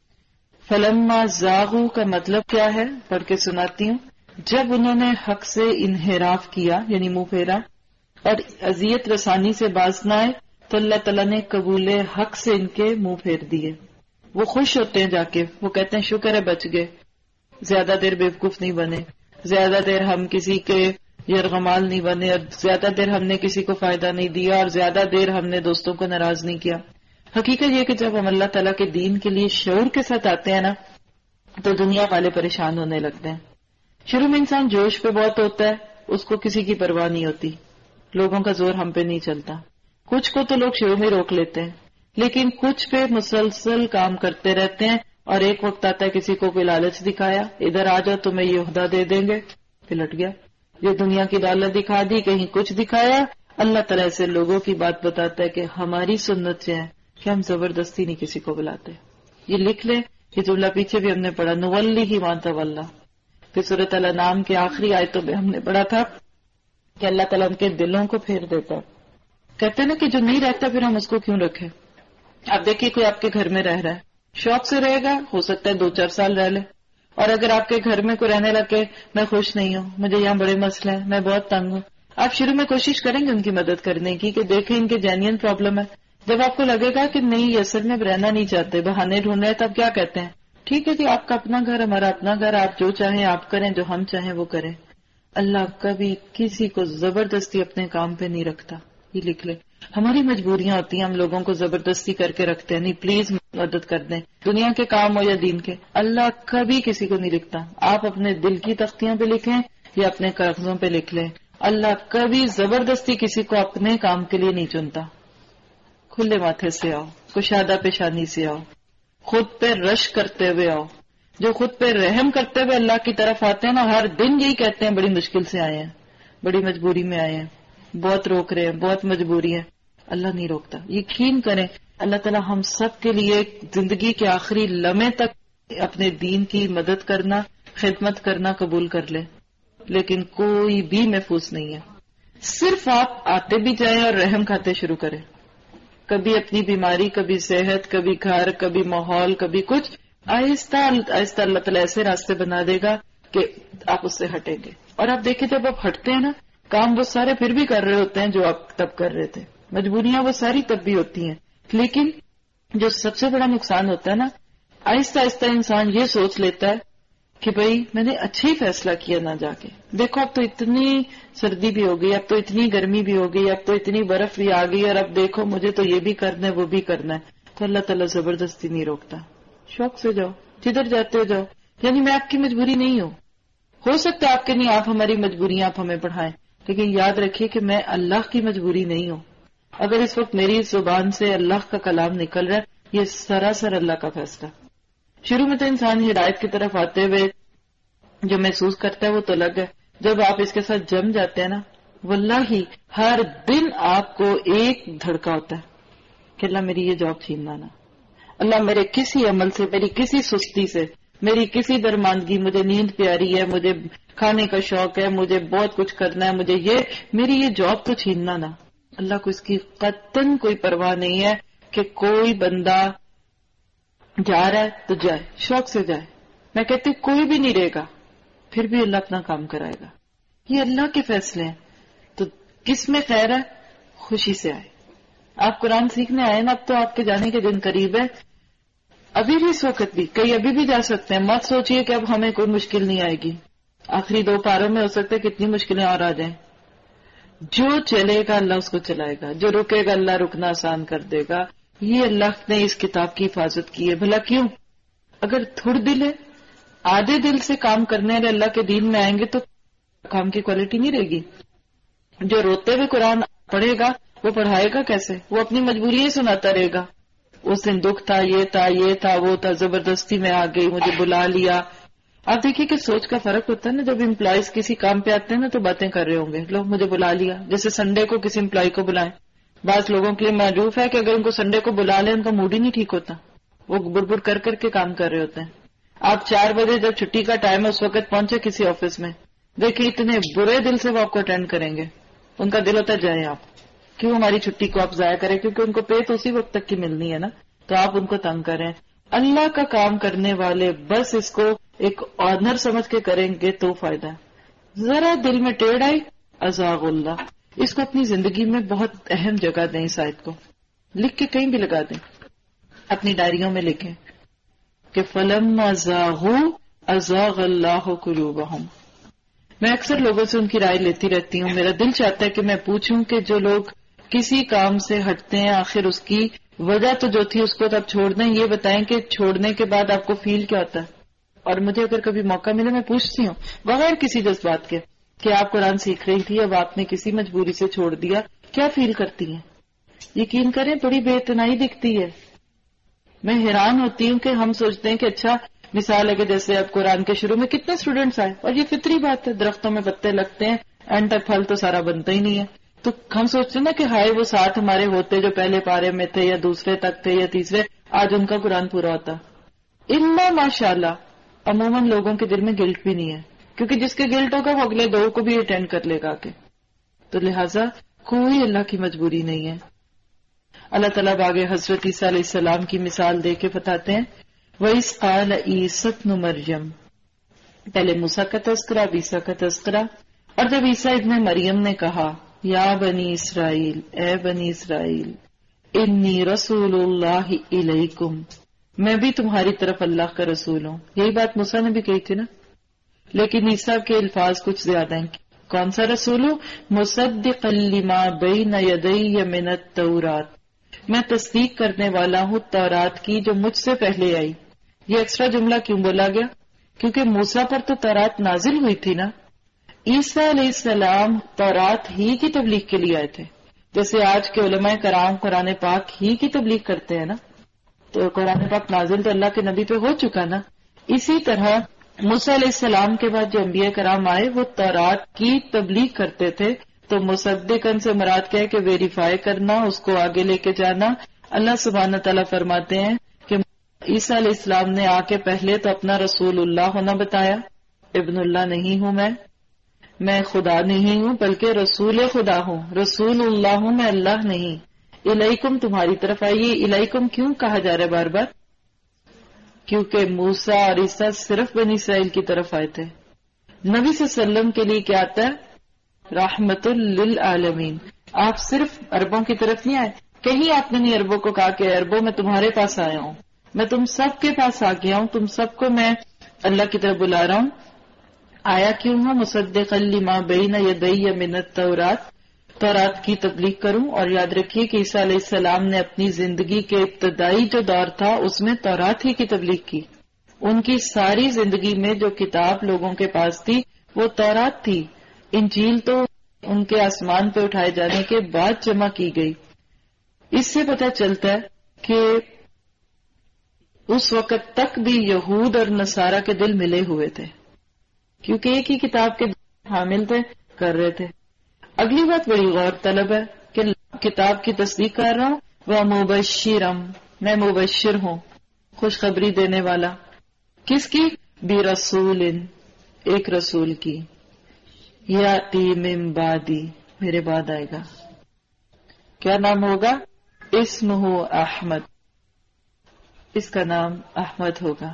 فلما زاغوا کا مطلب کیا ہے؟ پڑھ کے سناتی ہوں. جب انہوں نے حق سے انحراف کیا یعنی منہ پھیرا اور اذیت رسانی سے باز نہ آئے تو اللہ تعالیٰ نے قبول حق سے ان کے منہ پھیر دیے. وہ خوش ہوتے ہیں جا کے، وہ کہتے ہیں شکر ہے بچ گئے، زیادہ دیر بیوقوف نہیں بنے، زیادہ دیر ہم کسی کے یرغمال نہیں بنے، اور زیادہ دیر ہم نے کسی کو فائدہ نہیں دیا، اور زیادہ دیر ہم نے دوستوں کو ناراض نہیں کیا. حقیقت یہ کہ جب ہم اللہ تعالیٰ کے دین کے لیے شعور کے ساتھ آتے ہیں نا تو دنیا والے پریشان ہونے لگتے ہیں. شروع میں انسان جوش پہ بہت ہوتا ہے، اس کو کسی کی پرواہ نہیں ہوتی، لوگوں کا زور ہم پہ نہیں چلتا. کچھ کو تو لوگ شروع میں روک لیتے ہیں لیکن کچھ پہ مسلسل کام کرتے رہتے ہیں اور ایک وقت آتا ہے کسی کو کوئی لالچ دکھایا، ادھر آ جاؤ تمہیں یہ عہدہ دے دیں گے، پلٹ گیا. یہ دنیا کی دولت دکھا دی، کہیں کچھ دکھایا. اللہ تعالیٰ ایسے لوگوں کی بات بتاتا ہے کہ ہماری سنت سے ہے کہ ہم زبردستی نہیں کسی کو بلاتے. یہ لکھ لیں، یہ جملہ پیچھے بھی ہم نے پڑھا، نولی ہی ما تولی. پھر سورۃ الانعام کی آخری آیتوں میں ہم نے پڑھا تھا کہ اللہ تعالیٰ ان کے دلوں کو پھیر دیتا. کہتے ہیں نا کہ جو نہیں رہتا پھر ہم اس کو کیوں رکھیں. آپ دیکھیے کوئی آپ کے گھر میں رہ رہا ہے، شوق سے رہے گا، ہو سکتا ہے 2-4 سال رہ لے. اور اگر آپ کے گھر میں کوئی رہنے لگے میں خوش نہیں ہوں، مجھے یہاں بڑے مسئلے ہیں، میں بہت تنگ ہوں، آپ شروع میں کوشش کریں گے ان کی مدد کرنے کی کہ دیکھیں ان کے جینین پرابلم ہے. جب آپ کو لگے گا کہ نہیں یہ اصل میں رہنا نہیں چاہتے، بہانے ڈھونڈ رہے، تب کیا کہتے ہیں؟ ٹھیک ہے کہ آپ کا اپنا گھر، ہمارا اپنا گھر، آپ جو چاہیں آپ کریں، جو ہم چاہیں وہ کریں. اللہ کبھی کسی کو زبردستی اپنے کام پہ نہیں رکھتا. یہ لکھ لے. ہماری مجبوریاں ہوتی ہیں، ہم لوگوں کو زبردستی کر کے رکھتے ہیں، نہیں پلیز مدد کر دیں، دنیا کے کام ہو یا دین کے. اللہ کبھی کسی کو نہیں لکھتا. آپ اپنے دل کی تختیاں پہ لکھیں یا اپنے کاغذوں پہ لکھ لیں. اللہ کبھی زبردستی کسی کو اپنے کام کے لیے نہیں چنتا. کھلے ماتھے سے آؤ، کشادہ پیشانی سے آؤ، خود پہ رش کرتے ہوئے آؤ. جو خود پہ رحم کرتے ہوئے اللہ کی طرف آتے ہیں نا، ہر دن یہی کہتے ہیں بڑی مشکل سے آئے ہیں، بڑی مجبوری میں آئے ہیں، بہت روک رہے ہیں، بہت مجبوری ہے. اللہ نہیں روکتا. یقین کریں اللہ تعالیٰ ہم سب کے لیے زندگی کے آخری لمحے تک اپنے دین کی مدد کرنا، خدمت کرنا قبول کر لے، لیکن کوئی بھی محفوظ نہیں ہے. صرف آپ آتے بھی جائیں اور رحم کھاتے شروع کریں. کبھی اپنی بیماری، کبھی صحت، کبھی گھر، کبھی ماحول، کبھی کچھ، آہستہ آہستہ اللہ تعالیٰ ایسے راستے بنا دے گا کہ آپ اس سے ہٹیں گے. اور آپ دیکھیں جب آپ ہٹتے ہیں نا، کام وہ سارے پھر بھی کر رہے ہوتے ہیں جو آپ تب کر رہے تھے، مجبوریاں وہ ساری تب بھی ہوتی ہیں. لیکن جو سب سے بڑا نقصان ہوتا ہے نا، آہستہ آہستہ انسان یہ سوچ لیتا ہے کہ بھئی میں نے اچھا ہی فیصلہ کیا نہ جا کے. دیکھو اب تو اتنی سردی بھی ہو گئی, اب تو اتنی گرمی بھی ہو گئی, اب تو اتنی برف بھی آ گئی, اور اب دیکھو مجھے تو یہ بھی کرنا ہے وہ بھی کرنا ہے. تو اللہ تعالیٰ زبردستی نہیں روکتا, شوق سے جاؤ, جدھر جاتے ہو جاؤ. یعنی میں آپ کی مجبوری نہیں ہوں, ہو سکتا ہے آپ کے نہیں, آپ ہماری مجبوریاں آپ ہمیں پڑھائیں, لیکن یاد رکھیے کہ میں اللہ کی مجبوری نہیں ہوں. اگر اس وقت میری زبان سے اللہ کا کلام نکل رہا ہے, یہ سراسر اللہ کا فیصلہ. شروع میں تو انسان ہدایت کی طرف آتے ہوئے جو محسوس کرتا ہے وہ تو الگ ہے. جب آپ اس کے ساتھ جم جاتے ہیں نا, واللہ ہر دن آپ کو ایک دھڑکا ہوتا ہے کہ اللہ میری یہ جاب چھیننا نہ, اللہ میرے کسی عمل سے, میری کسی سستی سے, میری کسی درماندگی, مجھے نیند پیاری ہے, مجھے کھانے کا شوق ہے, مجھے بہت کچھ کرنا ہے, مجھے میری یہ جاب تو چھیننا نہ. اللہ کو اس کی قطعاً کوئی پرواہ نہیں ہے کہ کوئی بندہ جا رہا ہے تو جائے, شوق سے جائے. میں کہتی ہوں کوئی بھی نہیں رہے گا, پھر بھی اللہ اپنا کام کرائے گا. یہ اللہ کے فیصلے ہیں. تو کس میں خیر ہے؟ خوشی سے آئے. آپ قرآن سیکھنے آئے نا, اب تو آپ کے جانے کے دن قریب ہے, ابھی بھی اس وقت بھی کئی ابھی بھی جا سکتے ہیں. مت سوچئے کہ اب ہمیں کوئی مشکل نہیں آئے گی. آخری 2 پاروں میں ہو سکتا ہے کتنی مشکلیں اور آ جائیں. جو چلے گا اللہ اس کو چلائے گا, جو رکے گا اللہ رکنا آسان کر دے گا. یہ اللہ نے اس کتاب کی حفاظت کی ہے. بھلا کیوں؟ اگر تھوڑ دل ہے, آدھے دل سے کام کرنے والے اللہ کے دین میں آئیں گے تو کام کی کوالٹی نہیں رہے گی. جو روتے ہوئے قرآن پڑھے گا وہ پڑھائے گا کیسے؟ وہ اپنی مجبوری ہی سناتا رہے گا. اس دن دکھ تھا, یہ تھا وہ تھا, زبردستی میں آ گئی, مجھے بلا لیا. آپ دیکھیے کہ سوچ کا فرق ہوتا ہے نا. جب امپلائیز کسی کام پہ آتے ہیں نا تو باتیں کر رہے ہوں گے, لو مجھے بلا لیا. جیسے سنڈے کو کسی امپلائی کو بلائیں, بعض لوگوں کے لیے معروف ہے کہ اگر ان کو سنڈے کو بلا لیں ان کا موڈ ہی نہیں ٹھیک ہوتا, وہ بڑبڑ کر کے کام کر رہے ہوتے ہیں. آپ 4 بجے جب چھٹی کا ٹائم ہے اس وقت پہنچے کسی آفس میں, دیکھیں اتنے برے دل سے وہ آپ کو اٹینڈ کریں گے. ان کا دل ہوتا ہے جائیں آپ, کیوں ہماری چھٹی کو آپ ضائع کریں, کیونکہ ان کو پے تو اسی وقت تک کی ملنی ہے نا, تو آپ ان کو تنگ کریں. اللہ کا کام کرنے والے بس اس کو ایک آنر سمجھ کے کریں گے تو فائدہ ہے. ذرا دل میں ٹیڑھ آئی, ازاغ اللہ, اس کو اپنی زندگی میں بہت اہم جگہ دیں. اس آیت کو لکھ کے کہیں بھی لگا دیں, اپنی ڈائریوں میں لکھیں کہ فَلَمَّا زَاغُوا أَزَاغَ اللَّهُ قُلُوبَهُمْ. میں اکثر لوگوں سے ان کی رائے لیتی رہتی ہوں. میرا دل چاہتا ہے کہ میں پوچھوں کہ جو لوگ کسی کام سے ہٹتے ہیں آخر اس کی وجہ تو جو تھی اس کو تب چھوڑ دیں. یہ بتائیں کہ چھوڑنے کے بعد آپ کو فیل کیا ہوتا ہے. اور مجھے اگر کبھی موقع ملے میں پوچھتی ہوں بغیر کسی جذبات کے کہ آپ قرآن سیکھ رہی تھی, اب آپ نے کسی مجبوری سے چھوڑ دیا, کیا فیل کرتی ہیں؟ یقین کریں بڑی بے اتنائی دکھتی ہے. میں حیران ہوتی ہوں کہ ہم سوچتے ہیں کہ اچھا مثال ہے کہ جیسے اب قرآن کے شروع میں کتنے اسٹوڈینٹس آئے, اور یہ فطری بات ہے, درختوں میں پتے لگتے ہیں, اینڈ تک پھل تو سارا بنتا ہی نہیں ہے. تو ہم سوچتے ہیں نا کہ ہائے وہ ساتھ ہمارے ہوتے جو پہلے پارے میں تھے یا دوسرے تک تھے یا تیسرے, آج ان کا قرآن پورا ہوتا. الا ماشاءاللہ عموماً لوگوں کے دل میں گلٹ بھی نہیں ہے, کیونکہ جس کے گلٹ ہوگا وہ اگلے 2 کو بھی اٹینڈ کر لے گا کے. تو لہٰذا کوئی اللہ کی مجبوری نہیں ہے. اللہ تعالیٰ آگے حضرت عیسیٰ علیہ السلام کی مثال دے کے بتاتے ہیں, وَإِذْ قَالَ عِيسَىٰ ابْنُ مَرْيَمَ. پہلے موسیٰ کا تذکرہ, اب عیسیٰ کا تذکرہ. اور جب عیسیٰ ابن مریم نے کہا, یا بنی اسرائیل, اے بنی اسرائیل, انی رسول اللہ الیکم, میں بھی تمہاری طرف اللہ کا رسول ہوں. یہی بات موسیٰ نے بھی کہی تھی نا, لیکن عیسیٰ کے الفاظ کچھ زیادہ ہیں. کون سا رسول ہوں؟ مصدقا لما بین یدی من التوراۃ, میں تصدیق کرنے والا ہوں تورات کی جو مجھ سے پہلے آئی. یہ ایکسٹرا جملہ کیوں بولا گیا؟ کیونکہ موسیٰ پر تو تورات نازل ہوئی تھی نا. عیسیٰ علیہ السلام تورات ہی کی تبلیغ کے لیے آئے تھے, جیسے آج کے علماء کرام قرآن پاک ہی کی تبلیغ کرتے ہیں نا. تو قرآن پاک نازل تو اللہ کے نبی پہ ہو چکا نا. اسی طرح موسیٰ علیہ السلام کے بعد جو انبیاء کرام آئے وہ تورات کی تبلیغ کرتے تھے. تو مصدقن سے مراد کیا ہے کہ ویریفائی کرنا, اس کو آگے لے کے جانا. اللہ سبحانہ تعالیٰ فرماتے ہیں کہ عیسیٰ علیہ السلام نے آ کے پہلے تو اپنا رسول اللہ ہونا بتایا. ابن اللہ نہیں ہوں, میں خدا نہیں ہوں بلکہ رسول خدا ہوں, رسول اللہ ہوں, میں اللہ نہیں. الیکم تمہاری طرف آئیے. الیکم کیوں کہا جا رہا ہے بار بار؟ کیونکہ موسیٰ اور عیسیٰ صرف بنی اسرائیل کی طرف آئے تھے. نبی صلی اللہ علیہ وسلم کے لیے کیا آتا ہے؟ رحمت للعالمین. آپ صرف عربوں کی طرف نہیں آئے, کہیں آپ نے نہیں عربوں کو کہا کہ عربوں میں تمہارے پاس آیا ہوں, میں تم سب کے پاس آ گیا ہوں, تم سب کو میں اللہ کی طرف بلا رہا ہوں. آیا کیوں ہوں مصدقا لما بین یدی من التورات، تورات کی تبلیغ کروں. اور یاد رکھیے کہ عیسیٰ علیہ السلام نے اپنی زندگی کے ابتدائی جو دور تھا اس میں تورات ہی کی تبلیغ کی. ان کی ساری زندگی میں جو کتاب لوگوں کے پاس تھی وہ تورات تھی. انجیل تو ان کے آسمان پہ اٹھائے جانے کے بعد جمع کی گئی. اس سے پتہ چلتا ہے کہ اس وقت تک بھی یہود اور نصارہ کے دل ملے ہوئے تھے، کیونکہ ایک ہی کتاب کے حامل تھے، کر رہے تھے. اگلی بات بڑی غور طلب ہے کہ کتاب کی تصدیق کر رہا ہوں. وہ مبشرم، میں مبشر ہوں، خوشخبری دینے والا. کس کی؟ برسول، ایک رسول کی. یاتی من بعدی، میرے بعد آئے گا. کیا نام ہوگا؟ اسمہ احمد، اس کا نام احمد ہوگا.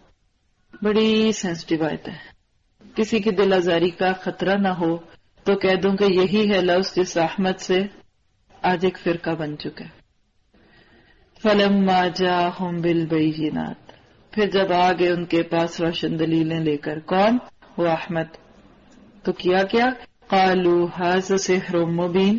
بڑی سینسٹیو بات ہے. کسی کی دل آزاری کا خطرہ نہ ہو تو کہہ دوں کہ یہی ہے لفظ جس احمد سے آج ایک فرقہ بن چکا ہے. فلما جاءہم بالبینات، پھر جب آگے ان کے پاس روشن دلیلیں لے کر. کون؟ وہ احمد. تو کیا قالوا ھذا سحر مبین،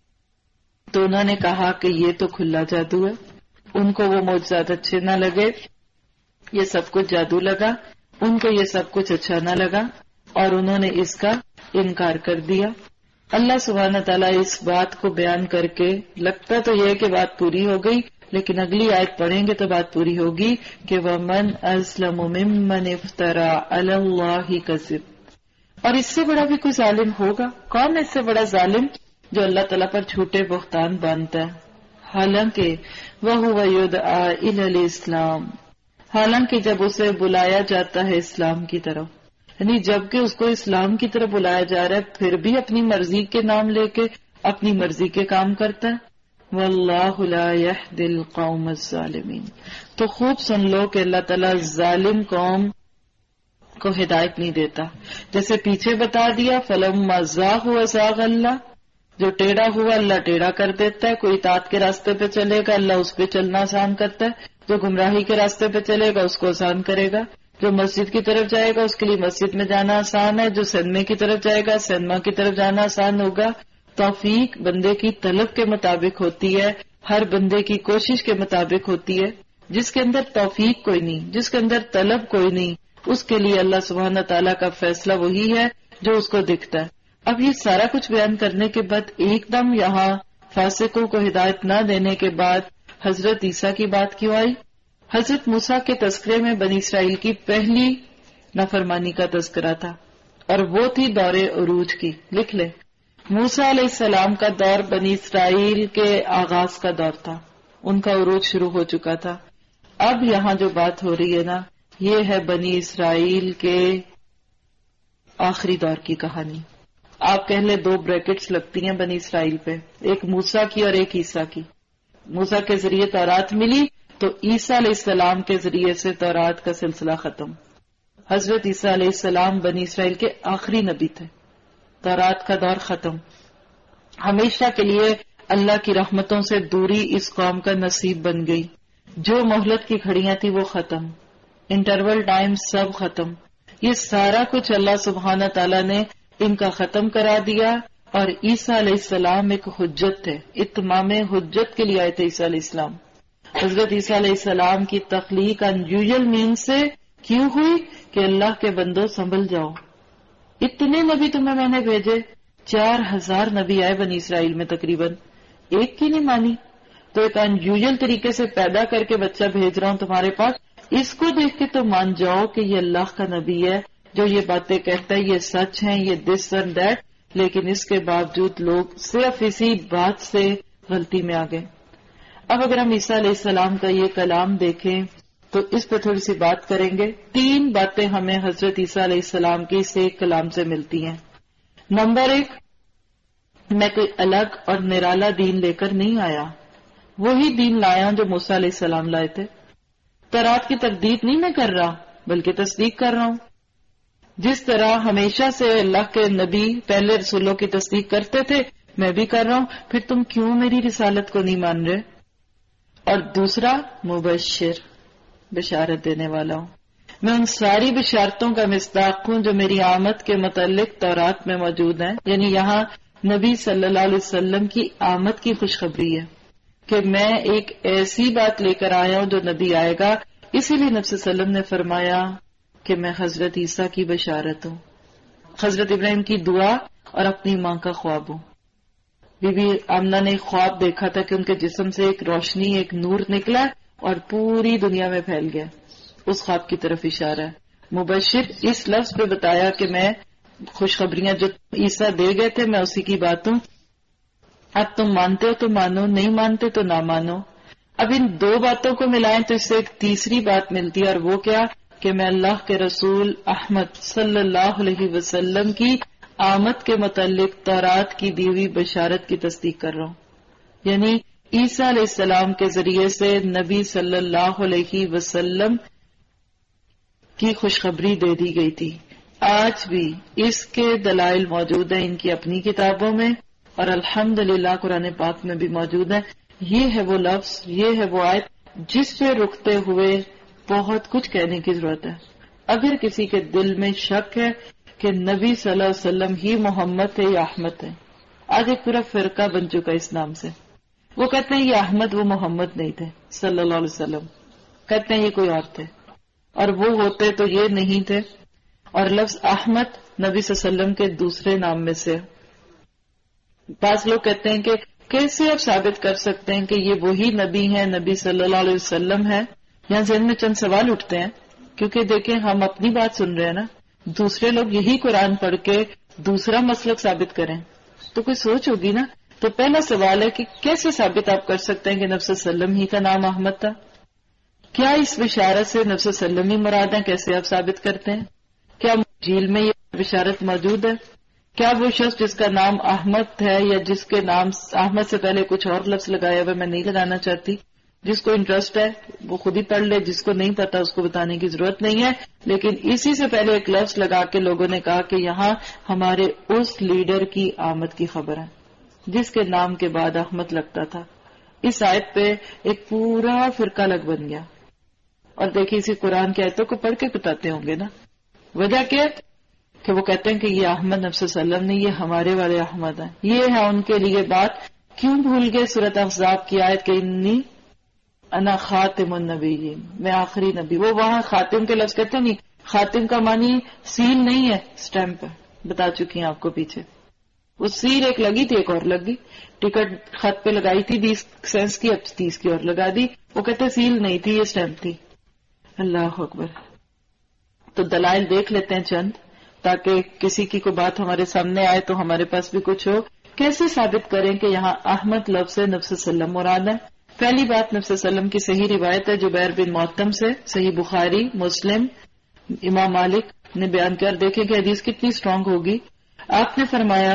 تو انہوں نے کہا کہ یہ تو کھلا جادو ہے. ان کو وہ معجزات اچھے نہ لگے، یہ سب کچھ جادو لگا. ان کو یہ سب کچھ اچھا نہ لگا اور انہوں نے اس کا انکار کر دیا. اللہ سبحانہ تعالیٰ اس بات کو بیان کر کے، لگتا تو یہ کہ بات پوری ہو گئی، لیکن اگلی آیت پڑھیں گے تو بات پوری ہوگی کہ وَمَنْ أَظْلَمُ مِمَّنِ افْتَرَى عَلَى اللَّهِ كَذِبًا. اور اس سے بڑا بھی کوئی ظالم ہوگا؟ کون ہے اس سے بڑا ظالم جو اللہ تعالیٰ پر جھوٹے بہتان باندھتا ہے؟ حالانکہ وَهُوَ يُدْعَى إِلَى الْإِسْلَامِ، حالانکہ جب اسے بلایا جاتا ہے اسلام کی طرف، یعنی جبکہ اس کو اسلام کی طرف بلایا جا رہا ہے پھر بھی اپنی مرضی کے نام لے کے اپنی مرضی کے کام کرتا ہے. واللہ لا یہدی القوم الظالمین. تو خوب سن لو کہ اللہ تعالیٰ ظالم قوم کو ہدایت نہیں دیتا. جیسے پیچھے بتا دیا فلما زاغوا ازاغ اللہ، جو ٹیڑھا ہوا اللہ ٹیڑھا کر دیتا ہے. کوئی اطاعت کے راستے پہ چلے گا اللہ اس پہ چلنا آسان کرتا ہے، جو گمراہی کے راستے پہ چلے گا اس کو آسان کرے گا. جو مسجد کی طرف جائے گا اس کے لیے مسجد میں جانا آسان ہے، جو سینما کی طرف جائے گا سینما کی طرف جانا آسان ہوگا. توفیق بندے کی طلب کے مطابق ہوتی ہے، ہر بندے کی کوشش کے مطابق ہوتی ہے. جس کے اندر توفیق کوئی نہیں، جس کے اندر طلب کوئی نہیں، اس کے لیے اللہ سبحانہ تعالیٰ کا فیصلہ وہی ہے جو اس کو دکھتا ہے. اب یہ سارا کچھ بیان کرنے کے بعد ایک دم یہاں فاسقوں کو ہدایت نہ دینے کے بعد حضرت عیسیٰ کی بات کیوں آئی؟ حضرت موسیٰ کے تذکرے میں بنی اسرائیل کی پہلی نافرمانی کا تذکرہ تھا اور وہ تھی دور عروج کی. لکھ لیں، موسیٰ علیہ السلام کا دور بنی اسرائیل کے آغاز کا دور تھا، ان کا عروج شروع ہو چکا تھا. اب یہاں جو بات ہو رہی ہے نا، یہ ہے بنی اسرائیل کے آخری دور کی کہانی. آپ کہہ لیں دو بریکٹس لگتی ہیں بنی اسرائیل پہ، ایک موسیٰ کی اور ایک عیسیٰ کی. موسیٰ کے ذریعے تورات ملی تو عیسیٰ علیہ السلام کے ذریعے سے تورات کا سلسلہ ختم. حضرت عیسیٰ علیہ السلام بنی اسرائیل کے آخری نبی تھے. تورات کا دور ختم. ہمیشہ کے لیے اللہ کی رحمتوں سے دوری اس قوم کا نصیب بن گئی. جو مہلت کی گھڑیاں تھی وہ ختم، انٹرول ٹائم سب ختم. یہ سارا کچھ اللہ سبحانہ تعالیٰ نے ان کا ختم کرا دیا. اور عیسیٰ علیہ السلام ایک حجت تھے، اتمام حجت کے لیے آئے تھے عیسیٰ علیہ السلام. حضرت عیسیٰ علیہ السلام کی تخلیق انیوژل مینز سے کیوں ہوئی کہ اللہ کے بندوں سنبھل جاؤ. اتنے نبی تمہیں میں نے بھیجے، 4000 نبی آئے بنی اسرائیل میں، تقریباً ایک کی نہیں مانی. تو ایک انیوژل طریقے سے پیدا کر کے بچہ بھیج رہا ہوں تمہارے پاس، اس کو دیکھ کے تو مان جاؤ کہ یہ اللہ کا نبی ہے جو یہ باتیں کہتا ہے، یہ سچ ہیں، یہ دس اینڈ دیٹ. لیکن اس کے باوجود لوگ صرف اسی بات سے غلطی میں آ گئے. اب اگر ہم عیسیٰ علیہ السلام کا یہ کلام دیکھیں تو اس پہ تھوڑی سی بات کریں گے. 3 باتیں ہمیں حضرت عیسیٰ علیہ السلام کی اس ایک کلام سے ملتی ہیں. نمبر 1، میں کوئی الگ اور نرالا دین لے کر نہیں آیا، وہی دین لایا جو موسیٰ علیہ السلام لائے تھے. تورات کی تردید نہیں میں کر رہا بلکہ تصدیق کر رہا ہوں. جس طرح ہمیشہ سے اللہ کے نبی پہلے رسولوں کی تصدیق کرتے تھے میں بھی کر رہا ہوں. پھر تم کیوں میری رسالت کو نہیں مان رہے؟ اور دوسرا، مبشر، بشارت دینے والا ہوں. میں ان ساری بشارتوں کا مصداق ہوں جو میری آمد کے متعلق تورات میں موجود ہیں. یعنی یہاں نبی صلی اللہ علیہ وسلم کی آمد کی خوشخبری ہے کہ میں ایک ایسی بات لے کر آیا ہوں جو نبی آئے گا. اسی لیے نبی صلی اللہ علیہ وسلم نے فرمایا کہ میں حضرت عیسیٰ کی بشارت ہوں، حضرت ابراہیم کی دعا اور اپنی ماں کا خواب ہوں. بی بی آمنہ نے ایک خواب دیکھا تھا کہ ان کے جسم سے ایک روشنی، ایک نور نکلا اور پوری دنیا میں پھیل گیا. اس خواب کی طرف اشارہ ہے. مبشر اس لفظ پہ بتایا کہ میں خوشخبریاں جو عیسیٰ دے گئے تھے میں اسی کی بات ہوں. اب تم مانتے ہو تو مانو، نہیں مانتے تو نہ مانو. اب ان دو باتوں کو ملائیں تو اس سے ایک تیسری بات ملتی ہے، اور وہ کیا کہ میں اللہ کے رسول احمد صلی اللہ علیہ وسلم کی آمد کے متعلق تورات کی دی ہوئی بشارت کی تصدیق کر رہا ہوں. یعنی عیسیٰ علیہ السلام کے ذریعے سے نبی صلی اللہ علیہ وسلم کی خوشخبری دے دی گئی تھی. آج بھی اس کے دلائل موجود ہیں ان کی اپنی کتابوں میں، اور الحمدللہ قرآن پاک میں بھی موجود ہیں. یہ ہے وہ لفظ، یہ ہے وہ آیت جس پہ رکتے ہوئے بہت کچھ کہنے کی ضرورت ہے. اگر کسی کے دل میں شک ہے کہ نبی صلی اللہ علیہ وسلم ہی محمد ہے یا احمد ہے، آج ایک پورا فرقہ بن چکا اس نام سے. وہ کہتے ہیں یہ احمد، وہ محمد نہیں تھے صلی اللہ علیہ وسلم، کہتے ہیں یہ کوئی اور تھے، اور وہ ہوتے تو یہ نہیں تھے. اور لفظ احمد نبی صلی اللہ علیہ وسلم کے دوسرے نام میں سے. بعض لوگ کہتے ہیں کہ کیسے آپ ثابت کر سکتے ہیں کہ یہ وہی نبی ہیں، نبی صلی اللہ علیہ وسلم ہے. یہاں ذہن میں چند سوال اٹھتے ہیں، کیونکہ دیکھیں ہم اپنی بات سن رہے ہیں نا، دوسرے لوگ یہی قرآن پڑھ کے دوسرا مسلک ثابت کریں تو کوئی سوچ ہوگی نا. تو پہلا سوال ہے کہ کیسے ثابت آپ کر سکتے ہیں کہ نبی صلی اللہ علیہ وسلم ہی کا نام احمد تھا؟ کیا اس بشارت سے نبی صلی اللہ علیہ وسلم ہی مراد ہیں؟ کیسے آپ ثابت کرتے ہیں؟ کیا انجیل میں یہ بشارت موجود ہے؟ کیا وہ شخص جس کا نام احمد ہے یا جس کے نام احمد سے پہلے کچھ اور لفظ لگایا ہوا میں نہیں لگانا چاہتی، جس کو انٹرسٹ ہے وہ خود ہی پڑھ لے، جس کو نہیں پتا اس کو بتانے کی ضرورت نہیں ہے. لیکن اسی سے پہلے ایک لفظ لگا کے لوگوں نے کہا کہ یہاں ہمارے اس لیڈر کی آمد کی خبر ہے جس کے نام کے بعد احمد لگتا تھا. اس آیت پہ ایک پورا فرقہ لگ بن گیا. اور دیکھیے اسی قرآن کی آیتوں کو پڑھ کے بتاتے ہوں گے نا وجہ کیا کہ وہ کہتے ہیں کہ یہ احمد نبی صلی اللہ علیہ وسلم نے، یہ ہمارے والے احمد ہیں. یہ ہے ان کے لیے بات. کیوں بھول گئے سورۃ احزاب کی آیت کہ انی انا خاتم النبیین، میں آخری نبی. وہ وہاں خاتم کے لفظ کہتے ہیں نہیں، خاتم کا معنی سیل نہیں ہے، سٹیمپ ہے. بتا چکی ہیں آپ کو پیچھے. وہ سیل ایک لگی تھی، ایک اور لگ گئی. ٹکٹ خط پہ لگائی تھی 20 سینس کی، اب 30 کی اور لگا دی. وہ کہتے سیل نہیں تھی، یہ سٹیمپ تھی. اللہ اکبر. تو دلائل دیکھ لیتے ہیں چند، تاکہ کسی کی کوئی بات ہمارے سامنے آئے تو ہمارے پاس بھی کچھ ہو. کیسے ثابت کریں کہ یہاں احمد لفظ سے نبی صلی اللہ علیہ وسلم مراد ہے؟ پہلی بات نبی صلی اللہ علیہ وسلم کی صحیح روایت ہے جبیر بن معتم سے، صحیح بخاری، مسلم، امام مالک نے بیان کر. دیکھیں کہ حدیث کتنی سٹرونگ ہوگی. آپ نے فرمایا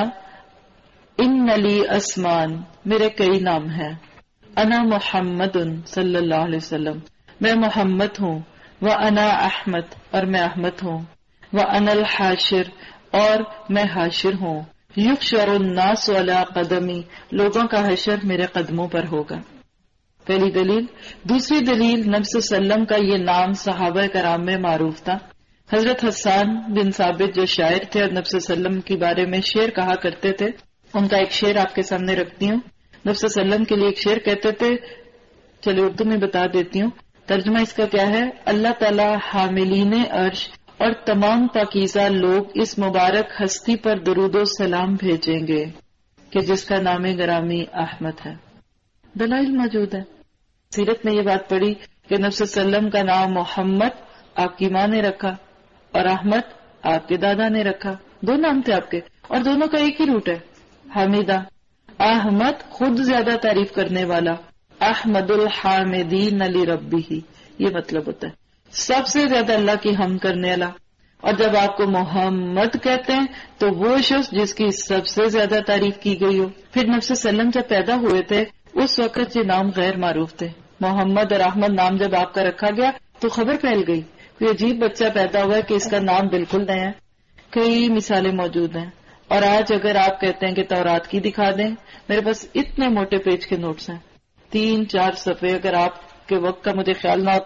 ان لی اسمان، میرے کئی نام ہیں. انا محمد صلی اللہ علیہ وسلم، میں محمد ہوں. وانا احمد، اور میں احمد ہوں. وانا الحاشر، اور میں حاشر ہوں. یحشر الناس علی قدمی، لوگوں کا حشر میرے قدموں پر ہوگا. پہلی دلیل. دوسری دلیل، نبی صلی اللہ علیہ وسلم کا یہ نام صحابہ کرام میں معروف تھا. حضرت حسان بن ثابت جو شاعر تھے اور نبی صلی اللہ علیہ وسلم کے بارے میں شعر کہا کرتے تھے، ان کا ایک شعر آپ کے سامنے رکھتی ہوں. نبی صلی اللہ علیہ وسلم کے لیے ایک شعر کہتے تھے، چلے اردو میں بتا دیتی ہوں. ترجمہ اس کا کیا ہے؟ اللہ تعالی حاملین عرش اور تمام پاکیزہ لوگ اس مبارک ہستی پر درود و سلام بھیجیں گے کہ جس کا نام گرامی احمد ہے. دلائل موجود ہے. سیرت میں یہ بات پڑھی کہ نبی صلی اللہ علیہ وسلم کا نام محمد آپ کی ماں نے رکھا اور احمد آپ کے دادا نے رکھا. دو نام تھے آپ کے اور دونوں کا ایک ہی روٹ ہے، حمیدہ. احمد خود زیادہ تعریف کرنے والا، احمد الحامدین لربہ، یہ مطلب ہوتا ہے سب سے زیادہ اللہ کی حمد کرنے والا. اور جب آپ کو محمد کہتے ہیں تو وہ شخص جس کی سب سے زیادہ تعریف کی گئی ہو. پھر نبی صلی اللہ علیہ وسلم جب پیدا ہوئے تھے اس وقت یہ نام غیر معروف تھے. محمد اور احمد نام جب آپ کا رکھا گیا تو خبر پھیل گئی، کوئی عجیب بچہ پیدا ہوا ہے کہ اس کا نام بالکل نیا ہے. کئی مثالیں موجود ہیں. اور آج اگر آپ کہتے ہیں کہ تورات کی دکھا دیں، میرے پاس اتنے موٹے پیج کے نوٹس ہیں، 3-4 صفحے. اگر آپ کے وقت کا مجھے خیال نہ ہوتا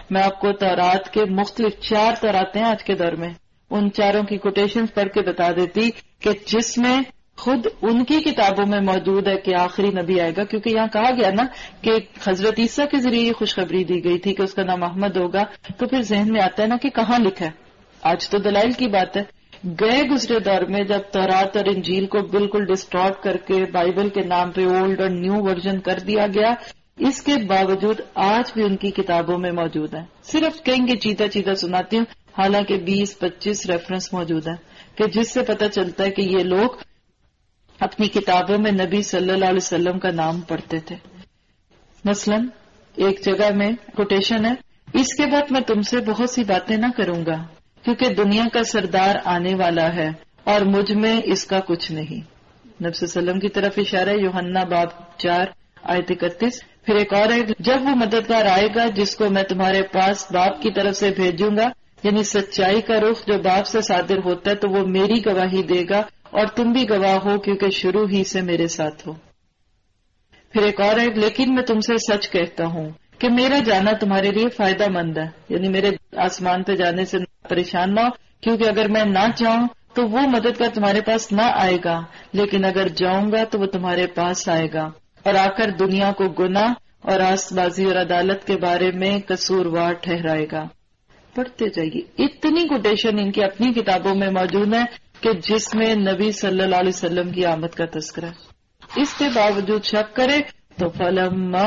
میں آپ کو تورات کے مختلف 4 توراتیں آج کے دور میں ان چاروں کی کوٹیشنز پڑھ کے بتا دیتی کہ جس میں خود ان کی کتابوں میں موجود ہے کہ آخری نبی آئے گا، کیونکہ یہاں کہا گیا نا کہ حضرت عیسیٰ کے ذریعے یہ خوشخبری دی گئی تھی کہ اس کا نام احمد ہوگا، تو پھر ذہن میں آتا ہے نا کہ کہاں لکھا ہے. آج تو دلائل کی بات ہے. گئے گزرے دور میں جب تورات اور انجیل کو بالکل ڈسٹارٹ کر کے بائبل کے نام پہ اولڈ اور نیو ورژن کر دیا گیا، اس کے باوجود آج بھی ان کی کتابوں میں موجود ہیں. صرف کہیں گے چیتا چیتا سناتی ہوں، حالانکہ 20-25 ریفرنس موجود ہیں کہ جس سے پتہ چلتا ہے کہ یہ لوگ اپنی کتابوں میں نبی صلی اللہ علیہ وسلم کا نام پڑھتے تھے. مثلا ایک جگہ میں کوٹیشن ہے، اس کے بعد میں تم سے بہت سی باتیں نہ کروں گا کیونکہ دنیا کا سردار آنے والا ہے اور مجھ میں اس کا کچھ نہیں. نبی صلی اللہ علیہ وسلم کی طرف اشارہ ہے، یوحنا باب 4 آیت 31. پھر ایک اور ہے، جب وہ مددگار آئے گا جس کو میں تمہارے پاس باپ کی طرف سے بھیجوں گا، یعنی سچائی کا رخ جو باپ سے صادر ہوتا ہے، تو وہ میری گواہی دے گا اور تم بھی گواہ ہو کیونکہ شروع ہی سے میرے ساتھ ہو. پھر ایک اور ہے، لیکن میں تم سے سچ کہتا ہوں کہ میرا جانا تمہارے لیے فائدہ مند ہے، یعنی میرے آسمان پہ جانے سے پریشان نہ ہو، کیونکہ اگر میں نہ جاؤں تو وہ مددگار تمہارے پاس نہ آئے گا، لیکن اگر جاؤں گا تو وہ تمہارے پاس آئے گا اور آ کر دنیا کو گناہ اور راست بازی اور عدالت کے بارے میں قصوروار ٹھہرائے گا. پڑھتے جائیے. اتنی کوٹیشن ان کی اپنی کتابوں میں موجود ہے کہ جس میں نبی صلی اللہ علیہ وسلم کی آمد کا تذکرہ. اس کے باوجود شک کرے تو فلما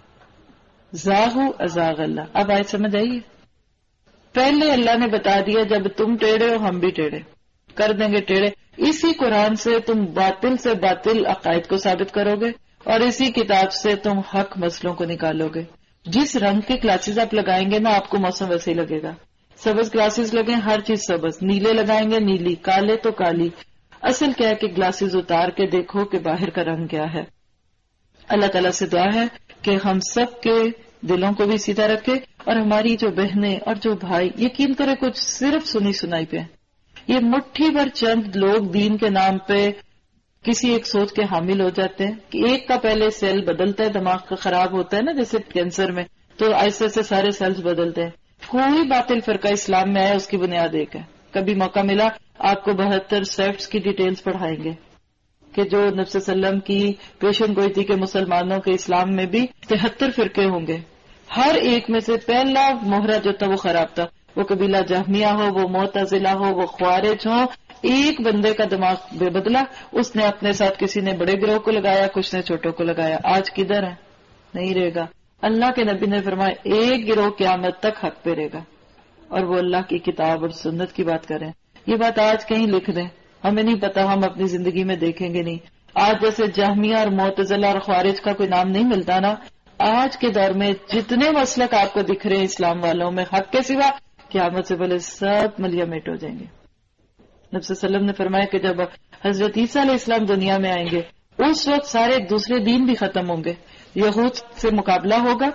زاغوا ازاغ اللہ. اب آیت سمجھ آئیے. پہلے اللہ نے بتا دیا جب تم ٹیڑھے ہو ہم بھی ٹیڑھے کر دیں گے ٹیڑھے. اسی قرآن سے تم باطل سے باطل عقائد کو ثابت کرو گے اور اسی کتاب سے تم حق مسئلوں کو نکالو گے. جس رنگ کے کلاسز آپ لگائیں گے نا آپ کو موسم ویسے ہی لگے گا. سبز گلاسز لگیں ہر چیز سبز، نیلے لگائیں گے نیلی، کالے تو کالی. اصل کیا ہے کہ گلاسز اتار کے دیکھو کہ باہر کا رنگ کیا ہے. اللہ تعالیٰ سے دعا ہے کہ ہم سب کے دلوں کو بھی سیدھا رکھے اور ہماری جو بہنیں اور جو بھائی یقین کرے کچھ صرف سنی سنائی پہ یہ مٹھی بھر چند لوگ دین کے نام پہ کسی ایک سوچ کے حامل ہو جاتے ہیں کہ ایک کا پہلے سیل بدلتا ہے، دماغ کا خراب ہوتا ہے نا جیسے کینسر میں، تو ایسے ایسے سارے سیلز بدلتے ہیں. کوئی باطل فرقہ اسلام میں آیا اس کی بنیاد ایک ہے. کبھی موقع ملا آپ کو 72 سیکٹس کی ڈیٹیلز پڑھائیں گے کہ جو نبی صلی اللہ علیہ وسلم کی پیشن گوئی تھی کہ مسلمانوں کے اسلام میں بھی 73 فرقے ہوں گے. ہر ایک میں سے پہلا مہرہ جو تھا وہ خراب تھا. وہ قبیلہ جہمیہ ہو، وہ معتزلہ ہو، وہ خوارج ہو. ایک بندے کا دماغ بے بدلا، اس نے اپنے ساتھ کسی نے بڑے گروہ کو لگایا، کچھ نے چھوٹوں کو لگایا. آج کدھر ہے؟ نہیں رہے گا. اللہ کے نبی نے فرمایا ایک گروہ قیامت تک حق پہ رہے گا اور وہ اللہ کی کتاب اور سنت کی بات کریں. یہ بات آج کہیں لکھ دیں، ہمیں نہیں پتا، ہم اپنی زندگی میں دیکھیں گے نہیں. آج جیسے جہمیہ اور معتزلہ اور خوارج کا کوئی نام نہیں ملتا نا، آج کے دور میں جتنے مسلک آپ کو دکھ رہے ہیں اسلام والوں میں حق کے سوا، قیامت سے پہلے سب ملیا میٹ ہو جائیں گے. نبی صلی اللہ علیہ وسلم نے فرمایا کہ جب حضرت عیسیٰ علیہ السلام دنیا میں آئیں گے اس وقت سارے دوسرے دین بھی ختم ہوں گے. یہود سے مقابلہ ہوگا،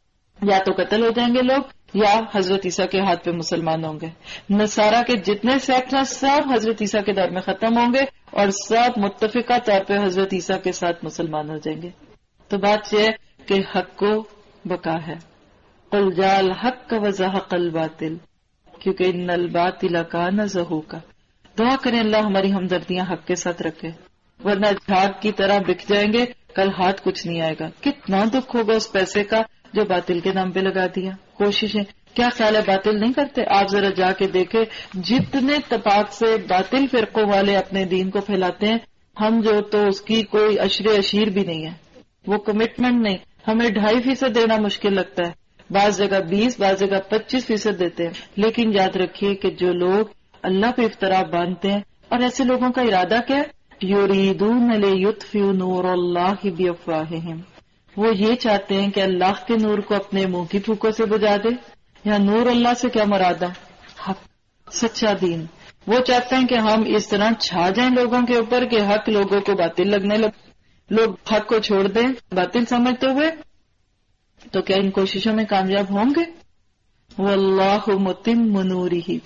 یا تو قتل ہو جائیں گے لوگ یا حضرت عیسیٰ کے ہاتھ پہ مسلمان ہوں گے. نصارہ کے جتنے سیکٹ ہیں سب حضرت عیسیٰ کے دور میں ختم ہوں گے اور سب متفقہ طور پہ حضرت عیسیٰ کے ساتھ مسلمان ہو جائیں گے. تو بات یہ ہے کہ حق کو بقا ہے. قل جاء الحق وزهق الباطل کیونکہ ان الباطل کان زہوقا. دعا کریں اللہ ہماری ہمدردیاں حق کے ساتھ رکھے، ورنہ جھاگ کی طرح بک جائیں گے، کل ہاتھ کچھ نہیں آئے گا. کتنا دکھ ہوگا اس پیسے کا جو باطل کے نام پہ لگا دیا. کوششیں کیا خیال ہے باطل نہیں کرتے؟ آپ ذرا جا کے دیکھیں جتنے تپاک سے باطل فرقوں والے اپنے دین کو پھیلاتے ہیں، ہم جو تو اس کی کوئی اشیر بھی نہیں ہے، وہ کمٹمنٹ نہیں. ہمیں 2.5% دینا مشکل لگتا ہے، بعض جگہ 20، بعض جگہ 25% دیتے ہیں. لیکن یاد رکھیے کہ جو لوگ اللہ پہ افطرا باندھتے ہیں، اور ایسے لوگوں کا ارادہ کیا ہے، یریدون لیطفئوا نور اللہ بافواہہم، وہ یہ چاہتے ہیں کہ اللہ کے نور کو اپنے منہ کی پھوکوں سے بجھا دے. یہاں نور اللہ سے کیا مراد ہے؟ حق، سچا دین. وہ چاہتے ہیں کہ ہم اس طرح چھا جائیں لوگوں کے اوپر کہ حق لوگوں کو باطل لگنے لگ، لوگ حق کو چھوڑ دیں باطل سمجھتے ہوئے. تو کیا ان کوششوں میں کامیاب ہوں گے؟ واللہ متم نورہ،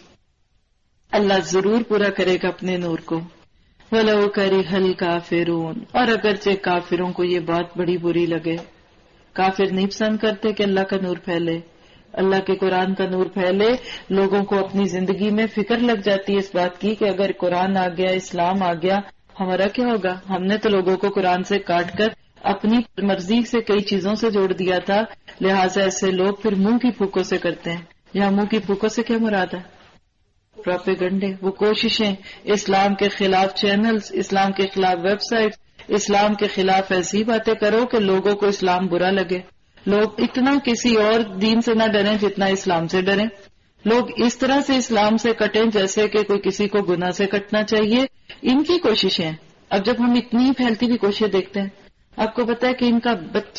اللہ ضرور پورا کرے گا اپنے نور کو. وَلَوْ كَرِهَ الْكَافِرُونَ، اور اگرچہ کافروں کو یہ بات بڑی بری لگے. کافر نہیں پسند کرتے کہ اللہ کا نور پھیلے، اللہ کے قرآن کا نور پھیلے، لوگوں کو اپنی زندگی میں فکر لگ جاتی ہے اس بات کی کہ اگر قرآن آ گیا، اسلام آ گیا، ہمارا کیا ہوگا؟ ہم نے تو لوگوں کو قرآن سے کاٹ کر اپنی مرضی سے کئی چیزوں سے جوڑ دیا تھا، لہٰذا ایسے لوگ پھر منہ کی پھوکوں سے کرتے ہیں۔ یہاں منہ کی پھوکوں سے کیا مراد ہے؟ پروپیگنڈے، وہ کوششیں، اسلام کے خلاف چینلز، اسلام کے خلاف ویب سائٹ، اسلام کے خلاف ایسی باتیں کرو کہ لوگوں کو اسلام برا لگے۔ لوگ اتنا کسی اور دین سے نہ ڈریں جتنا اسلام سے ڈریں۔ لوگ اس طرح سے اسلام سے کٹیں جیسے کہ کوئی کسی کو گناہ سے کٹنا چاہیے۔ ان کی کوششیں، اب جب ہم اتنی پھیلتی ہوئی کوششیں دیکھتے ہیں، آپ کو پتا ہے کہ ان کا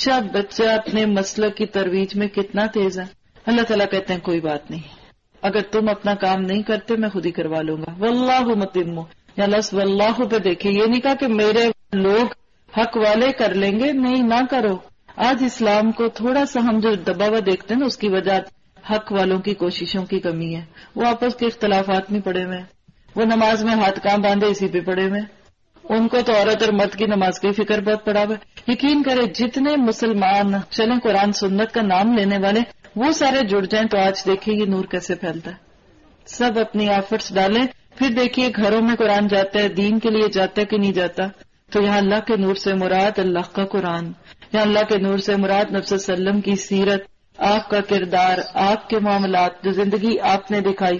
بچہ اپنے مسلک کی ترویج میں کتنا تیز ہے۔ اللہ تعالیٰ کہتے ہیں کوئی بات نہیں، اگر تم اپنا کام نہیں کرتے میں خود ہی کروا لوں گا۔ واللہ متم، یا لفظ واللہ پہ دیکھیں، یہ نہیں کہا کہ میرے لوگ حق والے کر لیں گے، نہیں، نہ کرو۔ آج اسلام کو تھوڑا سا ہم جو دبا ہوا دیکھتے ہیں نا، اس کی وجہ حق والوں کی کوششوں کی کمی ہے۔ وہ آپس کے اختلافات میں پڑے ہوئے ہیں، وہ نماز میں ہاتھ کام باندھے اسی پہ پڑے ہوئے ہیں، ان کو تو عورت اور مرد کی نماز کی فکر بہت پڑا ہوا ہے۔ یقین کرے جتنے مسلمان چلیں قرآن سنت کا نام لینے والے، وہ سارے جڑ جائیں تو آج دیکھیں یہ نور کیسے پھیلتا ہے۔ سب اپنی ایفرٹس ڈالیں، پھر دیکھیے گھروں میں قرآن جاتا ہے، دین کے لیے جاتا ہے کہ نہیں جاتا۔ تو یہاں اللہ کے نور سے مراد اللہ کا قرآن، یہاں اللہ کے نور سے مراد نبی صلی اللہ علیہ وسلم کی سیرت، آپ کا کردار، آپ کے معاملات، جو زندگی آپ نے دکھائی۔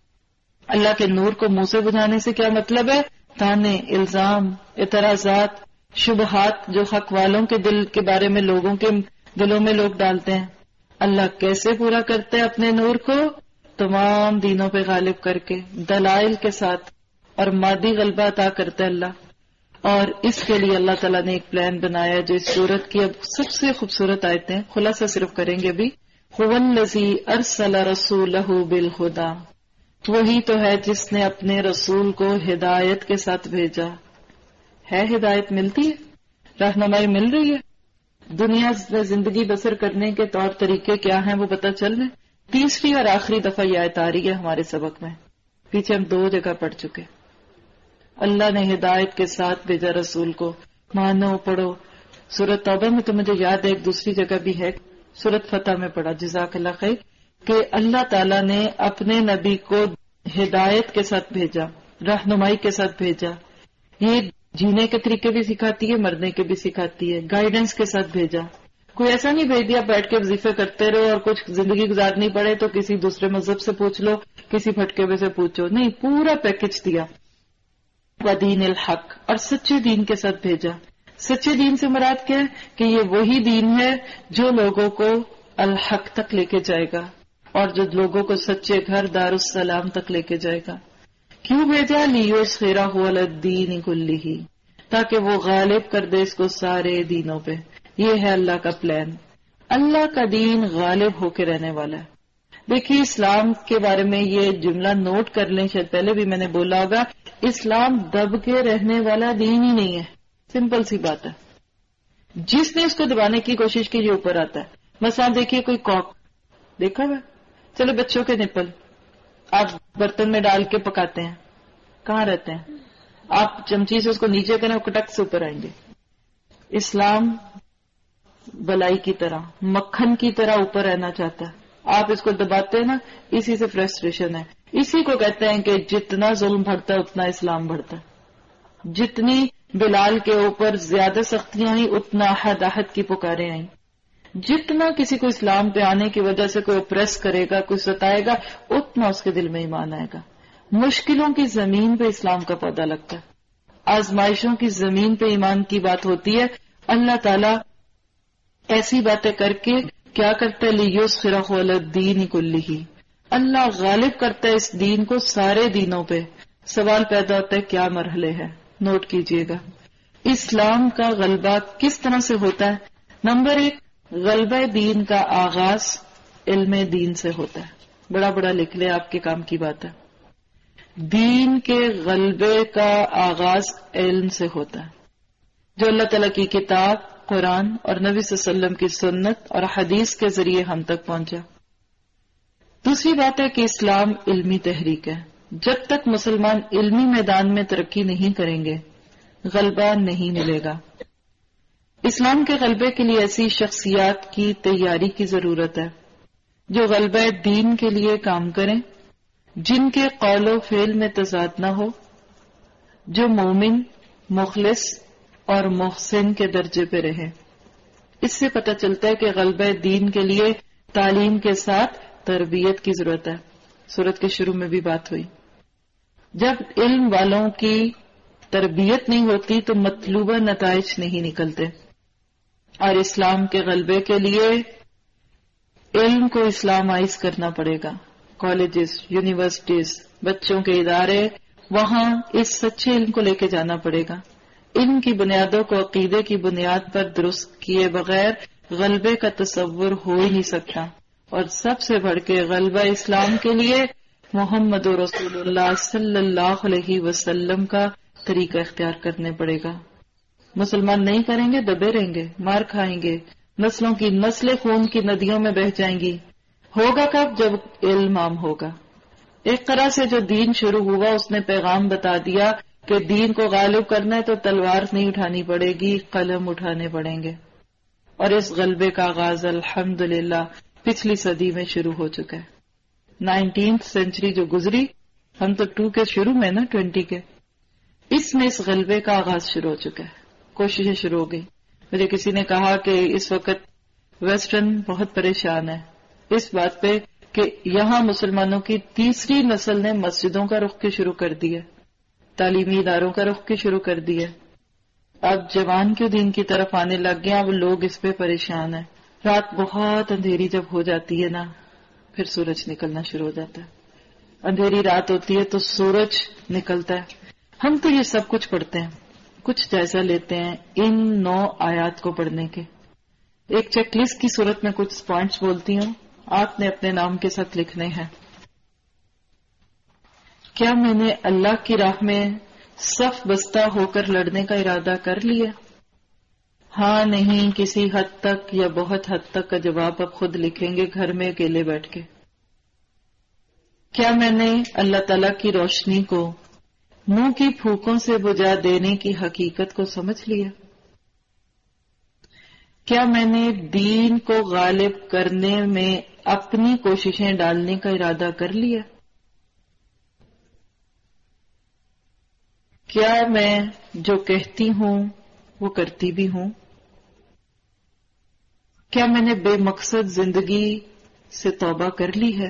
اللہ کے نور کو منہ سے بجھانے سے کیا مطلب ہے؟ تانے، الزام، اعتراضات، شبہات جو حق والوں کے دل کے بارے میں لوگوں کے دلوں میں لوگ ڈالتے ہیں۔ اللہ کیسے پورا کرتے ہیں اپنے نور کو؟ تمام دینوں پہ غالب کر کے، دلائل کے ساتھ، اور مادی غلبہ عطا کرتا ہے اللہ۔ اور اس کے لیے اللہ تعالیٰ نے ایک پلان بنایا جو اس سورت کی اب سب سے خوبصورت آیتیں، خلاصہ صرف کریں گے بھی۔ هو الذی ارسل رسولہ بالہدی، وہی تو ہے جس نے اپنے رسول کو ہدایت کے ساتھ بھیجا۔ ہے ہدایت ملتی ہے، رہنمائی مل رہی ہے، دنیا میں زندگی بسر کرنے کے طور طریقے کیا ہیں وہ پتہ چل رہے۔ تیسری اور آخری دفعہ یہ آیت آ رہی ہے ہمارے سبق میں، پیچھے ہم 2 جگہ پڑھ چکے۔ اللہ نے ہدایت کے ساتھ بھیجا رسول کو، مانو، پڑھو۔ سورۃ توبہ میں تو مجھے یاد ہے ایک دوسری جگہ بھی ہے، سورۃ فتح میں پڑھا، جزاک اللہ خیر، کہ اللہ تعالیٰ نے اپنے نبی کو ہدایت کے ساتھ بھیجا، رہنمائی کے ساتھ بھیجا۔ یہ جینے کے طریقے بھی سکھاتی ہے، مرنے کے بھی سکھاتی ہے، گائیڈنس کے ساتھ بھیجا۔ کوئی ایسا نہیں بھیج دیا بیٹھ کے وظیفے کرتے رہو اور کچھ زندگی گزارنی پڑے تو کسی دوسرے مذہب سے پوچھ لو، کسی پھٹکے ہوئے سے پوچھو، نہیں، پورا پیکج دیا۔ ودین الحق، اور سچے دین کے ساتھ بھیجا۔ سچے دین سے مراد کیا ہے؟ کہ یہ وہی دین ہے جو لوگوں کو الحق تک لے کے جائے گا، اور جو لوگوں کو سچے گھر دار السلام تک لے کے جائے گا۔ کیوں بھیجا؟ لیُظْہِرَہُ عَلَى الدِّینِ کُلِّہِ، تاکہ وہ غالب کر دے اس کو سارے دینوں پہ۔ یہ ہے اللہ کا پلان۔ اللہ کا دین غالب ہو کے رہنے والا ہے۔ دیکھیے اسلام کے بارے میں یہ جملہ نوٹ کر لیں، شاید پہلے بھی میں نے بولا ہوگا، اسلام دب کے رہنے والا دین ہی نہیں ہے، سمپل سی بات ہے۔ جس نے اس کو دبانے کی کوشش کی یہ اوپر آتا ہے۔ مثلا دیکھیے کوئی کاک دیکھا ہوا، چلو بچوں کے نپل آپ برتن میں ڈال کے پکاتے ہیں، کہاں رہتے ہیں؟ آپ چمچی سے اس کو نیچے کریں، وہ کٹک سے اوپر آئیں گے۔ اسلام بلائی کی طرح، مکھن کی طرح اوپر رہنا چاہتا ہے، آپ اس کو دباتے ہیں نا، اسی سے فرسٹریشن ہے۔ اسی کو کہتے ہیں کہ جتنا ظلم بڑھتا ہے اتنا اسلام بڑھتا ہے۔ جتنی بلال کے اوپر زیادہ سختیاں آئیں اتنا احد احد کی پکاریں آئیں۔ جتنا کسی کو اسلام پہ آنے کی وجہ سے کوئی اپریس کرے گا، کوئی ستائے گا، اتنا اس کے دل میں ایمان آئے گا۔ مشکلوں کی زمین پہ اسلام کا پودا لگتا ہے، آزمائشوں کی زمین پہ ایمان کی بات ہوتی ہے۔ اللہ تعالیٰ ایسی باتیں کر کے کیا کرتا ہے؟ لیُظْہِرَہُ عَلَى الدِّینِ کُلِّہِ، اللہ غالب کرتا ہے اس دین کو سارے دینوں پہ۔ سوال پیدا ہوتا ہے کیا مرحلے ہیں؟ نوٹ کیجئے گا، اسلام کا غلبہ کس طرح سے ہوتا ہے؟ نمبر 1، غلبہ دین کا آغاز علم دین سے ہوتا ہے۔ بڑا بڑا لکھ لے، آپ کے کام کی بات ہے۔ دین کے غلبے کا آغاز علم سے ہوتا ہے، جو اللہ تعالیٰ کی کتاب قرآن اور نبی صلی اللہ علیہ وسلم کی سنت اور حدیث کے ذریعے ہم تک پہنچا۔ دوسری بات ہے کہ اسلام علمی تحریک ہے۔ جب تک مسلمان علمی میدان میں ترقی نہیں کریں گے غلبہ نہیں ملے گا۔ اسلام کے غلبے کے لیے ایسی شخصیات کی تیاری کی ضرورت ہے جو غلبہ دین کے لیے کام کریں، جن کے قول و فعل میں تضاد نہ ہو، جو مومن، مخلص اور محسن کے درجے پہ رہے۔ اس سے پتہ چلتا ہے کہ غلبہ دین کے لیے تعلیم کے ساتھ تربیت کی ضرورت ہے۔ سورت کے شروع میں بھی بات ہوئی، جب علم والوں کی تربیت نہیں ہوتی تو مطلوبہ نتائج نہیں نکلتے، اور اسلام کے غلبے کے لیے علم کو اسلامائز کرنا پڑے گا۔ کالجز، یونیورسٹیز، بچوں کے ادارے، وہاں اس سچے علم کو لے کے جانا پڑے گا۔ علم کی بنیادوں کو عقیدے کی بنیاد پر درست کیے بغیر غلبے کا تصور ہو ہی نہیں سکتا، اور سب سے بڑھ کے غلبہ اسلام کے لیے محمد رسول اللہ صلی اللہ علیہ وسلم کا طریقہ اختیار کرنے پڑے گا۔ مسلمان نہیں کریں گے، دبے رہیں گے، مار کھائیں گے، نسلوں کی نسلیں خون کی ندیوں میں بہہ جائیں گی۔ ہوگا کب؟ جب علم عام ہوگا۔ ایک طرح سے جو دین شروع ہوا اس نے پیغام بتا دیا کہ دین کو غالب کرنا ہے تو تلوار نہیں اٹھانی پڑے گی، قلم اٹھانے پڑیں گے، اور اس غلبے کا آغاز الحمدللہ پچھلی صدی میں شروع ہو چکا ہے۔ 19th سینچری جو گزری، ہم تو 2 کے شروع میں نا 20 کے، اس میں اس غلبے کا آغاز شروع ہو چکا ہے، کوششیں شروع ہو گئی۔ مجھے کسی نے کہا کہ اس وقت ویسٹرن بہت پریشان ہے اس بات پہ کہ یہاں مسلمانوں کی تیسری نسل نے مسجدوں کا رخ شروع کر دیا، تعلیمی اداروں کا رخ شروع کر دیا، اب جوان کیوں دین کی طرف آنے لگ گئے، اب لوگ اس پہ پریشان ہیں۔ رات بہت اندھیری جب ہو جاتی ہے نا، پھر سورج نکلنا شروع ہو جاتا ہے۔ اندھیری رات ہوتی ہے تو سورج نکلتا ہے۔ ہم تو یہ سب کچھ پڑھتے ہیں، کچھ جائزہ لیتے ہیں ان 9 آیات کو پڑھنے کے۔ ایک چیک لسٹ کی صورت میں کچھ پوائنٹس بولتی ہوں، آپ نے اپنے نام کے ساتھ لکھنے ہیں۔ کیا میں نے اللہ کی راہ میں صف بستہ ہو کر لڑنے کا ارادہ کر لیا؟ ہاں، نہیں، کسی حد تک یا بہت حد تک کا جواب اب خود لکھیں گے گھر میں اکیلے بیٹھ کے۔ کیا میں نے اللہ تعالی کی روشنی کو منہ کی پھوکوں سے بجھا دینے کی حقیقت کو سمجھ لیا؟ کیا میں نے دین کو غالب کرنے میں اپنی کوششیں ڈالنے کا ارادہ کر لیا؟ کیا میں جو کہتی ہوں وہ کرتی بھی ہوں؟ کیا میں نے بے مقصد زندگی سے توبہ کر لی ہے؟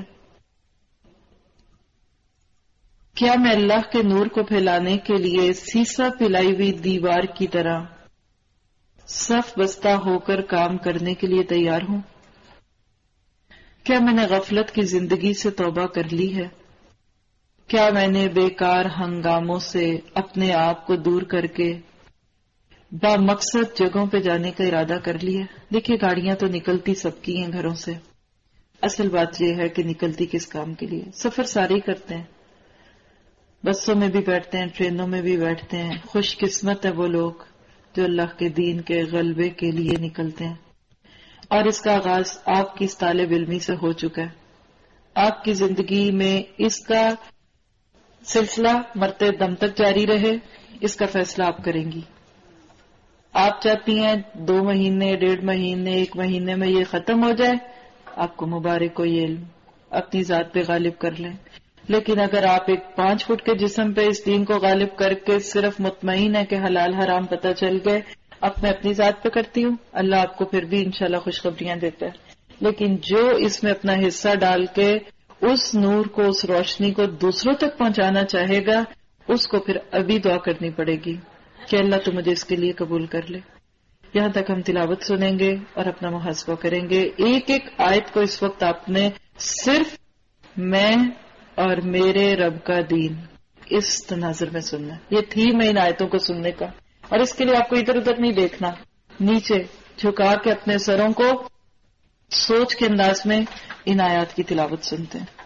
کیا میں اللہ کے نور کو پھیلانے کے لیے سیسا پلائی ہوئی دیوار کی طرح صف بستہ ہو کر کام کرنے کے لیے تیار ہوں؟ کیا میں نے غفلت کی زندگی سے توبہ کر لی ہے؟ کیا میں نے بیکار ہنگاموں سے اپنے آپ کو دور کر کے با مقصد جگہوں پہ جانے کا ارادہ کر لیا؟ دیکھیے، گاڑیاں تو نکلتی سب کی ہیں گھروں سے، اصل بات یہ ہے کہ نکلتی کس کام کے لیے۔ سفر سارے ہی کرتے ہیں، بسوں میں بھی بیٹھتے ہیں، ٹرینوں میں بھی بیٹھتے ہیں۔ خوش قسمت ہے وہ لوگ جو اللہ کے دین کے غلبے کے لیے نکلتے ہیں، اور اس کا آغاز آپ کی اس طالب علمی سے ہو چکا ہے۔ آپ کی زندگی میں اس کا سلسلہ مرتے دم تک جاری رہے، اس کا فیصلہ آپ کریں گی۔ آپ چاہتی ہیں 2 مہینے، 1.5 مہینے، 1 مہینے میں یہ ختم ہو جائے، آپ کو مبارک ہو، یہ علم اپنی ذات پہ غالب کر لیں۔ لیکن اگر آپ ایک 5 فٹ کے جسم پہ اس دین کو غالب کر کے صرف مطمئن ہے کہ حلال حرام پتہ چل گئے، اب میں اپنی ذات پہ کرتی ہوں، اللہ آپ کو پھر بھی انشاءاللہ خوشخبریاں دیتا ہے۔ لیکن جو اس میں اپنا حصہ ڈال کے اس نور کو، اس روشنی کو دوسروں تک پہنچانا چاہے گا، اس کو پھر ابھی دعا کرنی پڑے گی کہ اللہ تو مجھے اس کے لیے قبول کر لے۔ یہاں تک ہم تلاوت سنیں گے اور اپنا محاسبہ کریں گے۔ ایک ایک آیت کو اس وقت آپ نے صرف میں اور میرے رب کا دین اس تناظر میں سننا ہے۔ یہ تھی میں ان آیتوں کو سننے کا، اور اس کے لیے آپ کو ادھر ادھر نہیں دیکھنا، نیچے جھکا کے اپنے سروں کو سوچ کے انداز میں ان آیات کی تلاوت سنتے ہیں۔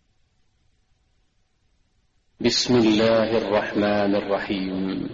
بسم اللہ الرحمن الرحیم۔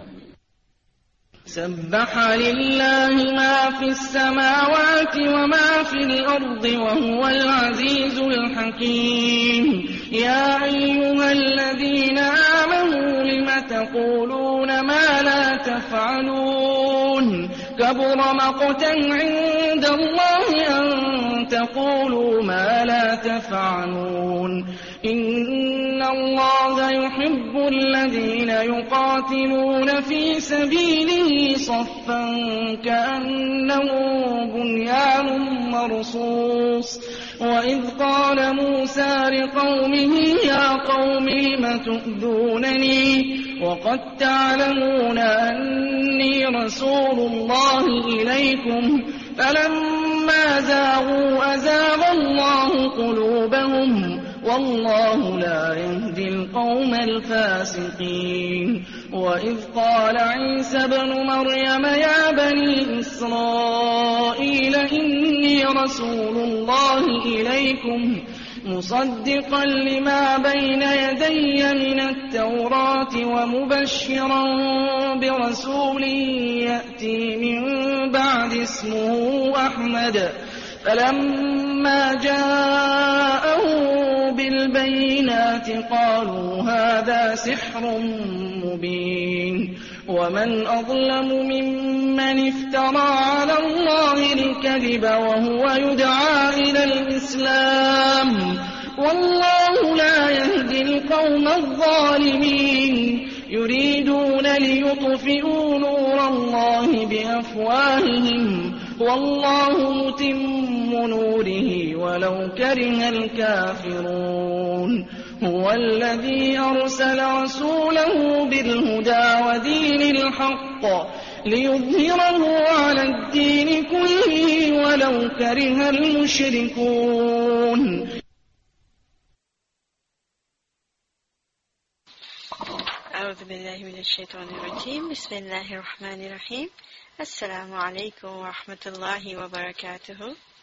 سبح لله ما في السماوات وما في الأرض وهو العزيز الحكيم يا أيها الذين آمنوا لم تقولون ما لا تفعلون كبر مقتا عند الله أن تقولوا ما لا تفعلون إن الله يحب الذين يقاتلون في سبيله صفا كأنه بنيان مرصوص وإذ قال موسى لقومه يا قوم لم تؤذونني وقد تعلمون أني رسول الله إليكم فلما زاغوا أزاغ الله قلوبهم والله لا يهدي القوم الفاسقين وإذ قال عيسى ابن مريم يا بني إسرائيل إني رسول الله إليكم مصدقا لما بين يدي من التوراة ومبشرا برسول يأتي من بعد اسمه أحمد فلما جاءوا بالبينات قالوا هذا سحر مبين ومن أظلم ممن افترى على الله الكذب وهو يدعى إلى الإسلام والله لا يهدي القوم الظالمين يريدون ليطفئوا نور الله بأفواههم والله متم نوره ولو كره الكافرون هو الذي أرسل رسوله بالهدى ودين الحق ليظهره على الدين كله ولو كره المشركون. أعوذ بالله من الشيطان الرجيم بسم الله الرحمن الرحيم السلام علیکم ورحمۃ اللہ وبرکاتہ.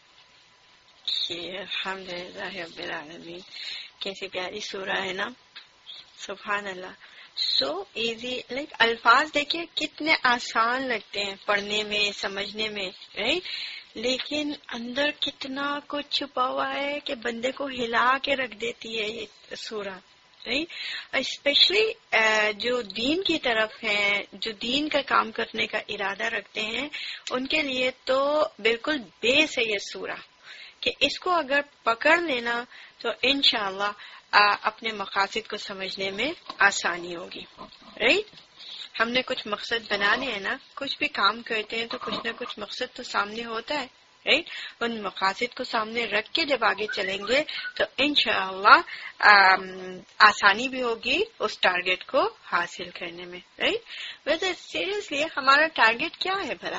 الحمدللہ رب العالمین. کیسی پیاری سورہ ہے نا, سبحان اللہ. سو ایزی, لائک الفاظ دیکھیں کتنے آسان لگتے ہیں پڑھنے میں سمجھنے میں, رائٹ, لیکن اندر کتنا کچھ چھپا ہوا ہے کہ بندے کو ہلا کے رکھ دیتی ہے یہ سورہ, رائٹ. اسپیشلی جو دین کی طرف ہیں, جو دین کا کام کرنے کا ارادہ رکھتے ہیں, ان کے لیے تو بالکل بیس ہے یہ سورہ, کہ اس کو اگر پکڑ لینا تو انشاءاللہ اپنے مقاصد کو سمجھنے میں آسانی ہوگی, رائٹ. ہم نے کچھ مقصد بنانے ہیں نا, کچھ بھی کام کرتے ہیں تو کچھ نہ کچھ مقصد تو سامنے ہوتا ہے, رائٹ. ان مقاصد کو سامنے رکھ کے جب آگے چلیں گے تو انشاءاللہ آسانی بھی ہوگی اس ٹارگٹ کو حاصل کرنے میں, رائٹ. ویسے سیریسلی ہمارا ٹارگٹ کیا ہے بھلا؟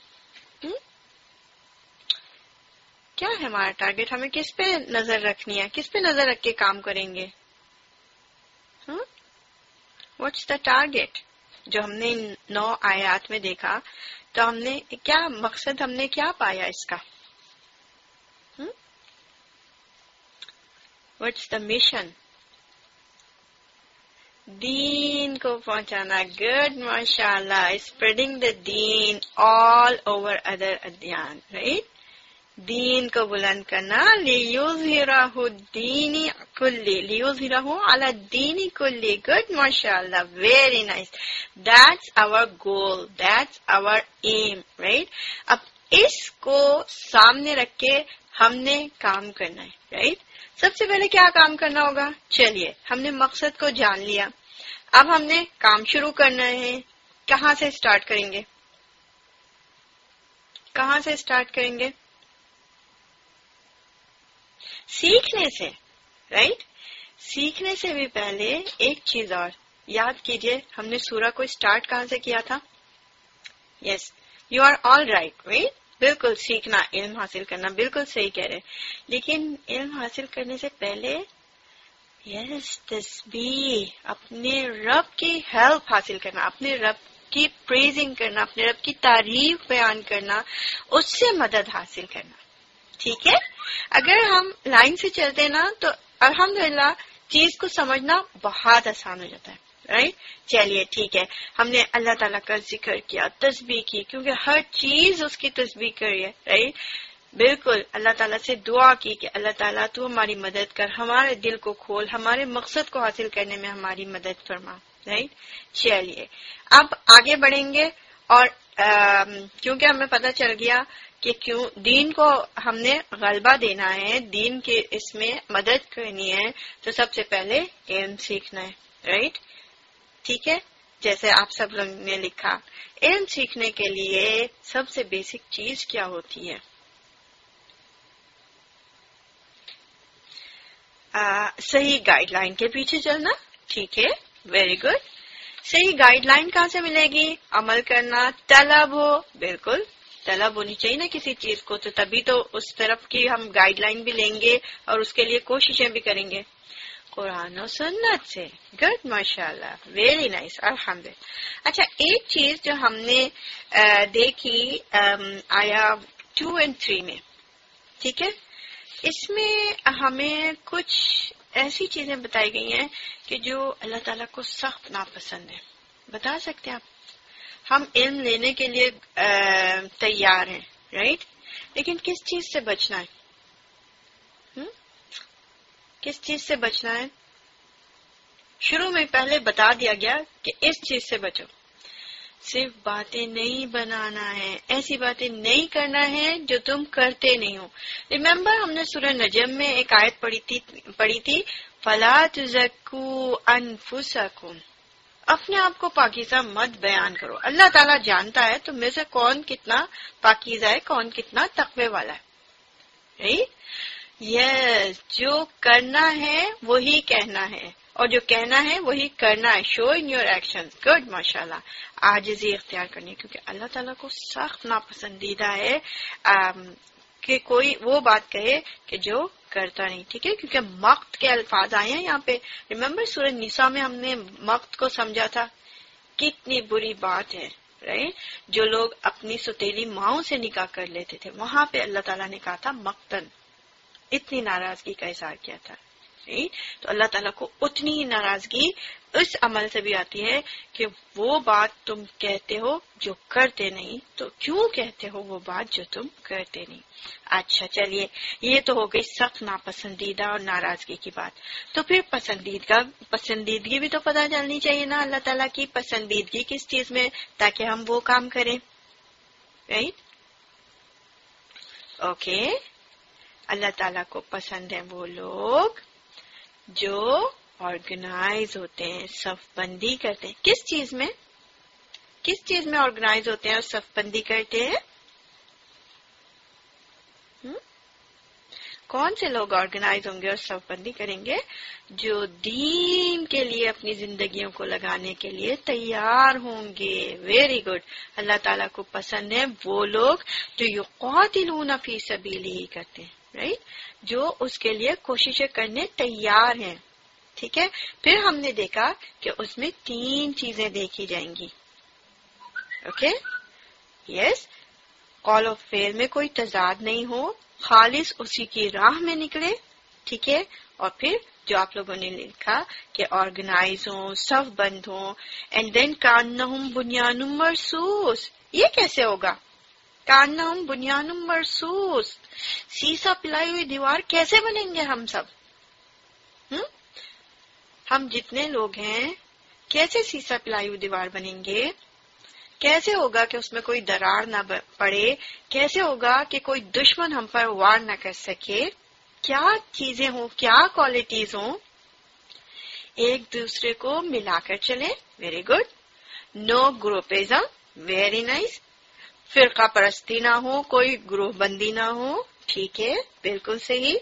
کیا ہے ہمارا ٹارگٹ؟ ہمیں کس پہ نظر رکھنی ہے, کس پہ نظر رکھ کے کام کریں گے؟ What's the target? جو ہم نے 9 آیات میں دیکھا تو ہم نے کیا مقصد, ہم نے کیا پایا اس کا؟ What's the mission? دین کو پہنچانا. گڈ, ماشاء اللہ. اسپریڈنگ دا دین آل اوور ادر ادیان, رائٹ. دین کو بلند کرنا. لیظہرہ الدین کلی, لیظہرہ علی الدین کلی. گڈ, ماشاء اللہ. Very nice. That's our goal, that's our aim, right. اب اس کو سامنے رکھ کے ہم نے کام کرنا ہے, رائٹ. سب سے پہلے کیا کام کرنا ہوگا؟ چلیے, ہم نے مقصد کو جان لیا, اب ہم نے کام شروع کرنا ہے. کہاں سے اسٹارٹ کریں گے؟ کہاں سے اسٹارٹ کریں گے؟ سیکھنے سے, رائٹ. سیکھنے سے بھی پہلے ایک چیز اور یاد کیجئے, ہم نے سورہ کو اسٹارٹ کہاں سے کیا تھا؟ Yes, you are all right, right. بالکل سیکھنا, علم حاصل کرنا, بالکل صحیح کہہ رہے. لیکن علم حاصل کرنے سے پہلے یس تسبیح, اپنے رب کی ہیلپ حاصل کرنا, اپنے رب کی پریزنگ کرنا, اپنے رب کی تعریف بیان کرنا, اس سے مدد حاصل کرنا. ٹھیک ہے. اگر ہم لائن سے چلتے نا تو الحمدللہ چیز کو سمجھنا بہت آسان ہو جاتا ہے, رائٹ. چلیے ٹھیک ہے, ہم نے اللہ تعالیٰ کا ذکر کیا, تسبیح کی, کیونکہ ہر چیز اس کی تسبیح کری ہے, رائٹ. بالکل اللہ تعالیٰ سے دعا کی کہ اللہ تعالیٰ تو ہماری مدد کر, ہمارے دل کو کھول, ہمارے مقصد کو حاصل کرنے میں ہماری مدد فرما, رائٹ. چلیے اب آگے بڑھیں گے اور کیونکہ ہمیں پتہ چل گیا کہ کیوں دین کو ہم نے غلبہ دینا ہے، دین کے اس میں مدد کرنی ہے، تو سب سے پہلے علم سیکھنا ہے، رائٹ؟ ٹھیک ہے، جیسے آپ سب لوگ نے لکھا، علم سیکھنے کے لیے سب سے بیسک چیز کیا ہوتی ہے؟ صحیح گائیڈ لائن کے پیچھے چلنا. ٹھیک ہے، ویری گڈ. صحیح گائیڈ لائن کہاں سے ملے گی؟ عمل کرنا، طلب ہو، بالکل طلب ہونی چاہیے نا کسی چیز کو، تو تبھی تو اس طرف کی ہم گائیڈ لائن بھی لیں گے اور اس کے لیے کوششیں بھی کریں گے قرآن و سنت سے. گڈ، ماشاء اللہ، ویری نائس، الحمدللہ. اچھا، ایک چیز جو ہم نے دیکھی آیا 2 اور 3 میں، ٹھیک ہے، اس میں ہمیں کچھ ایسی چیزیں بتائی گئی ہیں کہ جو اللہ تعالیٰ کو سخت ناپسند ہے. بتا سکتے ہیں آپ؟ ہم علم لینے کے لیے تیار ہیں، رائٹ؟ لیکن کس چیز سے بچنا ہے؟ کس چیز سے بچنا ہے؟ شروع میں پہلے بتا دیا گیا کہ اس چیز سے بچو. صرف باتیں نہیں بنانا ہے، ایسی باتیں نہیں کرنا ہے جو تم کرتے نہیں ہو. ریممبر ہم نے سورہ نجم میں ایک آیت پڑھی تھی، فَلَا تُزَكُّوا أَنفُسَكُمْ، اپنے آپ کو پاکیزہ مت بیان کرو. اللہ تعالیٰ جانتا ہے تم میں سے کون کتنا پاکیزہ ہے، کون کتنا تقوی والا ہے. یس، جو کرنا ہے وہی کہنا ہے اور جو کہنا ہے وہی کرنا ہے. Show in your action. Good, ماشاء اللہ. عاجزی اختیار کرنی، کیونکہ اللہ تعالیٰ کو سخت ناپسندیدہ ہے کہ کوئی وہ بات کہے کہ جو کرتا نہیں. ٹھیک ہے، کیونکہ مقت کے الفاظ آئے ہیں یہاں پہ. ریممبر سورہ نساء میں ہم نے مقت کو سمجھا تھا، کتنی بری بات ہے، رائٹ؟ جو لوگ اپنی ستیلی ماؤں سے نکاح کر لیتے تھے، وہاں پہ اللہ تعالیٰ نے کہا تھا مقتن، اتنی ناراضگی کا اظہار کیا تھا. تو اللہ تعالیٰ کو اتنی ہی ناراضگی اس عمل سے بھی آتی ہے کہ وہ بات تم کہتے ہو جو کرتے نہیں. تو کیوں کہتے ہو وہ بات جو تم کرتے نہیں؟ اچھا، چلیے، یہ تو ہو گئی سخت ناپسندیدہ اور ناراضگی کی بات. تو پھر پسندیدگی بھی تو پتہ چلنی چاہیے نا، اللہ تعالیٰ کی پسندیدگی کس چیز میں، تاکہ ہم وہ کام کریں، رائٹ؟ اوکے، اللہ تعالیٰ کو پسند ہیں وہ لوگ جو آرگنائز ہوتے ہیں، صف بندی کرتے ہیں. کس چیز میں آرگنائز ہوتے ہیں اور صف بندی کرتے ہیں؟ کون سے لوگ آرگنائز ہوں گے اور صف بندی کریں گے؟ جو دین کے لیے اپنی زندگیوں کو لگانے کے لیے تیار ہوں گے. Very good. اللہ تعالیٰ کو پسند ہیں وہ لوگ جو یقاتلون فی سبیلہ کرتے ہیں، رائٹ؟ جو اس کے لیے کوششیں کرنے تیار ہیں. ٹھیک ہے، پھر ہم نے دیکھا کہ اس میں 3 چیزیں دیکھی جائیں گی. اوکے، یس، قول و فعل میں کوئی تضاد نہیں ہو، خالص اسی کی راہ میں نکلے. ٹھیک ہے، اور پھر جو آپ لوگوں نے لکھا کہ آرگنائز ہوں، صف بند ہوں. اینڈ دین کانہم بنیان مرصوص. یہ کیسے ہوگا؟ کانہم بنیان مرصوص، سیسا پلائی ہوئی دیوار کیسے بنیں گے ہم سب؟ ہم جتنے لوگ ہیں کیسے سیسا پلائی ہوئی دیوار بنیں گے؟ کیسے ہوگا کہ اس میں کوئی درار نہ پڑے؟ کیسے ہوگا کہ کوئی دشمن ہم پر وار نہ کر سکے؟ کیا چیزیں ہوں، کیا کوالٹیز ہوں؟ ایک دوسرے کو ملا کر چلیں. Very good. No groupism. Very nice. فرقہ پرستی نہ ہو، کوئی گروہ بندی نہ ہو. ٹھیک ہے، بالکل صحیح.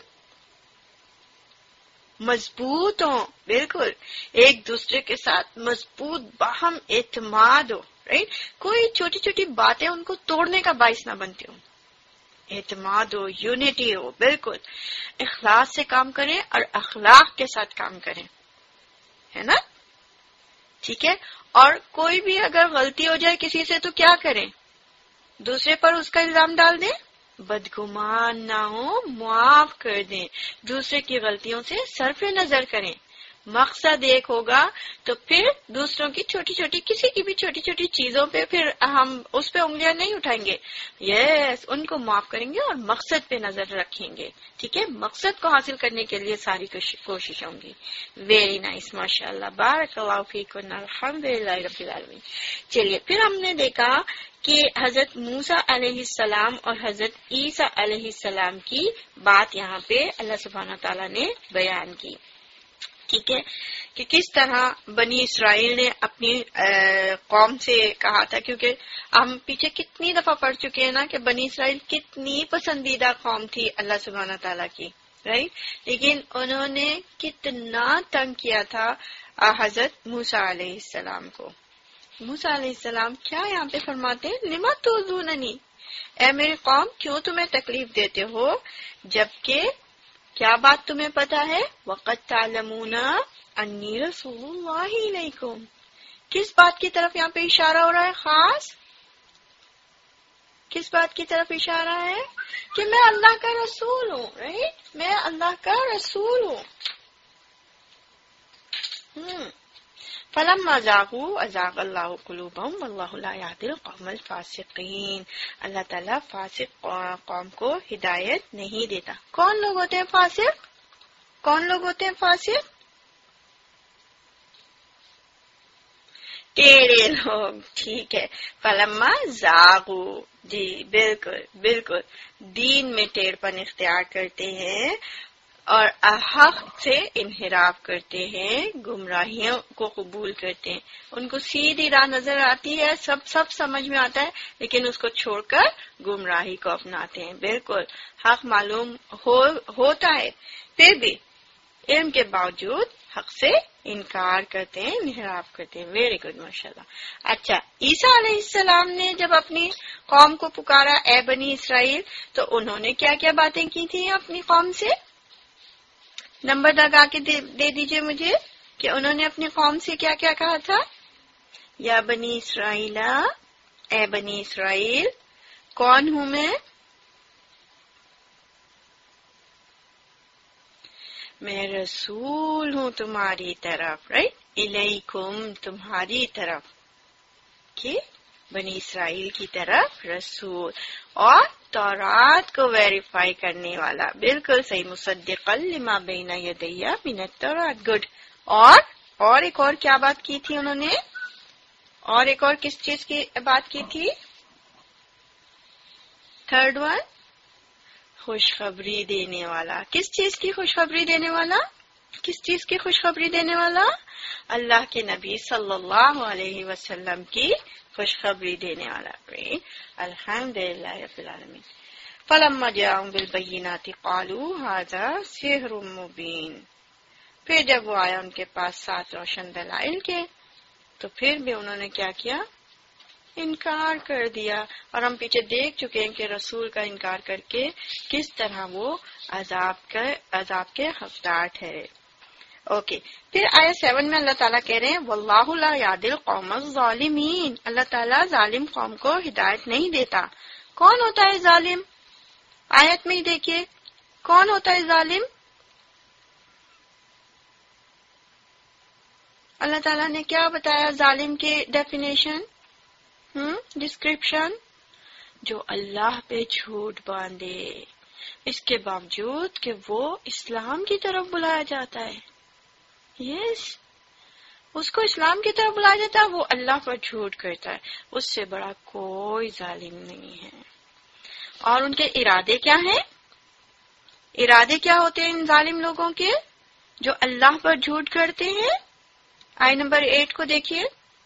مضبوط ہوں، بالکل، ایک دوسرے کے ساتھ مضبوط باہم اعتماد ہو، رائٹ؟ کوئی چھوٹی چھوٹی باتیں ان کو توڑنے کا باعث نہ بنتی ہوں. اعتماد ہو، یونٹی ہو، بالکل. اخلاص سے کام کریں اور اخلاق کے ساتھ کام کریں، ہے نا؟ ٹھیک ہے. اور کوئی بھی اگر غلطی ہو جائے کسی سے تو کیا کریں؟ دوسرے پر اس کا الزام ڈال دیں؟ بدگمان نہ ہو، معاف کر دیں. دوسرے کی غلطیوں سے صرف نظر کریں. مقصد ایک ہوگا تو پھر دوسروں کی چھوٹی چھوٹی کسی کی بھی چھوٹی چھوٹی چیزوں پہ پھر ہم اس پہ انگلیاں نہیں اٹھائیں گے. یس ان کو معاف کریں گے اور مقصد پہ نظر رکھیں گے. ٹھیک ہے, مقصد کو حاصل کرنے کے لیے ساری کوشش ہوں گی. ویری نائس, ماشاء اللہ, بارک اللہ فیکم, الحمدللہ رب العالمین. چلیے پھر ہم نے دیکھا کہ حضرت موسیٰ علیہ السلام اور حضرت عیسیٰ علیہ السلام کی بات یہاں پہ اللہ سبحانہ تعالیٰ نے بیان کی. ٹھیک ہے, کہ کس طرح بنی اسرائیل نے اپنی قوم سے کہا تھا, کیونکہ ہم پیچھے کتنی دفعہ پڑھ چکے ہیں نا کہ بنی اسرائیل کتنی پسندیدہ قوم تھی اللہ سبحانہ تعالیٰ کی, رائٹ. لیکن انہوں نے کتنا تنگ کیا تھا حضرت موسیٰ علیہ السلام کو. موسیٰ علیہ السلام کیا یہاں پہ فرماتے ہیں, لما تؤذوننی, اے میری قوم کیوں تمہیں تکلیف دیتے ہو جبکہ کیا بات تمہیں پتا ہے, وقد تعلمون انی رسول اللہ علیکم. کس بات کی طرف یہاں پہ اشارہ ہو رہا ہے, خاص کس بات کی طرف اشارہ ہے کہ میں اللہ کا رسول ہوں, رائٹ, میں اللہ کا رسول ہوں. فلما زاغوا ازاغ اللہ قلوبہم واللہ لا یہدی القوم الفاسقین. اللہ تعالیٰ فاسق قوم کو ہدایت نہیں دیتا. کون لوگ ہوتے ہیں فاسق, کون لوگ ہوتے ہیں فاسق, ٹیڑے لوگ. ٹھیک ہے, فلما زاغوا, جی بالکل بالکل, دین میں ٹیڑھ پن اختیار کرتے ہیں اور حق سے انحراف کرتے ہیں, گمراہیوں کو قبول کرتے ہیں. ان کو سیدھی راہ نظر آتی ہے, سب سمجھ میں آتا ہے, لیکن اس کو چھوڑ کر گمراہی کو اپناتے ہیں. بالکل حق معلوم ہوتا ہے پھر بھی علم کے باوجود حق سے انکار کرتے ہیں, انحراف کرتے ہیں. ویری گڈ, ماشاءاللہ. اچھا, عیسیٰ علیہ السلام نے جب اپنی قوم کو پکارا اے بنی اسرائیل, تو انہوں نے کیا کیا باتیں کی تھیں اپنی قوم سے, نمبر لگا کے دے دیجئے مجھے کہ انہوں نے اپنی قوم سے کیا کیا کہا تھا. یا بنی اسرائیل, اے بنی اسرائیل, کون ہوں میں رسول ہوں تمہاری طرف, رائٹ, الیکم, تمہاری طرف, کہ بنی اسرائیل کی طرف رسول, اور تورات کو ویریفائی کرنے والا. بالکل صحیح, مصدقا لما بین یدی من التورات. گڈ. اور ایک اور کیا بات کی تھی انہوں نے, اور ایک اور کس چیز کی بات کی تھی, تھرڈ ون, خوشخبری دینے والا. کس چیز کی خوشخبری دینے والا, کس چیز کی خوشخبری دینے والا, اللہ کے نبی صلی اللہ علیہ وسلم کی خوشخبری دینے والا. الحمدللہ رب العالمین. فلما جاءهم بالبینات قالوا ھذا سحر مبین. پھر جب وہ آیا ان کے پاس 7 روشن دلائل کے, تو پھر بھی انہوں نے کیا کیا, انکار کر دیا. اور ہم پیچھے دیکھ چکے ہیں کہ رسول کا انکار کر کے کس طرح وہ عذاب کے حقدار ٹھہرے. اوکے, پھر آیت 7 میں اللہ تعالیٰ کہہ رہے ہیں واللہ لا یہدی القوم الظالمین. اللہ تعالیٰ ظالم قوم کو ہدایت نہیں دیتا. کون ہوتا ہے ظالم, آیت میں ہی دیکھیے کون ہوتا ہے ظالم. اللہ تعالیٰ نے کیا بتایا ظالم کے ڈیفینیشن, ڈسکرپشن, جو اللہ پہ جھوٹ باندھے اس کے باوجود کہ وہ اسلام کی طرف بلایا جاتا ہے. یس, اس کو اسلام کی طرف بلایا جاتا ہے, وہ اللہ پر جھوٹ کرتا ہے. اس سے بڑا کوئی ظالم نہیں ہے. اور ان کے ارادے کیا ہیں, ارادے کیا ہوتے ہیں ان ظالم لوگوں کے جو اللہ پر جھوٹ کرتے ہیں. آیت نمبر 8 کو دیکھیے,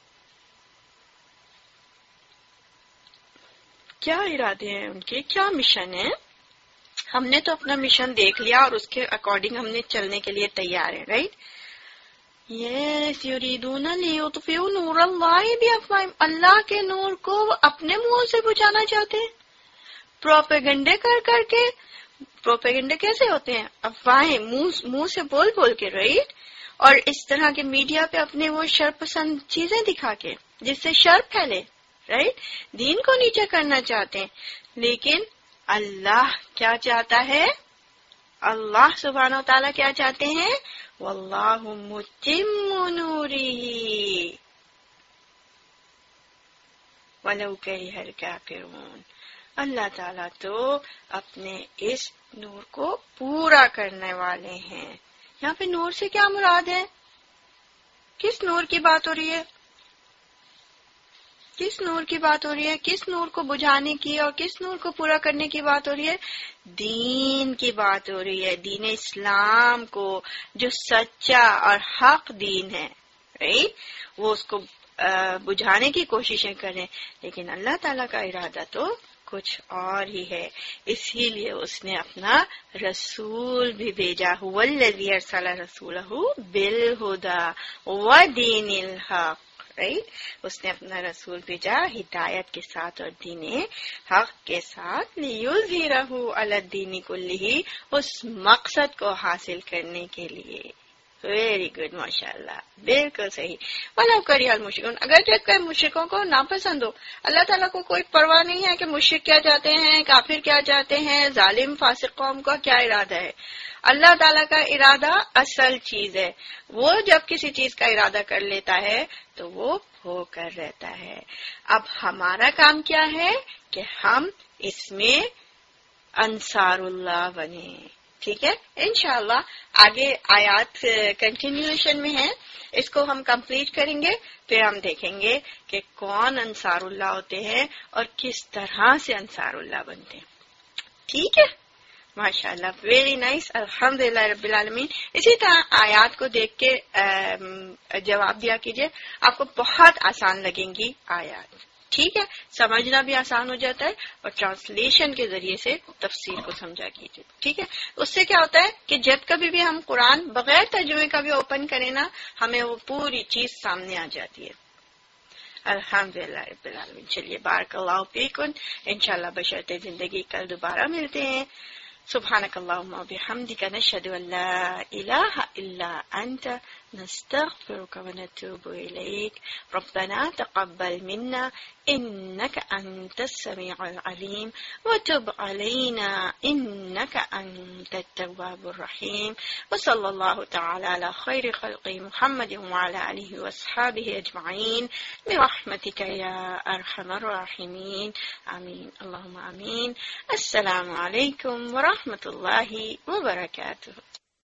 کیا ارادے ہیں ان کے, کیا مشن ہے. ہم نے تو اپنا مشن دیکھ لیا اور اس کے اکارڈنگ ہم نے چلنے کے لیے تیار ہیں, رائٹ. یس, یریدون لیطفئوا نور اللہ بافواہہم. اللہ کے نور کو وہ اپنے منہ سے بجھانا چاہتے ہیں, پروپیگنڈے کر کے. پروپیگنڈے کیسے ہوتے ہیں, افواہیں منہ سے بول کے, رائٹ. اور اس طرح کے میڈیا پہ اپنے وہ شر پسند چیزیں دکھا کے جس سے شر پھیلے, رائٹ. دین کو نیچے کرنا چاہتے ہیں. لیکن اللہ کیا چاہتا ہے, اللہ سبحانہ و تعالیٰ کیا چاہتے ہیں, واللہ متم نورہ ولو کرہ الکافرون. اللہ تعالیٰ تو اپنے اس نور کو پورا کرنے والے ہیں. یہاں پہ نور سے کیا مراد ہے؟ کس نور کی بات ہو رہی ہے؟ کس نور کی بات ہو رہی ہے؟ کس نور کو بجھانے کی اور کس نور کو پورا کرنے کی بات ہو رہی ہے؟ دین کی بات ہو رہی ہے، دین اسلام کو، جو سچا اور حق دین ہے، رائٹ؟ وہ اس کو بجھانے کی کوششیں کریں، لیکن اللہ تعالیٰ کا ارادہ تو کچھ اور ہی ہے. اسی لیے اس نے اپنا رسول بھی بھیجا. هو الذی ارسل رسولہ بالہدی ودین الحق. اس نے اپنا رسول بھیجا ہدایت کے ساتھ اور دین حق کے ساتھ، لیظہرہ علی الدین کلہ، اس مقصد کو حاصل کرنے کے لیے. ویری گڈ، ماشاء اللہ، بالکل صحیح. وَلَوْ كَرِهَ الْمُشْرِكُونَ، اگر جب مشرکوں کو ناپسند ہو. اللہ تعالیٰ کو کوئی پرواہ نہیں ہے کہ مشرک کیا چاہتے ہیں، کافر کیا چاہتے ہیں، ظالم فاسق قوم کا کیا ارادہ ہے. اللہ تعالیٰ کا ارادہ اصل چیز ہے. وہ جب کسی چیز کا ارادہ کر لیتا ہے تو وہ ہو کر رہتا ہے. اب ہمارا کام کیا ہے کہ ہم اس میں انصار اللہ بنے. ٹھیک ہے، انشاءاللہ آگے آیات کنٹینیوشن میں ہیں، اس کو ہم کمپلیٹ کریں گے، پھر ہم دیکھیں گے کہ کون انصار اللہ ہوتے ہیں اور کس طرح سے انصار اللہ بنتے ہیں. ٹھیک ہے، ماشاءاللہ، ویری نائس، الحمدللہ رب العالمین. اسی طرح آیات کو دیکھ کے جواب دیا کیجئے، آپ کو بہت آسان لگیں گی آیات. ٹھیک ہے، سمجھنا بھی آسان ہو جاتا ہے اور ٹرانسلیشن کے ذریعے سے تفسیر کو سمجھا کیجیے. ٹھیک ہے، اس سے کیا ہوتا ہے کہ جب کبھی بھی ہم قرآن بغیر ترجمے کا بھی اوپن کریں نا، ہمیں وہ پوری چیز سامنے آ جاتی ہے. الحمدللہ رب العالمین. چلیے، بارک اللہ فیکم. انشاءاللہ بشرط زندگی کل دوبارہ ملتے ہیں. سبحانک اللہم و بحمدک، نشہد ان لا الہ الا انت، نستغفرک ونتوب الیک. ربنا تقبل منا انک انت السمیع العلیم وتب علینا انک انت التواب الرحیم. وصلی اللہ تعالی علی خیر خلق محمد وعلی آلہ واصحابہ اجمعین برحمتک یا ارحم الراحمین. آمین، اللہم آمین. السلام علیکم ورحمۃ اللہ وبرکاتہ.